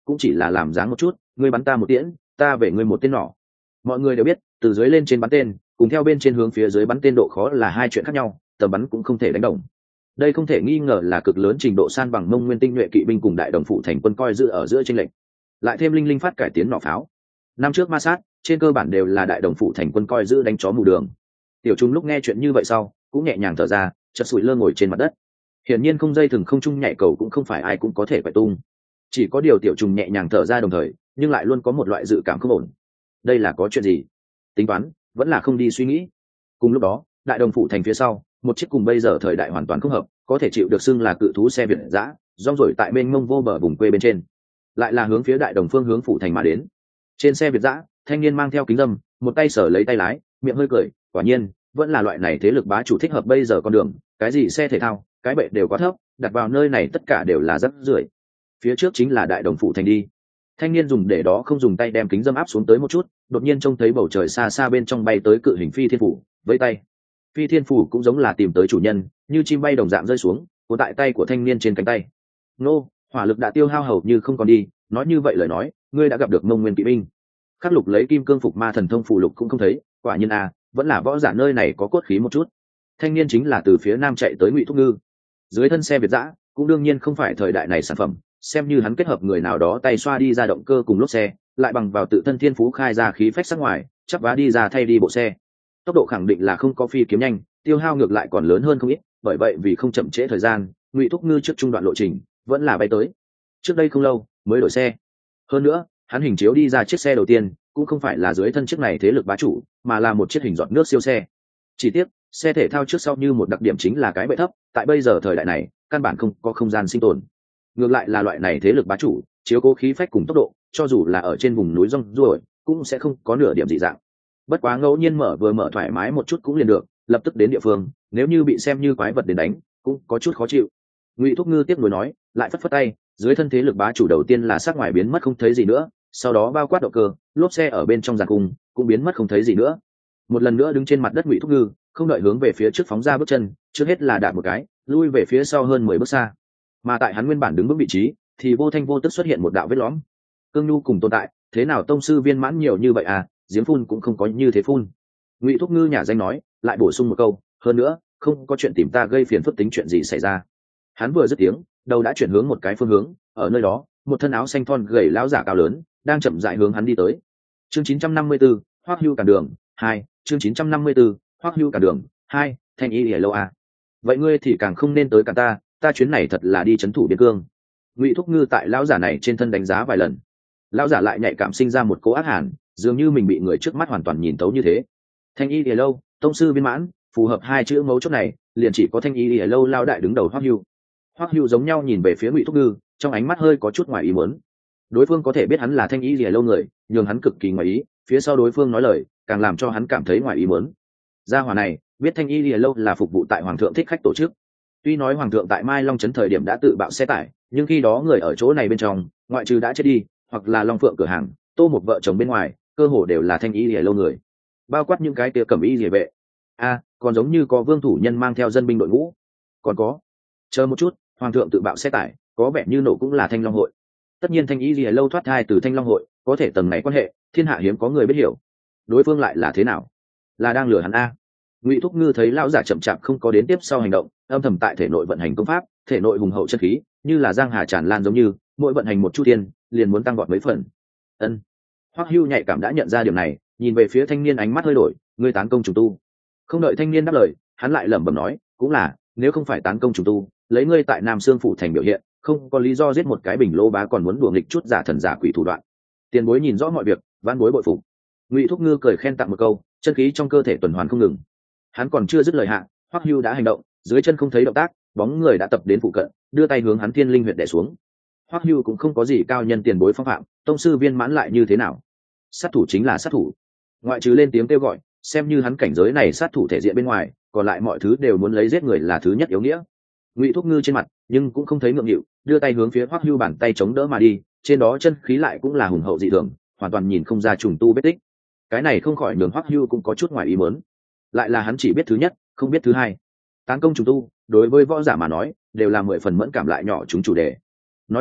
cũng chỉ là làm dáng một chút, ngươi bắn ta một tiễn, ta về ngươi một tên nỏ. Mọi người đều biết, từ dưới lên trên bắn tên cùng theo bên trên hướng phía dưới bắn tên độ khó là hai chuyện khác nhau, tầm bắn cũng không thể đánh đồng. Đây không thể nghi ngờ là cực lớn trình độ san bằng Mông Nguyên tinh nhuệ kỵ binh cùng đại đồng phụ thành quân coi giữ ở giữa chênh lệch. Lại thêm linh linh phát cải tiến nỏ pháo, năm trước ma sát trên cơ bản đều là đại đồng phụ thành quân coi giữ đánh chó mù đường. Tiểu Trung lúc nghe chuyện như vậy sau cũng nhẹ nhàng thở ra, chợt sủi lơ ngồi trên mặt đất. Hiển nhiên không dây thừng không trung nhảy cầu cũng không phải ai cũng có thể phải tung. Chỉ có điều Tiểu Trung nhẹ nhàng thở ra đồng thời, nhưng lại luôn có một loại dự cảm không ổn. Đây là có chuyện gì? Tính toán, vẫn là không đi suy nghĩ. Cùng lúc đó, đại đồng phụ thành phía sau, một chiếc cùng bây giờ thời đại hoàn toàn không hợp, có thể chịu được xưng là cự thú xe Việt dã, rong rổi tại bên mông vô bờ vùng quê bên trên, lại là hướng phía đại đồng phương hướng phụ thành mà đến. Trên xe Việt dã, thanh niên mang theo kính dâm, một tay sở lấy tay lái, miệng hơi cười, quả nhiên, vẫn là loại này thế lực bá chủ thích hợp bây giờ con đường, cái gì xe thể thao, cái bệ đều quá thấp, đặt vào nơi này tất cả đều là rác rưởi. Phía trước chính là đại đồng phụ thành đi. Thanh niên dùng để đó không dùng tay đem kính dâm áp xuống tới một chút, đột nhiên trông thấy bầu trời xa xa bên trong bay tới cự hình phi thiên phủ, với tay. Phi thiên phủ cũng giống là tìm tới chủ nhân, như chim bay đồng dạng rơi xuống, cuốn tại tay của thanh niên trên cánh tay. Nô, hỏa lực đã tiêu hao hầu như không còn đi, nói như vậy lời nói, ngươi đã gặp được Mông Nguyên kỵ binh. Khắc Lục lấy kim cương phục ma thần thông phù lục cũng không thấy, quả nhiên vẫn là võ giả nơi này có cốt khí một chút. Thanh niên chính là từ phía nam chạy tới Ngụy Thúc Ngư. Dưới thân xe Việt dã, cũng đương nhiên không phải thời đại này sản phẩm, xem như hắn kết hợp người nào đó tay xoa đi ra động cơ cùng lốp xe, lại bằng vào tự thân thiên phú khai ra khí phách sắc ngoài, chắp vá đi ra thay đi bộ xe. Tốc độ khẳng định là không có phi kiếm nhanh, tiêu hao ngược lại còn lớn hơn không ít, bởi vậy vì không chậm trễ thời gian, Ngụy Thúc Ngư trước trung đoạn lộ trình vẫn là bay tới. Trước đây không lâu mới đổi xe. Hơn nữa, hắn hình chiếu đi ra chiếc xe đầu tiên cũng không phải là dưới thân chiếc này thế lực bá chủ, mà là một chiếc hình giọt nước siêu xe. Chỉ tiếc, xe thể thao trước sau như một đặc điểm chính là cái bệ thấp, tại bây giờ thời đại này, căn bản không có không gian sinh tồn. Ngược lại là loại này thế lực bá chủ, chiếu cố khí phách cùng tốc độ, cho dù là ở trên vùng núi rong ruổi, cũng sẽ không có nửa điểm dị dạng. Bất quá ngẫu nhiên mở thoải mái một chút cũng liền được, lập tức đến địa phương, nếu như bị xem như quái vật đến đánh, cũng có chút khó chịu. Ngụy Thúc Ngư tiếc nuối nói, lại phất phất tay, dưới thân thế lực bá chủ đầu tiên là sắc ngoài biến mất không thấy gì nữa, sau đó bao quát động cơ, lốp xe ở bên trong giàn cung cũng biến mất không thấy gì nữa. Một lần nữa đứng trên mặt đất Ngụy Thúc Ngư, không đợi hướng về phía trước phóng ra bước chân, trước hết là đạp một cái, lui về phía sau hơn 10 bước xa. Mà tại hắn nguyên bản đứng vững vị trí, thì vô thanh vô tức xuất hiện một đạo vết lõm. Cương nhu cùng tồn tại, thế nào tông sư viên mãn nhiều như vậy giếng phun cũng không có như thế phun. Ngụy Thúc Ngư nhà danh nói, lại bổ sung một câu, hơn nữa, không có chuyện tìm ta gây phiền phức tính chuyện gì xảy ra. Hắn vừa dứt tiếng, đầu đã chuyển hướng một cái phương hướng, ở nơi đó, một thân áo xanh thon gầy lão giả cao lớn, đang chậm rãi hướng hắn đi tới. Chương 954, Hoắc Hưu cản đường 2, chương 954, Hoắc Hưu cản đường 2, Thanh Y Lìa Lâu Vậy ngươi thì càng không nên tới cả ta chuyến này thật là đi trấn thủ biên cương. Ngụy Thúc Ngư tại lão giả này trên thân đánh giá vài lần. Lão giả lại nhạy cảm sinh ra một cố ác hàn, dường như mình bị người trước mắt hoàn toàn nhìn tấu như thế. Thanh Y Lìa Lâu, tông sư viên mãn, phù hợp hai chữ mấu chốt này, liền chỉ có Thanh Y Lìa Lâu lao đại đứng đầu Hoắc Hưu. Hoắc Hưu giống nhau nhìn về phía Ngụy Thúc Ngư, trong ánh mắt hơi có chút ngoài ý muốn. Đối phương có thể biết hắn là Thanh Y Lìa Lâu người, nhường hắn cực kỳ ngoài ý, phía sau đối phương nói lời, càng làm cho hắn cảm thấy ngoài ý muốn. Gia hỏa này, biết Thanh Y Lìa Lâu là phục vụ tại hoàng thượng thích khách tổ chức. Tuy nói hoàng thượng tại Mai Long trấn thời điểm đã tự bạo xe tải, nhưng khi đó người ở chỗ này bên trong, ngoại trừ đã chết đi, hoặc là Long Phượng cửa hàng, Tô một vợ chồng bên ngoài, cơ hồ đều là Thanh Y Lìa Lâu người. Bao quát những cái kia cẩm y liề vệ. Còn giống như có vương thủ nhân mang theo dân binh đội ngũ. Còn có, chờ một chút, hoàng thượng tự bạo xe tải, có vẻ như nổ cũng là Thanh Long hội. Tất nhiên Thanh Y Lìa Lâu thoát thai từ Thanh Long hội, có thể tầng này quan hệ, thiên hạ hiếm có người biết hiểu. Đối phương lại là thế nào? Là đang lừa hắn Ngụy Thúc Ngư thấy lão giả chậm chạp không có đến tiếp sau hành động, âm thầm tại thể nội vận hành công pháp, thể nội hùng hậu chân khí, như là giang hà tràn lan giống như, mỗi vận hành một chu thiên, liền muốn tăng vọt mấy phần. Ân. Hoắc Hưu nhạy cảm đã nhận ra điểm này, nhìn về phía thanh niên ánh mắt hơi đổi, ngươi tán công trùng tu. Không đợi thanh niên đáp lời, hắn lại lẩm bẩm nói, cũng là, nếu không phải tán công trùng tu, lấy ngươi tại Nam Sương phủ thành biểu hiện, không có lý do giết một cái bình lô bá còn muốn đùa nghịch chút giả thần giả quỷ thủ đoạn. Tiền bối nhìn rõ mọi việc, vãn bối bội phục. Ngụy Thúc Ngư cười khen tặng một câu, chân khí trong cơ thể tuần hoàn không ngừng. Hắn còn chưa dứt lời hạ, Hoắc Hưu đã hành động, dưới chân không thấy động tác, bóng người đã tập đến phụ cận, đưa tay hướng hắn Thiên Linh huyệt đè xuống. Hoắc Hưu cũng không có gì cao nhân tiền bối phong phạm, tông sư viên mãn lại như thế nào? Sát thủ chính là sát thủ. Ngoại trừ lên tiếng kêu gọi, xem như hắn cảnh giới này sát thủ thể diện bên ngoài, còn lại mọi thứ đều muốn lấy giết người là thứ nhất yếu nghĩa. Ngụy Thúc Ngư trên mặt, nhưng cũng không thấy ngượng nghịu, đưa tay hướng phía Hoắc Hưu bàn tay chống đỡ mà đi, trên đó chân khí lại cũng là hùng hậu dị thường, hoàn toàn nhìn không ra trùng tu vết tích. Cái này không khỏi nhường Hoắc Hưu cũng có chút ngoài ý muốn. Lại là hắn chỉ biết thứ nhất, không biết thứ hai. Tán công trùng tu, đối với võ giả mà nói, đều là 10 phần mẫn cảm lại nhỏ chúng chủ đề. Nói chung,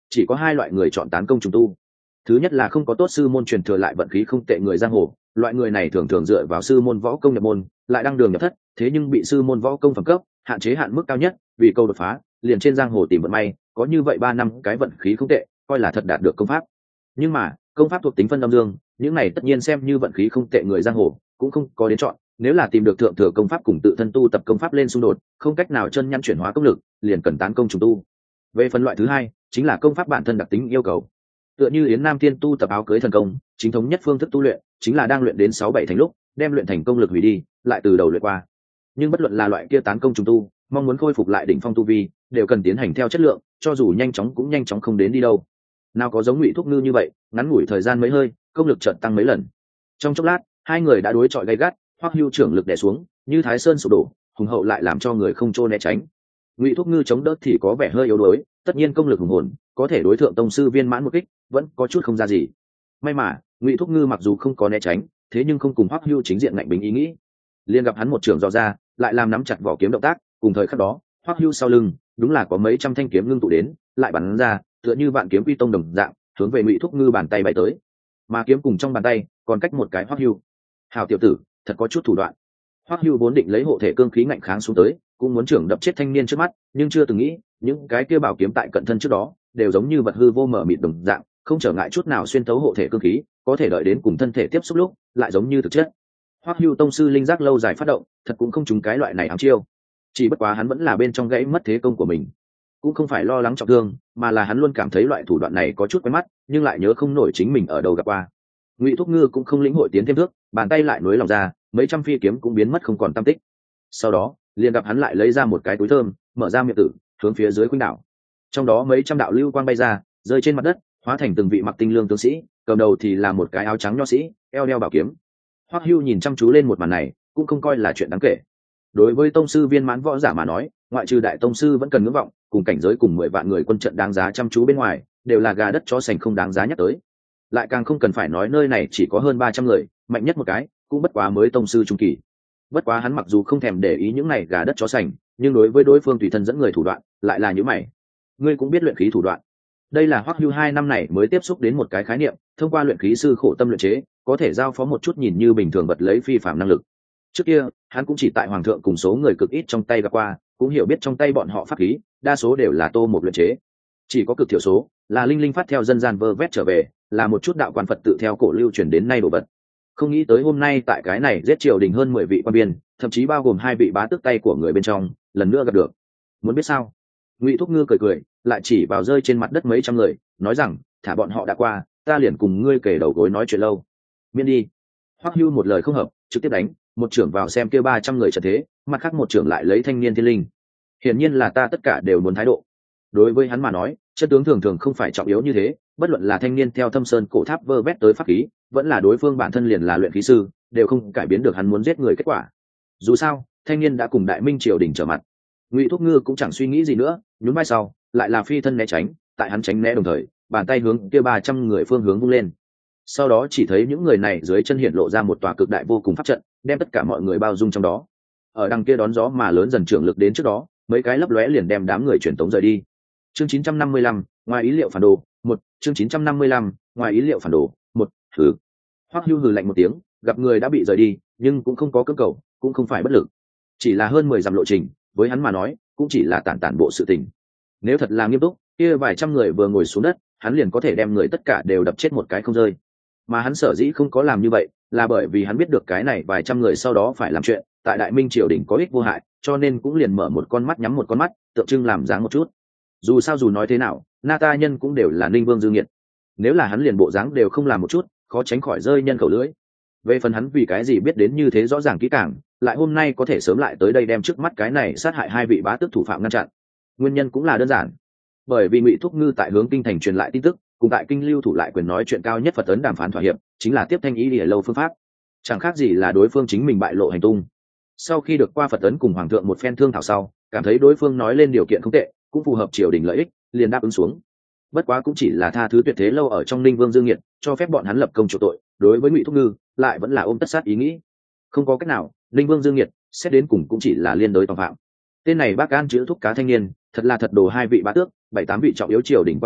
chỉ có hai loại người chọn tán công trùng tu. Thứ nhất là không có tốt sư môn truyền thừa lại vận khí không tệ người giang hồ, loại người này thường thường dựa vào sư môn võ công nhập môn, lại đăng đường nhập thất, thế nhưng bị sư môn võ công phẩm cấp hạn chế hạn mức cao nhất, vì câu đột phá, liền trên giang hồ tìm vận may, có như vậy 3 năm cái vận khí không tệ, coi là thật đạt được công pháp. Nhưng mà, công pháp thuộc tính phân âm dương, những này tất nhiên xem như vận khí không tệ người giang hồ, cũng không có đến chọn, nếu là tìm được thượng thừa công pháp cùng tự thân tu tập công pháp lên xung đột, không cách nào chân nhăn chuyển hóa công lực, liền cần tán công trùng tu. Về phần loại thứ hai, chính là công pháp bản thân đặc tính yêu cầu. Tựa như Yến Nam Thiên tu tập áo cưới thần công, chính thống nhất phương thức tu luyện chính là đang luyện đến 6-7 thành lúc, đem luyện thành công lực hủy đi, lại từ đầu luyện qua. Nhưng bất luận là loại kia tán công trùng tu, mong muốn khôi phục lại đỉnh phong tu vi, đều cần tiến hành theo chất lượng, cho dù nhanh chóng cũng nhanh chóng không đến đi đâu. Nào có giống Ngụy Thúc Ngư như vậy, ngắn ngủi thời gian mấy hơi, công lực chợt tăng mấy lần. Trong chốc lát, hai người đã đối chọi gay gắt, Hoắc Hưu trưởng lực đè xuống, như Thái Sơn sụp đổ, hùng hậu lại làm cho người không trô né tránh. Ngụy Thúc Ngư chống đỡ thì có vẻ hơi yếu đuối, tất nhiên công lực hùng hồn, có thể đối thượng tông sư viên mãn một kích, vẫn có chút không ra gì. May mà, Ngụy Thúc Ngư mặc dù không có né tránh, thế nhưng không cùng Hoắc Hưu chính diện ngạnh bính ý nghĩ. Liên gặp hắn một trường dò ra, lại làm nắm chặt vỏ kiếm động tác, cùng thời khắc đó, Hoắc Hưu sau lưng, đúng là có mấy trăm thanh kiếm ngưng tụ đến, lại bắn ra, tựa như vạn kiếm quy tông đồng dạng, hướng về Ngụy Thúc Ngư bàn tay bay tới. Mà kiếm cùng trong bàn tay, còn cách một cái Hoắc Hưu. Hào tiểu tử, thật có chút thủ đoạn. Hoắc Hưu vốn định lấy hộ thể cương khí ngạnh kháng xuống tới, cũng muốn trưởng đập chết thanh niên trước mắt, nhưng chưa từng nghĩ, những cái kia bảo kiếm tại cận thân trước đó, đều giống như vật hư vô mở mịt đồng dạng, không trở ngại chút nào xuyên thấu hộ thể cương khí, có thể đợi đến cùng thân thể tiếp xúc lúc, lại giống như thực chất. Hoắc Hưu tông sư linh giác lâu dài phát động, thật cũng không trúng cái loại này ám chiêu. Chỉ bất quá hắn vẫn là bên trong gãy mất thế công của mình, cũng không phải lo lắng trọng thương, mà là hắn luôn cảm thấy loại thủ đoạn này có chút quen mắt, nhưng lại nhớ không nổi chính mình ở đâu gặp qua. Ngụy Thúc Ngư cũng không lĩnh hội tiến thêm thước, bàn tay lại nối lòng ra, mấy trăm phi kiếm cũng biến mất không còn tăm tích. Sau đó, liền gặp hắn lại lấy ra một cái túi thơm, mở ra miệng tử, hướng phía dưới khuynh đảo. Trong đó mấy trăm đạo lưu quang bay ra, rơi trên mặt đất, hóa thành từng vị mặc tinh lương tướng sĩ, cầm đầu thì là một cái áo trắng nho sĩ, eo đeo bảo kiếm. Hoắc Hưu nhìn chăm chú lên một màn này, cũng không coi là chuyện đáng kể. Đối với tông sư viên mãn võ giả mà nói, ngoại trừ đại tông sư vẫn cần ngưỡng vọng, cùng cảnh giới cùng 10 vạn người quân trận đáng giá chăm chú bên ngoài, đều là gà đất chó sành không đáng giá nhắc tới. Lại càng không cần phải nói nơi này chỉ có hơn 300 người, mạnh nhất một cái, cũng bất quá mới tông sư trung kỳ. Bất quá hắn mặc dù không thèm để ý những này gà đất chó sành, nhưng đối với đối phương tùy thân dẫn người thủ đoạn, lại là như mày. Ngươi cũng biết luyện khí thủ đoạn. Đây là Hoắc Hưu 2 năm này mới tiếp xúc đến một cái khái niệm, thông qua luyện khí sư khổ tâm luyện chế, có thể giao phó một chút nhìn như bình thường vật lấy phi phàm năng lực. Trước kia, hắn cũng chỉ tại hoàng thượng cùng số người cực ít trong tay gặp qua, cũng hiểu biết trong tay bọn họ pháp khí, đa số đều là tô một luyện chế. Chỉ có cực thiểu số là linh linh phát theo dân gian vơ vét trở về, là một chút đạo quan Phật tự theo cổ lưu truyền đến nay đồ vật. Không nghĩ tới hôm nay tại cái này giết triều đình hơn 10 vị quan biên, thậm chí bao gồm 2 vị bá tước tay của người bên trong, lần nữa gặp được. Muốn biết sao? Ngụy Thúc Ngư cười cười, lại chỉ vào rơi trên mặt đất mấy trăm người, nói rằng, thả bọn họ đã qua, ta liền cùng ngươi kể đầu gối nói chuyện lâu. Miễn đi. Hoắc Hưu một lời không hợp, trực tiếp đánh, một trưởng vào xem kia 300 người trận thế, mặt khác một trưởng lại lấy thanh niên thiên linh. Hiển nhiên là ta tất cả đều muốn thái độ. Đối với hắn mà nói, chân tướng thường thường không phải trọng yếu như thế, bất luận là thanh niên theo Thâm Sơn cổ tháp vơ vét tới pháp khí, vẫn là đối phương bản thân liền là luyện khí sư, đều không cải biến được hắn muốn giết người kết quả. Dù sao, thanh niên đã cùng Đại Minh triều đình trở mặt. Ngụy Thúc Ngư cũng chẳng suy nghĩ gì nữa, nhún vai sau, lại là phi thân né tránh, tại hắn tránh né đồng thời, bàn tay hướng kia 300 người phương hướng vung lên. Sau đó chỉ thấy những người này dưới chân hiện lộ ra một tòa cực đại vô cùng pháp trận, đem tất cả mọi người bao dung trong đó. Ở đằng kia đón gió mà lớn dần trưởng lực đến trước đó, mấy cái lấp lóe liền đem đám người truyền tống rời đi. Chương 955, ngoài ý liệu phản đồ, 1, chương 955, ngoài ý liệu phản đồ, 1, hừ. Hoắc Hưu hừ lạnh một tiếng, gặp người đã bị rời đi, nhưng cũng không có cưỡng cầu, cũng không phải bất lực. Chỉ là hơn 10 dặm lộ trình, với hắn mà nói, cũng chỉ là tản tản bộ sự tình. Nếu thật là nghiêm túc, kia vài trăm người vừa ngồi xuống đất, hắn liền có thể đem người tất cả đều đập chết một cái không rơi. Mà hắn sở dĩ không có làm như vậy, là bởi vì hắn biết được cái này vài trăm người sau đó phải làm chuyện, tại Đại Minh triều đình có ích vô hại, cho nên cũng liền mở một con mắt nhắm một con mắt, tượng trưng làm dáng một chút. Dù sao dù nói thế nào, Na Ta nhân cũng đều là Ninh Vương dư nghiệt. Nếu là hắn liền bộ dáng đều không làm một chút, khó tránh khỏi rơi nhân khẩu lưỡi. Về phần hắn vì cái gì biết đến như thế rõ ràng kỹ càng, lại hôm nay có thể sớm lại tới đây đem trước mắt cái này sát hại 2 vị bá tước thủ phạm ngăn chặn. Nguyên nhân cũng là đơn giản, bởi vì Ngụy Thúc Ngư tại hướng kinh thành truyền lại tin tức, cùng tại kinh lưu thủ lại quyền nói chuyện cao nhất Phật ấn đàm phán thỏa hiệp, chính là tiếp thanh ý lìa lâu phương pháp, chẳng khác gì là đối phương chính mình bại lộ hành tung. Sau khi được qua Phật ấn cùng hoàng thượng một phen thương thảo sau, cảm thấy đối phương nói lên điều kiện không tệ, cũng phù hợp triều đình lợi ích, liền đáp ứng xuống. Bất quá cũng chỉ là tha thứ tuyệt thế lâu ở trong Ninh Vương dương nghiệt, cho phép bọn hắn lập công chuộc tội, đối với Ngụy Thúc Ngư lại vẫn là ôm tất sát ý nghĩ. Không có cách nào, Ninh Vương dương nghiệt xét đến cùng cũng chỉ là liên đới tòng phạm. Tên này bác an chữ thúc cá thanh niên, thật là thật đồ 2 vị bá tước, 7-8 vị trọng yếu triều đình quan viên,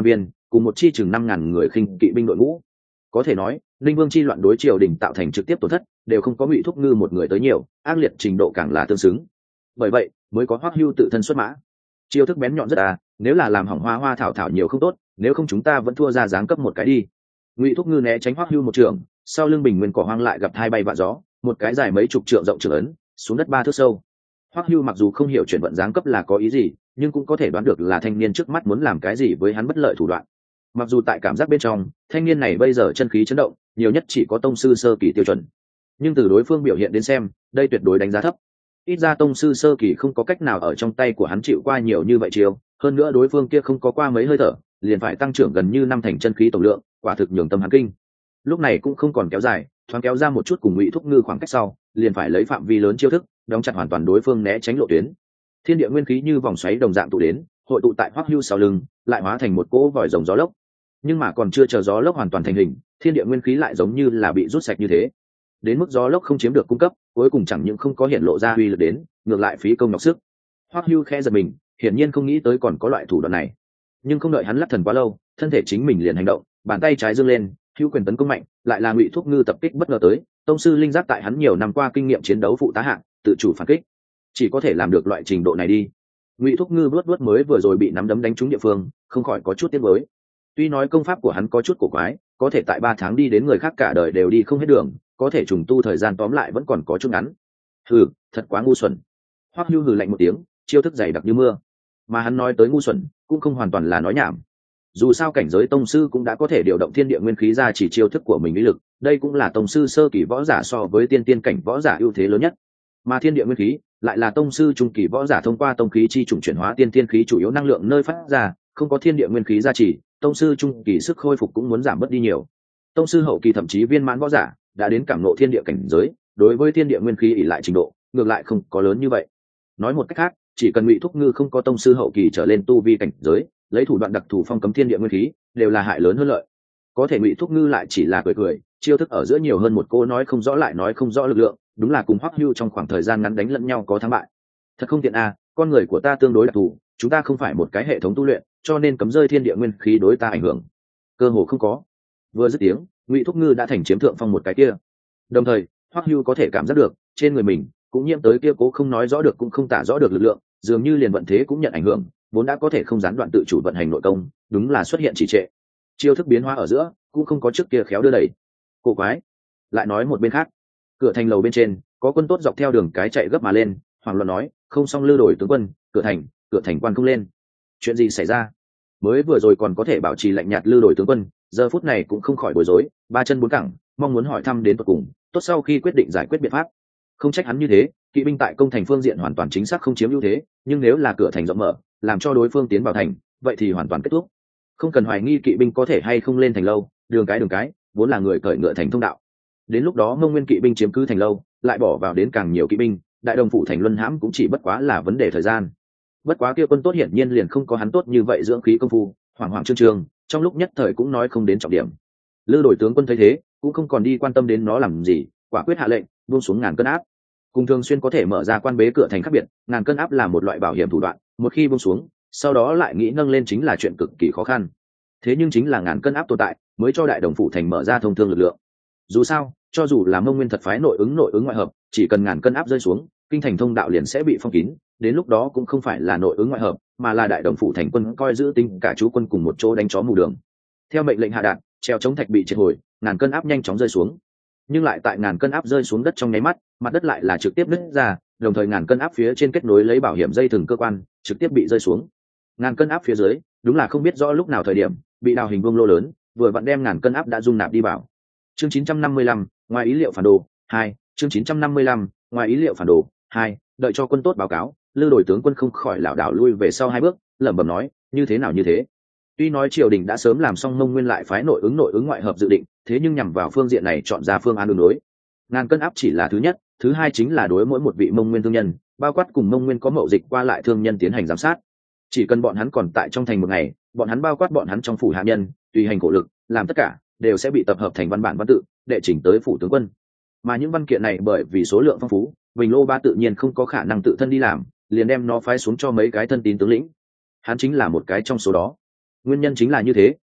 cùng một chi chừng 5.000 người khinh kỵ binh đội ngũ. Có thể nói linh vương chi loạn đối triều đình tạo thành trực tiếp tổn thất đều không có Ngụy Thúc Ngư một người tới nhiều, ác liệt trình độ càng là tương xứng. Bởi vậy mới có Hoắc Hưu tự thân xuất mã. Chiêu thức bén nhọn rất nếu là làm hỏng hoa thảo thảo nhiều không tốt, nếu không chúng ta vẫn thua ra dáng cấp một cái đi. Ngụy Thúc Ngư né tránh Hoắc Hưu một trường, sau lưng bình nguyên cỏ hoang lại gặp hai bay vạ gió, một cái dài mấy chục trượng rộng trường ấn xuống đất 3 thước sâu. Hoắc Hưu mặc dù không hiểu chuyển vận dáng cấp là có ý gì, nhưng cũng có thể đoán được là thanh niên trước mắt muốn làm cái gì với hắn bất lợi thủ đoạn. Mặc dù tại cảm giác bên trong, thanh niên này bây giờ chân khí chấn động, nhiều nhất chỉ có tông sư sơ kỳ tiêu chuẩn, nhưng từ đối phương biểu hiện đến xem, đây tuyệt đối đánh giá thấp. Ít ra tông sư sơ kỳ không có cách nào ở trong tay của hắn chịu qua nhiều như vậy chiêu, hơn nữa đối phương kia không có qua mấy hơi thở, liền phải tăng trưởng gần như 5 thành chân khí tổng lượng, quả thực nhường tâm hắn kinh. Lúc này cũng không còn kéo dài, thoáng kéo ra một chút cùng Ngụy Thúc Ngư khoảng cách sau, liền phải lấy phạm vi lớn chiêu thức, đóng chặt hoàn toàn đối phương né tránh lộ tuyến. Thiên địa nguyên khí như vòng xoáy đồng dạng tụ đến, hội tụ tại Hoắc Hưu sau lưng, lại hóa thành một cỗ vòi rồng gió lốc. Nhưng mà còn chưa chờ gió lốc hoàn toàn thành hình, thiên địa nguyên khí lại giống như là bị rút sạch như thế. Đến mức gió lốc không chiếm được cung cấp, cuối cùng chẳng những không có hiện lộ ra uy lực đến, ngược lại phí công nhọc sức. Hoắc Hưu khẽ giật mình, hiển nhiên không nghĩ tới còn có loại thủ đoạn này. Nhưng không đợi hắn lắc thần quá lâu, thân thể chính mình liền hành động, bàn tay trái giương lên, hữu quyền tấn công mạnh, lại là Ngụy Thúc Ngư tập kích bất ngờ tới, tông sư linh giác tại hắn nhiều năm qua kinh nghiệm chiến đấu phụ tá hạng, tự chủ phản kích, chỉ có thể làm được loại trình độ này đi. Ngụy Thúc Ngư vuốt mới vừa rồi bị nắm đấm đánh trúng địa phương, không khỏi có chút tiếc nuối. Tuy nói công pháp của hắn có chút cổ quái, có thể tại 3 tháng đi đến người khác cả đời đều đi không hết đường, có thể trùng tu thời gian tóm lại vẫn còn có chút ngắn. Hừ, thật quá ngu xuẩn. Hoắc Hưu hừ lạnh một tiếng, chiêu thức dày đặc như mưa. Mà hắn nói tới ngu xuẩn, cũng không hoàn toàn là nói nhảm. Dù sao cảnh giới tông sư cũng đã có thể điều động thiên địa nguyên khí ra chỉ chiêu thức của mình uy lực, đây cũng là tông sư sơ kỳ võ giả so với tiên tiên cảnh võ giả ưu thế lớn nhất. Mà thiên địa nguyên khí lại là tông sư trung kỳ võ giả thông qua tông khí chi trùng chuyển hóa tiên tiên khí chủ yếu năng lượng nơi phát ra, không có thiên địa nguyên khí gia trì, tông sư trung kỳ sức khôi phục cũng muốn giảm bớt đi nhiều. Tông sư hậu kỳ thậm chí viên mãn võ giả đã đến cảm ngộ thiên địa cảnh giới, đối với thiên địa nguyên khí ỷ lại trình độ ngược lại không có lớn như vậy. Nói một cách khác, chỉ cần Ngụy Thúc Ngư không có tông sư hậu kỳ trở lên tu vi cảnh giới, lấy thủ đoạn đặc thù phong cấm thiên địa nguyên khí đều là hại lớn hơn lợi. Có thể Ngụy Thúc Ngư lại chỉ là cười, chiêu thức ở giữa nhiều hơn một cô nói không rõ lại nói không rõ lực lượng, đúng là cùng Hoắc Hưu trong khoảng thời gian ngắn đánh lẫn nhau có thắng bại. Thật không tiện con người của ta tương đối đặc thù, chúng ta không phải một cái hệ thống tu luyện, cho nên cấm rơi thiên địa nguyên khí đối ta ảnh hưởng cơ hồ không có. Vừa dứt tiếng, Ngụy Thúc Ngư đã thành chiếm thượng phong một cái kia. Đồng thời, Hoắc Hưu có thể cảm giác được, trên người mình cũng nhiễm tới kia cố không nói rõ được cũng không tả rõ được lực lượng, dường như liền vận thế cũng nhận ảnh hưởng, vốn đã có thể không gián đoạn tự chủ vận hành nội công, đúng là xuất hiện trì trệ. Chiêu thức biến hóa ở giữa, cũng không có trước kia khéo đưa đẩy. Cổ quái. Lại nói một bên khác, cửa thành lầu bên trên, có quân tốt dọc theo đường cái chạy gấp mà lên, hoảng loạn nói, không xong Lư Đổi tướng quân, cửa thành quan không lên. Chuyện gì xảy ra? Mới vừa rồi còn có thể bảo trì lạnh nhạt Lư Đổi tướng quân, giờ phút này cũng không khỏi bối rối, 3 chân 4 cẳng, mong muốn hỏi thăm đến tận cùng, tốt sau khi quyết định giải quyết biện pháp. Không trách hắn như thế, kỵ binh tại công thành phương diện hoàn toàn chính xác không chiếm ưu thế, nhưng nếu là cửa thành rộng mở, làm cho đối phương tiến vào thành, vậy thì hoàn toàn kết thúc. Không cần hoài nghi kỵ binh có thể hay không lên thành lâu, đường cái vốn là người cởi ngựa thành thông đạo. Đến lúc đó Mông Nguyên kỵ binh chiếm cứ thành lâu, lại bỏ vào đến càng nhiều kỵ binh, đại đồng phủ thành luân hãm cũng chỉ bất quá là vấn đề thời gian. Bất quá kia quân tốt hiển nhiên liền không có hắn tốt như vậy dưỡng khí công phu, hoảng hoảng trương trương, trong lúc nhất thời cũng nói không đến trọng điểm. Lư Đổi tướng quân thấy thế, cũng không còn đi quan tâm đến nó làm gì, quả quyết hạ lệnh buông xuống ngàn cân áp. Cùng thường xuyên có thể mở ra quan bế cửa thành khác biệt, ngàn cân áp là một loại bảo hiểm thủ đoạn, một khi buông xuống, sau đó lại nghĩ nâng lên chính là chuyện cực kỳ khó khăn. Thế nhưng chính là ngàn cân áp tồn tại, mới cho đại đồng phủ thành mở ra thông thương lực lượng. Dù sao, cho dù là Mông Nguyên thật phái nội ứng ngoại hợp, chỉ cần ngàn cân áp rơi xuống, kinh thành thông đạo liền sẽ bị phong kín, đến lúc đó cũng không phải là nội ứng ngoại hợp, mà là đại đồng phủ thành quân coi giữ tính cả chú quân cùng một chỗ đánh chó mù đường. Theo mệnh lệnh hạ đạt, treo chống thạch bị triệt hồi, ngàn cân áp nhanh chóng rơi xuống. Nhưng lại tại ngàn cân áp rơi xuống đất trong nháy mắt, mặt đất lại là trực tiếp nứt ra, đồng thời ngàn cân áp phía trên kết nối lấy bảo hiểm dây thừng cơ quan, trực tiếp bị rơi xuống. Ngàn cân áp phía dưới, đúng là không biết rõ lúc nào thời điểm, bị đào hình vuông lô lớn, vừa vặn đem ngàn cân áp đã dung nạp đi vào. Chương 955, ngoài ý liệu phản đồ 2, chương 955, ngoài ý liệu phản đồ 2, đợi cho quân tốt báo cáo, Lư Đổi tướng quân không khỏi lảo đảo lui về sau 2 bước, lẩm bẩm nói, như thế nào như thế? Tuy nói triều đình đã sớm làm xong Mông Nguyên lại phái nội ứng ngoại hợp dự định, thế nhưng nhằm vào phương diện này chọn ra phương án đường đối. Ngàn cân áp chỉ là thứ nhất, thứ hai chính là đối mỗi một vị Mông Nguyên thương nhân, bao quát cùng Mông Nguyên có mậu dịch qua lại thương nhân tiến hành giám sát. Chỉ cần bọn hắn còn tại trong thành một ngày, bọn hắn bao quát bọn hắn trong phủ hạ nhân, tùy hành cổ lực, làm tất cả đều sẽ bị tập hợp thành văn bản văn tự, đệ chỉnh tới phủ tướng quân. Mà những văn kiện này bởi vì số lượng phong phú, Bình Lô Ba tự nhiên không có khả năng tự thân đi làm, liền đem nó phái xuống cho mấy cái thân tín tướng lĩnh. Hắn chính là một cái trong số đó. Nguyên nhân chính là như thế,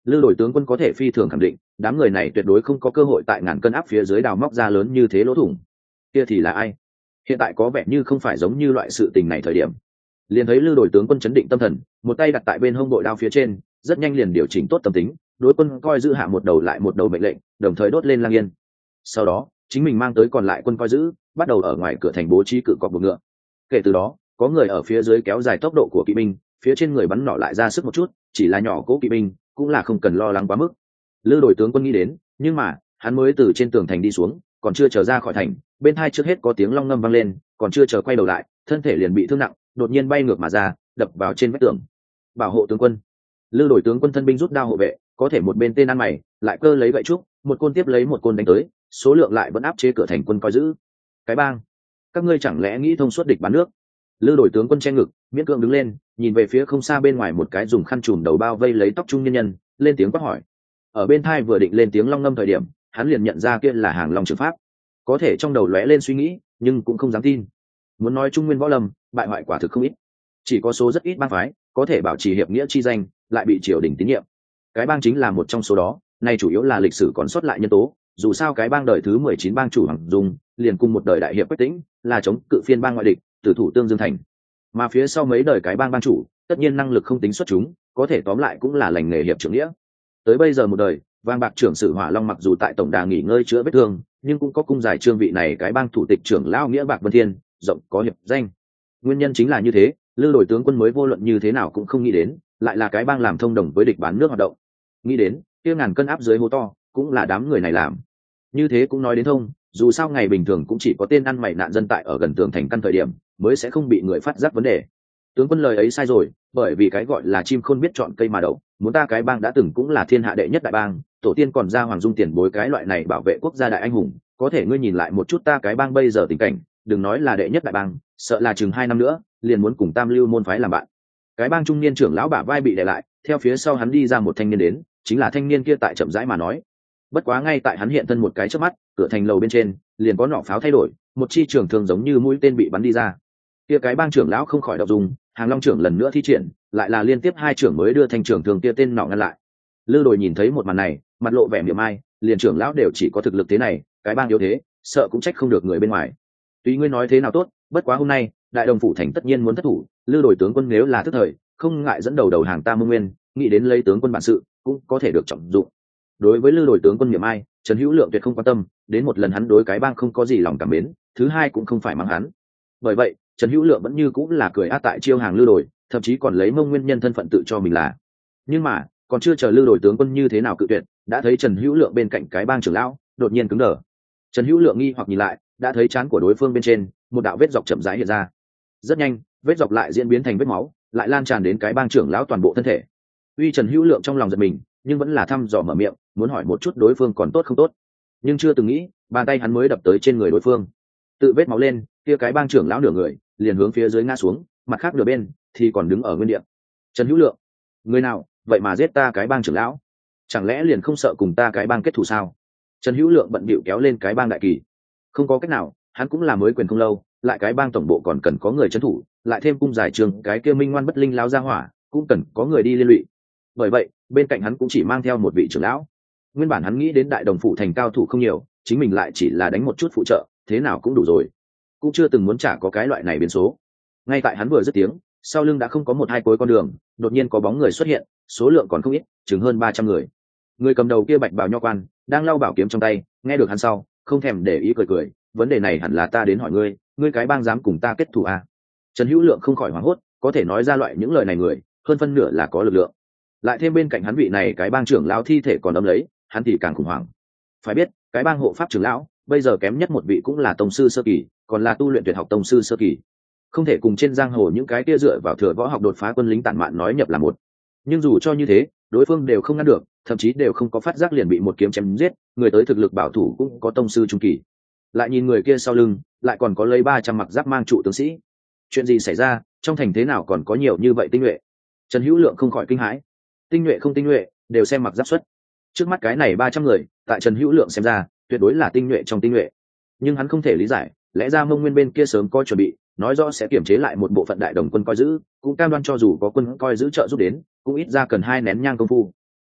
Lư đội tướng quân có thể phi thường khẳng định đám người này tuyệt đối không có cơ hội tại ngàn cân áp phía dưới đào móc ra lớn như thế lỗ thủng. Kia thì là ai? Hiện tại có vẻ như không phải giống như loại sự tình này thời điểm. Liền thấy Lư đội tướng quân chấn định tâm thần, một tay đặt tại bên hông bội đao phía trên, rất nhanh liền điều chỉnh tốt tâm tính, đối quân coi giữ hạ một đầu lại một đầu mệnh lệnh, đồng thời đốt lên lang yên. Sau đó chính mình mang tới còn lại quân coi giữ, bắt đầu ở ngoài cửa thành bố trí cự cọp buộc ngựa. Kể từ đó có người ở phía dưới kéo dài tốc độ của kỵ binh, phía trên người bắn nỏ lại ra sức một chút, chỉ là nhỏ cố kỵ binh cũng là không cần lo lắng quá mức. Lư đội tướng quân nghĩ đến, nhưng mà hắn mới từ trên tường thành đi xuống, còn chưa trở ra khỏi thành, bên hai trước hết có tiếng long ngâm vang lên, còn chưa chờ quay đầu lại, thân thể liền bị thương nặng, đột nhiên bay ngược mà ra, đập vào trên vách tường. Bảo hộ tướng quân. Lư đội tướng quân thân binh rút đao hộ vệ, có thể một bên tên ăn mày lại cơ lấy gậy trúc, một côn tiếp lấy một côn đánh tới, số lượng lại vẫn áp chế cửa thành quân coi giữ. Cái bang, các ngươi chẳng lẽ nghĩ thông suốt địch bán nước? Lư đội tướng quân che ngực, miễn cưỡng đứng lên, nhìn về phía không xa bên ngoài một cái dùng khăn trùm đầu bao vây lấy tóc trung nhân nhân, lên tiếng quát hỏi. Ở bên thai vừa định lên tiếng long ngâm thời điểm, hắn liền nhận ra kia là Hàng Long Trường Pháp. Có thể trong đầu lóe lên suy nghĩ, nhưng cũng không dám tin. Muốn nói Trung Nguyên võ lâm, bại hoại quả thực không ít. Chỉ có số rất ít bang phái có thể bảo trì hiệp nghĩa chi danh, lại bị triều đình tín nhiệm. Cái bang chính là một trong số đó, này chủ yếu là lịch sử còn sót lại nhân tố, dù sao cái bang đời thứ 19 bang chủ Hoàng Dung, liền cùng một đời đại hiệp Quách Tĩnh, là chống cự phiên bang ngoại địch, tử thủ Tương Dương thành. Mà phía sau mấy đời cái bang chủ, tất nhiên năng lực không tính xuất chúng, có thể tóm lại cũng là lành nghề hiệp trưởng nghĩa. Tới bây giờ một đời, Vang Bạc trưởng sử Hỏa Long mặc dù tại tổng đà nghỉ ngơi chữa vết thương, nhưng cũng có cung giải trương vị này cái bang thủ tịch trưởng lão nghĩa Bạc Vân Thiên, rộng có hiệp danh. Nguyên nhân chính là như thế, Lư đội tướng quân mới vô luận như thế nào cũng không nghĩ đến, lại là cái bang làm thông đồng với địch bán nước hoạt động. Nghĩ đến, kia ngàn cân áp dưới hố to, cũng là đám người này làm. Như thế cũng nói đến thông, dù sao ngày bình thường cũng chỉ có tên ăn mày nạn dân tại ở gần tường thành căn thời điểm, mới sẽ không bị người phát giác vấn đề. Tướng quân lời ấy sai rồi, bởi vì cái gọi là chim khôn biết chọn cây mà đậu, muốn ta cái bang đã từng cũng là thiên hạ đệ nhất đại bang, tổ tiên còn ra Hoàng Dung tiền bối cái loại này bảo vệ quốc gia đại anh hùng, có thể ngươi nhìn lại một chút ta cái bang bây giờ tình cảnh, đừng nói là đệ nhất đại bang, sợ là chừng 2 năm nữa, liền muốn cùng Tam Lưu môn phái làm bạn. Cái bang trung niên trưởng lão bả vai bị đè lại, theo phía sau hắn đi ra một thanh niên đến, chính là thanh niên kia tại chậm rãi mà nói. Bất quá ngay tại hắn hiện thân một cái chớp mắt, cửa thành lầu bên trên liền có nỏ pháo thay đổi, một chi trường thường giống như mũi tên bị bắn đi ra. Kia cái bang trưởng lão không khỏi động dung, Hàng Long trưởng lần nữa thi triển, lại là liên tiếp 2 trưởng mới đưa thanh trưởng thường kia tên nỏ ngăn lại. Lư Đồi nhìn thấy một màn này, mặt lộ vẻ miệng ai, liền trưởng lão đều chỉ có thực lực thế này, cái bang yếu thế, sợ cũng trách không được người bên ngoài. Tuy ngươi nói thế nào tốt, bất quá hôm nay, đại đồng phủ thành tất nhiên muốn thất thủ, Lư Đồi tướng quân nếu là thức thời, không ngại dẫn đầu hàng ta Mông Nguyên, nghĩ đến lấy tướng quân bản sự, cũng có thể được trọng dụng. Đối với Lư Đồi tướng quân miệng ai, Trần Hữu Lượng tuyệt không quan tâm, đến một lần hắn đối cái bang không có gì lòng cảm mến, thứ hai cũng không phải mắng hắn. Bởi vậy, Trần Hữu Lượng vẫn như cũng là cười ác tại chiêu hàng Lư Đồi, thậm chí còn lấy Mông Nguyên nhân thân phận tự cho mình là. Nhưng mà, còn chưa chờ Lư Đồi tướng quân như thế nào cự tuyệt, đã thấy Trần Hữu Lượng bên cạnh cái bang trưởng lão, đột nhiên cứng đờ. Trần Hữu Lượng nghi hoặc nhìn lại, đã thấy trán của đối phương bên trên, một đạo vết dọc chậm rãi hiện ra. Rất nhanh, vết dọc lại diễn biến thành vết máu, lại lan tràn đến cái bang trưởng lão toàn bộ thân thể. Uy Trần Hữu Lượng trong lòng giật mình, nhưng vẫn là thăm dò mở miệng, muốn hỏi một chút đối phương còn tốt không tốt. Nhưng chưa từng nghĩ, bàn tay hắn mới đập tới trên người đối phương. Tự vết máu lên, kia cái bang trưởng lão nửa người, liền hướng phía dưới ngã xuống, mặt khác nửa bên thì còn đứng ở nguyên địa. Trần Hữu Lượng, người nào, vậy mà giết ta cái bang trưởng lão? Chẳng lẽ liền không sợ cùng ta cái bang kết thù sao? Trần Hữu Lượng bận bịu kéo lên cái bang đại kỳ. Không có cách nào, hắn cũng là mới quyền không lâu, lại cái bang tổng bộ còn cần có người trấn thủ, lại thêm cung giải trường cái kia minh ngoan bất linh lao ra hỏa, cũng cần có người đi liên lụy. Bởi vậy, bên cạnh hắn cũng chỉ mang theo một vị trưởng lão. Nguyên bản hắn nghĩ đến đại đồng phủ thành cao thủ không nhiều, chính mình lại chỉ là đánh một chút phụ trợ, thế nào cũng đủ rồi. Cũng chưa từng muốn trả có cái loại này biến số. Ngay tại hắn vừa dứt tiếng, sau lưng đã không có một hai cối con đường, đột nhiên có bóng người xuất hiện, số lượng còn không ít, chừng hơn 300 người. Người cầm đầu kia bạch bào nho quan, đang lau bảo kiếm trong tay, nghe được hắn sau, không thèm để ý cười cười, vấn đề này hẳn là ta đến hỏi ngươi, ngươi cái bang dám cùng ta kết thù à? Trần Hữu Lượng không khỏi hoảng hốt, có thể nói ra loại những lời này người, hơn phân nửa là có lực lượng. Lại thêm bên cạnh hắn vị này cái bang trưởng lão thi thể còn ấm lấy, hắn thì càng khủng hoảng. Phải biết, cái bang hộ pháp trưởng lão, bây giờ kém nhất một vị cũng là tông sư sơ kỳ, còn là tu luyện tuyệt học tông sư sơ kỳ. Không thể cùng trên giang hồ những cái kia dựa vào thừa võ học đột phá quân lính tản mạn nói nhập là một. Nhưng dù cho như thế, đối phương đều không ngăn được, thậm chí đều không có phát giác liền bị một kiếm chém giết, người tới thực lực bảo thủ cũng có tông sư trung kỳ. Lại nhìn người kia sau lưng, lại còn có lấy 300 mặc giáp mang trụ tướng sĩ. Chuyện gì xảy ra, trong thành thế nào còn có nhiều như vậy tinh nhuệ? Trần Hữu Lượng không khỏi kinh hãi. Tinh nhuệ không tinh nhuệ, đều xem mặc giáp xuất. Trước mắt cái này 300 người, tại Trần Hữu Lượng xem ra, tuyệt đối là tinh nhuệ trong tinh nhuệ. Nhưng hắn không thể lý giải, lẽ ra Mông Nguyên bên kia sớm có chuẩn bị, nói rõ sẽ kiểm chế lại một bộ phận đại đồng quân coi giữ, cũng cam đoan cho dù có quân coi giữ trợ giúp đến, cũng ít ra cần 2 nén nhang công phu.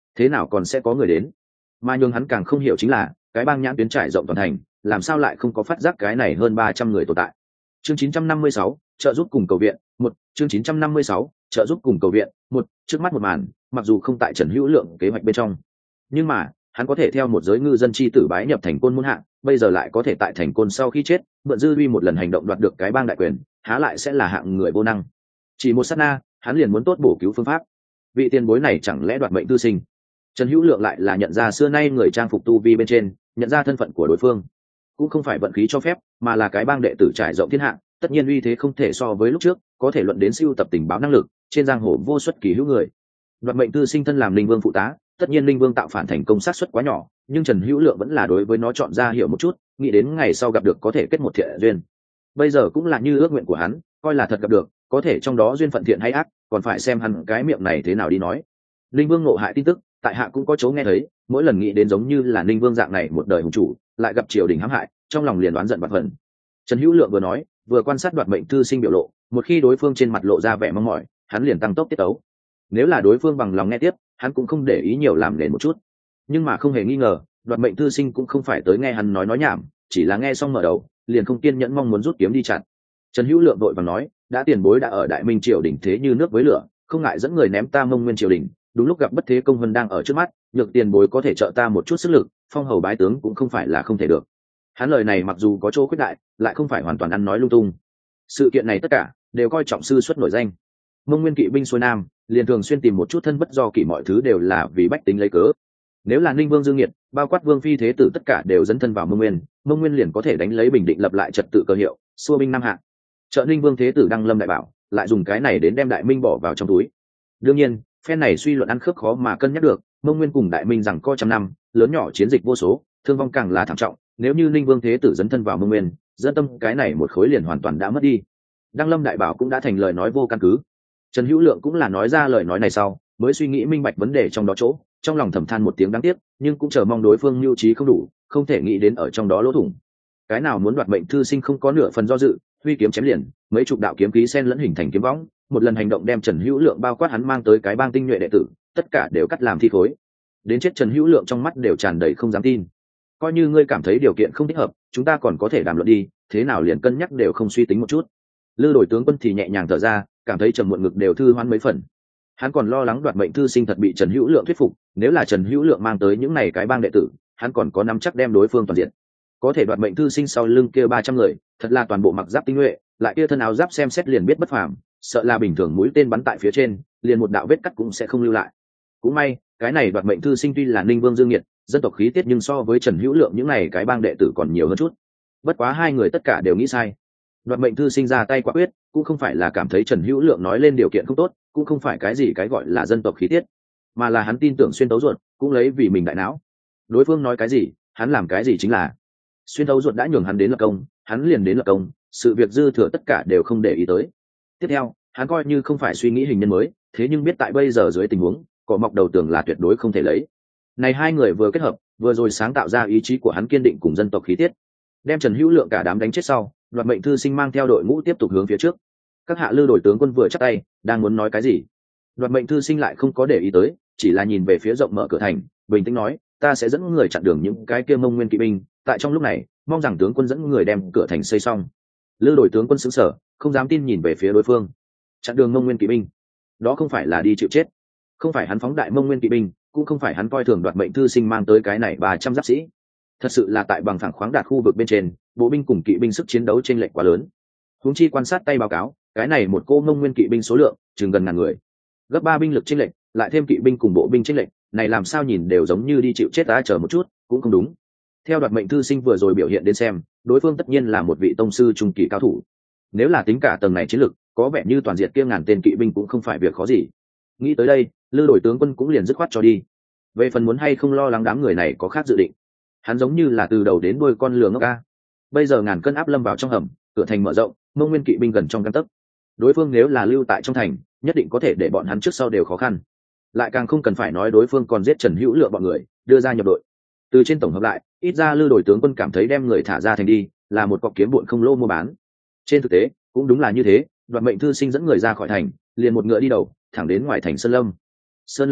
thế nào còn sẽ có người đến? Mà nhường hắn càng không hiểu chính là cái bang nhãn tuyến trải rộng toàn thành, làm sao lại không có phát giác cái này hơn 300 người tồn tại. Chương 956, trợ giúp cùng cầu viện, một chương 956, trợ giúp cùng cầu viện, một trước mắt một màn, mặc dù không tại Trần Hữu Lượng kế hoạch bên trong, nhưng mà hắn có thể theo một giới ngư dân chi tử bái nhập thành côn muôn hạng, bây giờ lại có thể tại thành côn sau khi chết mượn dư uy một lần hành động đoạt được cái bang đại quyền, há lại sẽ là hạng người vô năng. Chỉ một sát na, hắn liền muốn tốt bổ cứu phương pháp. Vị tiền bối này chẳng lẽ đoạt mệnh tư sinh? Trần Hữu Lượng lại là nhận ra xưa nay người trang phục tu vi bên trên, nhận ra thân phận của đối phương. Cũng không phải vận khí cho phép, mà là cái bang đệ tử trải rộng thiên hạ, tất nhiên uy thế không thể so với lúc trước, có thể luận đến siêu tập tình báo năng lực, trên giang hồ vô xuất kỳ hữu người. Đoạt mệnh tư sinh thân làm Linh Vương phụ tá, tất nhiên Linh Vương tạo phản thành công sát suất quá nhỏ, nhưng Trần Hữu Lượng vẫn là đối với nó chọn ra hiểu một chút, nghĩ đến ngày sau gặp được có thể kết một thiện duyên. Bây giờ cũng là như ước nguyện của hắn, coi là thật gặp được, có thể trong đó duyên phận thiện hay ác, còn phải xem hắn cái miệng này thế nào đi nói. Linh Vương ngộ hại tin tức, tại hạ cũng có chỗ nghe thấy, mỗi lần nghĩ đến giống như là Linh Vương dạng này một đời hùng chủ, lại gặp triều đình hãm hại, trong lòng liền đoán giận bạt phần. Trần Hữu Lượng vừa nói, vừa quan sát đoạt mệnh thư sinh biểu lộ, một khi đối phương trên mặt lộ ra vẻ mong mỏi, hắn liền tăng tốc tiết tấu. Nếu là đối phương bằng lòng nghe tiếp, hắn cũng không để ý nhiều làm nền một chút. Nhưng mà không hề nghi ngờ, đoạt mệnh thư sinh cũng không phải tới nghe hắn nói nhảm, chỉ là nghe xong mở đầu, liền không kiên nhẫn mong muốn rút kiếm đi chặn. Trần Hữu Lượng vội vàng nói, đã tiền bối đã ở Đại Minh triều đình thế như nước với lửa, không ngại dẫn người ném ta Mông Nguyên triều đình, đúng lúc gặp bất thế công vân đang ở trước mắt, nhược tiền bối có thể trợ ta một chút sức lực, phong hầu bái tướng cũng không phải là không thể được. Hắn lời này mặc dù có chỗ khuyết đại, lại không phải hoàn toàn ăn nói lung tung. Sự kiện này tất cả đều coi trọng sư xuất nổi danh. Mông Nguyên kỵ binh xuôi nam, liền thường xuyên tìm một chút thân bất do kỷ, mọi thứ đều là vì bách tính lấy cớ. Nếu là Ninh Vương Dương Nghiệt, bao quát Vương phi thế tử tất cả đều dấn thân vào Mông Nguyên liền có thể đánh lấy Bình Định lập lại trật tự cơ hiệu, xua binh nam hạ. Trợ Ninh Vương thế tử đăng lâm đại bảo, lại dùng cái này đến đem Đại Minh bỏ vào trong túi. Đương nhiên, phen này suy luận ăn khớp khó mà cân nhắc được, Mông Nguyên cùng Đại Minh rằng co trăm năm, lớn nhỏ chiến dịch vô số, thương vong càng là thảm trọng, nếu như Ninh Vương thế tử dấn thân vào Mông Nguyên, dân tâm cái này một khối liền hoàn toàn đã mất đi. Đăng lâm đại bảo cũng đã thành lời nói vô căn cứ. Trần Hữu Lượng cũng là nói ra lời nói này sau, mới suy nghĩ minh bạch vấn đề trong đó chỗ, trong lòng thầm than một tiếng đáng tiếc, nhưng cũng chờ mong đối phương nhu trí không đủ, không thể nghĩ đến ở trong đó lỗ thủng. Cái nào muốn đoạt mệnh thư sinh không có nửa phần do dự, huy kiếm chém liền, mấy chục đạo kiếm khí xen lẫn hình thành kiếm võng, một lần hành động đem Trần Hữu Lượng bao quát hắn mang tới cái bang tinh nhuệ đệ tử, tất cả đều cắt làm thi khối. Đến chết Trần Hữu Lượng trong mắt đều tràn đầy không dám tin. Coi như ngươi cảm thấy điều kiện không thích hợp, chúng ta còn có thể đàm luận đi, thế nào liền cân nhắc đều không suy tính một chút. Lư Đổi tướng quân thì nhẹ nhàng thở ra, cảm thấy trầm muộn ngực đều thư hoán mấy phần. Hắn còn lo lắng đoạt mệnh thư sinh thật bị Trần Hữu Lượng thuyết phục, nếu là Trần Hữu Lượng mang tới những này cái bang đệ tử, hắn còn có nắm chắc đem đối phương toàn diện. Có thể đoạt mệnh thư sinh sau lưng kia 300 người, thật là toàn bộ mặc giáp tinh nhuệ, lại kia thân áo giáp xem xét liền biết bất phàm, sợ là bình thường mũi tên bắn tại phía trên, liền một đạo vết cắt cũng sẽ không lưu lại. Cũng may, cái này đoạt mệnh thư sinh tuy là Ninh Vương Dương Nghiệt, dân tộc khí tiết nhưng so với Trần Hữu Lượng những này cái bang đệ tử còn nhiều hơn chút. Bất quá hai người tất cả đều nghĩ sai. Đoạt mệnh thư sinh ra tay quả quyết, cũng không phải là cảm thấy Trần Hữu Lượng nói lên điều kiện không tốt, cũng không phải cái gì cái gọi là dân tộc khí tiết, mà là hắn tin tưởng xuyên tấu ruột, cũng lấy vì mình đại não. Đối phương nói cái gì, hắn làm cái gì chính là. Xuyên tấu ruột đã nhường hắn đến lập công, hắn liền đến lập công, sự việc dư thừa tất cả đều không để ý tới. Tiếp theo, hắn coi như không phải suy nghĩ hình nhân mới, thế nhưng biết tại bây giờ dưới tình huống, cỏ mọc đầu tường là tuyệt đối không thể lấy. Này hai người vừa kết hợp, vừa rồi sáng tạo ra ý chí của hắn kiên định cùng dân tộc khí tiết, đem Trần Hữu Lượng cả đám đánh chết sau, đoạt mệnh thư sinh mang theo đội ngũ tiếp tục hướng phía trước. Các hạ Lư Đổi tướng quân vừa chắp tay, đang muốn nói cái gì, đoạt mệnh thư sinh lại không có để ý tới, chỉ là nhìn về phía rộng mở cửa thành, bình tĩnh nói, ta sẽ dẫn người chặn đường những cái kia Mông Nguyên kỵ binh, tại trong lúc này, mong rằng tướng quân dẫn người đem cửa thành xây xong. Lư Đổi tướng quân sững sờ, không dám tin nhìn về phía đối phương. Chặn đường Mông Nguyên kỵ binh, đó không phải là đi chịu chết, không phải hắn phóng đại Mông Nguyên kỵ binh, cũng không phải hắn coi thường đoạt mệnh thư sinh mang tới cái này 300 giáp sĩ. Thật sự là tại bằng phẳng khoáng đạt khu vực bên trên, bộ binh cùng kỵ binh sức chiến đấu chênh lệch quá lớn. Huống chi quan sát tay báo cáo, cái này một cô Mông Nguyên kỵ binh số lượng chừng gần ngàn người, gấp 3 binh lực chênh lệch, lại thêm kỵ binh cùng bộ binh chênh lệch, này làm sao nhìn đều giống như đi chịu chết, đã chờ một chút, cũng không đúng. Theo đoạt mệnh thư sinh vừa rồi biểu hiện đến xem, đối phương tất nhiên là một vị tông sư trung kỳ cao thủ. Nếu là tính cả tầng này chiến lực, có vẻ như toàn diện kia ngàn tên kỵ binh cũng không phải việc khó gì. Nghĩ tới đây, Lư Đổi tướng quân cũng liền dứt khoát cho đi. Về phần muốn hay không lo lắng đám người này có khác dự định, hắn giống như là từ đầu đến đuôi con lừa ngốc ca. Bây giờ ngàn cân áp lâm vào trong hầm, cửa thành mở rộng, Mông Nguyên kỵ binh gần trong gang tấc. Đối phương nếu là lưu tại trong thành, nhất định có thể để bọn hắn trước sau đều khó khăn. Lại càng không cần phải nói đối phương còn giết Trần Hữu Lượng bọn người, đưa ra nhập đội. Từ trên tổng hợp lại, ít ra Lư Đổi tướng quân cảm thấy đem người thả ra thành đi là một cọc kiếm bụn không lỗ mua bán. Trên thực tế, cũng đúng là như thế, đoạt mệnh thư sinh dẫn người ra khỏi thành, liền một ngựa đi đầu, thẳng đến ngoài thành Sơn Lâm. Sơn Lâm trước,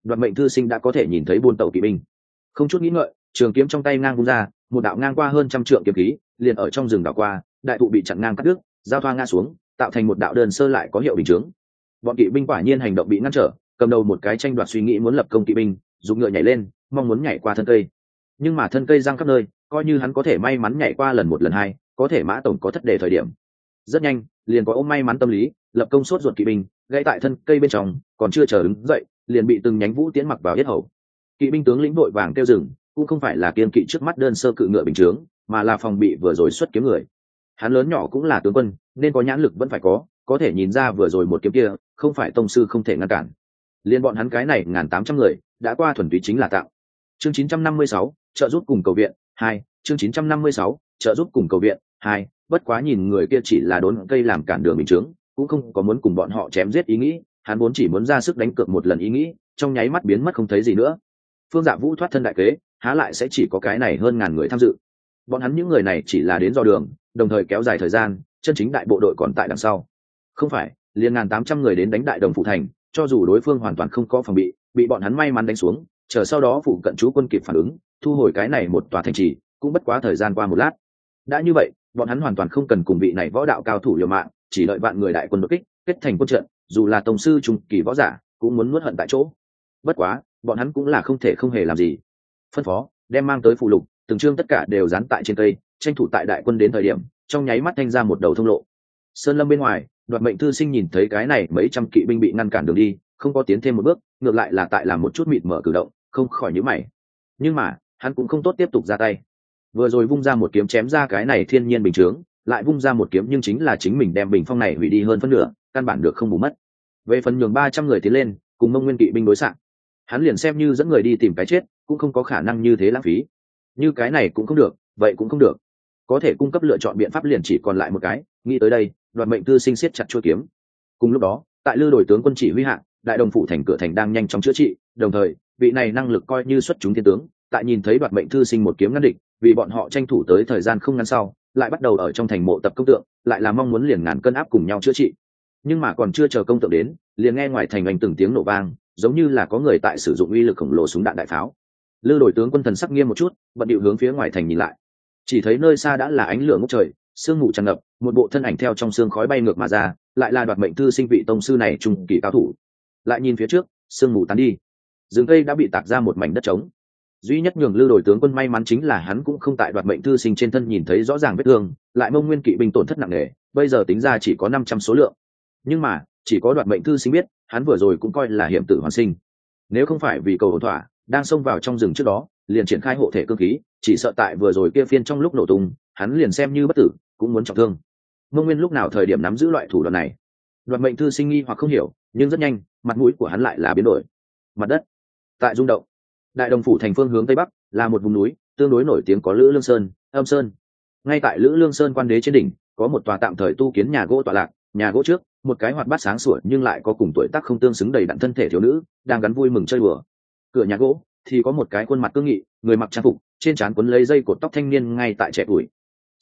Đoạt mệnh thư sinh đã có thể nhìn thấy buôn tàu kỵ binh. Không chút nghĩ ngợi, trường kiếm trong tay ngang vung ra, một đạo ngang qua hơn trăm trượng kiếm khí liền ở trong rừng đảo qua, đại thụ bị chặn ngang cắt đứt, giao thoa ngã xuống, tạo thành một đạo đơn sơ lại có hiệu bình chướng. Bọn kỵ binh quả nhiên hành động bị ngăn trở, cầm đầu một cái tranh đoạt suy nghĩ muốn lập công kỵ binh, dùng ngựa nhảy lên, mong muốn nhảy qua thân cây. Nhưng mà thân cây giăng khắp nơi, coi như hắn có thể may mắn nhảy qua lần một lần hai, có thể mã tổng có thất đề thời điểm. Rất nhanh, liền có ôm may mắn tâm lý, lập công sốt ruột kỵ binh, gãy tại thân cây bên trong, còn chưa chờ đứng dậy, liền bị từng nhánh vũ tiễn mặc vào yết hầu. Kỵ binh tướng lĩnh đội vàng kêu dừng, cũng không phải là kiên kỵ trước mắt đơn sơ cự ngựa bình chướng, mà là phòng bị vừa rồi xuất kiếm người. Hắn lớn nhỏ cũng là tướng quân, nên có nhãn lực vẫn phải có thể nhìn ra vừa rồi một kiếm kia, không phải tông sư không thể ngăn cản. Liên bọn hắn cái này 1.800 người, đã qua thuần túy chính là tạo. Chương 956, trợ giúp cùng cầu viện 2, chương 956, trợ giúp cùng cầu viện 2, bất quá nhìn người kia chỉ là đốn cây làm cản đường bình chướng, cũng không có muốn cùng bọn họ chém giết ý nghĩ, hắn vốn chỉ muốn ra sức đánh cược một lần ý nghĩ, trong nháy mắt biến mất không thấy gì nữa. Phương Dạ Vũ thoát thân đại kế, há lại sẽ chỉ có cái này hơn ngàn người tham dự. Bọn hắn những người này chỉ là đến dò đường, đồng thời kéo dài thời gian, chân chính đại bộ đội còn tại đằng sau. Không phải, liền 1.800 người đến đánh đại đồng phụ thành, cho dù đối phương hoàn toàn không có phòng bị bọn hắn may mắn đánh xuống, chờ sau đó phụ cận chú quân kịp phản ứng, thu hồi cái này một tòa thành trì, cũng bất quá thời gian qua một lát. Đã như vậy, bọn hắn hoàn toàn không cần cùng vị này võ đạo cao thủ liều mạng, chỉ đợi vạn người đại quân đột kích, kết thành quân trận, dù là tổng sư trung kỳ võ giả, cũng muốn nuốt hận tại chỗ. Bất quá, bọn hắn cũng là không thể không hề làm gì. Phân phó, đem mang tới phụ lục, từng chương tất cả đều dán tại trên cây, tranh thủ tại đại quân đến thời điểm, trong nháy mắt thanh ra một đầu thông lộ. Sơn lâm bên ngoài, Đoạt mệnh thư sinh nhìn thấy cái này mấy trăm kỵ binh bị ngăn cản đường đi, không có tiến thêm một bước, ngược lại là tại làm một chút mịt mở cử động, không khỏi nhíu mày. Nhưng mà, hắn cũng không tốt tiếp tục ra tay. Vừa rồi vung ra một kiếm chém ra cái này thiên nhiên bình chướng, lại vung ra một kiếm nhưng chính là chính mình đem bình phong này hủy đi hơn phân nửa, căn bản được không bù mất. Về phần nhường 300 người tiến lên, cùng Mông Nguyên kỵ binh đối xạ, hắn liền xem như dẫn người đi tìm cái chết, cũng không có khả năng như thế lãng phí. Như cái này cũng không được, vậy cũng không được. Có thể cung cấp lựa chọn biện pháp liền chỉ còn lại một cái, nghĩ tới đây, Đoạt mệnh thư sinh siết chặt chuôi kiếm. Cùng lúc đó, tại Lư Đổi tướng quân chỉ huy hạ, đại đồng phủ thành cửa thành đang nhanh chóng chữa trị, đồng thời, vị này năng lực coi như xuất chúng thiên tướng, tại nhìn thấy Đoạt mệnh thư sinh một kiếm ngăn địch, vì bọn họ tranh thủ tới thời gian không ngắn sau, lại bắt đầu ở trong thành mộ tập công tượng, lại là mong muốn liền ngàn cân áp cùng nhau chữa trị. Nhưng mà còn chưa chờ công tượng đến, liền nghe ngoài thành oanh từng tiếng nổ vang, giống như là có người tại sử dụng uy lực khổng lồ súng đạn đại pháo. Lư Đổi tướng quân thần sắc nghiêm một chút, bận điệu hướng phía ngoài thành nhìn lại, chỉ thấy nơi xa đã là ánh lửa ngút trời, sương mù tràn ngập, một bộ thân ảnh theo trong sương khói bay ngược mà ra, lại là Đoạt mệnh thư sinh vị tông sư này trung kỳ cao thủ. Lại nhìn phía trước, sương mù tán đi, rừng cây đã bị tạc ra một mảnh đất trống. Duy nhất nhường Lư Đổi tướng quân may mắn chính là hắn cũng không tại Đoạt mệnh thư sinh trên thân nhìn thấy rõ ràng vết thương, lại Mông Nguyên kỵ binh tổn thất nặng nề, bây giờ tính ra chỉ có 500 số lượng. Nhưng mà, chỉ có Đoạt mệnh thư sinh biết, hắn vừa rồi cũng coi là hiểm tử hoàn sinh. Nếu không phải vì cầu ổn thỏa, đang xông vào trong rừng trước đó, liền triển khai hộ thể cương khí, chỉ sợ tại vừa rồi kia phiên trong lúc nổ tung, hắn liền xem như bất tử, cũng muốn trọng thương. Mông Nguyên lúc nào thời điểm nắm giữ loại thủ đoạn này? Đoạt mệnh thư sinh nghi hoặc không hiểu, nhưng rất nhanh, mặt mũi của hắn lại là biến đổi. Mặt đất tại rung động. Đại đồng phủ thành phương hướng tây bắc là một vùng núi, tương đối nổi tiếng có Lữ Lương Sơn, Âm Sơn. Ngay tại Lữ Lương Sơn quan đế trên đỉnh, có một tòa tạm thời tu kiến nhà gỗ tọa lạc, nhà gỗ trước, một cái hoạt bát sáng sủa nhưng lại có cùng tuổi tác không tương xứng đầy đặn thân thể thiếu nữ, đang gắn vui mừng chơi đùa. Cửa nhà gỗ thì có một cái khuôn mặt cương nghị, người mặc trang phục, trên trán quấn lấy dây cột tóc thanh niên ngay tại trẻ tuổi.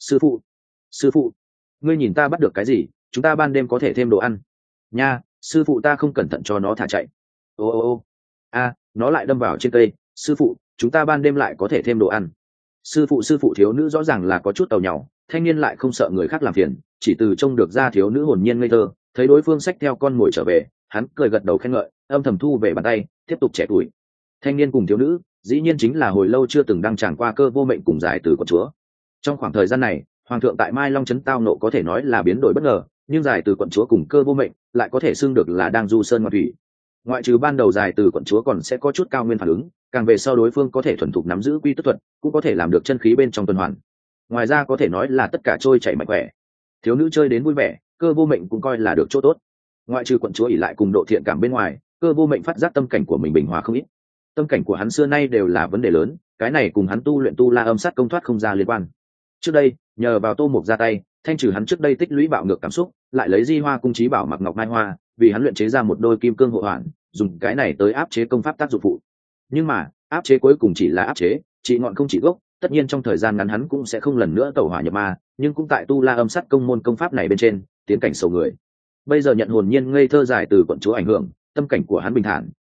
Sư phụ, ngươi nhìn ta bắt được cái gì? Chúng ta ban đêm có thể thêm đồ ăn. Nha, sư phụ ta không cẩn thận cho nó thả chạy. Ô, nó lại đâm vào trên cây. Sư phụ, chúng ta ban đêm lại có thể thêm đồ ăn. Sư phụ, thiếu nữ rõ ràng là có chút tàu nhàu, thanh niên lại không sợ người khác làm phiền, chỉ từ trông được ra thiếu nữ hồn nhiên ngây thơ, thấy đối phương xách theo con mồi trở về, hắn cười gật đầu khen ngợi, âm thầm thu về bàn tay, tiếp tục trẻ tuổi. Thanh niên cùng thiếu nữ, dĩ nhiên chính là hồi lâu chưa từng đăng tràng qua Cơ Vô Mệnh cùng Giải Từ Quận Chúa. Trong khoảng thời gian này, hoàng thượng tại Mai Long trấn tao nộ có thể nói là biến đổi bất ngờ, nhưng Giải Từ Quận Chúa cùng Cơ Vô Mệnh lại có thể xưng được là đang du sơn ngoạn thủy. Ngoại trừ ban đầu Giải Từ Quận Chúa còn sẽ có chút cao nguyên phản ứng, càng về sau đối phương có thể thuần thục nắm giữ quy tức thuật, cũng có thể làm được chân khí bên trong tuần hoàn. Ngoài ra có thể nói là tất cả trôi chảy mạnh khỏe. Thiếu nữ chơi đến vui vẻ, Cơ Vô Mệnh cũng coi là được chỗ tốt. Ngoại trừ quận chúa ỷ lại cùng độ thiện cảm bên ngoài, Cơ Vô Mệnh phát giác tâm cảnh của mình bình hòa không ít. Tâm cảnh của hắn xưa nay đều là vấn đề lớn, cái này cùng hắn tu luyện tu la âm sát công thoát không ra liên quan. Trước đây, nhờ vào Tô Mục ra tay, thanh trừ hắn trước đây tích lũy bạo ngược cảm xúc, lại lấy Di Hoa cung trí bảo mặc ngọc mai hoa, vì hắn luyện chế ra một đôi kim cương hộ hoàn, dùng cái này tới áp chế công pháp tác dụng phụ. Nhưng mà, áp chế cuối cùng chỉ là áp chế, trị ngọn không trị gốc, tất nhiên trong thời gian ngắn hắn cũng sẽ không lần nữa tẩu hỏa nhập ma, nhưng cũng tại tu la âm sát công môn công pháp này bên trên tiến cảnh sầu người. Bây giờ nhận hồn nhiên ngây thơ Giải Từ Quận Chúa ảnh hưởng, tâm cảnh của hắn bình thản,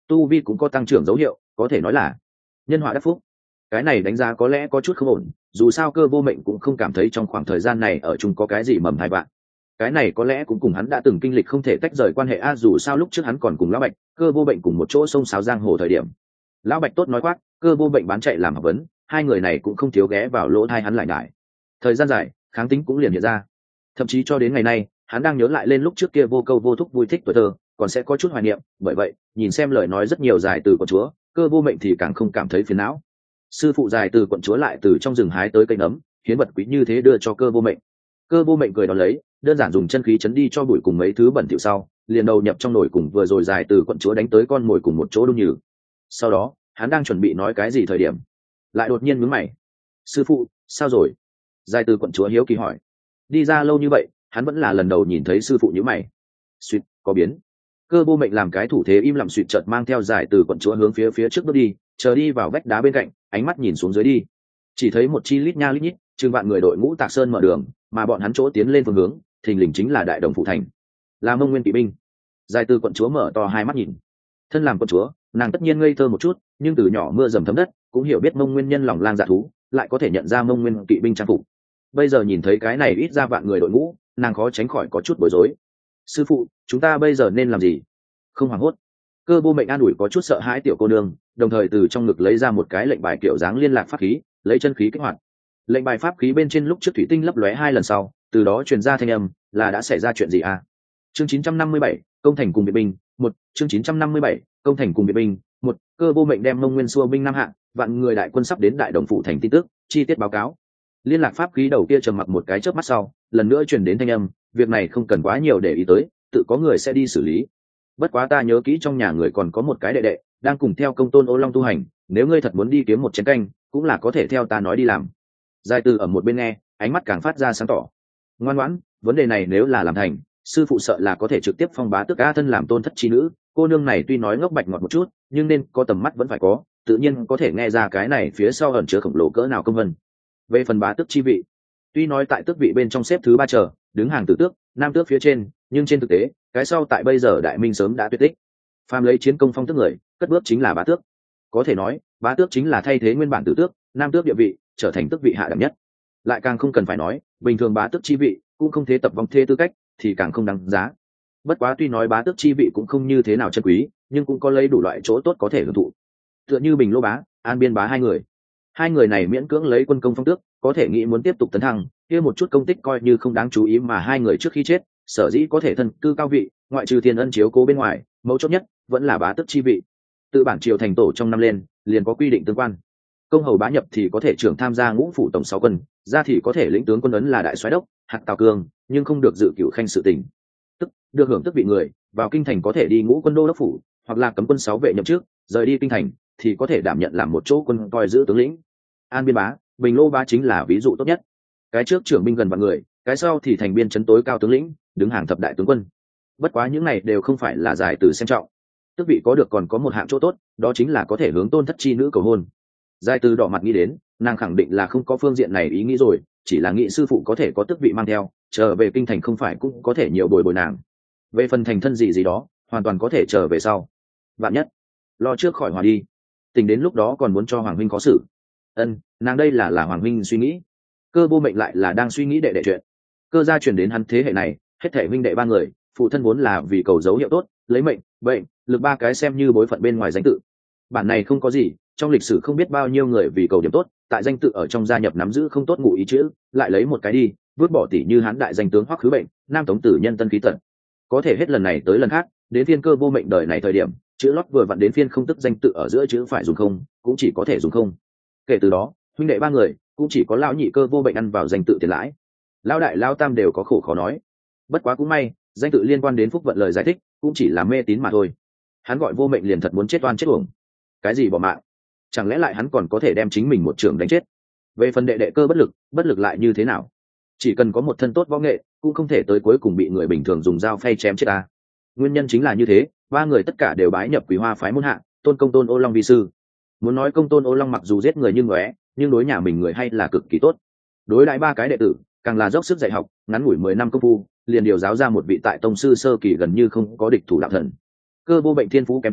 tu vi cũng có tăng trưởng dấu hiệu, có thể nói là nhân họa đắc phúc. Cái này đánh giá có lẽ có chút không ổn, dù sao Cơ Vô Mệnh cũng không cảm thấy trong khoảng thời gian này ở chung có cái gì mầm thai vạn. Cái này có lẽ cũng cùng hắn đã từng kinh lịch không thể tách rời quan hệ a, dù sao lúc trước hắn còn cùng lão Bạch, Cơ Vô Mệnh cùng một chỗ xông xáo giang hồ thời điểm. Lão Bạch tốt nói quát, Cơ Vô Mệnh bán chạy làm học vấn, hai người này cũng không thiếu ghé vào lỗ tai hắn lại nhải. Thời gian dài, kháng tính cũng liền hiện ra. Thậm chí cho đến ngày nay, hắn đang nhớ lại lên lúc trước kia vô câu vô thúc vui thích tuổi thơ, còn sẽ có chút hoài niệm, bởi vậy, nhìn xem lời nói rất nhiều dài từ của chúa, Cơ Vô Mệnh thì càng không cảm thấy phiền não. Sư phụ dài từ quận chúa lại từ trong rừng hái tới cây nấm, hiến vật quý như thế đưa cho Cơ Vô Mệnh. Cơ Vô Mệnh cười đón lấy, đơn giản dùng chân khí chấn đi cho bụi cùng mấy thứ bẩn thỉu sau, liền đầu nhập trong nồi cùng vừa rồi dài từ quận chúa đánh tới con mồi cùng một chỗ đun nhừ. Sau đó, hắn đang chuẩn bị nói cái gì thời điểm, lại đột nhiên nhướng mày. "Sư phụ, sao rồi?" Dài từ quận chúa hiếu kỳ hỏi. Đi ra lâu như vậy, hắn vẫn là lần đầu nhìn thấy sư phụ nhíu mày. Suýt, có biến. Cơ Vô Mệnh làm cái thủ thế im lặng, suýt chợt mang theo dài từ quận chúa hướng phía trước bước đi, chờ đi vào vách đá bên cạnh, ánh mắt nhìn xuống dưới đi. Chỉ thấy một chi lít nha lít nhít, chừng vạn người đội ngũ Tạc Sơn mở đường, mà bọn hắn chỗ tiến lên phương hướng, thình lình chính là Đại Đồng phủ thành, là Mông Nguyên kỵ binh. Dài từ quận chúa mở to hai mắt nhìn. Thân làm quận chúa, nàng tất nhiên ngây thơ một chút, nhưng từ nhỏ mưa dầm thấm đất, cũng hiểu biết Mông Nguyên nhân lòng lang dạ thú, lại có thể nhận ra Mông Nguyên kỵ binh trang phục. Bây giờ nhìn thấy cái này ít ra vạn người đội ngũ, nàng khó tránh khỏi có chút bối rối. "Sư phụ, chúng ta bây giờ nên làm gì?" Không hoảng hốt. Cơ Vô Mệnh an ủi có chút sợ hãi tiểu cô nương, đồng thời từ trong ngực lấy ra một cái lệnh bài kiểu dáng liên lạc pháp khí, lấy chân khí kích hoạt. Lệnh bài pháp khí bên trên lúc trước thủy tinh lấp lóe hai lần sau, từ đó truyền ra thanh âm, là đã xảy ra chuyện gì à? Chương 957, công thành cùng biệt binh, một chương 957, công thành cùng biệt binh, một Cơ Vô Mệnh đem Mông Nguyên xua binh Nam Hạ, vạn người đại quân sắp đến Đại Đồng phủ thành tin tức, chi tiết báo cáo. Liên lạc pháp khí đầu kia trầm mặc một cái chớp mắt sau, lần nữa truyền đến thanh âm, việc này không cần quá nhiều để ý tới, tự có người sẽ đi xử lý. Bất quá ta nhớ kỹ trong nhà người còn có một cái đệ đệ đang cùng theo công tôn Ô Long tu hành, nếu ngươi thật muốn đi kiếm một chén canh, cũng là có thể theo ta nói đi làm. Giai Từ ở một bên nghe, ánh mắt càng phát ra sáng tỏ. Ngoan ngoãn, vấn đề này nếu là làm thành, sư phụ sợ là có thể trực tiếp phong bá tước A thân làm tôn thất chi nữ. Cô nương này tuy nói ngốc bạch ngọt một chút, nhưng nên có tầm mắt vẫn phải có, tự nhiên có thể nghe ra cái này phía sau ẩn chứa khổng lồ cỡ nào công vân. Về phần bá tước chi vị, tuy nói tại tước vị bên trong xếp thứ ba chờ, đứng hàng tử tước, nam tước phía trên, nhưng trên thực tế, cái sau tại bây giờ đại minh sớm đã tuyệt tích. Phàm lấy chiến công phong tước người, cất bước chính là bá tước. Có thể nói, bá tước chính là thay thế nguyên bản tử tước, nam tước địa vị, trở thành tước vị hạ đẳng nhất. Lại càng không cần phải nói, bình thường bá tước chi vị cũng không thế tập vong thê tư cách, thì càng không đáng giá. Bất quá tuy nói bá tước chi vị cũng không như thế nào chân quý, nhưng cũng có lấy đủ loại chỗ tốt có thể hưởng thụ. Tựa như Bình Lô bá, An Biên bá hai người này miễn cưỡng lấy quân công phong tước, có thể nghĩ muốn tiếp tục tấn thăng, kia một chút công tích coi như không đáng chú ý, mà hai người trước khi chết, sở dĩ có thể thân cư cao vị, ngoại trừ thiên ân chiếu cố bên ngoài, mấu chốt nhất vẫn là bá tước chi vị. Tự bản triều thành tổ trong năm lên, liền có quy định tương quan. Công hầu bá nhập thì có thể trưởng tham gia ngũ phủ tổng sáu quân, ra thì có thể lĩnh tướng quân ấn là đại soái đốc, hạt tào cương, nhưng không được dự cửu khanh sự tình. Tức được hưởng tước vị người, vào kinh thành có thể đi ngũ quân đô đốc phủ, hoặc là cấm quân sáu vệ nhậm chức, rời đi kinh thành thì có thể đảm nhận làm một chỗ quân coi giữ tướng lĩnh. An Biên bá, Bình Lô bá chính là ví dụ tốt nhất. Cái trước trưởng binh gần vạn người, cái sau thì thành biên trấn tối cao tướng lĩnh, đứng hàng thập đại tướng quân. Bất quá những này đều không phải là giải từ xem trọng. Tước vị có được còn có một hạng chỗ tốt, đó chính là có thể hướng tôn thất chi nữ cầu hôn. Giải từ đỏ mặt nghĩ đến, nàng khẳng định là không có phương diện này ý nghĩ rồi, chỉ là nghĩ sư phụ có thể có tước vị mang theo, trở về kinh thành không phải cũng có thể nhiều bồi bồi nàng. Về phần thành thân gì đó, hoàn toàn có thể trở về sau. Vạn nhất, lo trước khỏi hòa đi. Tình đến lúc đó còn muốn cho hoàng huynh có xử. Nàng đây là hoàng huynh suy nghĩ. Cơ Vô Mệnh lại là đang suy nghĩ đệ đệ chuyện. Cơ gia truyền đến hắn thế hệ này, hết thể huynh đệ ba người, phụ thân vốn là vì cầu dấu hiệu tốt, lấy mệnh, bệnh, lực ba cái xem như bối phận bên ngoài danh tự. Bản này không có gì, trong lịch sử không biết bao nhiêu người vì cầu điểm tốt, tại danh tự ở trong gia nhập nắm giữ không tốt ngụ ý chữ, lại lấy một cái đi, vứt bỏ tỷ như hắn đại danh tướng Hoắc Khứ Bệnh, nam tống tử nhân Tân Khí Tận. Có thể hết lần này tới lần khác, đến phiên Cơ Vô Mệnh đời này thời điểm, chữ lót vừa vặn đến phiên không tức danh tự ở giữa chữ phải dùng không, cũng chỉ có thể dùng không. Kể từ đó, huynh đệ ba người cũng chỉ có lão nhị Cơ Vô Bệnh ăn vào danh tự tiền lãi, lão đại lão tam đều có khổ khó nói. Bất quá cũng may, danh tự liên quan đến phúc vận lời giải thích cũng chỉ là mê tín mà thôi. Hắn gọi Vô Mệnh liền thật muốn chết oan chết uổng. Cái gì bỏ mạng? Chẳng lẽ lại hắn còn có thể đem chính mình một trường đánh chết? Về phần đệ đệ Cơ bất lực lại như thế nào? Chỉ cần có một thân tốt võ nghệ, cũng không thể tới cuối cùng bị người bình thường dùng dao phay chém chết ta. Nguyên nhân chính là như thế, ba người tất cả đều bái nhập Quý Hoa phái môn hạ, tôn công tôn Ô Long vi sư. Muốn nói công tôn Ô Long mặc dù giết người như ngóe, nhưng đối nhà mình người hay là cực kỳ tốt. Đối đãi ba cái đệ tử, càng là dốc sức dạy học, ngắn ngủi 10 năm công phu, liền điều giáo ra một vị tại tông sư sơ kỳ gần như không có địch thủ đạo thần. Cơ Vô Bệnh thiên phú kém chút,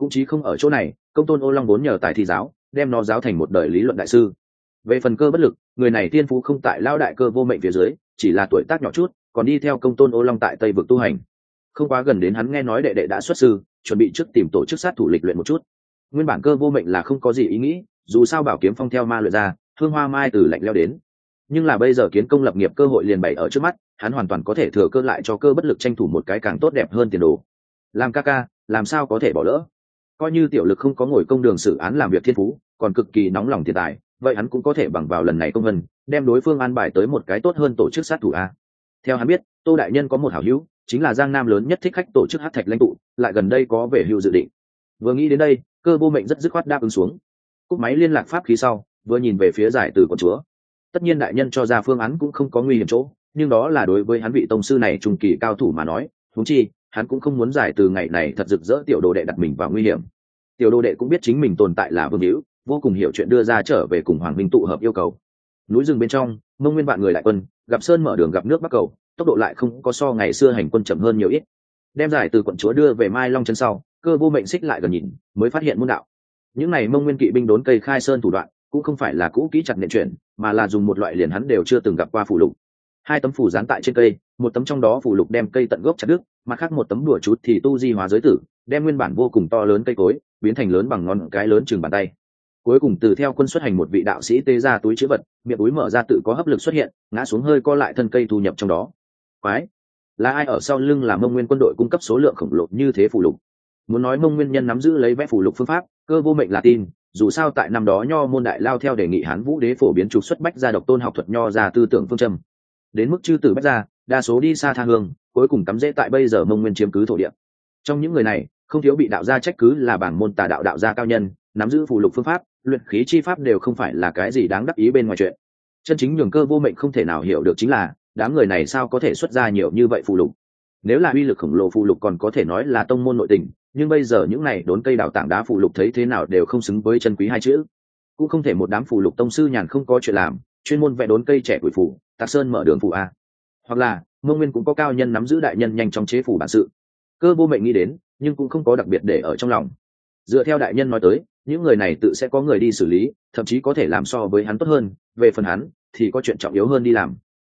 cũng chí không ở chỗ này, công tôn ô long vốn nhờ tài thi giáo đem nó giáo thành một đời lý luận đại sư. Về phần Cơ bất lực, người này thiên phú không tại lao đại Cơ vô mệnh phía dưới, chỉ là tuổi tác nhỏ chút, còn đi theo công tôn ô long tại tây vực tu hành. Không quá gần đến hắn nghe nói đệ đệ đã xuất sư, chuẩn bị trước tìm tổ chức sát thủ lịch luyện một chút. Nguyên bản Cơ vô mệnh là không có gì ý nghĩ, dù sao bảo kiếm phong theo ma luyện ra, hương hoa mai từ lạnh leo đến. Nhưng là bây giờ kiến công lập nghiệp cơ hội liền bày ở trước mắt, hắn hoàn toàn có thể thừa cơ lại cho Cơ bất lực tranh thủ một cái càng tốt đẹp hơn tiền đồ. Làm ca ca, làm sao có thể bỏ lỡ? Coi như tiểu lực không có ngồi công đường xử án làm việc thiên phú, còn cực kỳ nóng lòng tiền tài, vậy hắn cũng có thể bằng vào lần này công vân, đem đối phương an bài tới một cái tốt hơn tổ chức sát thủ a. Theo hắn biết, Tô đại nhân có một hảo hữu, chính là Giang Nam lớn nhất thích khách tổ chức Hắc Thạch lãnh tụ, lại gần đây có về hưu dự định. Vừa nghĩ đến đây, Cơ vô mệnh rất dứt khoát đáp ứng xuống. Cúp máy liên lạc pháp khí sau, vừa nhìn về phía giải từ quận chúa. Tất nhiên đại nhân cho ra phương án cũng không có nguy hiểm chỗ, nhưng đó là đối với hắn vị tông sư này trung kỳ cao thủ mà nói, huống chi hắn cũng không muốn giải từ ngày này thật rực rỡ tiểu đồ đệ đặt mình vào nguy hiểm. Tiểu đồ đệ cũng biết chính mình tồn tại là vương hữu, vô cùng hiểu chuyện đưa ra trở về cùng hoàng minh tụ hợp yêu cầu. Núi rừng bên trong, Mông Nguyên vạn người đại quân, gặp sơn mở đường gặp nước bắc cầu, tốc độ lại không có so ngày xưa hành quân chậm hơn nhiều ít. Đem giải từ quận chúa đưa về Mai Long chân sau, Cơ vô mệnh xích lại gần nhìn, mới phát hiện môn đạo. Những này Mông Nguyên kỵ binh đốn cây khai sơn thủ đoạn, cũng không phải là cũ kỹ chặt nện chuyển, mà là dùng một loại liền hắn đều chưa từng gặp qua phù lục. Hai tấm phù dán tại trên cây, một tấm trong đó phù lục đem cây tận gốc chặt đứt, mặt khác một tấm đùa chút thì tu di hóa giới tử, đem nguyên bản vô cùng to lớn cây cối biến thành lớn bằng ngón cái lớn chừng bàn tay. Cuối cùng từ theo quân xuất hành một vị đạo sĩ tê ra túi chứa vật, miệng túi mở ra tự có hấp lực xuất hiện, ngã xuống hơi co lại thân cây thu nhập trong đó. Quái, là ai ở sau lưng làm Mông Nguyên quân đội cung cấp số lượng khổng lồ như thế phù lục? Muốn nói Mông Nguyên nhân nắm giữ lấy vẽ phù lục phương pháp, Cơ vô mệnh là tin, dù sao tại năm đó nho môn đại lao theo đề nghị Hán Vũ đế phổ biến trục xuất bách gia độc tôn học thuật nho ra tư tưởng phương châm. Đến mức chư tử bách gia, đa số đi xa tha hương, cuối cùng cắm rễ tại bây giờ Mông Nguyên chiếm cứ thổ địa. Trong những người này, không thiếu bị đạo gia trách cứ là bảng môn tà đạo đạo gia cao nhân, nắm giữ phù lục phương pháp, luyện khí chi pháp đều không phải là cái gì đáng đắc ý bên ngoài chuyện. Chân chính nhường Cơ vô mệnh không thể nào hiểu được chính là, đám người này sao có thể xuất ra nhiều như vậy phù lục. Nếu là uy lực khổng lồ phù lục còn có thể nói là tông môn nội tình, nhưng bây giờ những này đốn cây đào tảng đá phù lục thấy thế nào đều không xứng với chân quý hai chữ. Cũng không thể một đám phù lục tông sư nhàn không có chuyện làm, chuyên môn vẽ đốn cây trẻ tuổi phù, Tạc Sơn mở đường phù a. Hoặc là, Mông Nguyên cũng có cao nhân nắm giữ đại nhân nhanh trong chế phù bản sự. Cơ vô mệnh nghĩ đến, nhưng cũng không có đặc biệt để ở trong lòng. Dựa theo đại nhân nói tới, những người này tự sẽ có người đi xử lý, thậm chí có thể làm so với hắn tốt hơn, về phần hắn thì có chuyện trọng yếu hơn đi làm.